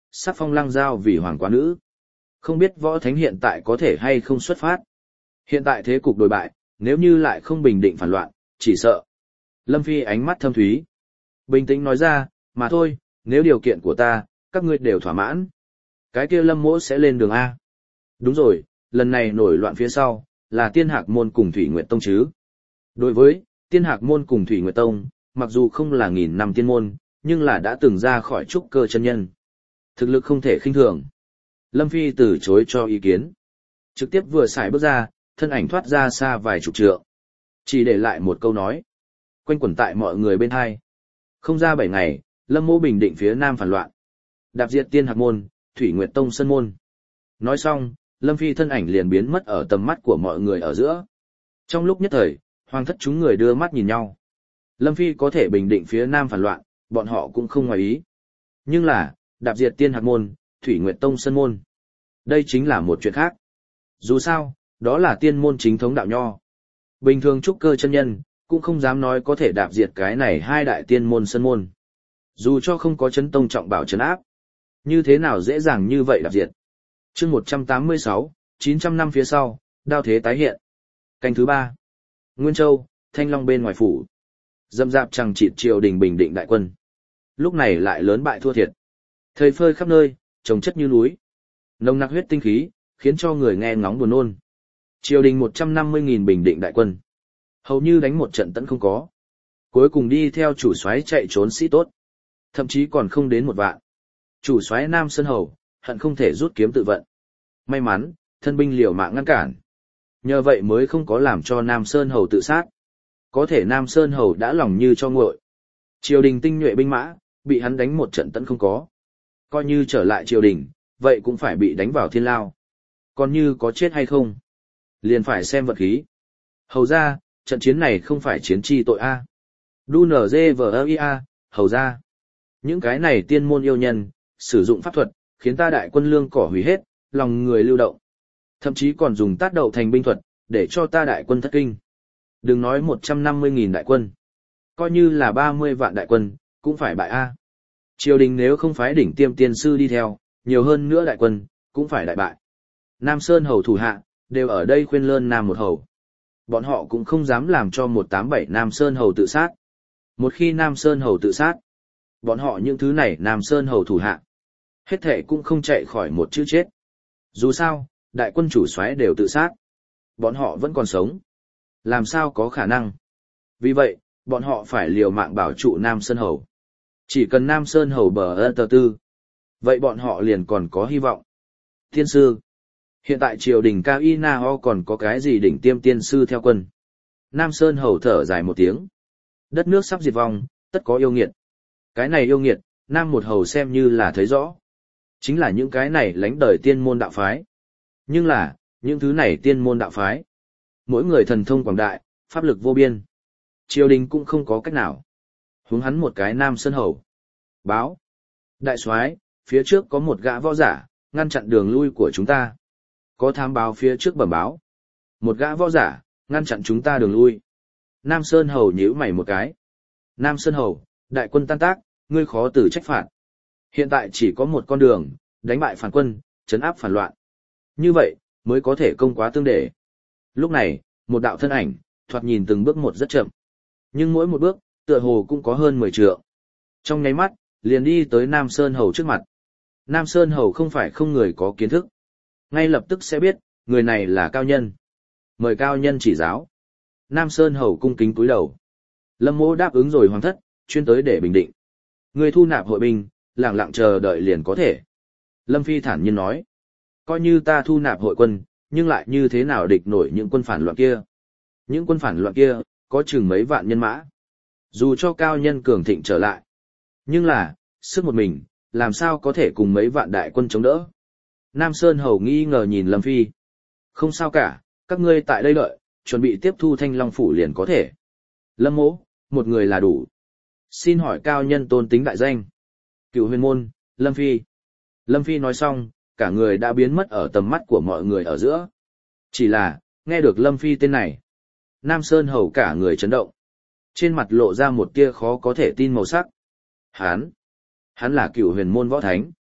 S1: sắc phong lăng giao vì hoàng quá nữ. Không biết võ thánh hiện tại có thể hay không xuất phát. Hiện tại thế cục đổi bại, nếu như lại không bình định phản loạn, chỉ sợ. Lâm Phi ánh mắt thâm thúy. Bình tĩnh nói ra, mà thôi, nếu điều kiện của ta, các ngươi đều thỏa mãn. Cái kia Lâm Mỗ sẽ lên đường A. Đúng rồi, lần này nổi loạn phía sau, là Tiên Hạc Môn cùng Thủy Nguyệt Tông chứ. Đối với, Tiên Hạc Môn cùng Thủy Nguyệt Tông, mặc dù không là nghìn năm tiên môn, nhưng là đã từng ra khỏi trúc cơ chân nhân. Thực lực không thể khinh thường. Lâm Phi từ chối cho ý kiến. Trực tiếp vừa xài bước ra, thân ảnh thoát ra xa vài chục trượng. Chỉ để lại một câu nói. Quanh quẩn tại mọi người bên hai. Không ra bảy ngày, Lâm Mỗ bình định phía nam phản loạn. Đạp diệt Tiên Hạc Môn, Thủy Nguyệt Tông sân môn. Nói xong, Lâm Phi thân ảnh liền biến mất ở tầm mắt của mọi người ở giữa. Trong lúc nhất thời, hoàng thất chúng người đưa mắt nhìn nhau. Lâm Phi có thể bình định phía nam phản loạn, bọn họ cũng không ngoài ý. Nhưng là, đạp diệt Tiên Hạc Môn, Thủy Nguyệt Tông sân môn. Đây chính là một chuyện khác. Dù sao, đó là tiên môn chính thống đạo nho. Bình thường trúc cơ chân nhân, cũng không dám nói có thể đạp diệt cái này hai đại tiên môn sân môn. Dù cho không có chấn tông trọng bảo chấn áp. Như thế nào dễ dàng như vậy đạp diệt. chương một trăm tám mươi sáu, chín trăm năm phía sau, đao thế tái hiện. Canh thứ ba. Nguyên Châu, Thanh Long bên ngoài phủ. Dâm dạp chẳng chịt triều đình bình định đại quân. Lúc này lại lớn bại thua thiệt. Thầy phơi khắp nơi, trồng chất như núi. Nồng nặc huyết tinh khí, khiến cho người nghe ngóng buồn nôn. Triều đình một trăm năm mươi nghìn bình định đại quân. Hầu như đánh một trận tẫn không có. Cuối cùng đi theo chủ soái chạy trốn sĩ tốt. Thậm chí còn không đến một vạn. Chủ soái Nam Sơn Hầu, hận không thể rút kiếm tự vận. May mắn, thân binh liều mạng ngăn cản. Nhờ vậy mới không có làm cho Nam Sơn Hầu tự sát. Có thể Nam Sơn Hầu đã lòng như cho nguội. Triều đình tinh nhuệ binh mã, bị hắn đánh một trận tẫn không có. Coi như trở lại triều đình, vậy cũng phải bị đánh vào thiên lao. Còn như có chết hay không, liền phải xem vật khí. Hầu ra, trận chiến này không phải chiến chi tội A. Đu nở dê vờ ia, hầu ra. Những cái này tiên môn yêu nhân, sử dụng pháp thuật, khiến ta đại quân lương cỏ hủy hết, lòng người lưu động. Thậm chí còn dùng tát đậu thành binh thuật, để cho ta đại quân thất kinh. Đừng nói một trăm năm mươi nghìn đại quân. Coi như là ba mươi vạn đại quân, cũng phải bại A. Triều đình nếu không phái đỉnh tiêm tiên sư đi theo, nhiều hơn nữa đại quân, cũng phải đại bại. Nam Sơn Hầu thủ hạ, đều ở đây khuyên lơn Nam một hầu. Bọn họ cũng không dám làm cho một tám bảy Nam Sơn Hầu tự sát. Một khi Nam Sơn Hầu tự sát, bọn họ những thứ này Nam Sơn Hầu thủ hạ. Hết thể cũng không chạy khỏi một chữ chết. Dù sao, đại quân chủ soái đều tự sát. Bọn họ vẫn còn sống. Làm sao có khả năng? Vì vậy, bọn họ phải liều mạng bảo trụ Nam Sơn Hầu. Chỉ cần Nam Sơn Hầu bờ ơ tờ tư. Vậy bọn họ liền còn có hy vọng. Tiên sư. Hiện tại triều đình Cao Y Na Ho còn có cái gì đỉnh tiêm tiên sư theo quân. Nam Sơn Hầu thở dài một tiếng. Đất nước sắp diệt vong, tất có yêu nghiệt. Cái này yêu nghiệt, Nam một hầu xem như là thấy rõ. Chính là những cái này lánh đời tiên môn đạo phái. Nhưng là, những thứ này tiên môn đạo phái. Mỗi người thần thông quảng đại, pháp lực vô biên. Triều đình cũng không có cách nào. Hướng hắn một cái Nam Sơn Hầu. Báo. Đại soái, phía trước có một gã võ giả, ngăn chặn đường lui của chúng ta. Có thám báo phía trước bẩm báo. Một gã võ giả, ngăn chặn chúng ta đường lui. Nam Sơn Hầu nhíu mày một cái. Nam Sơn Hầu, đại quân tan tác, ngươi khó từ trách phạt. Hiện tại chỉ có một con đường, đánh bại phản quân, trấn áp phản loạn. Như vậy, mới có thể công quá tương để. Lúc này, một đạo thân ảnh, thoạt nhìn từng bước một rất chậm. Nhưng mỗi một bước, tựa hồ cũng có hơn mười trượng. Trong nháy mắt, liền đi tới Nam Sơn Hầu trước mặt. Nam Sơn Hầu không phải không người có kiến thức. Ngay lập tức sẽ biết, người này là cao nhân. Mời cao nhân chỉ giáo. Nam Sơn Hầu cung kính cúi đầu. Lâm Mỗ đáp ứng rồi hoàng thất, chuyên tới để bình định. Người thu nạp hội binh, lặng lặng chờ đợi liền có thể. Lâm Phi thản nhiên nói. Coi như ta thu nạp hội quân, nhưng lại như thế nào địch nổi những quân phản loạn kia. Những quân phản loạn kia, có chừng mấy vạn nhân mã. Dù cho cao nhân cường thịnh trở lại. Nhưng là, sức một mình, làm sao có thể cùng mấy vạn đại quân chống đỡ. Nam Sơn Hầu nghi ngờ nhìn Lâm Phi. Không sao cả, các ngươi tại đây đợi, chuẩn bị tiếp thu Thanh Long Phủ liền có thể. Lâm Mỗ, một người là đủ. Xin hỏi cao nhân tôn tính đại danh. Cửu Huyền Môn, Lâm Phi. Lâm Phi nói xong, cả người đã biến mất ở tầm mắt của mọi người ở giữa. Chỉ là, nghe được Lâm Phi tên này. Nam Sơn Hầu cả người chấn động. Trên mặt lộ ra một tia khó có thể tin màu sắc. Hán. Hắn là Cửu Huyền Môn võ thánh.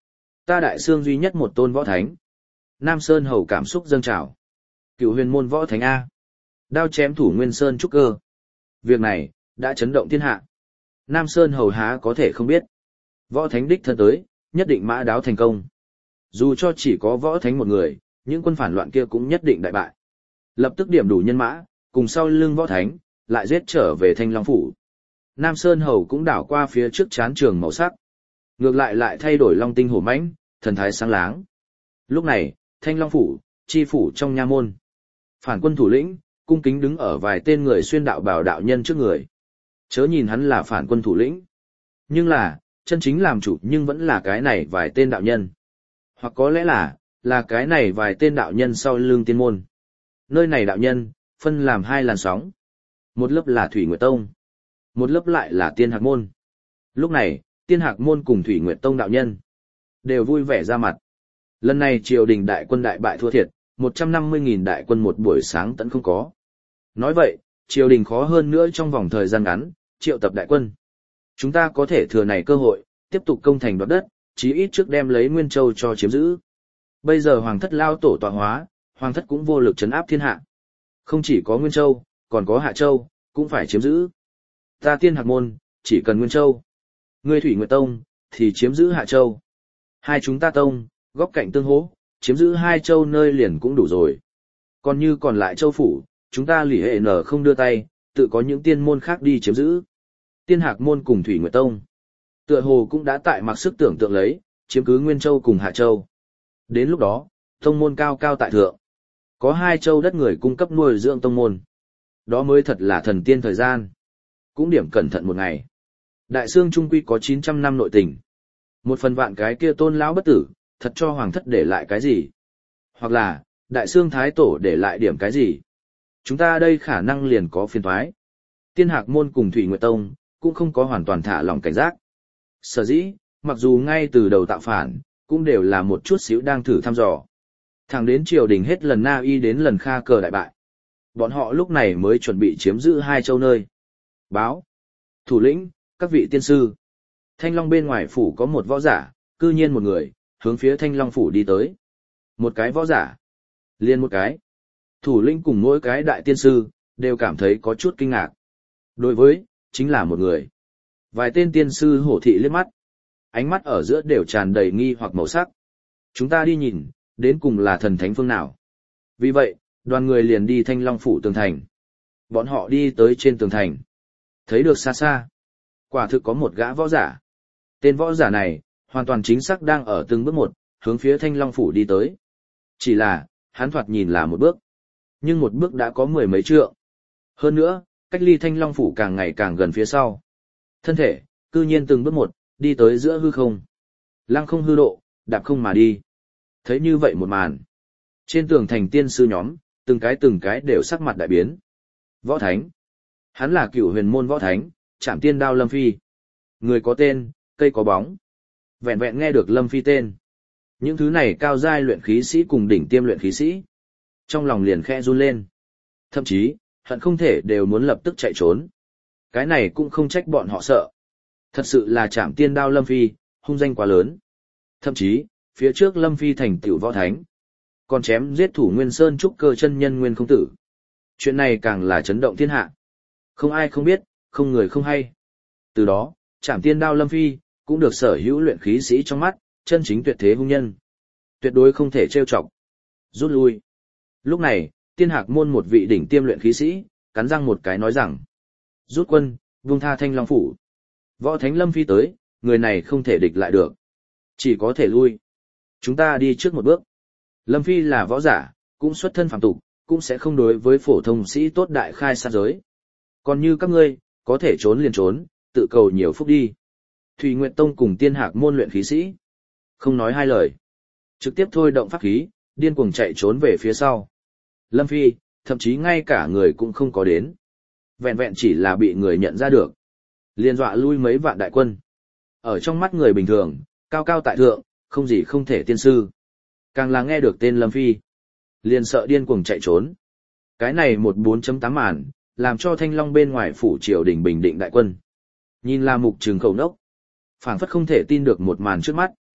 S1: Ta Đại Xương duy nhất một tôn võ thánh. Nam Sơn Hầu cảm xúc dâng trào. Cựu huyền môn võ thánh A. Đao chém thủ Nguyên Sơn trúc cơ. Việc này, đã chấn động thiên hạ. Nam Sơn Hầu há có thể không biết. Võ thánh đích thân tới, nhất định mã đáo thành công. Dù cho chỉ có võ thánh một người, những quân phản loạn kia cũng nhất định đại bại. Lập tức điểm đủ nhân mã, cùng sau lưng võ thánh, lại giết trở về Thanh Long Phủ. Nam Sơn Hầu cũng đảo qua phía trước chán trường màu sắc. Ngược lại lại thay đổi long tinh hổ mãnh, thần thái sáng láng. Lúc này, Thanh Long Phủ, chi phủ trong nha môn. Phản quân thủ lĩnh, cung kính đứng ở vài tên người xuyên đạo bảo đạo nhân trước người. Chớ nhìn hắn là phản quân thủ lĩnh. Nhưng là, chân chính làm chủ nhưng vẫn là cái này vài tên đạo nhân. Hoặc có lẽ là, là cái này vài tên đạo nhân sau lưng tiên môn. Nơi này đạo nhân, phân làm hai làn sóng. Một lớp là Thủy Nguyệt Tông. Một lớp lại là Tiên Hạc Môn. Lúc này, Tiên Hạc Môn cùng Thủy Nguyệt Tông đạo nhân đều vui vẻ ra mặt. Lần này triều đình đại quân đại bại thua thiệt, một trăm năm mươi nghìn đại quân một buổi sáng tận không có. Nói vậy, triều đình khó hơn nữa trong vòng thời gian ngắn, triệu tập đại quân. Chúng ta có thể thừa này cơ hội, tiếp tục công thành đoạt đất, chí ít trước đem lấy Nguyên Châu cho chiếm giữ. Bây giờ Hoàng thất lao tổ tọa hóa, Hoàng thất cũng vô lực trấn áp thiên hạ. Không chỉ có Nguyên Châu, còn có Hạ Châu, cũng phải chiếm giữ. Ta Tiên Hạc Môn, chỉ cần Nguyên Châu. Ngươi Thủy Nguyệt Tông, thì chiếm giữ Hạ Châu. Hai chúng ta tông, góc cạnh tương hỗ, chiếm giữ hai châu nơi liền cũng đủ rồi. Còn như còn lại châu phủ, chúng ta lì hệ nở không đưa tay, tự có những tiên môn khác đi chiếm giữ. Tiên Hạc Môn cùng Thủy Nguyệt Tông. Tựa hồ cũng đã tại mặc sức tưởng tượng lấy, chiếm cứ Nguyên Châu cùng Hạ Châu. Đến lúc đó, tông môn cao cao tại thượng. Có hai châu đất người cung cấp nuôi dưỡng tông môn. Đó mới thật là thần tiên thời gian. Cũng điểm cẩn thận một ngày. Đại Xương Trung Quy có chín trăm năm nội tình. Một phần vạn cái kia tôn lão bất tử, thật cho hoàng thất để lại cái gì? Hoặc là, Đại Xương Thái Tổ để lại điểm cái gì? Chúng ta đây khả năng liền có phiền toái. Tiên Hạc Môn cùng Thủy Nguyệt Tông, cũng không có hoàn toàn thả lòng cảnh giác. Sở dĩ, mặc dù ngay từ đầu tạo phản, cũng đều là một chút xíu đang thử thăm dò. Thẳng đến triều đình hết lần Na Y đến lần Kha cờ đại bại. Bọn họ lúc này mới chuẩn bị chiếm giữ hai châu nơi. Báo. Thủ lĩnh, các vị tiên sư. Thanh Long bên ngoài phủ có một võ giả, cư nhiên một người, hướng phía Thanh Long phủ đi tới. Một cái võ giả. Liên một cái. Thủ lĩnh cùng mỗi cái đại tiên sư, đều cảm thấy có chút kinh ngạc. Đối với, chính là một người. Vài tên tiên sư hổ thị liếc mắt. Ánh mắt ở giữa đều tràn đầy nghi hoặc màu sắc. Chúng ta đi nhìn, đến cùng là thần thánh phương nào. Vì vậy, đoàn người liền đi Thanh Long phủ tường thành. Bọn họ đi tới trên tường thành. Thấy được xa xa. Quả thực có một gã võ giả. Tên võ giả này, hoàn toàn chính xác đang ở từng bước một, hướng phía Thanh Long phủ đi tới. Chỉ là, hắn thoạt nhìn là một bước. Nhưng một bước đã có mười mấy trượng. Hơn nữa, cách ly Thanh Long phủ càng ngày càng gần phía sau. Thân thể, cư nhiên từng bước một, đi tới giữa hư không. Lăng không hư độ, đạp không mà đi. Thấy như vậy một màn. Trên tường thành tiên sư nhóm, từng cái từng cái đều sắc mặt đại biến. Võ Thánh. Hắn là cựu huyền môn võ thánh, Trảm Tiên Đao Lâm Phi. Người có tên, cây có bóng. Vẹn vẹn nghe được Lâm Phi tên. Những thứ này cao giai luyện khí sĩ cùng đỉnh tiêm luyện khí sĩ. Trong lòng liền khẽ run lên. Thậm chí, hận không thể đều muốn lập tức chạy trốn. Cái này cũng không trách bọn họ sợ. Thật sự là Trảm Tiên Đao Lâm Phi, hung danh quá lớn. Thậm chí, phía trước Lâm Phi thành tựu võ thánh. Còn chém giết thủ Nguyên Sơn trúc cơ chân nhân Nguyên không tử. Chuyện này càng là chấn động thiên hạ. Không ai không biết, không người không hay. Từ đó, Trảm Tiên Đao Lâm Phi, cũng được sở hữu luyện khí sĩ trong mắt, chân chính tuyệt thế hung nhân. Tuyệt đối không thể trêu chọc. Rút lui. Lúc này, Tiên Hạc Môn một vị đỉnh tiêm luyện khí sĩ, cắn răng một cái nói rằng. Rút quân, vung tha Thanh Long phủ. Võ Thánh Lâm Phi tới, người này không thể địch lại được. Chỉ có thể lui. Chúng ta đi trước một bước. Lâm Phi là võ giả, cũng xuất thân phàm tục, cũng sẽ không đối với phổ thông sĩ tốt đại khai sát giới. Còn như các ngươi, có thể trốn liền trốn, tự cầu nhiều phúc đi. Thủy Nguyệt Tông cùng Tiên Hạc Môn luyện khí sĩ. Không nói hai lời. Trực tiếp thôi động pháp khí, điên cuồng chạy trốn về phía sau. Lâm Phi, thậm chí ngay cả người cũng không có đến. Vẹn vẹn chỉ là bị người nhận ra được. Liên dọa lui mấy vạn đại quân. Ở trong mắt người bình thường, cao cao tại thượng, không gì không thể tiên sư. Càng là nghe được tên Lâm Phi. Liền sợ điên cuồng chạy trốn. Cái này một bốn chấm tám màn, làm cho Thanh Long bên ngoài phủ triều đình bình định đại quân. Nhìn là mục trường khẩu nốc. Phảng phất không thể tin được một màn trước mắt.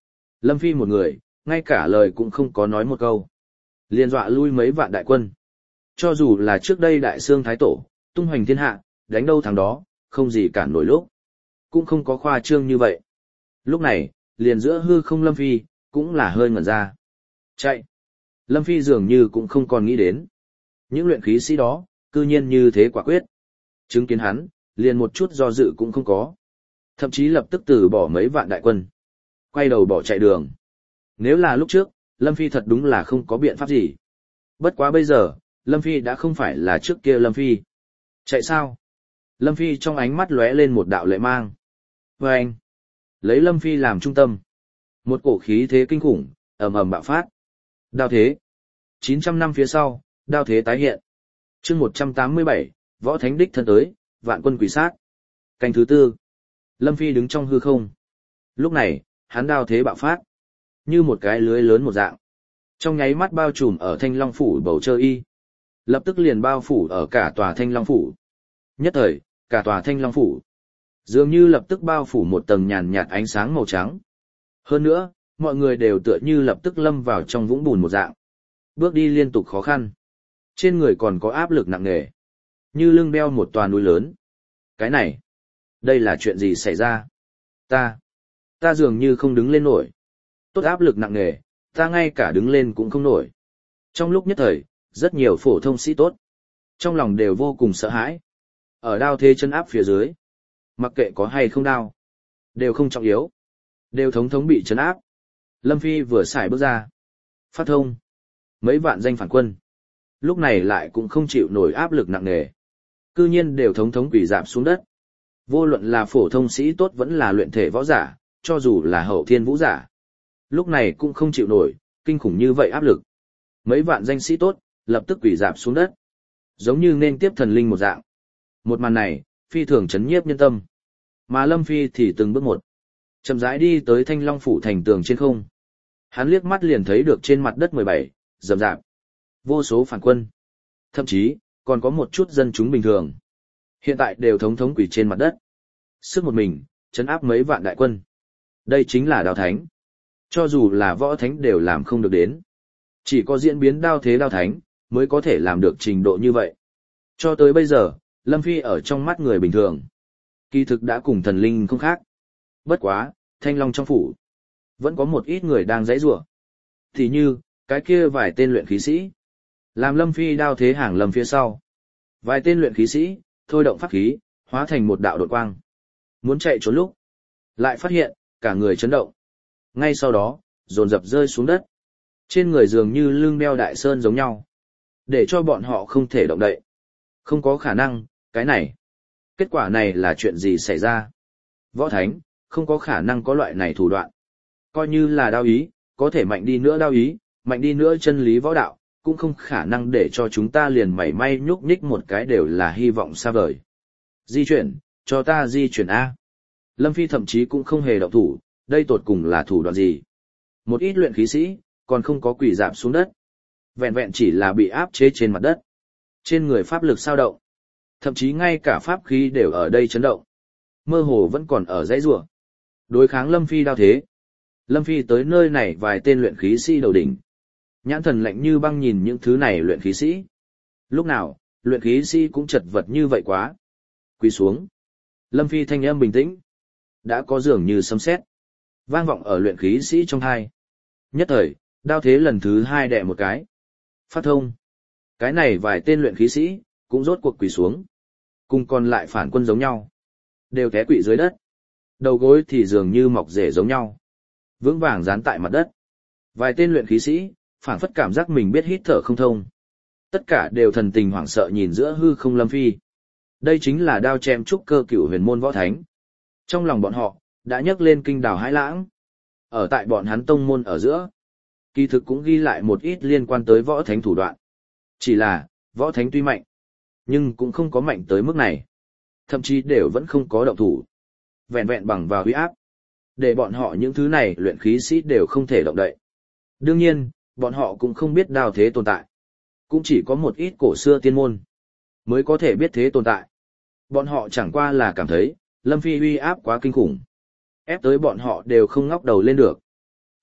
S1: Lâm Phi một người, ngay cả lời cũng không có nói một câu. Liền dọa lui mấy vạn đại quân. Cho dù là trước đây đại xương thái tổ, tung hoành thiên hạ, đánh đâu thắng đó, không gì cản nổi lúc. Cũng không có khoa trương như vậy. Lúc này, liền giữa hư không Lâm Phi, cũng là hơi ngẩn ra. Chạy! Lâm Phi dường như cũng không còn nghĩ đến. Những luyện khí sĩ đó, cư nhiên như thế quả quyết. Chứng kiến hắn, liền một chút do dự cũng không có. Thậm chí lập tức từ bỏ mấy vạn đại quân. Quay đầu bỏ chạy đường. Nếu là lúc trước, Lâm Phi thật đúng là không có biện pháp gì. Bất quá bây giờ, Lâm Phi đã không phải là trước kia Lâm Phi. Chạy sao? Lâm Phi trong ánh mắt lóe lên một đạo lệ mang. Và anh, lấy Lâm Phi làm trung tâm. Một cổ khí thế kinh khủng, ầm ầm bạo phát. Đao thế. chín trăm năm phía sau, đao thế tái hiện. chương một trăm tám mươi bảy, võ thánh đích thân tới, vạn quân quỷ sát. Canh thứ tư. Lâm Phi đứng trong hư không. Lúc này, hắn đao thế bạo phát. Như một cái lưới lớn một dạng. Trong nháy mắt bao trùm ở Thanh Long Phủ bầu trời y. Lập tức liền bao phủ ở cả tòa Thanh Long Phủ. Nhất thời, cả tòa Thanh Long Phủ. Dường như lập tức bao phủ một tầng nhàn nhạt ánh sáng màu trắng. Hơn nữa, mọi người đều tựa như lập tức lâm vào trong vũng bùn một dạng. Bước đi liên tục khó khăn. Trên người còn có áp lực nặng nề. Như lưng đeo một tòa núi lớn. Cái này, đây là chuyện gì xảy ra? Ta, ta dường như không đứng lên nổi. Tốt áp lực nặng nề, ta ngay cả đứng lên cũng không nổi. Trong lúc nhất thời, rất nhiều phổ thông sĩ tốt. Trong lòng đều vô cùng sợ hãi. Ở đao thế chân áp phía dưới. Mặc kệ có hay không đao. Đều không trọng yếu. Đều thống thống bị chấn áp. Lâm Phi vừa xài bước ra. Phát thông. Mấy vạn danh phản quân. Lúc này lại cũng không chịu nổi áp lực nặng nề. Cư nhiên đều thống thống quỷ dạp xuống đất. Vô luận là phổ thông sĩ tốt vẫn là luyện thể võ giả, cho dù là hậu thiên vũ giả. Lúc này cũng không chịu nổi, kinh khủng như vậy áp lực. Mấy vạn danh sĩ tốt, lập tức quỷ dạp xuống đất. Giống như nên tiếp thần linh một dạng. Một màn này, phi thường chấn nhiếp nhân tâm. Mà Lâm Phi thì từng bước một. Chậm rãi đi tới Thanh Long Phủ thành tường trên không. Hắn liếc mắt liền thấy được trên mặt đất mười bảy, rậm rạp. Vô số phản quân. Thậm chí, còn có một chút dân chúng bình thường. Hiện tại đều thống thống quỷ trên mặt đất. Sức một mình, chấn áp mấy vạn đại quân. Đây chính là đao thánh. Cho dù là võ thánh đều làm không được đến. Chỉ có diễn biến đao thế đao thánh, mới có thể làm được trình độ như vậy. Cho tới bây giờ, Lâm Phi ở trong mắt người bình thường. Kỳ thực đã cùng thần linh không khác. Bất quá, Thanh Long trong phủ. Vẫn có một ít người đang giãy giụa. Thì như, cái kia vài tên luyện khí sĩ. Làm Lâm Phi đao thế hàng lầm phía sau. Vài tên luyện khí sĩ, thôi động pháp khí, hóa thành một đạo đột quang. Muốn chạy trốn lúc. Lại phát hiện, cả người chấn động. Ngay sau đó, dồn dập rơi xuống đất. Trên người dường như lưng đeo đại sơn giống nhau. Để cho bọn họ không thể động đậy. Không có khả năng, cái này. Kết quả này là chuyện gì xảy ra? Võ Thánh, không có khả năng có loại này thủ đoạn. Coi như là đao ý, có thể mạnh đi nữa đao ý, mạnh đi nữa chân lý võ đạo, cũng không khả năng để cho chúng ta liền mảy may nhúc nhích một cái đều là hy vọng xa vời. Di chuyển, cho ta di chuyển A. Lâm Phi thậm chí cũng không hề động thủ, đây tột cùng là thủ đoạn gì? Một ít luyện khí sĩ, còn không có quỷ dạp xuống đất. Vẹn vẹn chỉ là bị áp chế trên mặt đất. Trên người pháp lực sao động. Thậm chí ngay cả pháp khí đều ở đây chấn động. Mơ hồ vẫn còn ở dãy rủa. Đối kháng Lâm Phi đao thế. Lâm Phi tới nơi này vài tên luyện khí sĩ đầu đỉnh. Nhãn thần lạnh như băng nhìn những thứ này luyện khí sĩ. Lúc nào, luyện khí sĩ cũng chật vật như vậy quá. Quỳ xuống. Lâm Phi thanh âm bình tĩnh. Đã có dường như sấm sét vang vọng ở luyện khí sĩ trong hai. Nhất thời, đao thế lần thứ hai đè một cái. Phát thông. Cái này vài tên luyện khí sĩ, cũng rốt cuộc quỳ xuống. Cùng còn lại phản quân giống nhau. Đều té quỵ dưới đất. Đầu gối thì dường như mọc rễ giống nhau. Vững vàng dán tại mặt đất. Vài tên luyện khí sĩ, phản phất cảm giác mình biết hít thở không thông. Tất cả đều thần tình hoảng sợ nhìn giữa hư không Lâm Phi. Đây chính là đao chém trúc cơ cửu huyền môn võ thánh. Trong lòng bọn họ, đã nhấc lên kinh đào hãi lãng. Ở tại bọn hắn tông môn ở giữa, kỳ thực cũng ghi lại một ít liên quan tới võ thánh thủ đoạn. Chỉ là, võ thánh tuy mạnh, nhưng cũng không có mạnh tới mức này. Thậm chí đều vẫn không có động thủ. Vẹn vẹn bằng vào uy áp. Để bọn họ những thứ này luyện khí sĩ đều không thể động đậy. Đương nhiên, bọn họ cũng không biết đao thế tồn tại. Cũng chỉ có một ít cổ xưa tiên môn mới có thể biết thế tồn tại. Bọn họ chẳng qua là cảm thấy, Lâm Phi uy áp quá kinh khủng. Ép tới bọn họ đều không ngóc đầu lên được.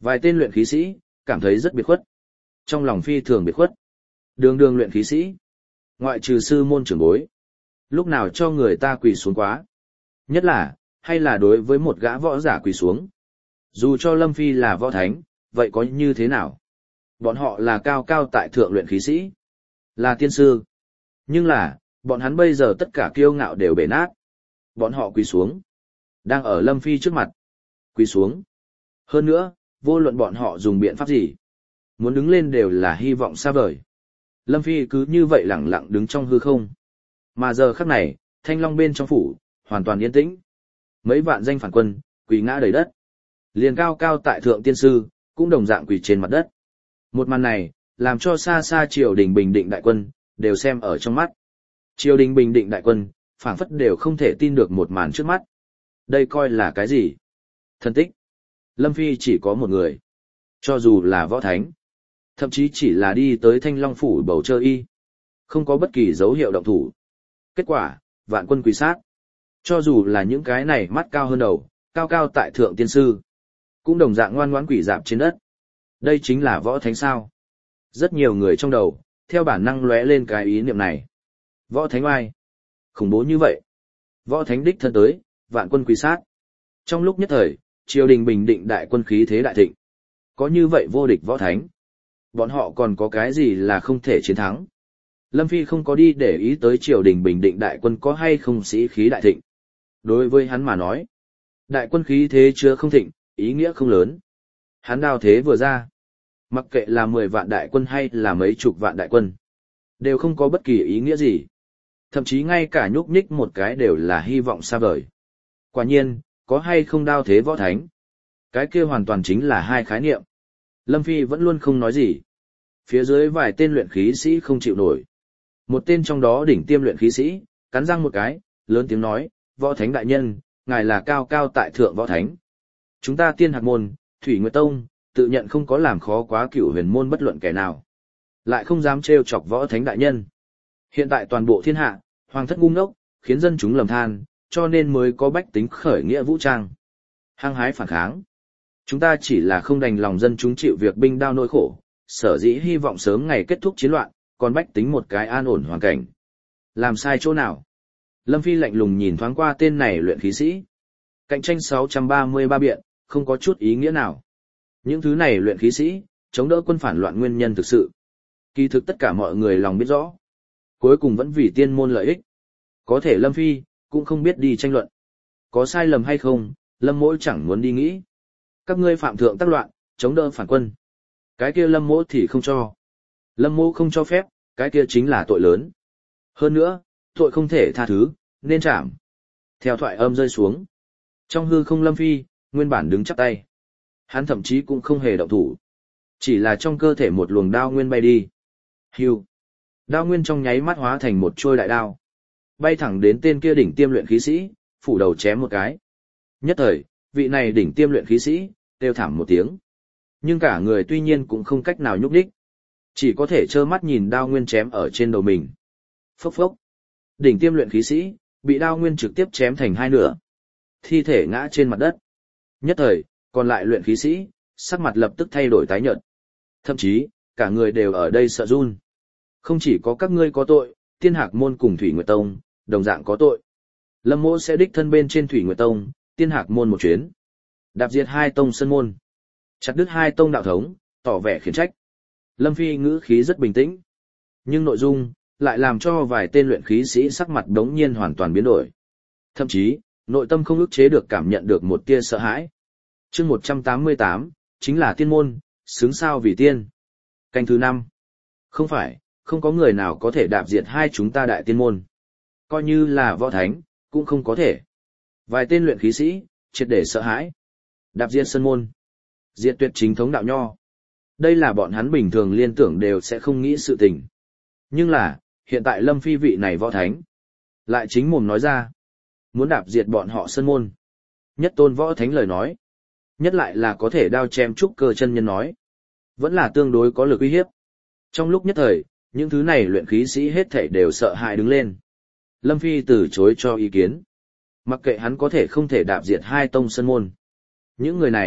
S1: Vài tên luyện khí sĩ, cảm thấy rất biệt khuất. Trong lòng phi thường biệt khuất. Đường đường luyện khí sĩ. Ngoại trừ sư môn trưởng bối. Lúc nào cho người ta quỳ xuống quá. Nhất là, hay là đối với một gã võ giả quỳ xuống. Dù cho Lâm Phi là võ thánh, vậy có như thế nào? Bọn họ là cao cao tại thượng luyện khí sĩ. Là tiên sư. Nhưng là, bọn hắn bây giờ tất cả kiêu ngạo đều bể nát. Bọn họ quỳ xuống. Đang ở Lâm Phi trước mặt. Quỳ xuống. Hơn nữa, vô luận bọn họ dùng biện pháp gì. Muốn đứng lên đều là hy vọng xa vời. Lâm Phi cứ như vậy lẳng lặng đứng trong hư không. Mà giờ khắc này, thanh long bên trong phủ, hoàn toàn yên tĩnh. Mấy vạn danh phản quân, quỳ ngã đầy đất. Liền cao cao tại thượng tiên sư, cũng đồng dạng quỳ trên mặt đất. Một màn này, làm cho xa xa triều đình Bình Định đại quân, đều xem ở trong mắt. Triều đình Bình Định đại quân, phảng phất đều không thể tin được một màn trước mắt. Đây coi là cái gì? Thần tích. Lâm Phi chỉ có một người. Cho dù là võ thánh. Thậm chí chỉ là đi tới thanh long phủ bầu trời y. Không có bất kỳ dấu hiệu động thủ. Kết quả, vạn quân quỳ sát. Cho dù là những cái này mắt cao hơn đầu, cao cao tại thượng tiên sư. Cũng đồng dạng ngoan ngoãn quỳ dạp trên đất. Đây chính là võ thánh sao. Rất nhiều người trong đầu, theo bản năng lóe lên cái ý niệm này. Võ thánh oai. Khủng bố như vậy. Võ thánh đích thân tới, vạn quân quỳ sát. Trong lúc nhất thời, triều đình Bình Định đại quân khí thế đại thịnh. Có như vậy vô địch võ thánh. Bọn họ còn có cái gì là không thể chiến thắng. Lâm Phi không có đi để ý tới triều đình Bình Định đại quân có hay không sĩ khí đại thịnh. Đối với hắn mà nói, đại quân khí thế chưa không thịnh, ý nghĩa không lớn. Hắn đao thế vừa ra. Mặc kệ là mười vạn đại quân hay là mấy chục vạn đại quân, đều không có bất kỳ ý nghĩa gì. Thậm chí ngay cả nhúc nhích một cái đều là hy vọng xa vời. Quả nhiên, có hay không đao thế võ thánh. Cái kia hoàn toàn chính là hai khái niệm. Lâm Phi vẫn luôn không nói gì. Phía dưới vài tên luyện khí sĩ không chịu nổi. Một tên trong đó đỉnh tiêm luyện khí sĩ, cắn răng một cái, lớn tiếng nói, võ thánh đại nhân, ngài là cao cao tại thượng võ thánh. Chúng ta tiên hạc môn, Thủy Nguyệt Tông, tự nhận không có làm khó quá cửu huyền môn bất luận kẻ nào. Lại không dám trêu chọc võ thánh đại nhân. Hiện tại toàn bộ thiên hạ, hoàng thất ngu ngốc, khiến dân chúng lầm than, cho nên mới có bách tính khởi nghĩa vũ trang. Hăng hái phản kháng. Chúng ta chỉ là không đành lòng dân chúng chịu việc binh đao nỗi khổ, sở dĩ hy vọng sớm ngày kết thúc chiến loạn, còn bách tính một cái an ổn hoàn cảnh. Làm sai chỗ nào? Lâm Phi lạnh lùng nhìn thoáng qua tên này luyện khí sĩ. Cạnh tranh sáu trăm ba mươi ba biện, không có chút ý nghĩa nào. Những thứ này luyện khí sĩ, chống đỡ quân phản loạn nguyên nhân thực sự. Kỳ thực tất cả mọi người lòng biết rõ. Cuối cùng vẫn vì tiên môn lợi ích. Có thể Lâm Phi, cũng không biết đi tranh luận. Có sai lầm hay không, Lâm Mỗ chẳng muốn đi nghĩ. Các ngươi phạm thượng tác loạn, chống đỡ phản quân. Cái kia Lâm Mỗ thì không cho. Lâm Mỗ không cho phép, cái kia chính là tội lớn. Hơn nữa, tội không thể tha thứ, nên trảm. Theo thoại âm rơi xuống. Trong hư không Lâm Phi, nguyên bản đứng chắp tay. Hắn thậm chí cũng không hề động thủ. Chỉ là trong cơ thể một luồng đao nguyên bay đi. Hưu. Đao nguyên trong nháy mắt hóa thành một trôi đại đao. Bay thẳng đến tên kia đỉnh tiêm luyện khí sĩ, phủ đầu chém một cái. Nhất thời, vị này đỉnh tiêm luyện khí sĩ, kêu thảm một tiếng. Nhưng cả người tuy nhiên cũng không cách nào nhúc đích. Chỉ có thể trơ mắt nhìn đao nguyên chém ở trên đầu mình. Phốc phốc. Đỉnh tiêm luyện khí sĩ, bị đao nguyên trực tiếp chém thành hai nửa. Thi thể ngã trên mặt đất. Nhất thời, còn lại luyện khí sĩ, sắc mặt lập tức thay đổi tái nhợt. Thậm chí, cả người đều ở đây sợ run. Không chỉ có các ngươi có tội, Tiên Hạc môn cùng Thủy Nguyệt Tông, đồng dạng có tội. Lâm Mỗ sẽ đích thân bên trên Thủy Nguyệt Tông, Tiên Hạc môn một chuyến. Đạp diệt hai tông sân môn. Chặt đứt hai tông đạo thống, tỏ vẻ khiển trách. Lâm Phi ngữ khí rất bình tĩnh. Nhưng nội dung, lại làm cho vài tên luyện khí sĩ sắc mặt đống nhiên hoàn toàn biến đổi. Thậm chí, nội tâm không ức chế được cảm nhận được một tia sợ hãi. Chương một trăm tám mươi tám, chính là tiên môn, xứng sao vì tiên. Canh thứ năm. Không phải, không có người nào có thể đạp diệt hai chúng ta đại tiên môn. Coi như là võ thánh, cũng không có thể. Vài tên luyện khí sĩ, triệt để sợ hãi. Đạp diệt sân môn. Diệt tuyệt chính thống đạo nho. Đây là bọn hắn bình thường liên tưởng đều sẽ không nghĩ sự tình. Nhưng là, hiện tại Lâm Phi vị này võ thánh. Lại chính mồm nói ra. Muốn đạp diệt bọn họ sân môn. Nhất tôn võ thánh lời nói. Nhất lại là có thể đao chém trúc cơ chân nhân nói. Vẫn là tương đối có lực uy hiếp. Trong lúc nhất thời, những thứ này luyện khí sĩ hết thảy đều sợ hãi đứng lên. Lâm Phi từ chối cho ý kiến. Mặc kệ hắn có thể không thể đạp diệt hai tông sân môn. Những người này,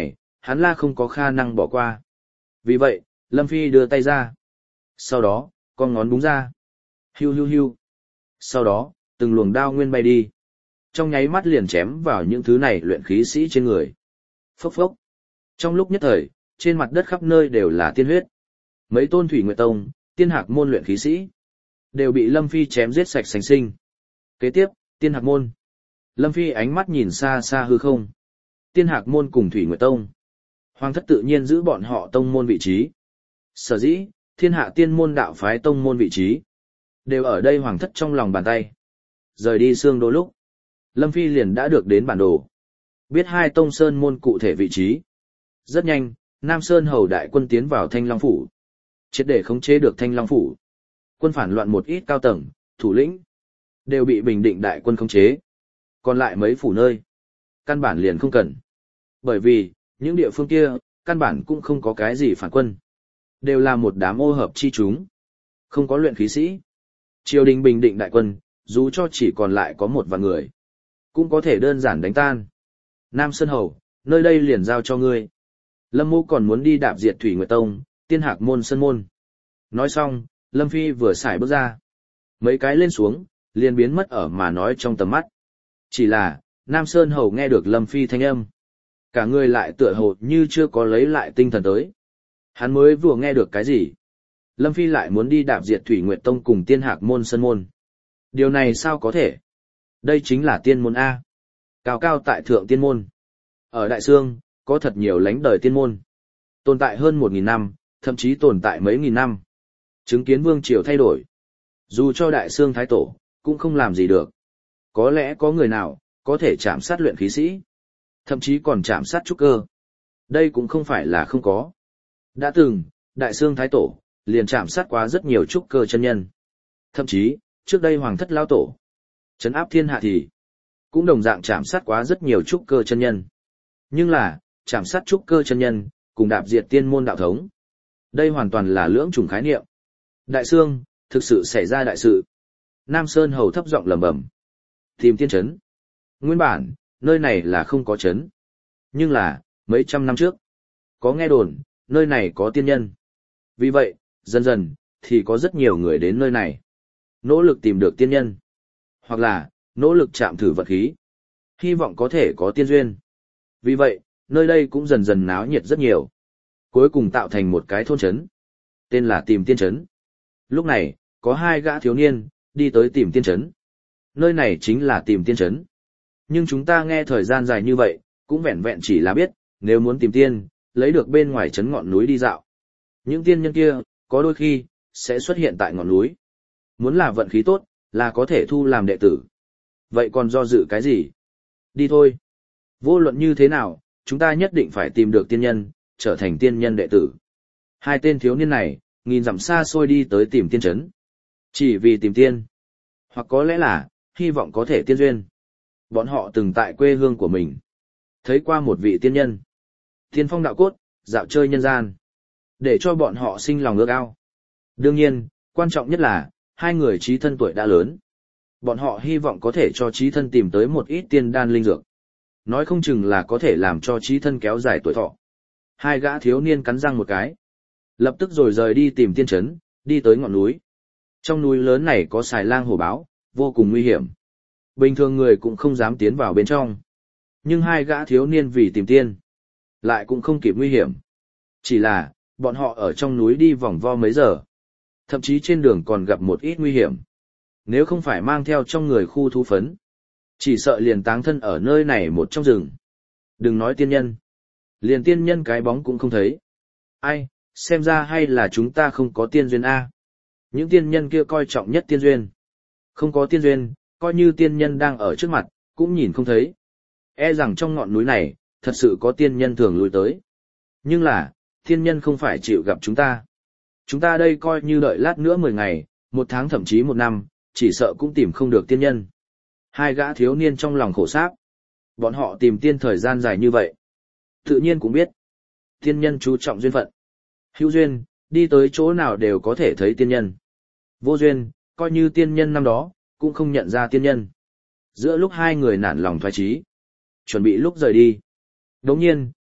S1: hắn la không có khả năng bỏ qua. Vì vậy, Lâm Phi đưa tay ra. Sau đó, con ngón búng ra. Hiu hiu hiu. Sau đó, từng luồng đao nguyên bay đi. Trong nháy mắt liền chém vào những thứ này luyện khí sĩ trên người. Phốc phốc. Trong lúc nhất thời, trên mặt đất khắp nơi đều là tiên huyết. Mấy tôn Thủy Nguyệt Tông, Tiên Hạc môn luyện khí sĩ, đều bị Lâm Phi chém giết sạch sành sinh. Kế tiếp, Tiên Hạc môn. Lâm Phi ánh mắt nhìn xa xa hư không. Tiên Hạc môn cùng Thủy Nguyệt Tông. Hoàng thất tự nhiên giữ bọn họ tông môn vị trí. Sở dĩ, thiên hạ tiên môn đạo phái tông môn vị trí, đều ở đây hoàng thất trong lòng bàn tay. Rời đi Sương Đô lúc, Lâm Phi liền đã được đến bản đồ. Biết hai tông sơn môn cụ thể vị trí. Rất nhanh, Nam Sơn hầu đại quân tiến vào Thanh Long Phủ. Triệt để khống chế được Thanh Long Phủ. Quân phản loạn một ít cao tầng, thủ lĩnh, đều bị Bình Định đại quân khống chế. Còn lại mấy phủ nơi, căn bản liền không cần. Bởi vì, những địa phương kia, căn bản cũng không có cái gì phản quân. Đều là một đám ô hợp chi chúng. Không có luyện khí sĩ. Triều đình Bình Định đại quân, dù cho chỉ còn lại có một vạn người, cũng có thể đơn giản đánh tan. Nam Sơn hầu, nơi đây liền giao cho ngươi. Lâm Mộ còn muốn đi đạp diệt Thủy Nguyệt Tông, Tiên Hạc môn Sơn môn. Nói xong, Lâm Phi vừa xài bước ra. Mấy cái lên xuống, liền biến mất ở mà nói trong tầm mắt. Chỉ là, Nam Sơn hầu nghe được Lâm Phi thanh âm. Cả người lại tựa hồ như chưa có lấy lại tinh thần tới. Hắn mới vừa nghe được cái gì. Lâm Phi lại muốn đi đạp diệt Thủy Nguyệt Tông cùng Tiên Hạc môn Sơn môn. Điều này sao có thể? Đây chính là tiên môn A. Cao cao tại thượng tiên môn. Ở Đại Sương, có thật nhiều lánh đời tiên môn. Tồn tại hơn một nghìn năm, thậm chí tồn tại mấy nghìn năm. Chứng kiến vương triều thay đổi. Dù cho Đại Sương Thái Tổ, cũng không làm gì được. Có lẽ có người nào, có thể chạm sát luyện khí sĩ. Thậm chí còn chạm sát trúc cơ. Đây cũng không phải là không có. Đã từng, Đại Sương Thái Tổ, liền chạm sát quá rất nhiều trúc cơ chân nhân. Thậm chí, trước đây Hoàng thất Lao Tổ, trấn áp thiên hạ thì, cũng đồng dạng chạm sát quá rất nhiều trúc cơ chân nhân. Nhưng là, chạm sát trúc cơ chân nhân, cùng đạp diệt tiên môn đạo thống. Đây hoàn toàn là lưỡng chủng khái niệm. Đại Sương, thực sự xảy ra đại sự. Nam Sơn hầu thấp giọng lẩm bẩm. Tìm tiên trấn. Nguyên bản, nơi này là không có trấn. Nhưng là, mấy trăm năm trước, có nghe đồn, nơi này có tiên nhân. Vì vậy, dần dần, thì có rất nhiều người đến nơi này. Nỗ lực tìm được tiên nhân. Hoặc là, nỗ lực chạm thử vật khí. Hy vọng có thể có tiên duyên. Vì vậy, nơi đây cũng dần dần náo nhiệt rất nhiều. Cuối cùng tạo thành một cái thôn trấn. Tên là Tìm Tiên Trấn. Lúc này, có hai gã thiếu niên, đi tới Tìm Tiên Trấn. Nơi này chính là Tìm Tiên Trấn. Nhưng chúng ta nghe thời gian dài như vậy, cũng vẹn vẹn chỉ là biết, nếu muốn tìm tiên, lấy được bên ngoài trấn ngọn núi đi dạo. Những tiên nhân kia, có đôi khi, sẽ xuất hiện tại ngọn núi. Muốn là vận khí tốt, là có thể thu làm đệ tử. Vậy còn do dự cái gì? Đi thôi. Vô luận như thế nào, chúng ta nhất định phải tìm được tiên nhân, trở thành tiên nhân đệ tử. Hai tên thiếu niên này, nghìn dặm xa xôi đi tới tìm tiên trấn. Chỉ vì tìm tiên. Hoặc có lẽ là, hy vọng có thể tiên duyên. Bọn họ từng tại quê hương của mình. Thấy qua một vị tiên nhân. Tiên phong đạo cốt, dạo chơi nhân gian. Để cho bọn họ sinh lòng ước ao. Đương nhiên, quan trọng nhất là, hai người trí thân tuổi đã lớn. Bọn họ hy vọng có thể cho trí thân tìm tới một ít tiên đan linh dược. Nói không chừng là có thể làm cho trí thân kéo dài tuổi thọ. Hai gã thiếu niên cắn răng một cái. Lập tức rồi rời đi tìm tiên trấn, đi tới ngọn núi. Trong núi lớn này có xài lang hổ báo, vô cùng nguy hiểm. Bình thường người cũng không dám tiến vào bên trong. Nhưng hai gã thiếu niên vì tìm tiên, lại cũng không kịp nguy hiểm. Chỉ là, bọn họ ở trong núi đi vòng vo mấy giờ. Thậm chí trên đường còn gặp một ít nguy hiểm. Nếu không phải mang theo trong người khu thú phấn, chỉ sợ liền táng thân ở nơi này một trong rừng. Đừng nói tiên nhân. Liền tiên nhân cái bóng cũng không thấy. Ai, xem ra hay là chúng ta không có tiên duyên A. Những tiên nhân kia coi trọng nhất tiên duyên. Không có tiên duyên, coi như tiên nhân đang ở trước mặt, cũng nhìn không thấy. E rằng trong ngọn núi này, thật sự có tiên nhân thường lui tới. Nhưng là, tiên nhân không phải chịu gặp chúng ta. Chúng ta đây coi như đợi lát nữa mười ngày, một tháng thậm chí một năm, chỉ sợ cũng tìm không được tiên nhân. Hai gã thiếu niên trong lòng khổ sáp. Bọn họ tìm tiên thời gian dài như vậy. Tự nhiên cũng biết. Tiên nhân chú trọng duyên phận. Hữu duyên, đi tới chỗ nào đều có thể thấy tiên nhân. Vô duyên, coi như tiên nhân năm đó, cũng không nhận ra tiên nhân. Giữa lúc hai người nản lòng thoái chí, chuẩn bị lúc rời đi. Đồng nhiên,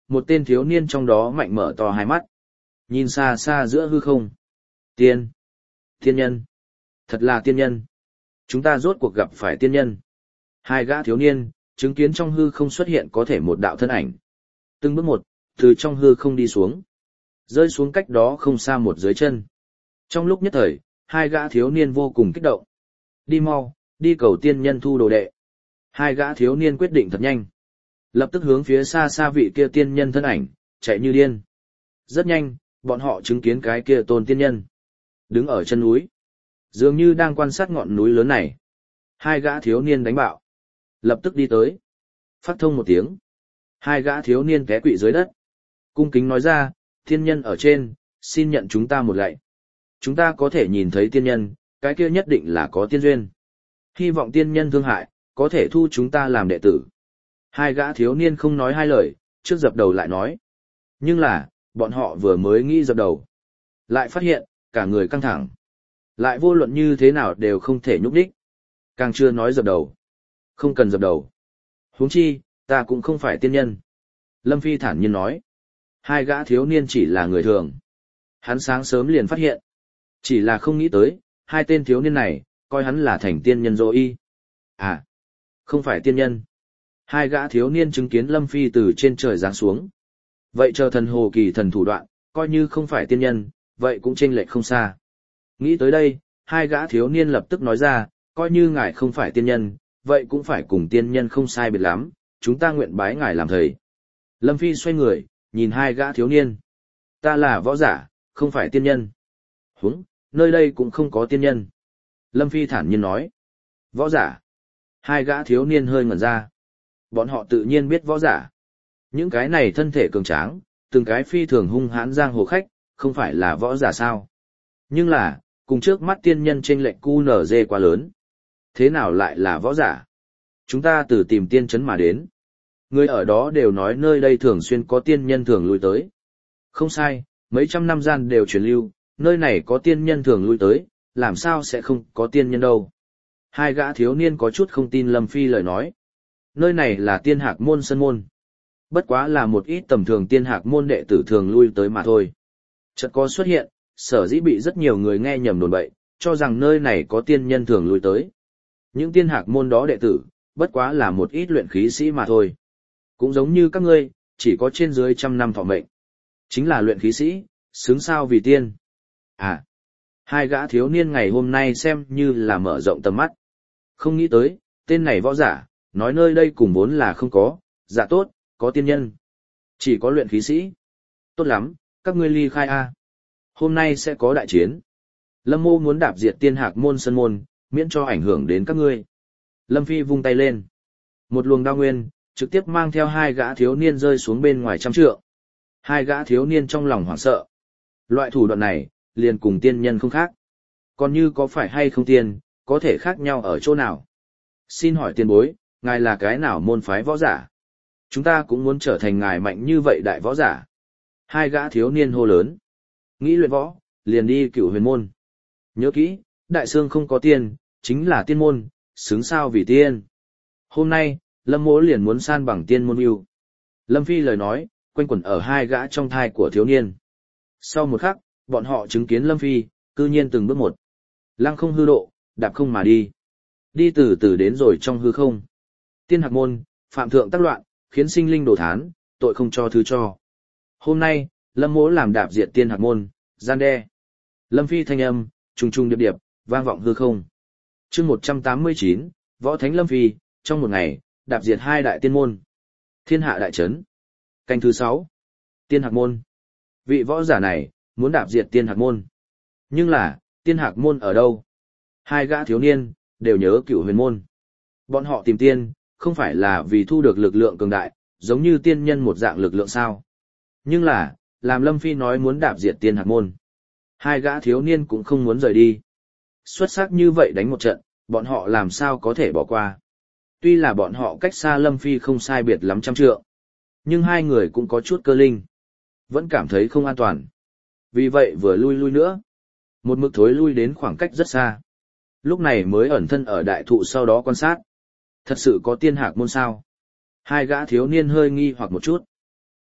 S1: một tên thiếu niên trong đó mạnh mở to hai mắt. Nhìn xa xa giữa hư không. Tiên. Tiên nhân. Thật là tiên nhân. Chúng ta rốt cuộc gặp phải tiên nhân. Hai gã thiếu niên, chứng kiến trong hư không xuất hiện có thể một đạo thân ảnh. Từng bước một, từ trong hư không đi xuống. Rơi xuống cách đó không xa một dưới chân. Trong lúc nhất thời, hai gã thiếu niên vô cùng kích động. Đi mau, đi cầu tiên nhân thu đồ đệ. Hai gã thiếu niên quyết định thật nhanh. Lập tức hướng phía xa xa vị kia tiên nhân thân ảnh, chạy như điên. Rất nhanh, bọn họ chứng kiến cái kia tôn tiên nhân. Đứng ở chân núi. Dường như đang quan sát ngọn núi lớn này. Hai gã thiếu niên đánh bạo. Lập tức đi tới. Phát thông một tiếng. Hai gã thiếu niên té quỵ dưới đất. Cung kính nói ra, tiên nhân ở trên, xin nhận chúng ta một lạy. Chúng ta có thể nhìn thấy tiên nhân, cái kia nhất định là có tiên duyên. Hy vọng tiên nhân thương hại, có thể thu chúng ta làm đệ tử. Hai gã thiếu niên không nói hai lời, trước dập đầu lại nói. Nhưng là, bọn họ vừa mới nghĩ dập đầu. Lại phát hiện, cả người căng thẳng. Lại vô luận như thế nào đều không thể nhúc đích. Càng chưa nói dập đầu. Không cần dập đầu. Huống chi, ta cũng không phải tiên nhân. Lâm Phi thản nhiên nói. Hai gã thiếu niên chỉ là người thường. Hắn sáng sớm liền phát hiện. Chỉ là không nghĩ tới, hai tên thiếu niên này, coi hắn là thành tiên nhân dô y. À, không phải tiên nhân. Hai gã thiếu niên chứng kiến Lâm Phi từ trên trời giáng xuống. Vậy chờ thần hồ kỳ thần thủ đoạn, coi như không phải tiên nhân, vậy cũng chênh lệch không xa. Nghĩ tới đây, hai gã thiếu niên lập tức nói ra, coi như ngài không phải tiên nhân, vậy cũng phải cùng tiên nhân không sai biệt lắm, chúng ta nguyện bái ngài làm thầy. Lâm Phi xoay người, nhìn hai gã thiếu niên. Ta là võ giả, không phải tiên nhân. Húng, nơi đây cũng không có tiên nhân. Lâm Phi thản nhiên nói. Võ giả. Hai gã thiếu niên hơi ngẩn ra. Bọn họ tự nhiên biết võ giả. Những cái này thân thể cường tráng, từng cái phi thường hung hãn giang hồ khách, không phải là võ giả sao. Nhưng là, cùng trước mắt tiên nhân chênh lệch cu nở dê quá lớn. Thế nào lại là võ giả? Chúng ta từ tìm tiên trấn mà đến. Người ở đó đều nói nơi đây thường xuyên có tiên nhân thường lui tới. Không sai, mấy trăm năm gian đều truyền lưu, nơi này có tiên nhân thường lui tới, làm sao sẽ không có tiên nhân đâu. Hai gã thiếu niên có chút không tin Lâm Phi lời nói. Nơi này là tiên hạc môn sân môn. Bất quá là một ít tầm thường tiên hạc môn đệ tử thường lui tới mà thôi. Chợt có xuất hiện, sở dĩ bị rất nhiều người nghe nhầm đồn bậy, cho rằng nơi này có tiên nhân thường lui tới. Những tiên hạc môn đó đệ tử, bất quá là một ít luyện khí sĩ mà thôi. Cũng giống như các ngươi, chỉ có trên dưới trăm năm thọ mệnh. Chính là luyện khí sĩ, xứng sao vì tiên. À, hai gã thiếu niên ngày hôm nay xem như là mở rộng tầm mắt. Không nghĩ tới, tên này võ giả, nói nơi đây cùng vốn là không có, dạ tốt, có tiên nhân. Chỉ có luyện khí sĩ. Tốt lắm, các ngươi ly khai A. Hôm nay sẽ có đại chiến. Lâm Mô muốn đạp diệt tiên hạc môn sân môn, miễn cho ảnh hưởng đến các ngươi. Lâm Phi vung tay lên. Một luồng đao nguyên, trực tiếp mang theo hai gã thiếu niên rơi xuống bên ngoài trăm trượng. Hai gã thiếu niên trong lòng hoảng sợ. Loại thủ đoạn này, liền cùng tiên nhân không khác. Còn như có phải hay không tiên, có thể khác nhau ở chỗ nào? Xin hỏi tiền bối, ngài là cái nào môn phái võ giả? Chúng ta cũng muốn trở thành ngài mạnh như vậy đại võ giả. Hai gã thiếu niên hô lớn. Nghĩ luyện võ, liền đi Cửu Huyền môn. Nhớ kỹ, đại sương không có tiên, chính là tiên môn, xứng sao vì tiên. Hôm nay, Lâm Mỗ liền muốn san bằng tiên môn yêu. Lâm Phi lời nói, quanh quẩn ở hai gã trong thai của thiếu niên. Sau một khắc, bọn họ chứng kiến Lâm Phi, cư nhiên từng bước một. Lăng không hư độ, đạp không mà đi. Đi từ từ đến rồi trong hư không. Tiên hạc môn, phạm thượng tác loạn, khiến sinh linh đổ thán, tội không cho thứ cho. Hôm nay, Lâm Mỗ làm đạp diệt tiên hạc môn, gian đe. Lâm Phi thanh âm, trùng trùng điệp điệp, vang vọng hư không. chương một trăm tám mươi chín, Võ Thánh Lâm Phi, trong một ngày, đạp diệt hai đại tiên môn. Thiên hạ đại trấn. Canh thứ sáu. Tiên hạc môn. Vị võ giả này, muốn đạp diệt tiên hạc môn. Nhưng là, tiên hạc môn ở đâu? Hai gã thiếu niên, đều nhớ Cửu Huyền môn. Bọn họ tìm tiên, không phải là vì thu được lực lượng cường đại, giống như tiên nhân một dạng lực lượng sao. Nhưng là, làm Lâm Phi nói muốn đạp diệt tiên hạc môn. Hai gã thiếu niên cũng không muốn rời đi. Xuất sắc như vậy đánh một trận, bọn họ làm sao có thể bỏ qua. Tuy là bọn họ cách xa Lâm Phi không sai biệt lắm trăm trượng, nhưng hai người cũng có chút cơ linh. Vẫn cảm thấy không an toàn. Vì vậy vừa lui lui nữa. Một mực thối lui đến khoảng cách rất xa. Lúc này mới ẩn thân ở đại thụ sau đó quan sát. Thật sự có tiên hạc môn sao? Hai gã thiếu niên hơi nghi hoặc một chút.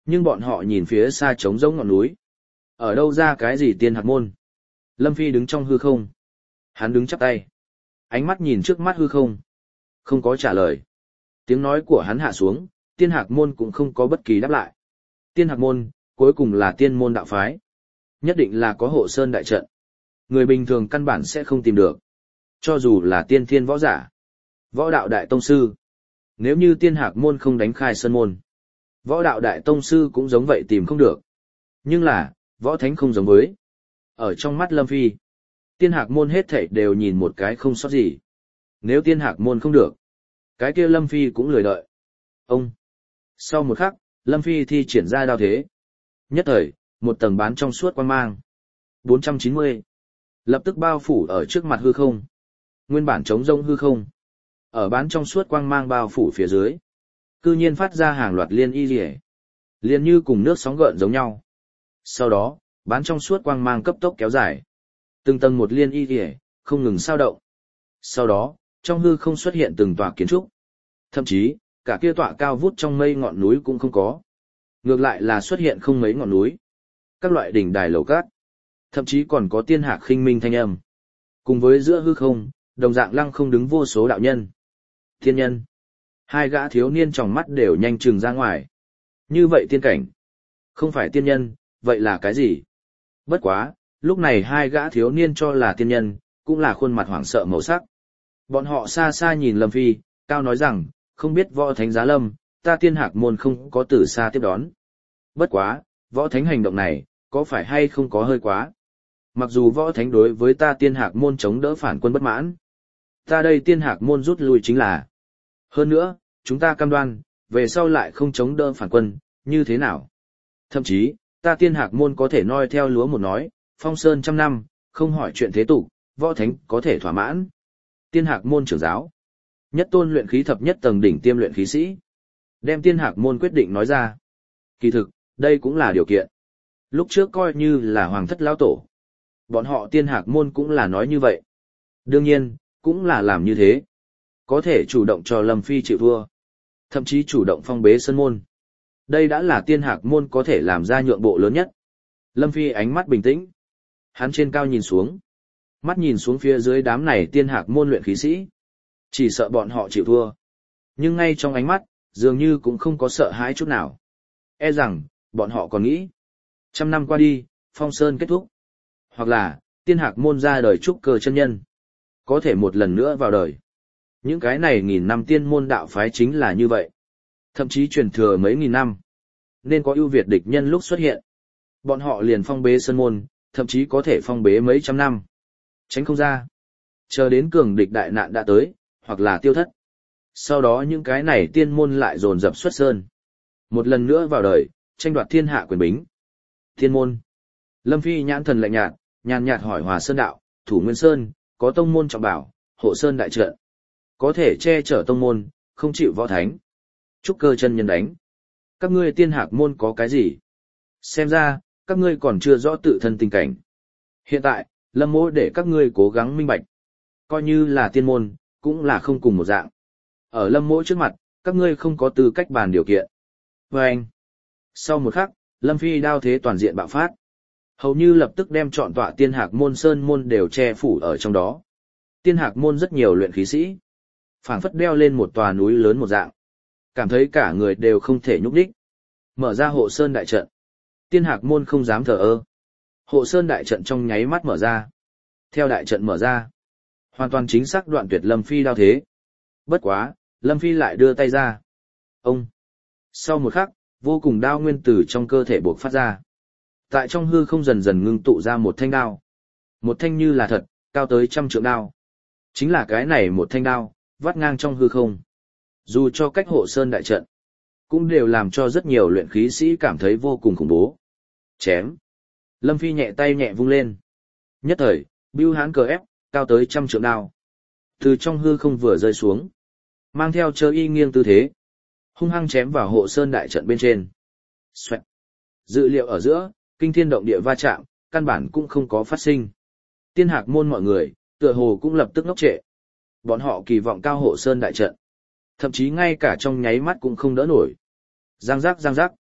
S1: Nhưng bọn họ nhìn phía xa trống rỗng ngọn núi. Ở đâu ra cái gì tiên hạc môn? Lâm Phi đứng trong hư không. Hắn đứng chắp tay. Ánh mắt nhìn trước mắt hư không. Không có trả lời. Tiếng nói của hắn hạ xuống, tiên hạc môn cũng không có bất kỳ đáp lại. Tiên hạc môn, cuối cùng là tiên môn đạo phái. Nhất định là có hộ sơn đại trận. Người bình thường căn bản sẽ không tìm được. Cho dù là tiên thiên võ giả. Võ đạo đại tông sư. Nếu như tiên hạc môn không đánh khai sơn môn. Võ đạo đại tông sư cũng giống vậy tìm không được. Nhưng là, võ thánh không giống với. Ở trong mắt Lâm Phi, tiên hạc môn hết thảy đều nhìn một cái không sót gì. Nếu tiên hạc môn không được, cái kia Lâm Phi cũng lười đợi. Ông. Sau một khắc, Lâm Phi thi triển ra đao thế. Nhất thời, một tầng bán trong suốt quang mang. bốn trăm chín mươi. Lập tức bao phủ ở trước mặt hư không. Nguyên bản trống rỗng hư không. Ở bán trong suốt quang mang bao phủ phía dưới. Cư nhiên phát ra hàng loạt liên y rỉa. Liên như cùng nước sóng gợn giống nhau. Sau đó, bán trong suốt quang mang cấp tốc kéo dài. Từng tầng một liên y rỉa, không ngừng sao động. Sau đó, trong hư không xuất hiện từng tòa kiến trúc. Thậm chí, cả kia tọa cao vút trong mây ngọn núi cũng không có. Ngược lại là xuất hiện không mấy ngọn núi. Các loại đỉnh đài lầu cát. Thậm chí còn có tiên hạc khinh minh thanh âm. Cùng với giữa hư không, đồng dạng lăng không đứng vô số đạo nhân. Thiên nhân. Hai gã thiếu niên trong mắt đều nhanh chừng ra ngoài. Như vậy tiên cảnh. Không phải tiên nhân, vậy là cái gì? Bất quá, lúc này hai gã thiếu niên cho là tiên nhân, cũng là khuôn mặt hoảng sợ màu sắc. Bọn họ xa xa nhìn Lâm Phi, cao nói rằng, không biết võ thánh giá lâm, ta tiên hạc môn không có từ xa tiếp đón. Bất quá, võ thánh hành động này, có phải hay không có hơi quá? Mặc dù võ thánh đối với ta tiên hạc môn chống đỡ phản quân bất mãn, ta đây tiên hạc môn rút lui chính là. Hơn nữa, chúng ta cam đoan, về sau lại không chống đỡ phản quân, như thế nào? Thậm chí, ta tiên hạc môn có thể noi theo lúa một nói, phong sơn trăm năm, không hỏi chuyện thế tục, võ thánh có thể thỏa mãn. Tiên hạc môn trưởng giáo, nhất tôn luyện khí thập nhất tầng đỉnh tiêm luyện khí sĩ, đem tiên hạc môn quyết định nói ra. Kỳ thực, đây cũng là điều kiện. Lúc trước coi như là hoàng thất lão tổ. Bọn họ tiên hạc môn cũng là nói như vậy. Đương nhiên, cũng là làm như thế. Có thể chủ động cho Lâm Phi chịu thua. Thậm chí chủ động phong bế sân môn. Đây đã là tiên hạc môn có thể làm ra nhượng bộ lớn nhất. Lâm Phi ánh mắt bình tĩnh. Hắn trên cao nhìn xuống. Mắt nhìn xuống phía dưới đám này tiên hạc môn luyện khí sĩ. Chỉ sợ bọn họ chịu thua. Nhưng ngay trong ánh mắt, dường như cũng không có sợ hãi chút nào. E rằng, bọn họ còn nghĩ. Trăm năm qua đi, phong sơn kết thúc. Hoặc là, tiên hạc môn ra đời trúc cơ chân nhân. Có thể một lần nữa vào đời. Những cái này nghìn năm tiên môn đạo phái chính là như vậy. Thậm chí truyền thừa mấy nghìn năm. Nên có ưu việt địch nhân lúc xuất hiện. Bọn họ liền phong bế sơn môn, thậm chí có thể phong bế mấy trăm năm. Tránh không ra. Chờ đến cường địch đại nạn đã tới, hoặc là tiêu thất. Sau đó những cái này tiên môn lại dồn dập xuất sơn. Một lần nữa vào đời, tranh đoạt thiên hạ quyền bính. Thiên môn. Lâm Phi nhãn thần lạnh nhạt, nhàn nhạt hỏi Hòa Sơn đạo, Thủ Nguyên Sơn, có tông môn trọng bảo, hộ sơn đại trận. Có thể che chở tông môn, không chịu võ thánh. Trúc cơ chân nhân đánh. Các ngươi tiên hạc môn có cái gì? Xem ra, các ngươi còn chưa rõ tự thân tình cảnh. Hiện tại, Lâm mỗ để các ngươi cố gắng minh bạch. Coi như là tiên môn, cũng là không cùng một dạng. Ở Lâm mỗ trước mặt, các ngươi không có tư cách bàn điều kiện. Và anh. Sau một khắc, Lâm Phi đao thế toàn diện bạo phát. Hầu như lập tức đem trọn tọa tiên hạc môn sơn môn đều che phủ ở trong đó. Tiên hạc môn rất nhiều luyện khí sĩ. Phảng phất đeo lên một tòa núi lớn một dạng. Cảm thấy cả người đều không thể nhúc đích. Mở ra hộ sơn đại trận. Tiên hạc môn không dám thờ ơ. Hộ sơn đại trận trong nháy mắt mở ra. Theo đại trận mở ra. Hoàn toàn chính xác đoạn tuyệt Lâm Phi đao thế. Bất quá, Lâm Phi lại đưa tay ra. Ông. Sau một khắc, vô cùng đao nguyên tử trong cơ thể bộc phát ra. Tại trong hư không dần dần ngưng tụ ra một thanh đao. Một thanh như là thật, cao tới trăm trượng đao. Chính là cái này một thanh đao, vắt ngang trong hư không. Dù cho cách hộ sơn đại trận, cũng đều làm cho rất nhiều luyện khí sĩ cảm thấy vô cùng khủng bố. Chém. Lâm Phi nhẹ tay nhẹ vung lên. Nhất thời, bưu hán cờ ép, cao tới trăm trượng đao. Từ trong hư không vừa rơi xuống. Mang theo chơ y nghiêng tư thế. Hung hăng chém vào hộ sơn đại trận bên trên. Xoẹt. Dự liệu ở giữa, kinh thiên động địa va chạm, căn bản cũng không có phát sinh. Tiên hạc môn mọi người, tựa hồ cũng lập tức ngốc trệ. Bọn họ kỳ vọng cao hộ sơn đại trận. Thậm chí ngay cả trong nháy mắt cũng không đỡ nổi. Giang giác giang giác.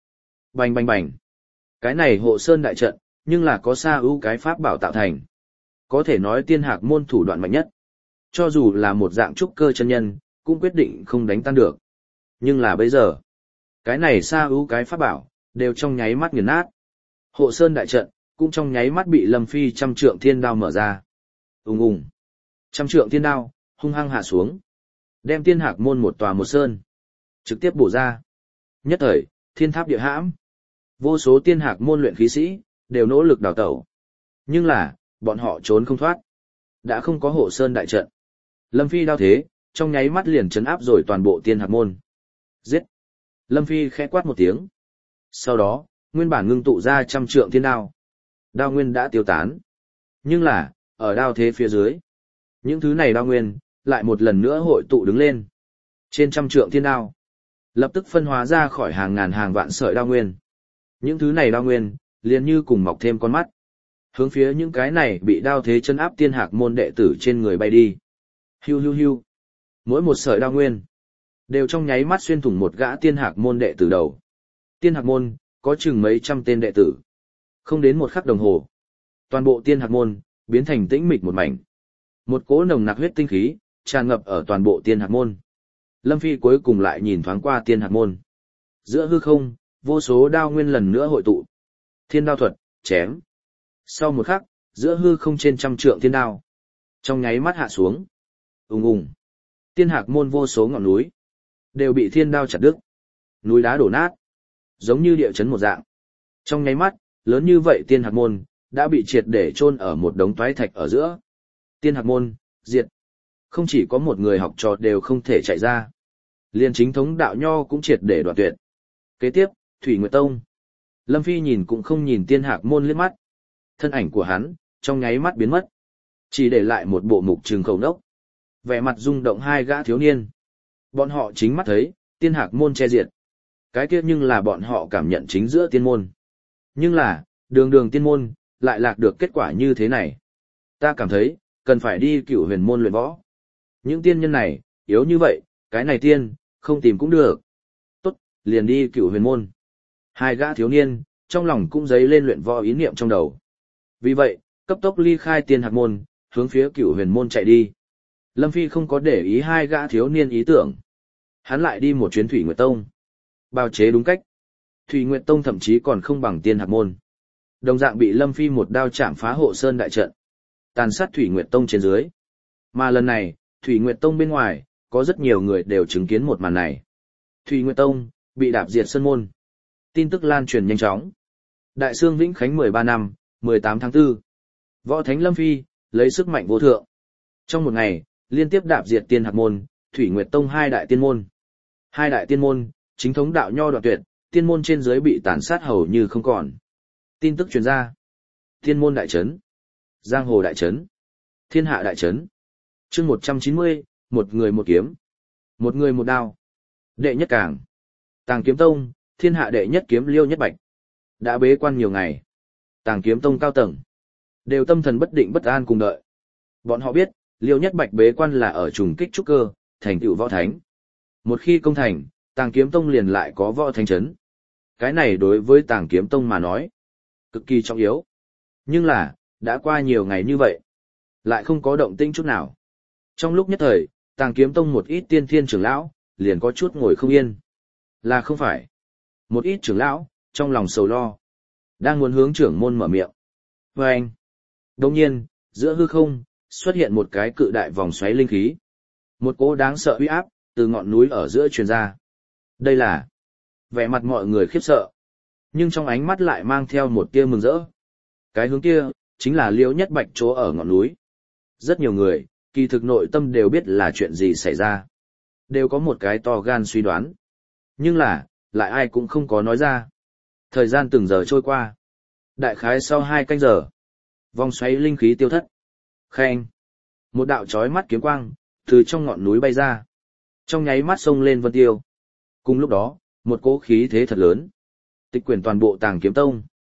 S1: Bành bành bành. Cái này hộ sơn đại trận, nhưng là có Sa ưu cái pháp bảo tạo thành. Có thể nói tiên hạc môn thủ đoạn mạnh nhất. Cho dù là một dạng trúc cơ chân nhân, cũng quyết định không đánh tan được. Nhưng là bây giờ, cái này Sa ưu cái pháp bảo, đều trong nháy mắt nghiền nát. Hộ sơn đại trận, cũng trong nháy mắt bị Lâm Phi trăm trượng thiên đao mở ra. Ùng ùng. Trăm trượng thiên đao, hung hăng hạ xuống. Đem tiên hạc môn một tòa một sơn. Trực tiếp bổ ra. Nhất thời, thiên tháp địa hãm. Vô số tiên hạc môn luyện khí sĩ, đều nỗ lực đào tẩu. Nhưng là, bọn họ trốn không thoát. Đã không có hộ sơn đại trận. Lâm Phi đao thế, trong nháy mắt liền chấn áp rồi toàn bộ tiên hạc môn. Giết! Lâm Phi khẽ quát một tiếng. Sau đó, nguyên bản ngưng tụ ra trăm trượng thiên đao. Đao nguyên đã tiêu tán. Nhưng là, ở đao thế phía dưới, những thứ này đao nguyên, lại một lần nữa hội tụ đứng lên. Trên trăm trượng thiên đao, lập tức phân hóa ra khỏi hàng ngàn hàng vạn sợi đao nguyên. Những thứ này đao nguyên, liền như cùng mọc thêm con mắt. Hướng phía những cái này bị đao thế chân áp tiên hạc môn đệ tử trên người bay đi. Hiu hiu hiu. Mỗi một sợi đao nguyên, đều trong nháy mắt xuyên thủng một gã tiên hạc môn đệ tử đầu. Tiên hạc môn, có chừng mấy trăm tên đệ tử. Không đến một khắc đồng hồ, toàn bộ tiên hạc môn, biến thành tĩnh mịch một mảnh. Một cỗ nồng nặc huyết tinh khí, tràn ngập ở toàn bộ tiên hạc môn. Lâm Phi cuối cùng lại nhìn thoáng qua tiên hạc môn. Giữa hư không, vô số đao nguyên lần nữa hội tụ. Thiên đao thuật, chém. Sau một khắc, giữa hư không trên trăm trượng thiên đao. Trong nháy mắt hạ xuống. Ùng ùng. Tiên hạc môn vô số ngọn núi, đều bị thiên đao chặt đứt. Núi đá đổ nát, giống như địa chấn một dạng. Trong nháy mắt, lớn như vậy tiên hạc môn, đã bị triệt để chôn ở một đống toái thạch ở giữa. Tiên hạc môn, diệt. Không chỉ có một người học trò đều không thể chạy ra. Liên chính thống đạo nho cũng triệt để đoạn tuyệt. Kế tiếp, Thủy Nguyệt Tông. Lâm Phi nhìn cũng không nhìn tiên hạc môn liếc mắt. Thân ảnh của hắn, trong nháy mắt biến mất. Chỉ để lại một bộ mục trừng khẩu nốc. Vẻ mặt rung động hai gã thiếu niên. Bọn họ chính mắt thấy, tiên hạc môn che diệt. Cái kia nhưng là bọn họ cảm nhận chính giữa tiên môn. Nhưng là, đường đường tiên môn, lại lạc được kết quả như thế này. Ta cảm thấy, cần phải đi cửu huyền môn luyện võ. Những tiên nhân này, yếu như vậy, cái này tiên, không tìm cũng được. Tốt, liền đi cửu huyền môn. Hai gã thiếu niên, trong lòng cũng dấy lên luyện võ ý niệm trong đầu. Vì vậy, cấp tốc ly khai tiên hạc môn, hướng phía cửu huyền môn chạy đi. Lâm Phi không có để ý hai gã thiếu niên ý tưởng. Hắn lại đi một chuyến Thủy Nguyệt Tông. Bào chế đúng cách. Thủy Nguyệt Tông thậm chí còn không bằng tiên hạc môn. Đồng dạng bị Lâm Phi một đao chạm phá hộ sơn đại trận. Tàn sát Thủy Nguyệt Tông trên dưới. Mà lần này, Thủy Nguyệt Tông bên ngoài, có rất nhiều người đều chứng kiến một màn này. Thủy Nguyệt Tông, bị đạp diệt sơn môn. Tin tức lan truyền nhanh chóng. Đại Sương Vĩnh Khánh mười ba năm, mười tám tháng tư. Võ Thánh Lâm Phi, lấy sức mạnh vô thượng. Trong một ngày, liên tiếp đạp diệt tiên hạc môn, Thủy Nguyệt Tông hai đại tiên môn. Hai đại tiên môn, chính thống đạo nho đoạn tuyệt, tiên môn trên dưới bị tàn sát hầu như không còn. Tin tức truyền ra. Tiên môn đại trấn, giang hồ đại trấn, thiên hạ đại trấn. Chương một trăm chín mươi, một người một kiếm, một người một đao. Đệ nhất cảng, Tàng Kiếm Tông, thiên hạ đệ nhất kiếm Liêu Nhất Bạch. Đã bế quan nhiều ngày. Tàng Kiếm Tông cao tầng, đều tâm thần bất định bất an cùng đợi. Bọn họ biết, Liêu Nhất Bạch bế quan là ở trùng kích trúc cơ, thành tựu võ thánh. Một khi công thành, Tàng Kiếm Tông liền lại có võ thánh chấn. Cái này đối với Tàng Kiếm Tông mà nói, cực kỳ trọng yếu. Nhưng là, đã qua nhiều ngày như vậy, lại không có động tĩnh chút nào. Trong lúc nhất thời, Tàng Kiếm Tông một ít tiên thiên trưởng lão, liền có chút ngồi không yên. Là không phải. Một ít trưởng lão, trong lòng sầu lo, đang muốn hướng trưởng môn mở miệng. Và anh, đồng nhiên, giữa hư không, xuất hiện một cái cự đại vòng xoáy linh khí. Một cỗ đáng sợ uy áp, từ ngọn núi ở giữa truyền ra. Đây là vẻ mặt mọi người khiếp sợ. Nhưng trong ánh mắt lại mang theo một tia mừng rỡ. Cái hướng kia, chính là Liêu Nhất Bạch chỗ ở ngọn núi. Rất nhiều người, kỳ thực nội tâm đều biết là chuyện gì xảy ra. Đều có một cái to gan suy đoán. Nhưng là, lại ai cũng không có nói ra. Thời gian từng giờ trôi qua. Đại khái sau hai canh giờ, vòng xoáy linh khí tiêu thất. Khen. Một đạo chói mắt kiếm quang, từ trong ngọn núi bay ra. Trong nháy mắt xông lên vân tiêu. Cùng lúc đó, một cỗ khí thế thật lớn. Tịch quyển toàn bộ Tàng Kiếm Tông.